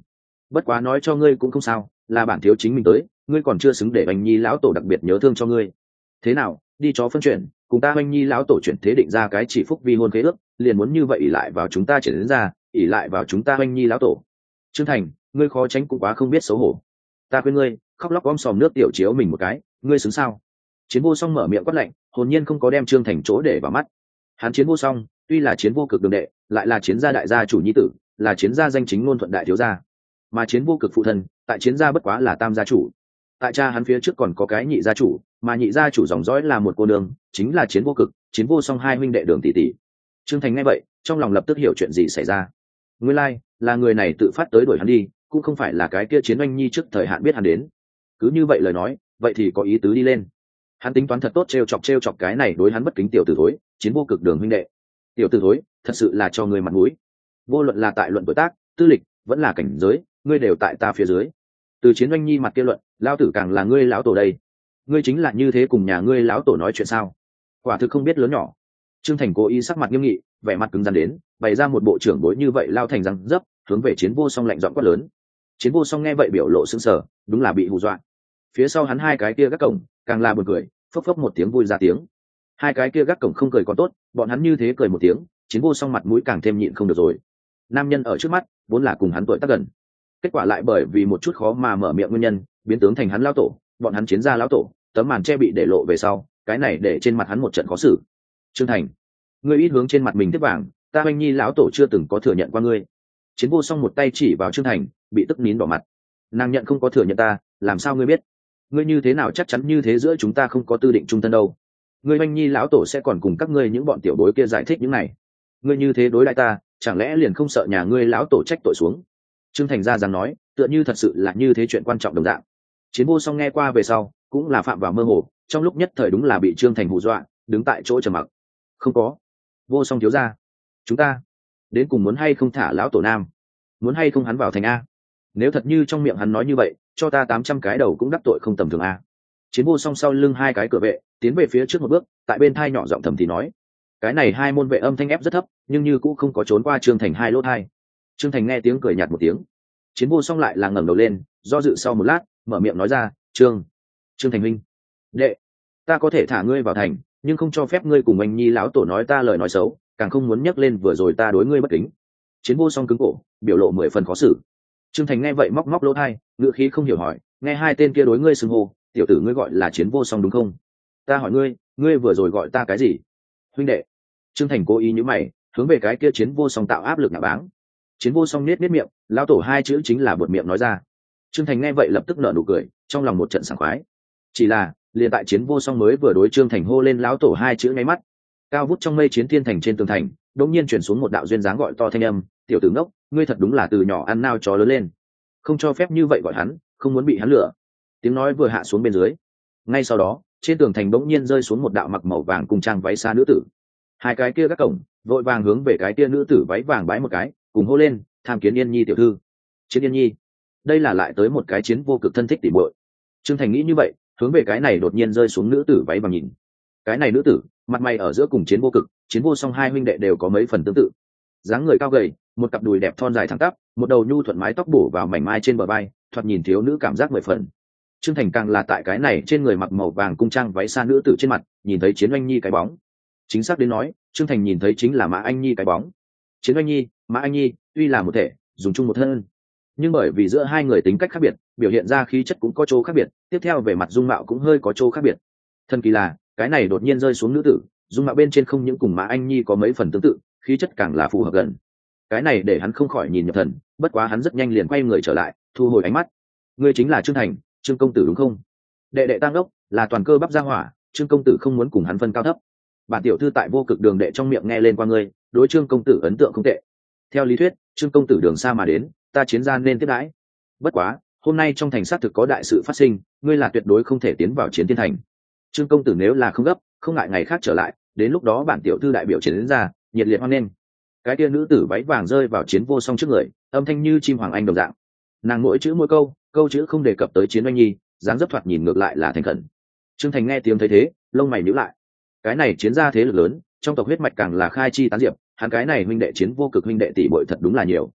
bất quá nói cho ngươi cũng không sao, là bản thiếu chính mình tới, ngươi còn chưa xứng để oanh nhi lão tổ đặc biệt nhớ thương cho ngươi. Thế nào, đi chó phân chuyển, cùng ta oanh nhi lão tổ chuyển thế định ra cái chỉ phúc vi hôn khế ước, liền muốn như vậy ỉ lại vào chúng ta chuyển đến ra, ỉ lại vào chúng ta oanh nhi lão tổ. Trương Thành, ngươi khó tránh cũng quá không biết xấu hổ. Ta khuyên ngươi, khóc lóc om sòm nước tiểu chiếu mình một cái, ngươi xứng sao? Chiến vô song mở miệng quát lạnh, hồn nhiên không có đem Trương Thành chỗ để vào mắt. Hắn Chiến vô song, tuy là chiến vô cực đường đệ, lại là chiến gia đại gia chủ nhi tử, là chiến gia danh chính ngôn thuận đại thiếu gia, mà chiến vô cực phụ thân, tại chiến gia bất quá là tam gia chủ. Tại cha hắn phía trước còn có cái nhị gia chủ, mà nhị gia chủ dòng dõi là một cô đường, chính là chiến vô cực, chiến vô song hai huynh đệ Đường tỷ tỷ. Trương Thành nghe vậy, trong lòng lập tức hiểu chuyện gì xảy ra. Nguyên lai, like, là người này tự phát tới đuổi hắn đi, cũng không phải là cái kia chiến oanh nhi trước thời hạn biết hắn đến. Cứ như vậy lời nói, vậy thì có ý tứ đi lên. Hắn tính toán thật tốt trêu chọc trêu chọc cái này đối hắn bất kính tiểu tử thối, chiến vô cực Đường huynh đệ. Tiểu tử thối, thật sự là cho người mặt mũi. Vô luận là tại luận tuổi tác, tư lịch, vẫn là cảnh giới, ngươi đều tại ta phía dưới. Từ chiến oanh nhi mặt kia luận, lão tử càng là ngươi lão tổ đây. Ngươi chính là như thế cùng nhà ngươi lão tổ nói chuyện sao? Quả thực không biết lớn nhỏ. Trương Thành cố ý sắc mặt nghiêm nghị, vẻ mặt cứng rắn đến, bày ra một bộ trưởng bối như vậy lao thành răng dấp, hướng về chiến vô song lạnh giọng quát lớn. Chiến vô song nghe vậy biểu lộ sững sờ, đúng là bị hù dọa. Phía sau hắn hai cái kia gác cổng, càng là buồn cười, phốc phốc một tiếng vui ra tiếng. Hai cái kia gác cổng không cười còn tốt, bọn hắn như thế cười một tiếng, chiến vô song mặt mũi càng thêm nhịn không được rồi. Nam nhân ở trước mắt, vốn là cùng hắn tuổi tác gần, kết quả lại bởi vì một chút khó mà mở miệng nguyên nhân, biến tướng thành hắn lão tổ, bọn hắn chiến gia lão tổ, tấm màn che bị để lộ về sau, cái này để trên mặt hắn một trận khó xử. Trương Thành, ngươi ít hướng trên mặt mình tiếp vàng, ta oanh nhi lão tổ chưa từng có thừa nhận qua ngươi. Chiến vô song một tay chỉ vào Trương Thành, bị tức nín đỏ mặt. Nàng nhận không có thừa nhận ta, làm sao ngươi biết? Ngươi như thế nào chắc chắn như thế giữa chúng ta không có tư định chung thân đâu? Ngươi oanh nhi lão tổ sẽ còn cùng các ngươi những bọn tiểu bối kia giải thích những này. Ngươi như thế đối lại ta, chẳng lẽ liền không sợ nhà ngươi lão tổ trách tội xuống? Trương Thành ra rằng nói, tựa như thật sự là như thế chuyện quan trọng đồng dạng. Chiến vô song nghe qua về sau, cũng là phạm vào mơ hồ, trong lúc nhất thời đúng là bị Trương Thành hù dọa, đứng tại chỗ trầm mặc. Không có. Vô song thiếu gia, chúng ta đến cùng muốn hay không thả lão tổ nam, muốn hay không hắn vào thành a? Nếu thật như trong miệng hắn nói như vậy, cho ta tám trăm cái đầu cũng đắc tội không tầm thường a. Chiến vô song sau lưng hai cái cửa vệ, tiến về phía trước một bước, tại bên thai nhỏ giọng thầm thì nói. Cái này hai môn vệ âm thanh ép rất thấp, nhưng như cũng không có trốn qua Trương Thành hai lỗ tai. Trương Thành nghe tiếng cười nhạt một tiếng. Chiến vô song lại là ngẩng đầu lên, do dự sau một lát, mở miệng nói ra, "Trương, Trương Thành huynh, đệ, ta có thể thả ngươi vào thành, nhưng không cho phép ngươi cùng anh nhi lão tổ nói ta lời nói xấu, càng không muốn nhắc lên vừa rồi ta đối ngươi bất kính." Chiến vô song cứng cổ, biểu lộ mười phần khó xử. Trương Thành nghe vậy móc móc lỗ tai, ngựa khí không hiểu hỏi, "Nghe hai tên kia đối ngươi xưng hô, tiểu tử ngươi gọi là Chiến vô song đúng không? Ta hỏi ngươi, ngươi vừa rồi gọi ta cái gì?" "Huynh đệ." Trương Thành cố ý nhíu mày, hướng về cái kia Chiến vô song tạo áp lực nạ báng. Chiến vô song nết nết miệng, lão tổ hai chữ chính là buột miệng nói ra. Trương Thành nghe vậy lập tức nở nụ cười, trong lòng một trận sảng khoái. Chỉ là, liền tại Chiến vô song mới vừa đối Trương Thành hô lên lão tổ hai chữ ngay mắt, cao vút trong mây chiến thiên thành trên tường thành, đột nhiên truyền xuống một đạo duyên dáng gọi to thanh âm, "Tiểu tử ngốc, ngươi thật đúng là từ nhỏ ăn nao chó lớn lên, không cho phép như vậy gọi hắn, không muốn bị hắn lừa." Tiếng nói vừa hạ xuống bên dưới, ngay sau đó, trên tường thành bỗng nhiên rơi xuống một đạo mặc màu vàng cùng trang váy xa nữ tử. Hai cái kia các cổng, vội vàng hướng về cái kia nữ tử váy vàng bái một cái, cùng hô lên, "Tham kiến Yên Nhi tiểu thư." Chiến Yên Nhi, đây là lại tới một cái chiến vô cực thân thích tỉ muội. Trương Thành nghĩ như vậy, hướng về cái này đột nhiên rơi xuống nữ tử váy vàng nhìn. Cái này nữ tử, mặt mày ở giữa cùng chiến vô cực, chiến vô song hai huynh đệ đều có mấy phần tương tự. Dáng người cao gầy, một cặp đùi đẹp thon dài thẳng tắp, một đầu nhu thuận mái tóc bổ vào mảnh mai trên bờ vai, thoạt nhìn thiếu nữ cảm giác mười phần. Trương Thành càng là tại cái này trên người mặc màu vàng cung trang váy xa nữ tử trên mặt, nhìn thấy Chiến Oanh Nhi cái bóng. Chính xác đến nói, Trương Thành nhìn thấy chính là Mã Anh Nhi cái bóng. Chiến Oanh Nhi, Mã Anh Nhi, tuy là một thể, dùng chung một thân, nhưng bởi vì giữa hai người tính cách khác biệt, biểu hiện ra khí chất cũng có chỗ khác biệt, tiếp theo về mặt dung mạo cũng hơi có chỗ khác biệt. Thần kỳ là, cái này đột nhiên rơi xuống nữ tử, dung mạo bên trên không những cùng Mã Anh Nhi có mấy phần tương tự, khí chất càng là phù hợp gần. Cái này để hắn không khỏi nhìn nhập thần, bất quá hắn rất nhanh liền quay người trở lại, thu hồi ánh mắt. Ngươi chính là Trương Thành, Trương công tử đúng không? Đệ đệ tăng đốc, là toàn cơ bắp gia hỏa, Trương công tử không muốn cùng hắn phân cao thấp. Bản tiểu thư tại vô cực đường đệ trong miệng nghe lên qua ngươi, đối Trương công tử ấn tượng không tệ. Theo lý thuyết, Trương công tử đường xa mà đến, ta chiến gian nên tiếp đãi. Bất quá, hôm nay trong thành xác thực có đại sự phát sinh, ngươi là tuyệt đối không thể tiến vào Chiến Thiên thành. Trương công tử nếu là không gấp, không ngại ngày khác trở lại, đến lúc đó bản tiểu thư đại biểu chiến đến ra, nhiệt liệt hoan nghênh. Cái kia nữ tử váy vàng rơi vào Chiến vô song trước người, âm thanh như chim hoàng anh đồng dạng. Nàng mỗi chữ mỗi câu, câu chữ không đề cập tới Chiến Oanh Nhi, dáng dấp thoạt nhìn ngược lại là thành khẩn. Trương Thành nghe tiếng thấy thế, lông mày nhíu lại. Cái này chiến gia thế lực lớn, trong tộc huyết mạch càng là khai chi tán diệp, hắn cái này huynh đệ Chiến vô cực huynh đệ tỷ muội thật đúng là nhiều.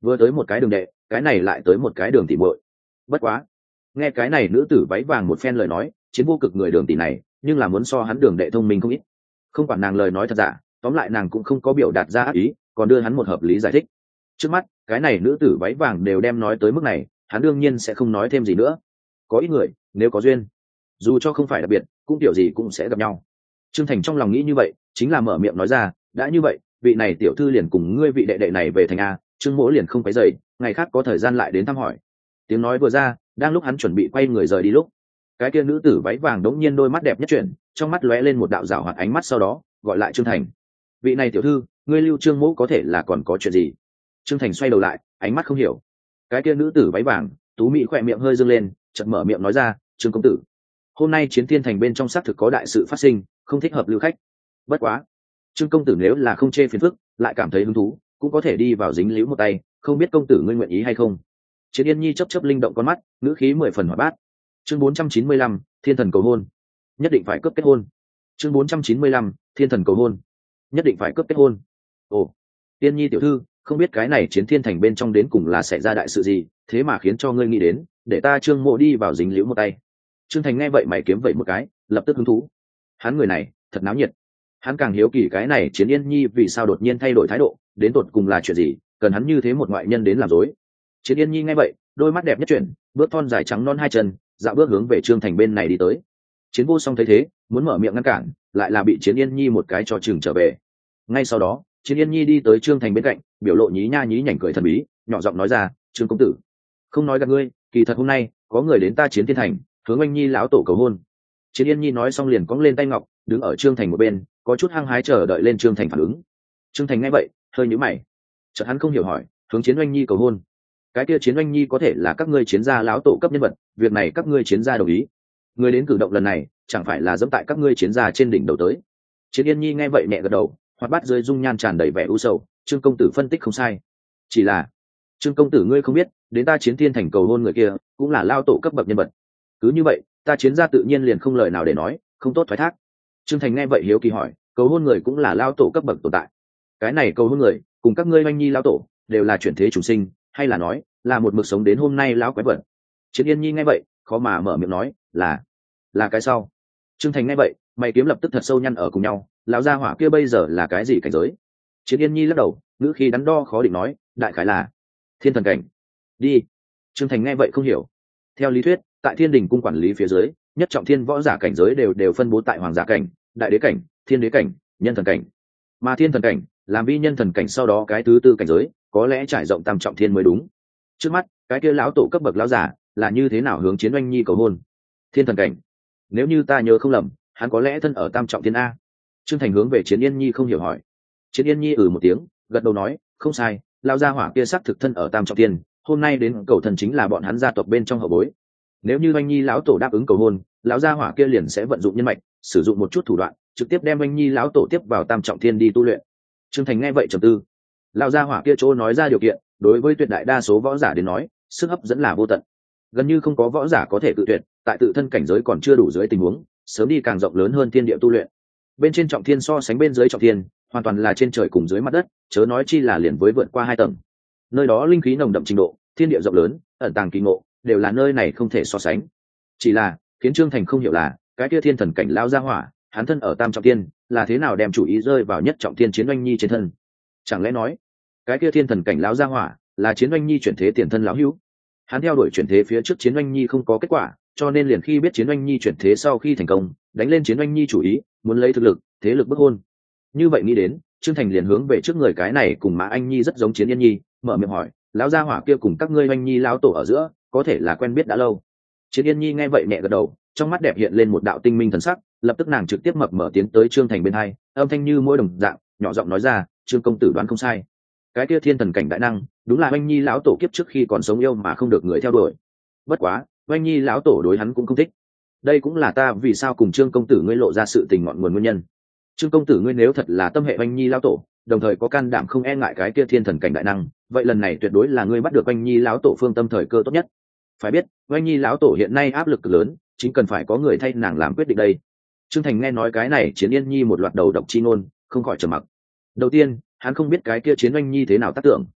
vừa tới một cái đường đệ, cái này lại tới một cái đường tỉ muội. Bất quá, nghe cái này nữ tử váy vàng một phen lời nói, chiến vô cực người đường tỷ này nhưng là muốn so hắn đường đệ thông minh không ít. Không quản nàng lời nói thật giả, tóm lại nàng cũng không có biểu đạt ra ác ý, còn đưa hắn một hợp lý giải thích. Trước mắt cái này nữ tử váy vàng đều đem nói tới mức này, hắn đương nhiên sẽ không nói thêm gì nữa. Có ít người nếu có duyên, dù cho không phải đặc biệt cũng kiểu gì cũng sẽ gặp nhau. Trương Thành trong lòng nghĩ như vậy, chính là mở miệng nói ra, đã như vậy vị này tiểu thư liền cùng ngươi vị đệ đệ này về thành a. Trương Mỗ liền không phải dậy, ngày khác có thời gian lại đến thăm hỏi. Tiếng nói vừa ra, đang lúc hắn chuẩn bị quay người rời đi lúc, cái kia nữ tử váy vàng đống nhiên đôi mắt đẹp nhất chuyển, trong mắt lóe lên một đạo rảo hoạt ánh mắt, sau đó gọi lại Trương Thành. Vị này tiểu thư, ngươi lưu Trương Mỗ có thể là còn có chuyện gì? Trương Thành xoay đầu lại, ánh mắt không hiểu. Cái kia nữ tử váy vàng tú mị khỏe miệng hơi dâng lên, chợt mở miệng nói ra, Trương công tử, hôm nay Chiến Thiên Thành bên trong xác thực có đại sự phát sinh, không thích hợp lưu khách. Bất quá Trương công tử nếu là không chê phiền phức, lại cảm thấy hứng thú, cũng có thể đi vào dính líu một tay, không biết công tử ngươi nguyện ý hay không? Chiến Yên Nhi chớp chớp linh động con mắt, ngữ khí mười phần hoạt bát. Chương bốn trăm chín mươi lăm, Thiên thần cầu hôn. Nhất định phải cướp kết hôn. Chương bốn trăm chín mươi lăm, Thiên thần cầu hôn. Nhất định phải cướp kết hôn. Ồ, Yên Nhi tiểu thư, không biết cái này Chiến Thiên Thành bên trong đến cùng là xảy ra đại sự gì, thế mà khiến cho ngươi nghĩ đến, để ta Trương Mộ đi vào dính liễu một tay. Trương Thành nghe vậy mày kiếm vậy một cái, lập tức hứng thú. Hắn người này, thật náo nhiệt. Hắn càng hiếu kỳ cái này Chiến Yên Nhi vì sao đột nhiên thay đổi thái độ, đến tột cùng là chuyện gì, cần hắn như thế một ngoại nhân đến làm dối. Chiến Yên Nhi nghe vậy, đôi mắt đẹp nhất chuyển, bước thon dài trắng non hai chân, dạo bước hướng về Trương Thành bên này đi tới. Chiến Vô Song thấy thế, muốn mở miệng ngăn cản, lại là bị Chiến Yên Nhi một cái cho chừng trở về. Ngay sau đó, Chiến Yên Nhi đi tới Trương Thành bên cạnh, biểu lộ nhí nha nhí nhảnh cười thần bí, nhỏ giọng nói ra, Trương công tử, không nói gạt ngươi, kỳ thật hôm nay có người đến ta Chiến Thiên Thành, hướng anh Nhi lão tổ cầu hôn. Chiến Yên Nhi nói xong liền cong lên tay ngọc, đứng ở Trương Thành một bên, có chút hăng hái chờ đợi lên Trương Thành phản ứng. Trương Thành nghe vậy, hơi nhíu mày, chợt hắn không hiểu hỏi, hướng Chiến Oanh Nhi cầu hôn? Cái kia Chiến Oanh Nhi có thể là các ngươi Chiến gia lão tổ cấp nhân vật, việc này các ngươi Chiến gia đồng ý? Người đến cử động lần này, chẳng phải là dẫm tại các ngươi Chiến gia trên đỉnh đầu tới? Chiến Yên Nhi nghe vậy nhẹ gật đầu, hoạt bát dưới dung nhan tràn đầy vẻ u sầu. Trương công tử phân tích không sai, chỉ là Trương công tử ngươi không biết, đến ta Chiến Thiên Thành cầu hôn người kia cũng là lao tổ cấp bậc nhân vật. Cứ như vậy, ta Chiến gia tự nhiên liền không lời nào để nói, không tốt thoái thác. Trương Thành nghe vậy hiếu kỳ hỏi, cầu hôn người cũng là lao tổ cấp bậc tồn tại? Cái này cầu hôn người cùng các ngươi Oanh Nhi lão tổ đều là chuyển thế chủ sinh, hay là nói là một mực sống đến hôm nay lão quái vật? Chiến Yên Nhi nghe vậy, khó mà mở miệng nói, là là cái sau. Trương Thành nghe vậy, mày kiếm lập tức thật sâu nhăn ở cùng nhau, lão gia hỏa kia bây giờ là cái gì cảnh giới? Chiến Yên Nhi lắc đầu, ngữ khí đắn đo khó định nói, đại khái là thiên thần cảnh. Đi. Trương Thành nghe vậy không hiểu. Theo lý thuyết, tại Thiên Đình cung quản lý phía dưới, nhất trọng thiên võ giả cảnh giới đều đều phân bố tại hoàng giả cảnh, đại đế cảnh, thiên đế cảnh, nhân thần cảnh. Mà thiên thần cảnh làm vi nhân thần cảnh sau đó cái thứ tư cảnh giới, có lẽ trải rộng tam trọng thiên mới đúng. Trước mắt cái kia lão tổ cấp bậc lão giả là như thế nào hướng Chiến Oanh Nhi cầu hôn? Thiên thần cảnh, nếu như ta nhớ không lầm, hắn có lẽ thân ở tam trọng thiên a. Trương Thành hướng về Chiến Yên Nhi không hiểu hỏi. Chiến Yên Nhi ừ một tiếng, gật đầu nói, không sai, lão gia hỏa kia sắc thực thân ở tam trọng thiên, hôm nay đến cầu thần chính là bọn hắn gia tộc bên trong hậu bối. Nếu như Oanh Nhi lão tổ đáp ứng cầu hôn, lão gia hỏa kia liền sẽ vận dụng nhân mạch, sử dụng một chút thủ đoạn, trực tiếp đem Oanh Nhi lão tổ tiếp vào tam trọng thiên đi tu luyện. Trương Thành nghe vậy trầm tư. Lão gia hỏa kia chỗ nói ra điều kiện, đối với tuyệt đại đa số võ giả đến nói, sức hấp dẫn là vô tận. Gần như không có võ giả có thể tự tuyệt, tại tự thân cảnh giới còn chưa đủ dưới tình huống, sớm đi càng rộng lớn hơn thiên địa tu luyện. Bên trên trọng thiên so sánh bên dưới trọng thiên, hoàn toàn là trên trời cùng dưới mặt đất, chớ nói chi là liền với vượt qua hai tầng. Nơi đó linh khí nồng đậm trình độ, thiên địa rộng lớn, ẩn tàng kỳ ngộ, đều là nơi này không thể so sánh. Chỉ là, khiến Trương Thành không hiểu là, cái kia thiên thần cảnh lão gia hỏa, hắn thân ở tam trọng thiên, là thế nào đem chủ ý rơi vào nhất trọng thiên Chiến Oanh Nhi trên thân? Chẳng lẽ nói, cái kia thiên thần cảnh lão gia hỏa là Chiến Oanh Nhi chuyển thế tiền thân lão hữu? Hắn theo đuổi chuyển thế phía trước Chiến Oanh Nhi không có kết quả, cho nên liền khi biết Chiến Oanh Nhi chuyển thế sau khi thành công, đánh lên Chiến Oanh Nhi chủ ý, muốn lấy thực lực, thế lực bức hôn. Như vậy nghĩ đến, Trương Thành liền hướng về trước người cái này cùng Mã Anh Nhi rất giống Chiến Yên Nhi, mở miệng hỏi, lão gia hỏa kia cùng các ngươi Oanh Nhi lão tổ ở giữa, có thể là quen biết đã lâu? Chiến Yên Nhi nghe vậy nhẹ gật đầu, trong mắt đẹp hiện lên một đạo tinh minh thần sắc, lập tức nàng trực tiếp mập mở tiến tới Trương Thành bên hai, âm thanh như môi đồng dạng, nhỏ giọng nói ra, Trương công tử đoán không sai, cái kia thiên thần cảnh đại năng, đúng là Oanh Nhi lão tổ kiếp trước khi còn sống yêu mà không được người theo đuổi. Bất quá, Oanh Nhi lão tổ đối hắn cũng không thích. Đây cũng là ta vì sao cùng Trương công tử ngươi lộ ra sự tình ngọn nguồn nguyên nhân. Trương công tử ngươi nếu thật là tâm hệ Oanh Nhi lão tổ, đồng thời có can đảm không e ngại cái kia thiên thần cảnh đại năng, vậy lần này tuyệt đối là ngươi bắt được Oanh Nhi lão tổ phương tâm thời cơ tốt nhất. Phải biết, Oanh Nhi lão tổ hiện nay áp lực cực lớn, chính cần phải có người thay nàng làm quyết định đây. Trương Thành nghe nói cái này Chiến Yên Nhi một loạt đầu độc chi ngôn, không khỏi trầm mặc. Đầu tiên, hắn không biết cái kia Chiến Oanh Nhi thế nào tác tưởng,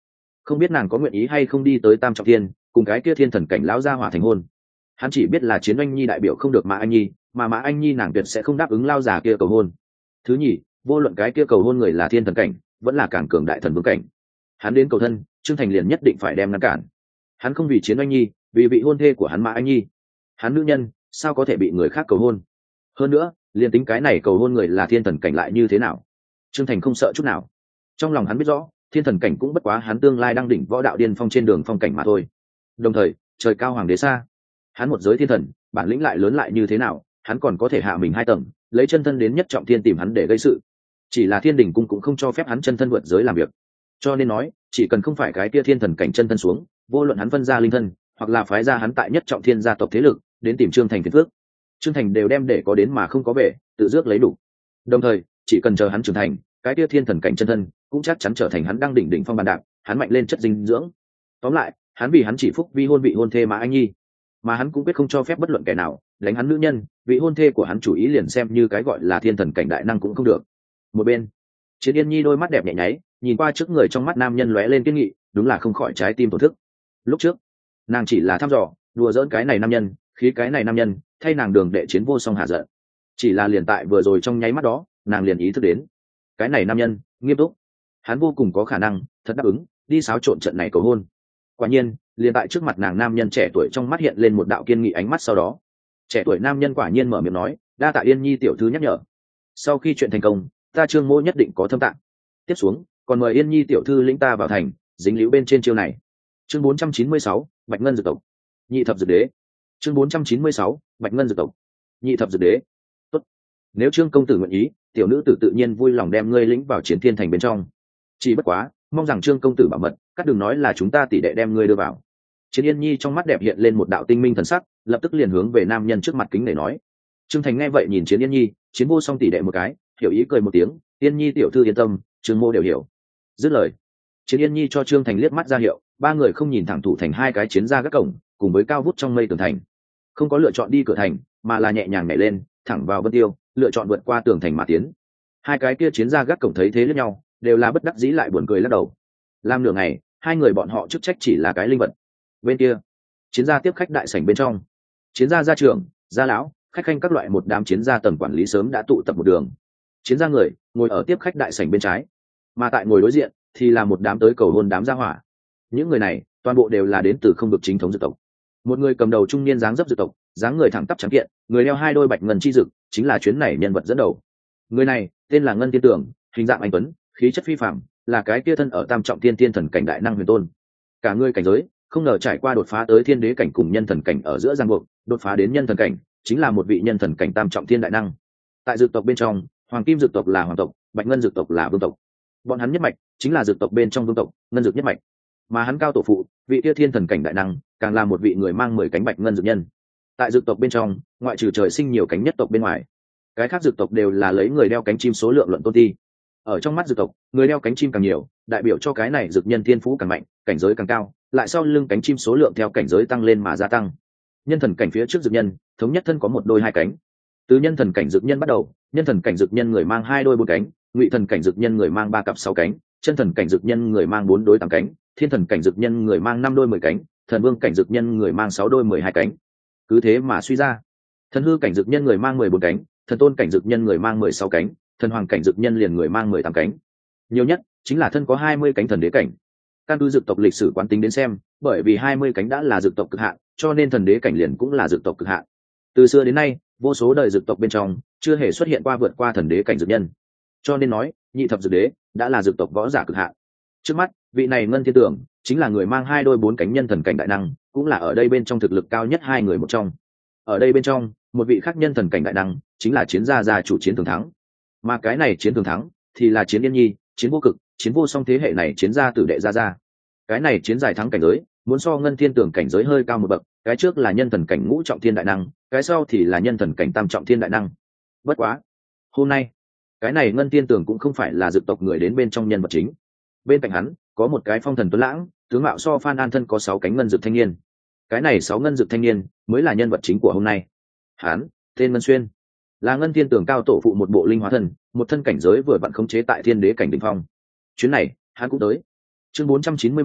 không biết nàng có nguyện ý hay không đi tới tam trọng thiên cùng cái kia thiên thần cảnh lão gia hỏa thành hôn. Hắn chỉ biết là Chiến Anh Nhi đại biểu không được Mã Anh Nhi, mà Mã Anh Nhi nàng tuyệt sẽ không đáp ứng lao già kia cầu hôn. Thứ nhì, vô luận cái kia cầu hôn người là thiên thần cảnh vẫn là càng cường đại thần vương cảnh, hắn đến cầu thân, Trương Thành liền nhất định phải đem ngăn cản. Hắn không vì Chiến Anh Nhi, vì vị hôn thê của hắn Mã Anh Nhi. Hắn nữ nhân sao có thể bị người khác cầu hôn? Hơn nữa, liền tính cái này cầu hôn người là thiên thần cảnh lại như thế nào? Trương Thành không sợ chút nào. Trong lòng hắn biết rõ, thiên thần cảnh cũng bất quá hắn tương lai đang đỉnh võ đạo điên phong trên đường phong cảnh mà thôi. Đồng thời, trời cao hoàng đế xa, hắn một giới thiên thần, bản lĩnh lại lớn lại như thế nào, hắn còn có thể hạ mình hai tầng, lấy chân thân đến nhất trọng thiên tìm hắn để gây sự. Chỉ là Thiên Đình cung cũng không cho phép hắn chân thân vượt giới làm việc. Cho nên nói, chỉ cần không phải cái kia thiên thần cảnh chân thân xuống, vô luận hắn phân ra linh thân, hoặc là phái ra hắn tại nhất trọng thiên gia tộc thế lực, đến tìm Trương Thành phiền phước, Trương Thành đều đem để có đến mà không có về, tự dước lấy đủ. Đồng thời, chỉ cần chờ hắn trưởng thành, cái kia thiên thần cảnh chân thân cũng chắc chắn trở thành hắn đang đỉnh đỉnh phong bàn đạp, hắn mạnh lên chất dinh dưỡng. Tóm lại, hắn vì hắn chỉ phúc vi hôn vị hôn thê Mã Anh Nhi, mà hắn cũng biết không cho phép bất luận kẻ nào đánh hắn nữ nhân, vị hôn thê của hắn chủ ý liền xem như cái gọi là thiên thần cảnh đại năng cũng không được. Một bên, Chiến Yên Nhi đôi mắt đẹp nhẹ nháy, nhìn qua trước người trong mắt nam nhân lóe lên kiên nghị, đúng là không khỏi trái tim tổn thức. Lúc trước, nàng chỉ là thăm dò, đùa giỡn cái này nam nhân, khí cái này nam nhân, thay nàng đường đệ chiến vô song hạ giận. Chỉ là liền tại vừa rồi trong nháy mắt đó, nàng liền ý thức đến, cái này nam nhân nghiêm túc, hắn vô cùng có khả năng thật đáp ứng đi xáo trộn trận này cầu hôn. Quả nhiên, liền tại trước mặt nàng nam nhân trẻ tuổi trong mắt hiện lên một đạo kiên nghị ánh mắt, sau đó, trẻ tuổi nam nhân quả nhiên mở miệng nói, đa tạ Yên Nhi tiểu thư nhắc nhở. Sau khi chuyện thành công, ta Trương Mỗ nhất định có thâm tạng. Tiếp xuống, còn mời Yên Nhi tiểu thư lĩnh ta vào thành, dính líu bên trên chiêu này. Chương bốn trăm chín mươi sáu, Bạch Ngân Dược Tộc. Nhị thập dược đế. Chương bốn trăm chín mươi sáu, Bạch Ngân Dược Tộc. Nhị thập dược đế. Tốt. Nếu Trương công tử nguyện ý, tiểu nữ tử tự nhiên vui lòng đem ngươi lĩnh vào Chiến Thiên thành bên trong. Chỉ bất quá, mong rằng Trương công tử bảo mật, cắt đừng nói là chúng ta tỷ đệ đem ngươi đưa vào. Chiến Yên Nhi trong mắt đẹp hiện lên một đạo tinh minh thần sắc, lập tức liền hướng về nam nhân trước mặt kính để nói. Trương Thành nghe vậy nhìn Chiến Yên Nhi, Chiến vô song tỷ đệ một cái, hiểu ý cười một tiếng, Yên Nhi tiểu thư yên tâm, Trương mô đều hiểu. Dứt lời, Chiến Yên Nhi cho Trương Thành liếc mắt ra hiệu, ba người không nhìn thẳng thủ thành hai cái chiến ra các cổng, cùng với cao vút trong mây tường thành, không có lựa chọn đi cửa thành, mà là nhẹ nhàng nhảy lên, thẳng vào Vân Tiêu, lựa chọn vượt qua tường thành mà tiến. Hai cái kia chiến ra gác cổng thấy thế lẫn nhau, đều là bất đắc dĩ lại buồn cười lắc đầu. Làm nửa ngày, hai người bọn họ chức trách chỉ là cái linh vật. Bên kia, chiến gia tiếp khách đại sảnh bên trong, chiến gia gia trưởng, gia lão, khách khanh các loại một đám chiến gia tầng quản lý sớm đã tụ tập một đường. Chiến gia người ngồi ở tiếp khách đại sảnh bên trái, mà tại ngồi đối diện thì là một đám tới cầu hôn đám gia hỏa. Những người này toàn bộ đều là đến từ không được chính thống dược tộc. Một người cầm đầu trung niên dáng dấp dược tộc, dáng người thẳng tắp trắng kiện, người đeo hai đôi bạch ngân chi dực, chính là chuyến này nhân vật dẫn đầu. Người này tên là Ngân Tiên Tưởng, hình dạng anh tuấn, khí chất phi phàm, là cái kia thân ở tam trọng thiên tiên thần cảnh đại năng huyền tôn. Cả người cảnh giới không ngờ trải qua đột phá tới thiên đế cảnh cùng nhân thần cảnh ở giữa giang buộc, đột phá đến nhân thần cảnh, chính là một vị nhân thần cảnh tam trọng thiên đại năng. Tại dược tộc bên trong, hoàng kim dược tộc là hoàng tộc, bạch ngân dược tộc là vương tộc. Bọn hắn nhất mạch chính là dược tộc bên trong vương tộc, ngân dược nhất mạch. Mà hắn cao tổ phụ, vị kia thiên thần cảnh đại năng, càng là một vị người mang mười cánh bạch ngân dược nhân. Tại dược tộc bên trong, ngoại trừ trời sinh nhiều cánh nhất tộc bên ngoài, cái khác dược tộc đều là lấy người đeo cánh chim số lượng luận tôn ti. Ở trong mắt dược tộc, người đeo cánh chim càng nhiều, đại biểu cho cái này dược nhân thiên phú càng mạnh, cảnh giới càng cao, lại sau lưng cánh chim số lượng theo cảnh giới tăng lên mà gia tăng. Nhân thần cảnh phía trước dược nhân, thống nhất thân có một đôi hai cánh. Từ nhân thần cảnh dược nhân bắt đầu, nhân thần cảnh dược nhân người mang hai đôi bốn cánh, ngụy thần cảnh dược nhân người mang ba cặp sáu cánh, chân thần cảnh dược nhân người mang bốn đôi tám cánh, thiên thần cảnh dược nhân người mang năm đôi mười cánh, thần vương cảnh dược nhân người mang sáu đôi mười hai cánh. Cứ thế mà suy ra, thần hư cảnh dược nhân người mang mười bốn cánh, thần tôn cảnh dược nhân người mang mười sáu cánh, thần hoàng cảnh dược nhân liền người mang mười tám cánh. Nhiều nhất chính là thân có hai mươi cánh thần đế cảnh. Căn cứ dược tộc lịch sử quán tính đến xem, bởi vì hai mươi cánh đã là dược tộc cực hạn, cho nên thần đế cảnh liền cũng là dược tộc cực hạn. Từ xưa đến nay, vô số đời dược tộc bên trong chưa hề xuất hiện qua vượt qua thần đế cảnh dược nhân. Cho nên nói, nhị thập dược đế đã là dược tộc võ giả cực hạn. Trước mắt, vị này Ngân Thiên Tưởng chính là người mang hai đôi bốn cánh nhân thần cảnh đại năng, cũng là ở đây bên trong thực lực cao nhất hai người một trong. Ở đây bên trong, một vị khác nhân thần cảnh đại năng chính là chiến gia gia chủ Chiến Thường Thắng. Mà cái này Chiến Thường Thắng thì là Chiến Yên Nhi, Chiến Vô Cực, Chiến Vô Song thế hệ này chiến gia tử đệ gia gia. Cái này chiến giải thắng cảnh giới, muốn so Ngân Thiên Tưởng cảnh giới hơi cao một bậc, cái trước là nhân thần cảnh ngũ trọng thiên đại năng, cái sau thì là nhân thần cảnh tam trọng thiên đại năng. Bất quá, hôm nay, cái này Ngân Thiên Tưởng cũng không phải là dược tộc người đến bên trong nhân vật chính. Bên cạnh hắn, có một cái phong thần tuấn lãng, tướng mạo so Phan An thân có sáu cánh ngân dược thanh niên. Cái này sáu ngân dược thanh niên mới là nhân vật chính của hôm nay. Hắn tên Ngân Xuyên, là Ngân Thiên Tưởng cao tổ phụ một bộ linh hóa thần, một thân cảnh giới vừa vặn khống chế tại thiên đế cảnh đỉnh phong. Chuyến này hắn cũng tới. Chương bốn trăm chín mươi bảy,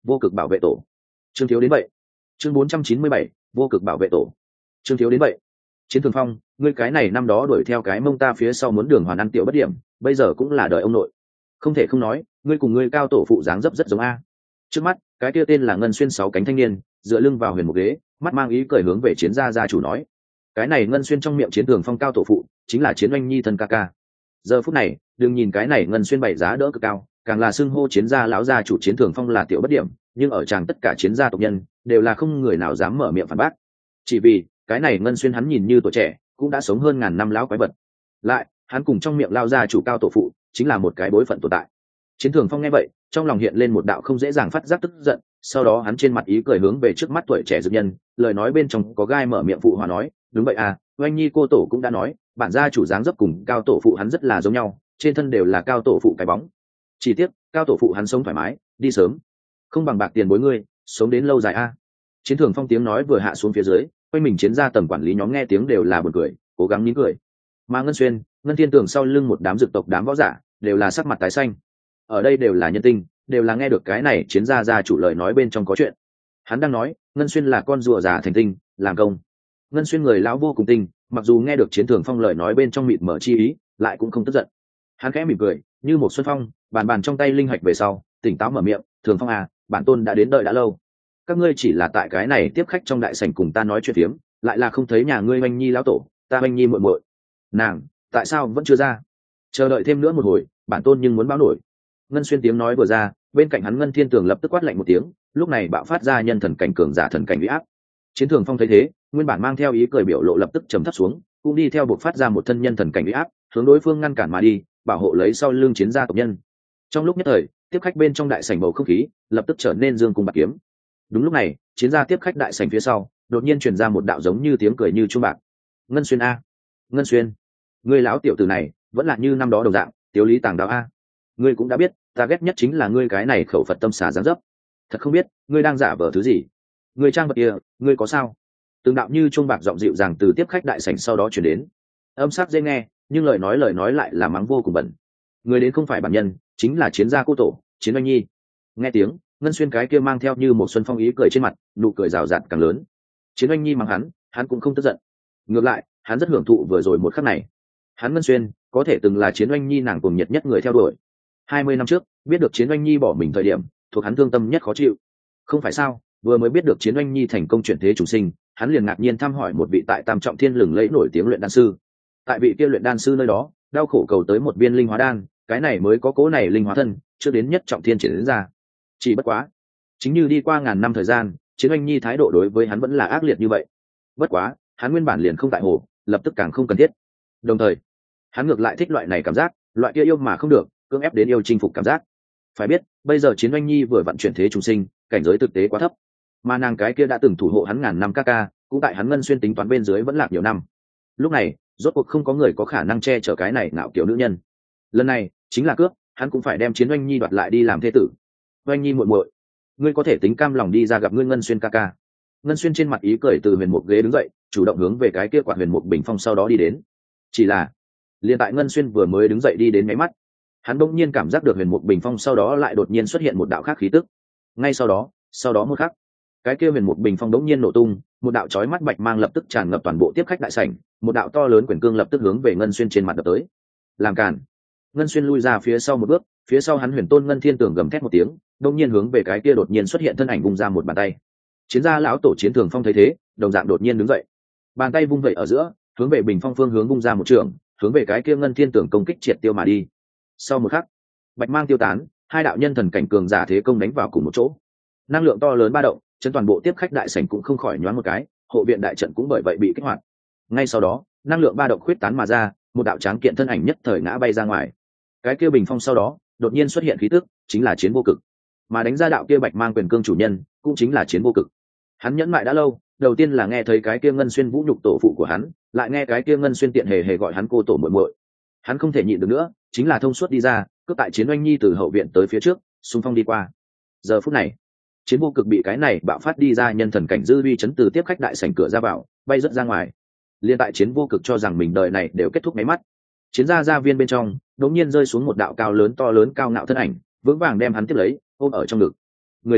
vô cực bảo vệ tổ. Trương thiếu đến vậy. Chương bốn trăm chín mươi bảy, vô cực bảo vệ tổ. Trương thiếu đến vậy. Chiến Thường Phong, ngươi cái này năm đó đuổi theo cái mông ta phía sau muốn đường hoàn ăn tiểu bất điểm, bây giờ cũng là đời ông nội. Không thể không nói, ngươi cùng ngươi cao tổ phụ dáng dấp rất giống a. Trước mắt, cái kia tên là Ngân Xuyên sáu cánh thanh niên, dựa lưng vào huyền một ghế, mắt mang ý cười hướng về Chiến gia gia chủ nói. Cái này Ngân Xuyên trong miệng Chiến Thường Phong cao tổ phụ, chính là Chiến Oanh Nhi thân ca ca. Giờ phút này, đừng nhìn cái này Ngân Xuyên bày giá đỡ cực cao, càng là xưng hô Chiến gia lão gia chủ Chiến Thường Phong là tiểu bất điểm, nhưng ở chàng tất cả Chiến gia tộc nhân đều là không người nào dám mở miệng phản bác. Chỉ vì, cái này Ngân Xuyên hắn nhìn như tuổi trẻ, cũng đã sống hơn ngàn năm lão quái vật. Lại, hắn cùng trong miệng lao gia chủ cao tổ phụ, chính là một cái bối phận tồn tại. Chiến Thường Phong nghe vậy, trong lòng hiện lên một đạo không dễ dàng phát giác tức giận, sau đó hắn trên mặt ý cười hướng về trước mắt tuổi trẻ dược nhân, lời nói bên trong có gai mở miệng phụ hòa nói, đúng vậy à, Oanh Nhi cô tổ cũng đã nói, bản gia chủ dáng dấp cùng cao tổ phụ hắn rất là giống nhau, trên thân đều là cao tổ phụ cái bóng. Chỉ tiếc, cao tổ phụ hắn sống thoải mái, đi sớm, không bằng bạc tiền bối ngươi, sống đến lâu dài a. À. Chiến Thường Phong tiếng nói vừa hạ xuống phía dưới, quanh mình chiến gia tầng quản lý nhóm nghe tiếng đều là buồn cười, cố gắng nín cười. Mà Ngân Xuyên, Ngân Thiên Tường sau lưng một đám dược tộc đám võ giả, đều là sắc mặt tái xanh. Ở đây đều là nhân tinh, đều là nghe được cái này chiến gia gia chủ lời nói bên trong có chuyện. Hắn đang nói, Ngân Xuyên là con rùa già thành tinh, làm công. Ngân Xuyên người lão vô cùng tinh, mặc dù nghe được Chiến Thường Phong lời nói bên trong mịt mở chi ý, lại cũng không tức giận. Hắn khẽ mỉm cười, như một xuân phong, bàn bàn trong tay linh hạch về sau, tỉnh táo mở miệng, "Thường Phong à, bản tôn đã đến đợi đã lâu. Các ngươi chỉ là tại cái này tiếp khách trong đại sảnh cùng ta nói chuyện phiếm, lại là không thấy nhà ngươi Oanh Nhi lão tổ, ta Oanh Nhi muội muội. Nàng, tại sao vẫn chưa ra? Chờ đợi thêm nữa một hồi, bản tôn nhưng muốn báo nổi." Ngân Xuyên tiếng nói vừa ra, bên cạnh hắn Ngân Thiên Tường lập tức quát lạnh một tiếng, lúc này bạo phát ra nhân thần cảnh cường giả thần cảnh uy áp. Chiến Thường Phong thấy thế, nguyên bản mang theo ý cười biểu lộ lập tức trầm thấp xuống, cũng đi theo buộc phát ra một thân nhân thần cảnh uy áp, hướng đối phương ngăn cản mà đi, bảo hộ lấy sau lưng chiến gia tộc nhân. Trong lúc nhất thời, tiếp khách bên trong đại sảnh bầu không khí lập tức trở nên dương cung bạc kiếm. Đúng lúc này, chiến gia tiếp khách đại sảnh phía sau, đột nhiên truyền ra một đạo giống như tiếng cười như chuông bạc. "Ngân Xuyên a, Ngân Xuyên, ngươi lão tiểu tử này, vẫn là như năm đó đồng dạng, tiểu lý tàng đạo a. Ngươi cũng đã biết, ta ghét nhất chính là ngươi cái này khẩu Phật tâm xà dáng dấp. Thật không biết, ngươi đang giả vờ thứ gì? Ngươi trang vật kia, ngươi có sao?" Từng đạo như chuông bạc giọng dịu dàng từ tiếp khách đại sảnh sau đó truyền đến. Âm sắc dễ nghe, nhưng lời nói lời nói lại là mắng vô cùng bẩn. Người đến không phải bản nhân, chính là chiến gia cô tổ, Chiến Oanh Nhi. Nghe tiếng, Ngân Xuyên cái kia mang theo như một xuân phong ý cười trên mặt, nụ cười rào rạt càng lớn. Chiến Oanh Nhi mắng hắn, hắn cũng không tức giận. Ngược lại, hắn rất hưởng thụ vừa rồi một khắc này. Hắn Ngân Xuyên, có thể từng là Chiến Oanh Nhi nàng cùng nhiệt nhất người theo đuổi. Hai mươi năm trước, biết được Chiến Oanh Nhi bỏ mình thời điểm, thuộc hắn thương tâm nhất khó chịu. Không phải sao, vừa mới biết được Chiến Oanh Nhi thành công chuyển thế chủ sinh, hắn liền ngạc nhiên thăm hỏi một vị tại Tam Trọng Thiên lừng lẫy nổi tiếng luyện đan sư. Tại vị kia luyện đan sư nơi đó, đau khổ cầu tới một viên linh hóa đan, cái này mới có cố này linh hóa thân, trước đến nhất trọng thiên triển đến ra. Chỉ bất quá, chính như đi qua ngàn năm thời gian, Chiến Oanh Nhi thái độ đối với hắn vẫn là ác liệt như vậy. Bất quá, hắn nguyên bản liền không tại hồ, lập tức càng không cần thiết. Đồng thời, hắn ngược lại thích loại này cảm giác, loại kia yêu mà không được, cưỡng ép đến yêu chinh phục cảm giác. Phải biết, bây giờ Chiến Oanh Nhi vừa vận chuyển thế trùng sinh, cảnh giới thực tế quá thấp, mà nàng cái kia đã từng thủ hộ hắn ngàn năm ca ca, cũng tại hắn Ngân Xuyên tính toán bên dưới vẫn lạc nhiều năm. Lúc này, rốt cuộc không có người có khả năng che chở cái này ngạo kiểu nữ nhân. Lần này chính là cướp, hắn cũng phải đem Chiến Oanh Nhi đoạt lại đi làm thê tử. Oanh Nhi muội muội, ngươi có thể tính cam lòng đi ra gặp ngươi Ngân Xuyên ca ca. Ngân Xuyên trên mặt ý cười từ huyền mục ghế đứng dậy, chủ động hướng về cái kia quạt huyền mục bình phong sau đó đi đến. Chỉ là, liền tại Ngân Xuyên vừa mới đứng dậy đi đến máy mắt, hắn bỗng nhiên cảm giác được huyền mục bình phong sau đó lại đột nhiên xuất hiện một đạo khác khí tức. Ngay sau đó, sau đó một khắc, cái kia huyền mục bình phong đống nhiên nổ tung, một đạo chói mắt bạch mang lập tức tràn ngập toàn bộ tiếp khách đại sảnh, một đạo to lớn quyền cương lập tức hướng về Ngân Xuyên trên mặt đập tới. Làm cản. Ngân Xuyên lui ra phía sau một bước, phía sau hắn Huyền Tôn Ngân Thiên Tường gầm thét một tiếng, đống nhiên hướng về cái kia đột nhiên xuất hiện thân ảnh vung ra một bàn tay. Chiến gia lão tổ Chiến Thường Phong thấy thế, đồng dạng đột nhiên đứng dậy, bàn tay vung vẩy ở giữa, hướng về bình phong phương hướng vung ra một trường, hướng về cái kia Ngân Thiên Tường công kích triệt tiêu mà đi. Sau một khắc, bạch mang tiêu tán, hai đạo nhân thần cảnh cường giả thế công đánh vào cùng một chỗ, năng lượng to lớn ba động, chân toàn bộ tiếp khách đại sảnh cũng không khỏi nhoáng một cái, hộ viện đại trận cũng bởi vậy bị kích hoạt. Ngay sau đó, năng lượng ba động khuyết tán mà ra, một đạo tráng kiện thân ảnh nhất thời ngã bay ra ngoài. Cái kia bình phong sau đó, đột nhiên xuất hiện khí tức, chính là Chiến Vô Cực. Mà đánh ra đạo kia bạch mang quyền cương chủ nhân, cũng chính là Chiến Vô Cực. Hắn nhẫn mại đã lâu, đầu tiên là nghe thấy cái kia Ngân Xuyên vũ nhục tổ phụ của hắn, lại nghe cái kia Ngân Xuyên tiện hề hề gọi hắn cô tổ muội muội. Hắn không thể nhịn được nữa, chính là thông suốt đi ra, cướp tại Chiến Oanh Nhi từ hậu viện tới phía trước, xung phong đi qua. Giờ phút này, Chiến Vô Cực bị cái này bạo phát đi ra nhân thần cảnh dư uy chấn từ tiếp khách đại sảnh cửa ra vào, bay rất ra ngoài. Liên tại Chiến Vô Cực cho rằng mình đời này đều kết thúc mấy mắt, chiến gia gia viên bên trong đột nhiên rơi xuống một đạo cao lớn to lớn cao ngạo thân ảnh, vững vàng đem hắn tiếp lấy, ôm ở trong ngực. Người đến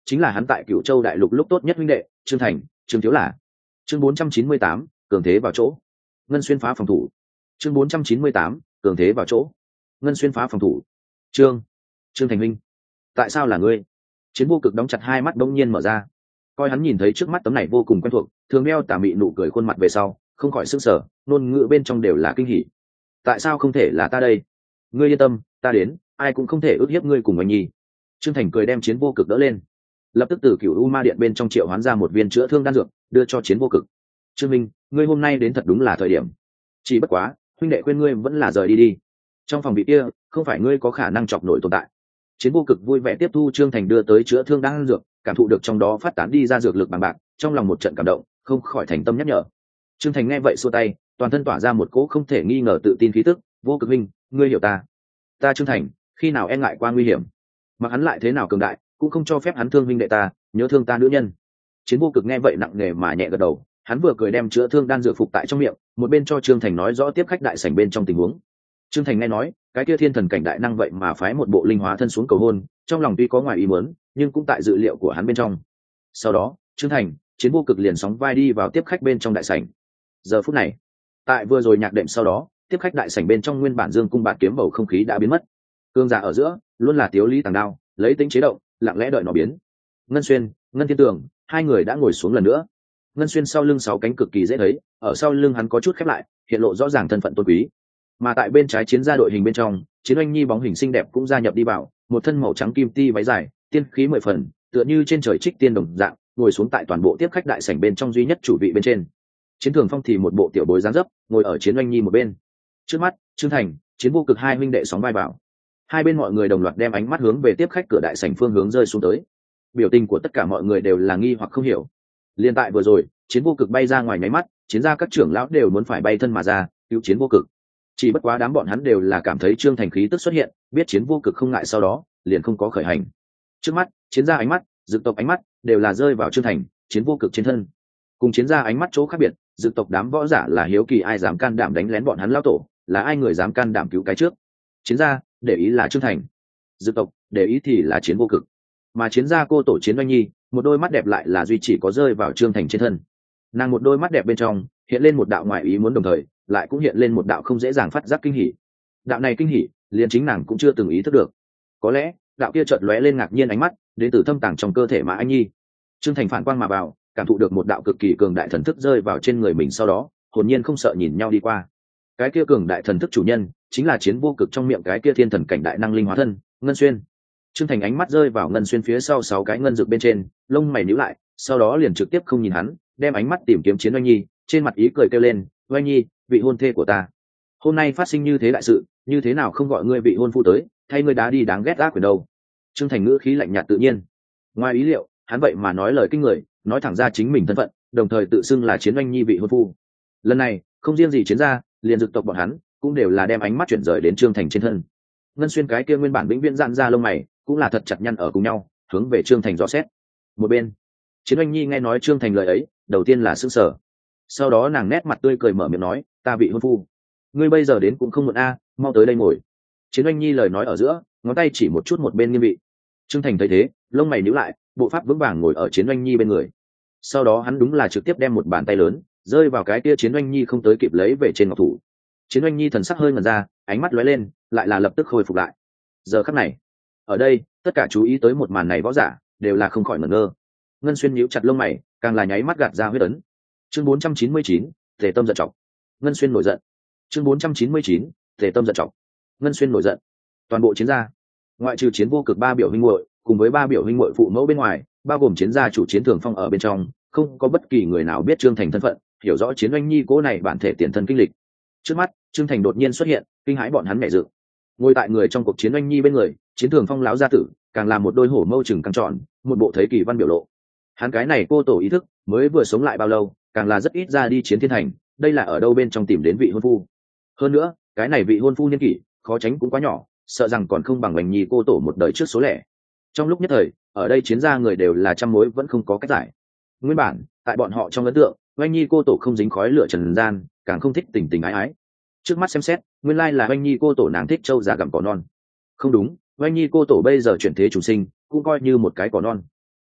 chính là hắn tại Cửu Châu đại lục lúc tốt nhất huynh đệ Trương Thành, Trương Thiếu là. Chương bốn trăm chín mươi tám, cường thế vào chỗ. Ngân xuyên phá phòng thủ. Chương bốn trăm chín mươi tám, cường thế vào chỗ. Ngân xuyên phá phòng thủ. Trương, Trương Thành huynh, tại sao là ngươi? Chiến Vô Cực đóng chặt hai mắt bỗng nhiên mở ra, coi hắn nhìn thấy trước mắt tấm này vô cùng quen thuộc, thường đeo tà mị nụ cười khuôn mặt về sau, không khỏi sững sờ, ngôn ngữ bên trong đều là kinh hỉ. Tại sao không thể là ta đây? Ngươi yên tâm, ta đến, ai cũng không thể ức hiếp ngươi cùng anh nhi. Trương Thành cười đem Chiến Vô Cực đỡ lên, lập tức từ Cửu U Ma Điện bên trong triệu hoán ra một viên chữa thương đan dược, đưa cho Chiến Vô Cực. Trương Minh, ngươi hôm nay đến thật đúng là thời điểm. Chỉ bất quá, huynh đệ khuyên ngươi vẫn là rời đi đi. Trong phòng bị kia, không phải ngươi có khả năng chọc nổi tồn tại. Chiến Vô Cực vui vẻ tiếp thu Trương Thành đưa tới chữa thương đan dược, cảm thụ được trong đó phát tán đi ra dược lực bằng bạc, trong lòng một trận cảm động, không khỏi thành tâm nhắc nhở. Trương Thành nghe vậy xua tay, toàn thân tỏa ra một cỗ không thể nghi ngờ tự tin khí tức. Vô Cực huynh, ngươi hiểu ta. Ta Trương Thành, khi nào e ngại qua nguy hiểm, mặc hắn lại thế nào cường đại, cũng không cho phép hắn thương huynh đệ ta, nhớ thương ta nữ nhân. Chiến Vô Cực nghe vậy nặng nề mà nhẹ gật đầu, hắn vừa cười đem chữa thương đan dược phục tại trong miệng, một bên cho Trương Thành nói rõ tiếp khách đại sảnh bên trong tình huống. Trương Thành nghe nói, cái kia thiên thần cảnh đại năng vậy mà phái một bộ linh hóa thân xuống cầu hôn, trong lòng tuy có ngoài ý muốn, nhưng cũng tại dự liệu của hắn bên trong. Sau đó, Trương Thành, Chiến Vô Cực liền sóng vai đi vào tiếp khách bên trong đại sảnh. Giờ phút này, tại vừa rồi nhạc đệm sau đó, tiếp khách đại sảnh bên trong nguyên bản dương cung bạt kiếm bầu không khí đã biến mất. Cương giả ở giữa, luôn là Tiếu Lý Tàng Đao, lấy tính chế động, lặng lẽ đợi nó biến. Ngân Xuyên, Ngân Thiên Tường, hai người đã ngồi xuống lần nữa. Ngân Xuyên sau lưng sáu cánh cực kỳ dễ thấy, ở sau lưng hắn có chút khép lại, hiện lộ rõ ràng thân phận tôn quý. Mà tại bên trái chiến gia đội hình bên trong, Chiến Oanh Nhi bóng hình xinh đẹp cũng gia nhập đi vào, một thân màu trắng kim ti váy dài, tiên khí mười phần, tựa như trên trời trích tiên đồng dạng, ngồi xuống tại toàn bộ tiếp khách đại sảnh bên trong duy nhất chủ vị bên trên. Chiến Thường Phong thì một bộ tiểu bối dáng dấp, ngồi ở Chiến Oanh Nhi một bên. Trước mắt, Trương Thành, Chiến Vô Cực hai huynh đệ sóng vai vào. Hai bên mọi người đồng loạt đem ánh mắt hướng về tiếp khách cửa đại sảnh phương hướng rơi xuống tới. Biểu tình của tất cả mọi người đều là nghi hoặc không hiểu. Liên tại vừa rồi, Chiến Vô Cực bay ra ngoài nháy mắt, chiến gia các trưởng lão đều muốn phải bay thân mà ra, cứu Chiến Vô Cực. Chỉ bất quá đám bọn hắn đều là cảm thấy Trương Thành khí tức xuất hiện, biết Chiến Vô Cực không ngại, sau đó liền không có khởi hành. Trước mắt, chiến gia ánh mắt, dực tộc ánh mắt đều là rơi vào Trương Thành, Chiến Vô Cực trên thân. Cùng chiến gia ánh mắt chỗ khác biệt, dực tộc đám võ giả là hiếu kỳ ai dám can đảm đánh lén bọn hắn lão tổ, là ai người dám can đảm cứu cái trước. Chiến gia để ý là Trương Thành, dực tộc để ý thì là Chiến Vô Cực. Mà chiến gia cô tổ Chiến Oanh Nhi, một đôi mắt đẹp lại là duy chỉ có rơi vào Trương Thành trên thân. Nàng một đôi mắt đẹp bên trong hiện lên một đạo ngoại ý muốn, đồng thời lại cũng hiện lên một đạo không dễ dàng phát giác kinh hỉ. Đạo này kinh hỉ, liền chính nàng cũng chưa từng ý thức được. Có lẽ, đạo kia chợt lóe lên ngạc nhiên ánh mắt, đến từ thâm tàng trong cơ thể Mã Anh Nhi. Trương Thành phản quang mà vào, cảm thụ được một đạo cực kỳ cường đại thần thức rơi vào trên người mình, sau đó, hồn nhiên không sợ nhìn nhau đi qua. Cái kia cường đại thần thức chủ nhân, chính là Chiến Vô Cực trong miệng cái kia thiên thần cảnh đại năng linh hóa thân, Ngân Xuyên. Trương Thành ánh mắt rơi vào Ngân Xuyên phía sau sáu cái ngân dược bên trên, lông mày nhíu lại, sau đó liền trực tiếp không nhìn hắn, đem ánh mắt tìm kiếm Chiến Oanh Nhi, trên mặt ý cười kêu lên, "Oanh Nhi, vị hôn thê của ta, hôm nay phát sinh như thế đại sự, như thế nào không gọi ngươi vị hôn phu tới, thay ngươi đá đi đáng ghét ác quyền đâu?" Trương Thành ngữ khí lạnh nhạt tự nhiên. Ngoài ý liệu, hắn vậy mà nói lời kinh người, nói thẳng ra chính mình thân phận, đồng thời tự xưng là Chiến Oanh Nhi vị hôn phu. Lần này, không riêng gì chiến gia, liền dực tộc bọn hắn cũng đều là đem ánh mắt chuyển rời đến Trương Thành trên thân. Ngân Xuyên cái kia nguyên bản vĩnh viễn dạn ra lông mày, cũng là thật chặt nhăn ở cùng nhau, hướng về Trương Thành dò xét. Một bên, Chiến Oanh Nhi nghe nói Trương Thành lời ấy, đầu tiên là sững sờ, sau đó nàng nét mặt tươi cười mở miệng nói, "Ta vị hôn phu, ngươi bây giờ đến cũng không muộn a, mau tới đây ngồi." Chiến Oanh Nhi lời nói ở giữa, ngón tay chỉ một chút một bên nghiêm vị. Trương Thành thấy thế, lông mày nhíu lại, bộ pháp vững vàng ngồi ở Chiến Oanh Nhi bên người. Sau đó hắn đúng là trực tiếp đem một bàn tay lớn rơi vào cái kia Chiến Oanh Nhi không tới kịp lấy về trên ngọc thủ. Chiến Oanh Nhi thần sắc hơi ngẩn ra, ánh mắt lóe lên, lại là lập tức khôi phục lại. Giờ khắc này, ở đây, tất cả chú ý tới một màn này võ giả đều là không khỏi ngẩn ngơ. Ngân Xuyên nhíu chặt lông mày, càng là nháy mắt gạt ra huyết ấn. Chương bốn trăm chín mươi chín, Tề Tâm giận chọc. Ngân Xuyên nổi giận. Chương bốn trăm chín mươi chín, Tề Tâm giận chọc. Ngân Xuyên nổi giận. Toàn bộ chiến gia, ngoại trừ Chiến Vô Cực ba biểu huynh muội, cùng với ba biểu huynh muội phụ mẫu bên ngoài, bao gồm chiến gia chủ Chiến Thường Phong ở bên trong, không có bất kỳ người nào biết Trương Thành thân phận, hiểu rõ Chiến Oanh Nhi cố này bản thể tiền thân kinh lịch. Trước mắt, Trương Thành đột nhiên xuất hiện, kinh hãi bọn hắn mẹ dự. Ngồi tại người trong cuộc Chiến Oanh Nhi bên người, Chiến Thường Phong lão gia tử, càng là một đôi hổ mâu chừng căng tròn, một bộ thấy kỳ văn biểu lộ. Hắn cái này cô tổ ý thức, mới vừa sống lại bao lâu, càng là rất ít ra đi chiến thiên thành, đây là ở đâu bên trong tìm đến vị hôn phu. Hơn nữa, cái này vị hôn phu niên kỷ, khó tránh cũng quá nhỏ, sợ rằng còn không bằng Oanh Nhi cô tổ một đời trước số lẻ. Trong lúc nhất thời, ở đây chiến gia người đều là trăm mối vẫn không có cách giải. Nguyên bản, tại bọn họ trong ấn tượng, Oanh Nhi cô tổ không dính khói lửa trần gian, càng không thích tình tình ái ái. Trước mắt xem xét, nguyên lai là Oanh Nhi cô tổ nàng thích trâu già gặm cỏ non. Không đúng, Oanh Nhi cô tổ bây giờ chuyển thế chủ sinh, cũng coi như một cái cỏ non.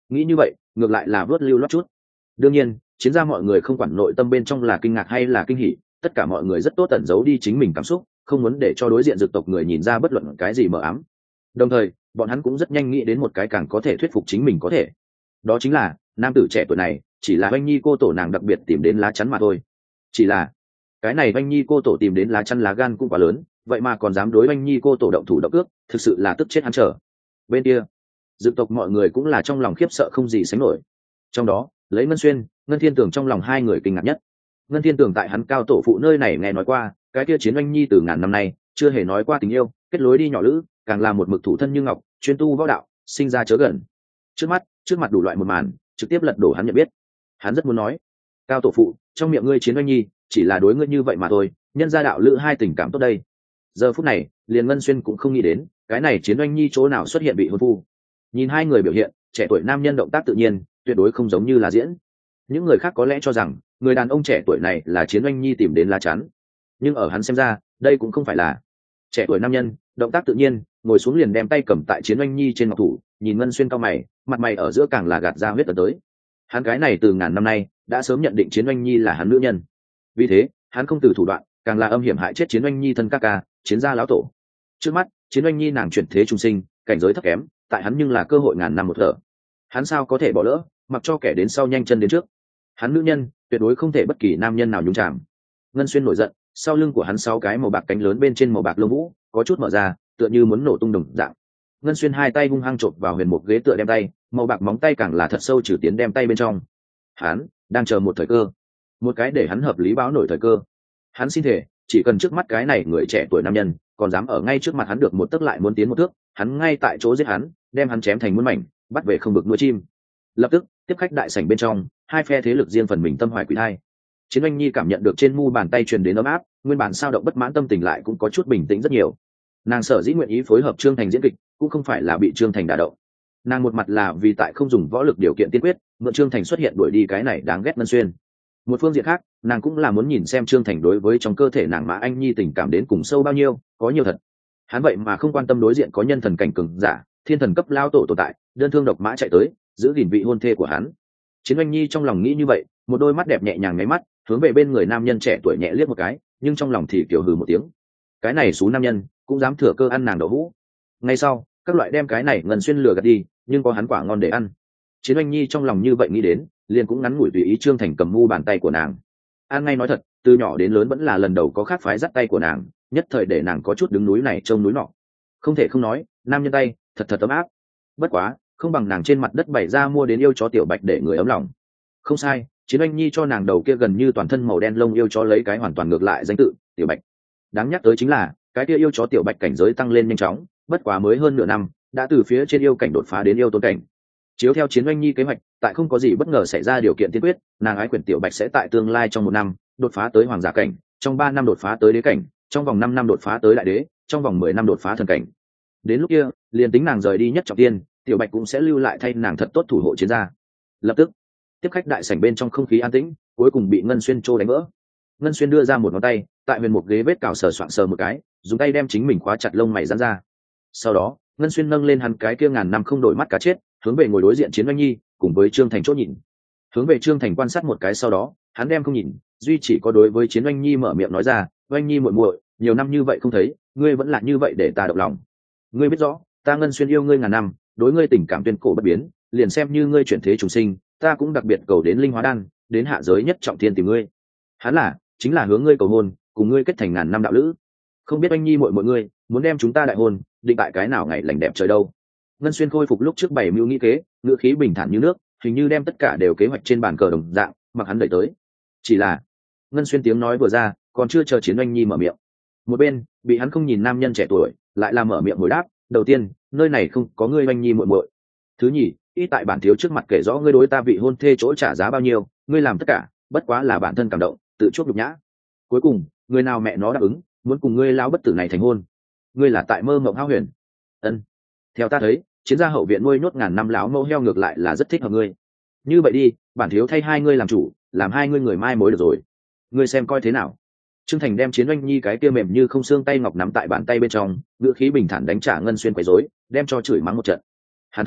nghĩ như vậy ngược lại là vớt lưu lót chút. Đương nhiên chiến ra mọi người không quản nội tâm bên trong là kinh ngạc hay là kinh hỉ, tất cả mọi người rất tốt tẩn giấu đi chính mình cảm xúc, không muốn để cho đối diện dực tộc người nhìn ra bất luận cái gì mờ ám. Đồng thời bọn hắn cũng rất nhanh nghĩ đến một cái càng có thể thuyết phục chính mình có thể, đó chính là nam tử trẻ tuổi này chỉ là oanh nhi cô tổ nàng đặc biệt tìm đến lá chắn mà thôi. Chỉ là cái này oanh nhi cô tổ tìm đến lá chắn lá gan cũng quá lớn, vậy mà còn dám đối oanh nhi cô tổ động thủ động ước, thực sự là tức chết hắn trở. Bên kia dực tộc mọi người cũng là trong lòng khiếp sợ không gì sánh nổi, trong đó lấy Ngân Xuyên, Ngân Thiên Tường trong lòng hai người kinh ngạc nhất. Ngân Thiên Tường tại hắn cao tổ phụ nơi này nghe nói qua cái kia chiến oanh nhi từ ngàn năm nay chưa hề nói qua tình yêu, kết lối đi nhỏ lữ, càng là một mực thủ thân như ngọc, chuyên tu võ đạo, sinh ra chớ gần. Trước mắt trước mặt đủ loại một màn trực tiếp lật đổ hắn nhận biết. Hắn rất muốn nói cao tổ phụ, trong miệng ngươi chiến oanh nhi chỉ là đối ngươi như vậy mà thôi, nhân gia đạo lữ hai tình cảm tốt đây. Giờ phút này liền Ngân Xuyên cũng không nghĩ đến cái này chiến oanh nhi chỗ nào xuất hiện bị hôn phu. Nhìn hai người biểu hiện, trẻ tuổi nam nhân động tác tự nhiên, tuyệt đối không giống như là diễn. Những người khác có lẽ cho rằng người đàn ông trẻ tuổi này là chiến oanh nhi tìm đến lá chắn, nhưng ở hắn xem ra đây cũng không phải là. Trẻ tuổi nam nhân động tác tự nhiên, ngồi xuống liền đem tay cầm tại chiến oanh nhi trên ngọc thủ, nhìn Ngân Xuyên cao mày, mặt mày ở giữa càng là gạt ra huyết tấn tới. Hắn cái này từ ngàn năm nay đã sớm nhận định chiến oanh nhi là hắn nữ nhân, vì thế hắn không từ thủ đoạn, càng là âm hiểm hại chết chiến oanh nhi thân ca ca chiến gia lão tổ. Trước mắt chiến oanh nhi nàng chuyển thế trung sinh, cảnh giới thấp kém, tại hắn nhưng là cơ hội ngàn năm một thở. Hắn sao có thể bỏ lỡ, mặc cho kẻ đến sau nhanh chân đến trước. Hắn nữ nhân tuyệt đối không thể bất kỳ nam nhân nào nhúng chạm. Ngân Xuyên nổi giận, sau lưng của hắn sáu cái màu bạc cánh lớn bên trên màu bạc lông vũ có chút mở ra, tựa như muốn nổ tung đồng dạng. Ngân Xuyên hai tay hung hăng chộp vào huyền một ghế tựa đem tay, màu bạc móng tay càng là thật sâu trừ tiến đem tay bên trong. Hắn đang chờ một thời cơ, một cái để hắn hợp lý báo nổi thời cơ. Hắn xin thể, chỉ cần trước mắt cái này người trẻ tuổi nam nhân còn dám ở ngay trước mặt hắn được một tấc lại muốn tiến một thước, hắn ngay tại chỗ giết hắn, đem hắn chém thành muôn mảnh, bắt về không được nuôi chim. Lập tức tiếp khách đại sảnh bên trong, hai phe thế lực riêng phần mình tâm hoài quỷ thai. Chiến oanh nhi cảm nhận được trên mu bàn tay truyền đến ấm áp, nguyên bản sao động bất mãn tâm tình lại cũng có chút bình tĩnh rất nhiều. Nàng sở dĩ nguyện ý phối hợp Trương Thành diễn kịch, cũng không phải là bị Trương Thành đả động. Nàng một mặt là vì tại không dùng võ lực điều kiện tiên quyết, mượn Trương Thành xuất hiện đuổi đi cái này đáng ghét Ngân Xuyên. Một phương diện khác, nàng cũng là muốn nhìn xem Trương Thành đối với trong cơ thể nàng Mã Anh Nhi tình cảm đến cùng sâu bao nhiêu, có nhiều thật. Hắn vậy mà không quan tâm đối diện có nhân thần cảnh cường giả, thiên thần cấp lao tổ tồn tại, đơn thương độc mã chạy tới, giữ gìn vị hôn thê của hắn. Chiến oanh nhi trong lòng nghĩ như vậy, một đôi mắt đẹp nhẹ nhàng nháy mắt, hướng về bên người nam nhân trẻ tuổi nhẹ liếc một cái, nhưng trong lòng thì kiểu hừ một tiếng. Cái này xú nam nhân cũng dám thừa cơ ăn nàng đậu hũ. Ngay sau các loại đem cái này Ngân Xuyên lừa gạt đi, nhưng có hắn quả ngon để ăn. Chiến oanh nhi trong lòng như vậy nghĩ đến, liền cũng ngắn ngủi tùy ý Trương Thành cầm mu bàn tay của nàng. An ngay nói thật, từ nhỏ đến lớn vẫn là lần đầu có khác phái dắt tay của nàng, nhất thời để nàng có chút đứng núi này trông núi nọ. Không thể không nói, nam nhân tay thật thật ấm áp. Bất quá không bằng nàng trên mặt đất bày ra mua đến yêu chó tiểu bạch để người ấm lòng. Không sai, Chiến oanh nhi cho nàng đầu kia gần như toàn thân màu đen lông yêu chó lấy cái hoàn toàn ngược lại danh tự tiểu bạch. Đáng nhắc tới chính là cái kia yêu chó tiểu bạch cảnh giới tăng lên nhanh chóng, bất quá mới hơn nửa năm đã từ phía trên yêu cảnh đột phá đến yêu tôn cảnh. Chiếu theo Chiến oanh nhi kế hoạch, tại không có gì bất ngờ xảy ra điều kiện tiên quyết, nàng ái quyển tiểu bạch sẽ tại tương lai trong một năm đột phá tới hoàng giả cảnh, trong ba năm đột phá tới đế cảnh, trong vòng năm năm đột phá tới đại đế, trong vòng mười năm đột phá thần cảnh. Đến lúc kia liền tính nàng rời đi nhất trọng tiên, tiểu bạch cũng sẽ lưu lại thay nàng thật tốt thủ hộ chiến gia. Lập tức tiếp khách đại sảnh bên trong không khí an tĩnh, cuối cùng bị Ngân Xuyên trô đánh vỡ. Ngân Xuyên đưa ra một ngón tay, tại huyền một ghế vết cào sờ soạng sờ một cái, dùng tay đem chính mình khóa chặt lông mày giãn ra. Sau đó Ngân Xuyên nâng lên hắn cái kia ngàn năm không đổi mắt cá chết, hướng về ngồi đối diện Chiến oanh nhi cùng với Trương Thành chỗ nhìn. Hướng về Trương Thành quan sát một cái, sau đó hắn đem không nhìn, duy chỉ có đối với Chiến oanh nhi mở miệng nói ra, oanh nhi muội muội, nhiều năm như vậy không thấy, ngươi vẫn là như vậy để ta động lòng. Ngươi biết rõ ta Ngân Xuyên yêu ngươi ngàn năm, đối ngươi tình cảm tuyên cổ bất biến, liền xem như ngươi chuyển thế trùng sinh, ta cũng đặc biệt cầu đến linh hóa đan, đến hạ giới nhất trọng thiên tìm ngươi. Hắn là chính là hướng ngươi cầu hôn, cùng ngươi kết thành ngàn năm đạo lữ. Không biết oanh nhi muội muội ngươi muốn đem chúng ta đại hôn, định tại cái nào ngày lành đẹp trời đâu. Ngân Xuyên khôi phục lúc trước bảy mưu nghĩ kế, ngữ khí bình thản như nước, hình như đem tất cả đều kế hoạch trên bàn cờ đồng dạng, mặc hắn đẩy tới. Chỉ là Ngân Xuyên tiếng nói vừa ra, còn chưa chờ Chiến oanh nhi mở miệng, một bên bị hắn không nhìn nam nhân trẻ tuổi lại là mở miệng hồi đáp, đầu tiên nơi này không có ngươi oanh nhi muội muội, thứ nhì ít tại bản thiếu trước mặt kể rõ ngươi đối ta vị hôn thê chỗ trả giá bao nhiêu, ngươi làm tất cả bất quá là bản thân cảm động, tự chuốc nhục nhã. Cuối cùng người nào mẹ nó đáp ứng muốn cùng ngươi lão bất tử này thành hôn, ngươi là tại mơ mộng hão huyền. Ân, theo ta thấy chiến gia hậu viện nuôi nhốt ngàn năm lão mẫu heo ngược lại là rất thích hợp ngươi. Như vậy đi, bản thiếu thay hai ngươi làm chủ, làm hai ngươi người mai mối được rồi, ngươi xem coi thế nào. Trương Thành đem Chiến oanh nhi cái kia mềm như không xương tay ngọc nắm tại bàn tay bên trong, ngữ khí bình thản đánh trả Ngân Xuyên quấy rối, đem cho chửi mắng một trận. Hắn thấy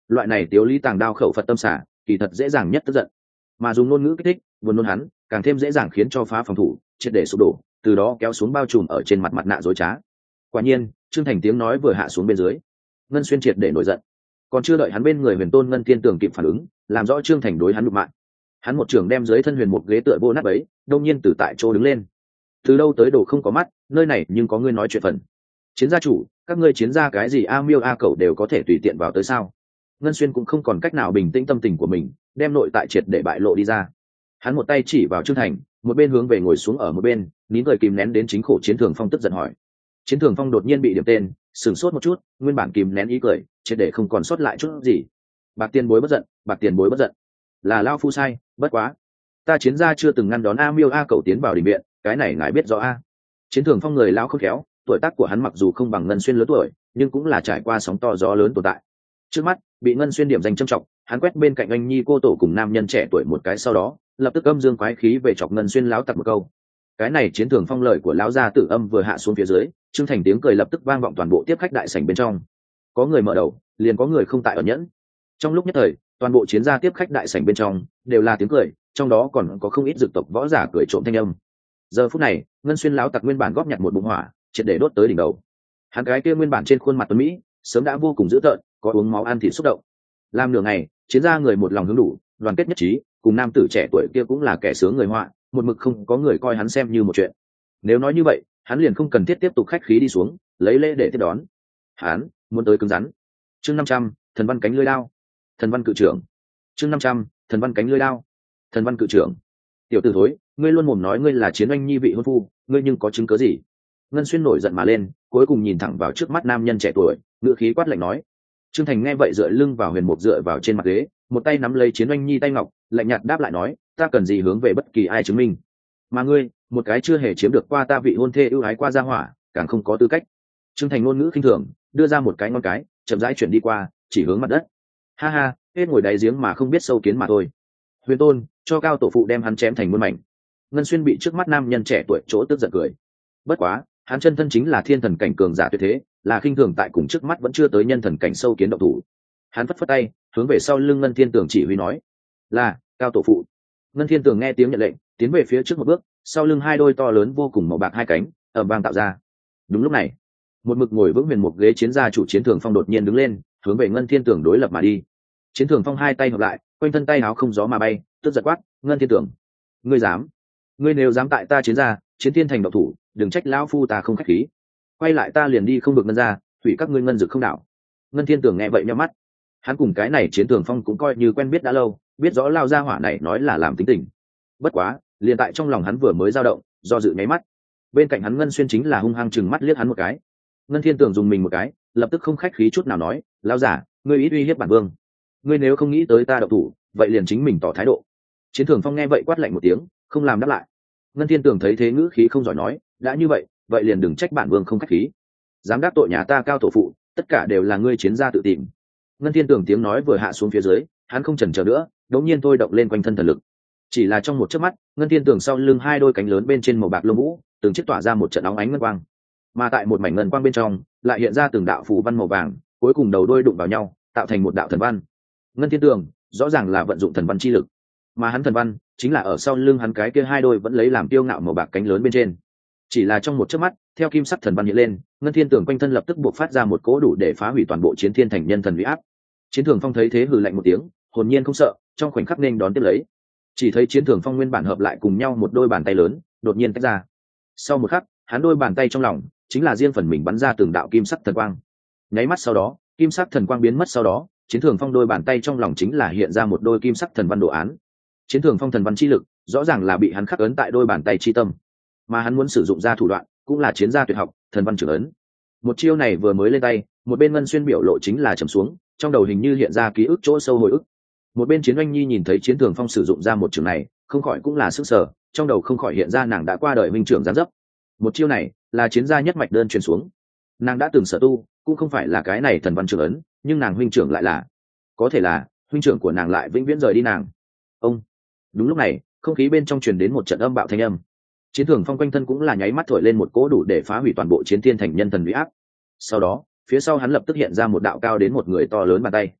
loại này tiếu lý tàng đao khẩu phật tâm xả kỳ thật dễ dàng nhất tức giận, mà dùng ngôn ngữ kích thích buồn nôn hắn càng thêm dễ dàng khiến cho phá phòng thủ triệt để sụp đổ, từ đó kéo xuống bao trùm ở trên mặt mặt nạ dối trá. Quả nhiên Trương Thành tiếng nói vừa hạ xuống bên dưới, Ngân Xuyên triệt để nổi giận, còn chưa đợi hắn bên người Huyền Tôn Ngân Thiên Tường kịp phản ứng làm rõ Trương Thành đối hắn đụng mạng, hắn một trường đem dưới thân huyền một ghế tựa vô nát ấy đông nhiên từ tại chỗ đứng lên. Từ đâu tới đồ không có mắt, nơi này nhưng có ngươi nói chuyện phần. Chiến gia chủ, các ngươi chiến gia cái gì a miêu a cẩu đều có thể tùy tiện vào tới sao? Ngân Xuyên cũng không còn cách nào bình tĩnh tâm tình của mình, đem nội tại triệt để bại lộ đi ra. Hắn một tay chỉ vào Trương Thành, một bên hướng về ngồi xuống ở một bên, nín cười kìm nén đến chính khổ Chiến Thường Phong tức giận hỏi. Chiến Thường Phong đột nhiên bị điểm tên, sửng sốt một chút, nguyên bản kìm nén ý cười triệt để không còn sót lại chút gì. Bạc tiền bối bất giận, bạc tiền bối bất giận, là lao phu sai, bất quá ta chiến gia chưa từng ngăn đón a miêu a cẩu tiến vào đình viện, cái này ngài biết rõ a. Chiến Thường Phong người lao khôn khéo, tuổi tác của hắn mặc dù không bằng Ngân Xuyên lớn tuổi, nhưng cũng là trải qua sóng to gió lớn tồn tại. Trước mắt bị Ngân Xuyên điểm danh trâm trọng, hắn quét bên cạnh anh nhi cô tổ cùng nam nhân trẻ tuổi một cái, sau đó lập tức âm dương quái khí về chọc Ngân Xuyên láo tặc một câu. Cái này Chiến Thường Phong lời của lão gia tử âm vừa hạ xuống phía dưới, Trương Thành tiếng cười lập tức vang vọng toàn bộ tiếp khách đại sảnh bên trong. Có người mở đầu, liền có người không tại ở nhẫn. Trong lúc nhất thời, toàn bộ chiến gia tiếp khách đại sảnh bên trong đều là tiếng cười, trong đó còn có không ít dực tộc võ giả cười trộm thanh âm. Giờ phút này, Ngân Xuyên láo tặc nguyên bản góp nhặt một bụng hỏa, triệt để đốt tới đỉnh đầu. Hắn cái kia nguyên bản trên khuôn mặt tuấn mỹ, sớm đã vô cùng dữ tợn, có uống máu ăn thịt xúc động. Làm nửa ngày, chiến gia người một lòng hướng đủ, đoàn kết nhất trí, cùng nam tử trẻ tuổi kia cũng là kẻ sướng người họa, một mực không có người coi hắn xem như một chuyện. Nếu nói như vậy, hắn liền không cần thiết tiếp tục khách khí đi xuống, lấy lễ để tiếp đón. Hắn muốn tới cứng rắn. Chương năm trăm, thần văn cánh lưỡi đao. Thần văn cự trưởng. Chương năm trăm, thần văn cánh lưỡi đao. Thần văn cự trưởng. Tiểu tử thối, ngươi luôn mồm nói ngươi là chiến oanh nhi vị hôn phu, ngươi nhưng có chứng cớ gì? Ngân Xuyên nổi giận mà lên, cuối cùng nhìn thẳng vào trước mắt nam nhân trẻ tuổi, ngựa khí quát lạnh nói. Trương Thành nghe vậy dựa lưng vào huyền mục dựa vào trên mặt ghế, một tay nắm lấy chiến oanh nhi tay ngọc, lạnh nhạt đáp lại nói, ta cần gì hướng về bất kỳ ai chứng minh? Mà ngươi, một cái chưa hề chiếm được qua ta vị hôn thê ưu ái qua gia hỏa, càng không có tư cách. Trương Thành ngôn ngữ khinh thường, đưa ra một cái ngón cái, chậm rãi chuyển đi qua, chỉ hướng mặt đất. Ha ha, hết ngồi đáy giếng mà không biết sâu kiến mà thôi. Huyền Tôn, cho cao tổ phụ đem hắn chém thành muôn mảnh. Ngân Xuyên bị trước mắt nam nhân trẻ tuổi chỗ tức giận cười. Bất quá, hắn chân thân chính là thiên thần cảnh cường giả tuyệt thế, là khinh thường tại cùng trước mắt vẫn chưa tới nhân thần cảnh sâu kiến động thủ. Hắn phất phất tay, hướng về sau lưng Ngân Thiên Tường chỉ huy nói, là cao tổ phụ. Ngân Thiên Tường nghe tiếng nhận lệnh, tiến về phía trước một bước, sau lưng hai đôi to lớn vô cùng màu bạc hai cánh ầm vang tạo ra. Đúng lúc này, một mực ngồi vững huyền một ghế chiến gia chủ Chiến Thường Phong đột nhiên đứng lên, hướng về Ngân Thiên Tường đối lập mà đi. Chiến Thường Phong hai tay hợp lại, quanh thân tay áo không gió mà bay, tức giật quát, Ngân Thiên Tường, ngươi dám? Ngươi nếu dám tại ta chiến gia, Chiến Thiên thành độc thủ, đừng trách lão phu ta không khách khí. Quay lại ta liền đi không được ngân ra, hủy các ngươi ngân dực không đảo. Ngân Thiên Tường nghe vậy nhíu mắt. Hắn cùng cái này Chiến Thường Phong cũng coi như quen biết đã lâu, biết rõ lao gia hỏa này nói là làm tính tình. Bất quá, liền tại trong lòng hắn vừa mới dao động, do dự nháy mắt. Bên cạnh hắn Ngân Xuyên chính là hung hăng chừng mắt liếc hắn một cái. Ngân Thiên Tường dùng mình một cái, lập tức không khách khí chút nào nói, lão giả, ngươi ít uy hiếp bản vương. Ngươi nếu không nghĩ tới ta độc thủ, vậy liền chính mình tỏ thái độ. Chiến Thường Phong nghe vậy quát lạnh một tiếng, không làm đáp lại. Ngân Thiên Tường thấy thế ngữ khí không giỏi nói, đã như vậy, vậy liền đừng trách bản vương không khách khí. Dám đắc tội nhà ta cao tổ phụ, tất cả đều là ngươi chiến gia tự tìm. Ngân Thiên Tường tiếng nói vừa hạ xuống phía dưới, hắn không chần chờ nữa, đống nhiên thôi động lên quanh thân thần lực. Chỉ là trong một chớp mắt, Ngân Thiên Tường sau lưng hai đôi cánh lớn bên trên màu bạc lông vũ, từng chiếc tỏa ra một trận óng ánh ngân quang. Mà tại một mảnh ngân quang bên trong, lại hiện ra từng đạo phù văn màu vàng, cuối cùng đầu đôi đụng vào nhau, tạo thành một đạo thần văn. Ngân Thiên Tường rõ ràng là vận dụng thần văn chi lực, mà hắn thần văn chính là ở sau lưng hắn cái kia hai đôi vẫn lấy làm tiêu ngạo màu bạc cánh lớn bên trên. Chỉ là trong một chớp mắt, theo kim sắc thần văn hiện lên, Ngân Thiên Tường quanh thân lập tức buộc phát ra một cỗ đủ để phá hủy toàn bộ Chiến Thiên thành nhân thần uy áp. Chiến Thường Phong thấy thế hừ lạnh một tiếng, hồn nhiên không sợ, trong khoảnh khắc nên đón tiếp lấy. Chỉ thấy Chiến Thường Phong nguyên bản hợp lại cùng nhau một đôi bàn tay lớn, đột nhiên tách ra. Sau một khắc, hắn đôi bàn tay trong lòng chính là riêng phần mình bắn ra từng đạo kim sắc thần quang. Nháy mắt sau đó, kim sắc thần quang biến mất, sau đó, Chiến Thường Phong đôi bàn tay trong lòng chính là hiện ra một đôi kim sắc thần văn đồ án. Chiến Thường Phong thần văn chi lực, rõ ràng là bị hắn khắc ấn tại đôi bàn tay chi tâm, mà hắn muốn sử dụng ra thủ đoạn, cũng là chiến gia tuyệt học, thần văn trưởng ấn. Một chiêu này vừa mới lên tay, một bên Ngân Xuyên biểu lộ chính là trầm xuống, trong đầu hình như hiện ra ký ức chỗ sâu hồi ức. Một bên Chiến Oanh Nhi nhìn thấy Chiến Thường Phong sử dụng ra một trường này, không khỏi cũng là sức sở, trong đầu không khỏi hiện ra nàng đã qua đời minh trưởng giáng dấp. Một chiêu này là chiến gia nhất mạch đơn truyền xuống, nàng đã từng sở tu, cũng không phải là cái này thần văn trưởng ấn, nhưng nàng huynh trưởng lại là, có thể là huynh trưởng của nàng lại vĩnh viễn rời đi nàng. Ông đúng lúc này, không khí bên trong truyền đến một trận âm bạo thanh âm. Chiến Thường Phong quanh thân cũng là nháy mắt thổi lên một cỗ đủ để phá hủy toàn bộ Chiến Thiên thành nhân thần uy áp. Sau đó, phía sau hắn lập tức hiện ra một đạo cao đến một người to lớn bàn tay.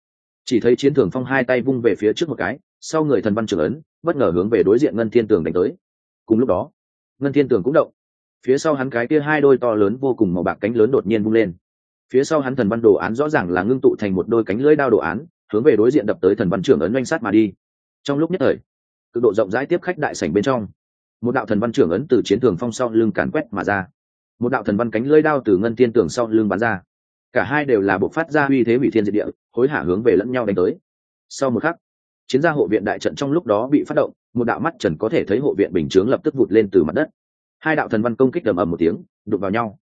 chỉ thấy Chiến Thường Phong hai tay vung về phía trước một cái, sau người thần văn trưởng ấn bất ngờ hướng về đối diện Ngân Thiên Tường đánh tới. Cùng lúc đó Ngân Thiên Tường cũng động, phía sau hắn cái kia hai đôi to lớn vô cùng màu bạc cánh lớn đột nhiên vung lên, phía sau hắn thần văn đồ án rõ ràng là ngưng tụ thành một đôi cánh lưỡi đao đồ án, hướng về đối diện đập tới thần văn trưởng ấn oanh sát mà đi. Trong lúc nhất thời, cực độ rộng rãi tiếp khách đại sảnh bên trong, một đạo thần văn trưởng ấn từ Chiến Thường Phong sau lưng càn quét mà ra, một đạo thần văn cánh lưỡi đao từ Ngân Thiên Tường sau lưng bắn ra, cả hai đều là bộc phát ra uy thế hủy thiên diệt địa, hối hả hướng về lẫn nhau đánh tới. Sau một khắc, chiến gia hộ viện đại trận trong lúc đó bị phát động, một đạo mắt trần có thể thấy hộ viện bình chướng lập tức vụt lên từ mặt đất, hai đạo thần văn công kích ầm ầm một tiếng đụng vào nhau.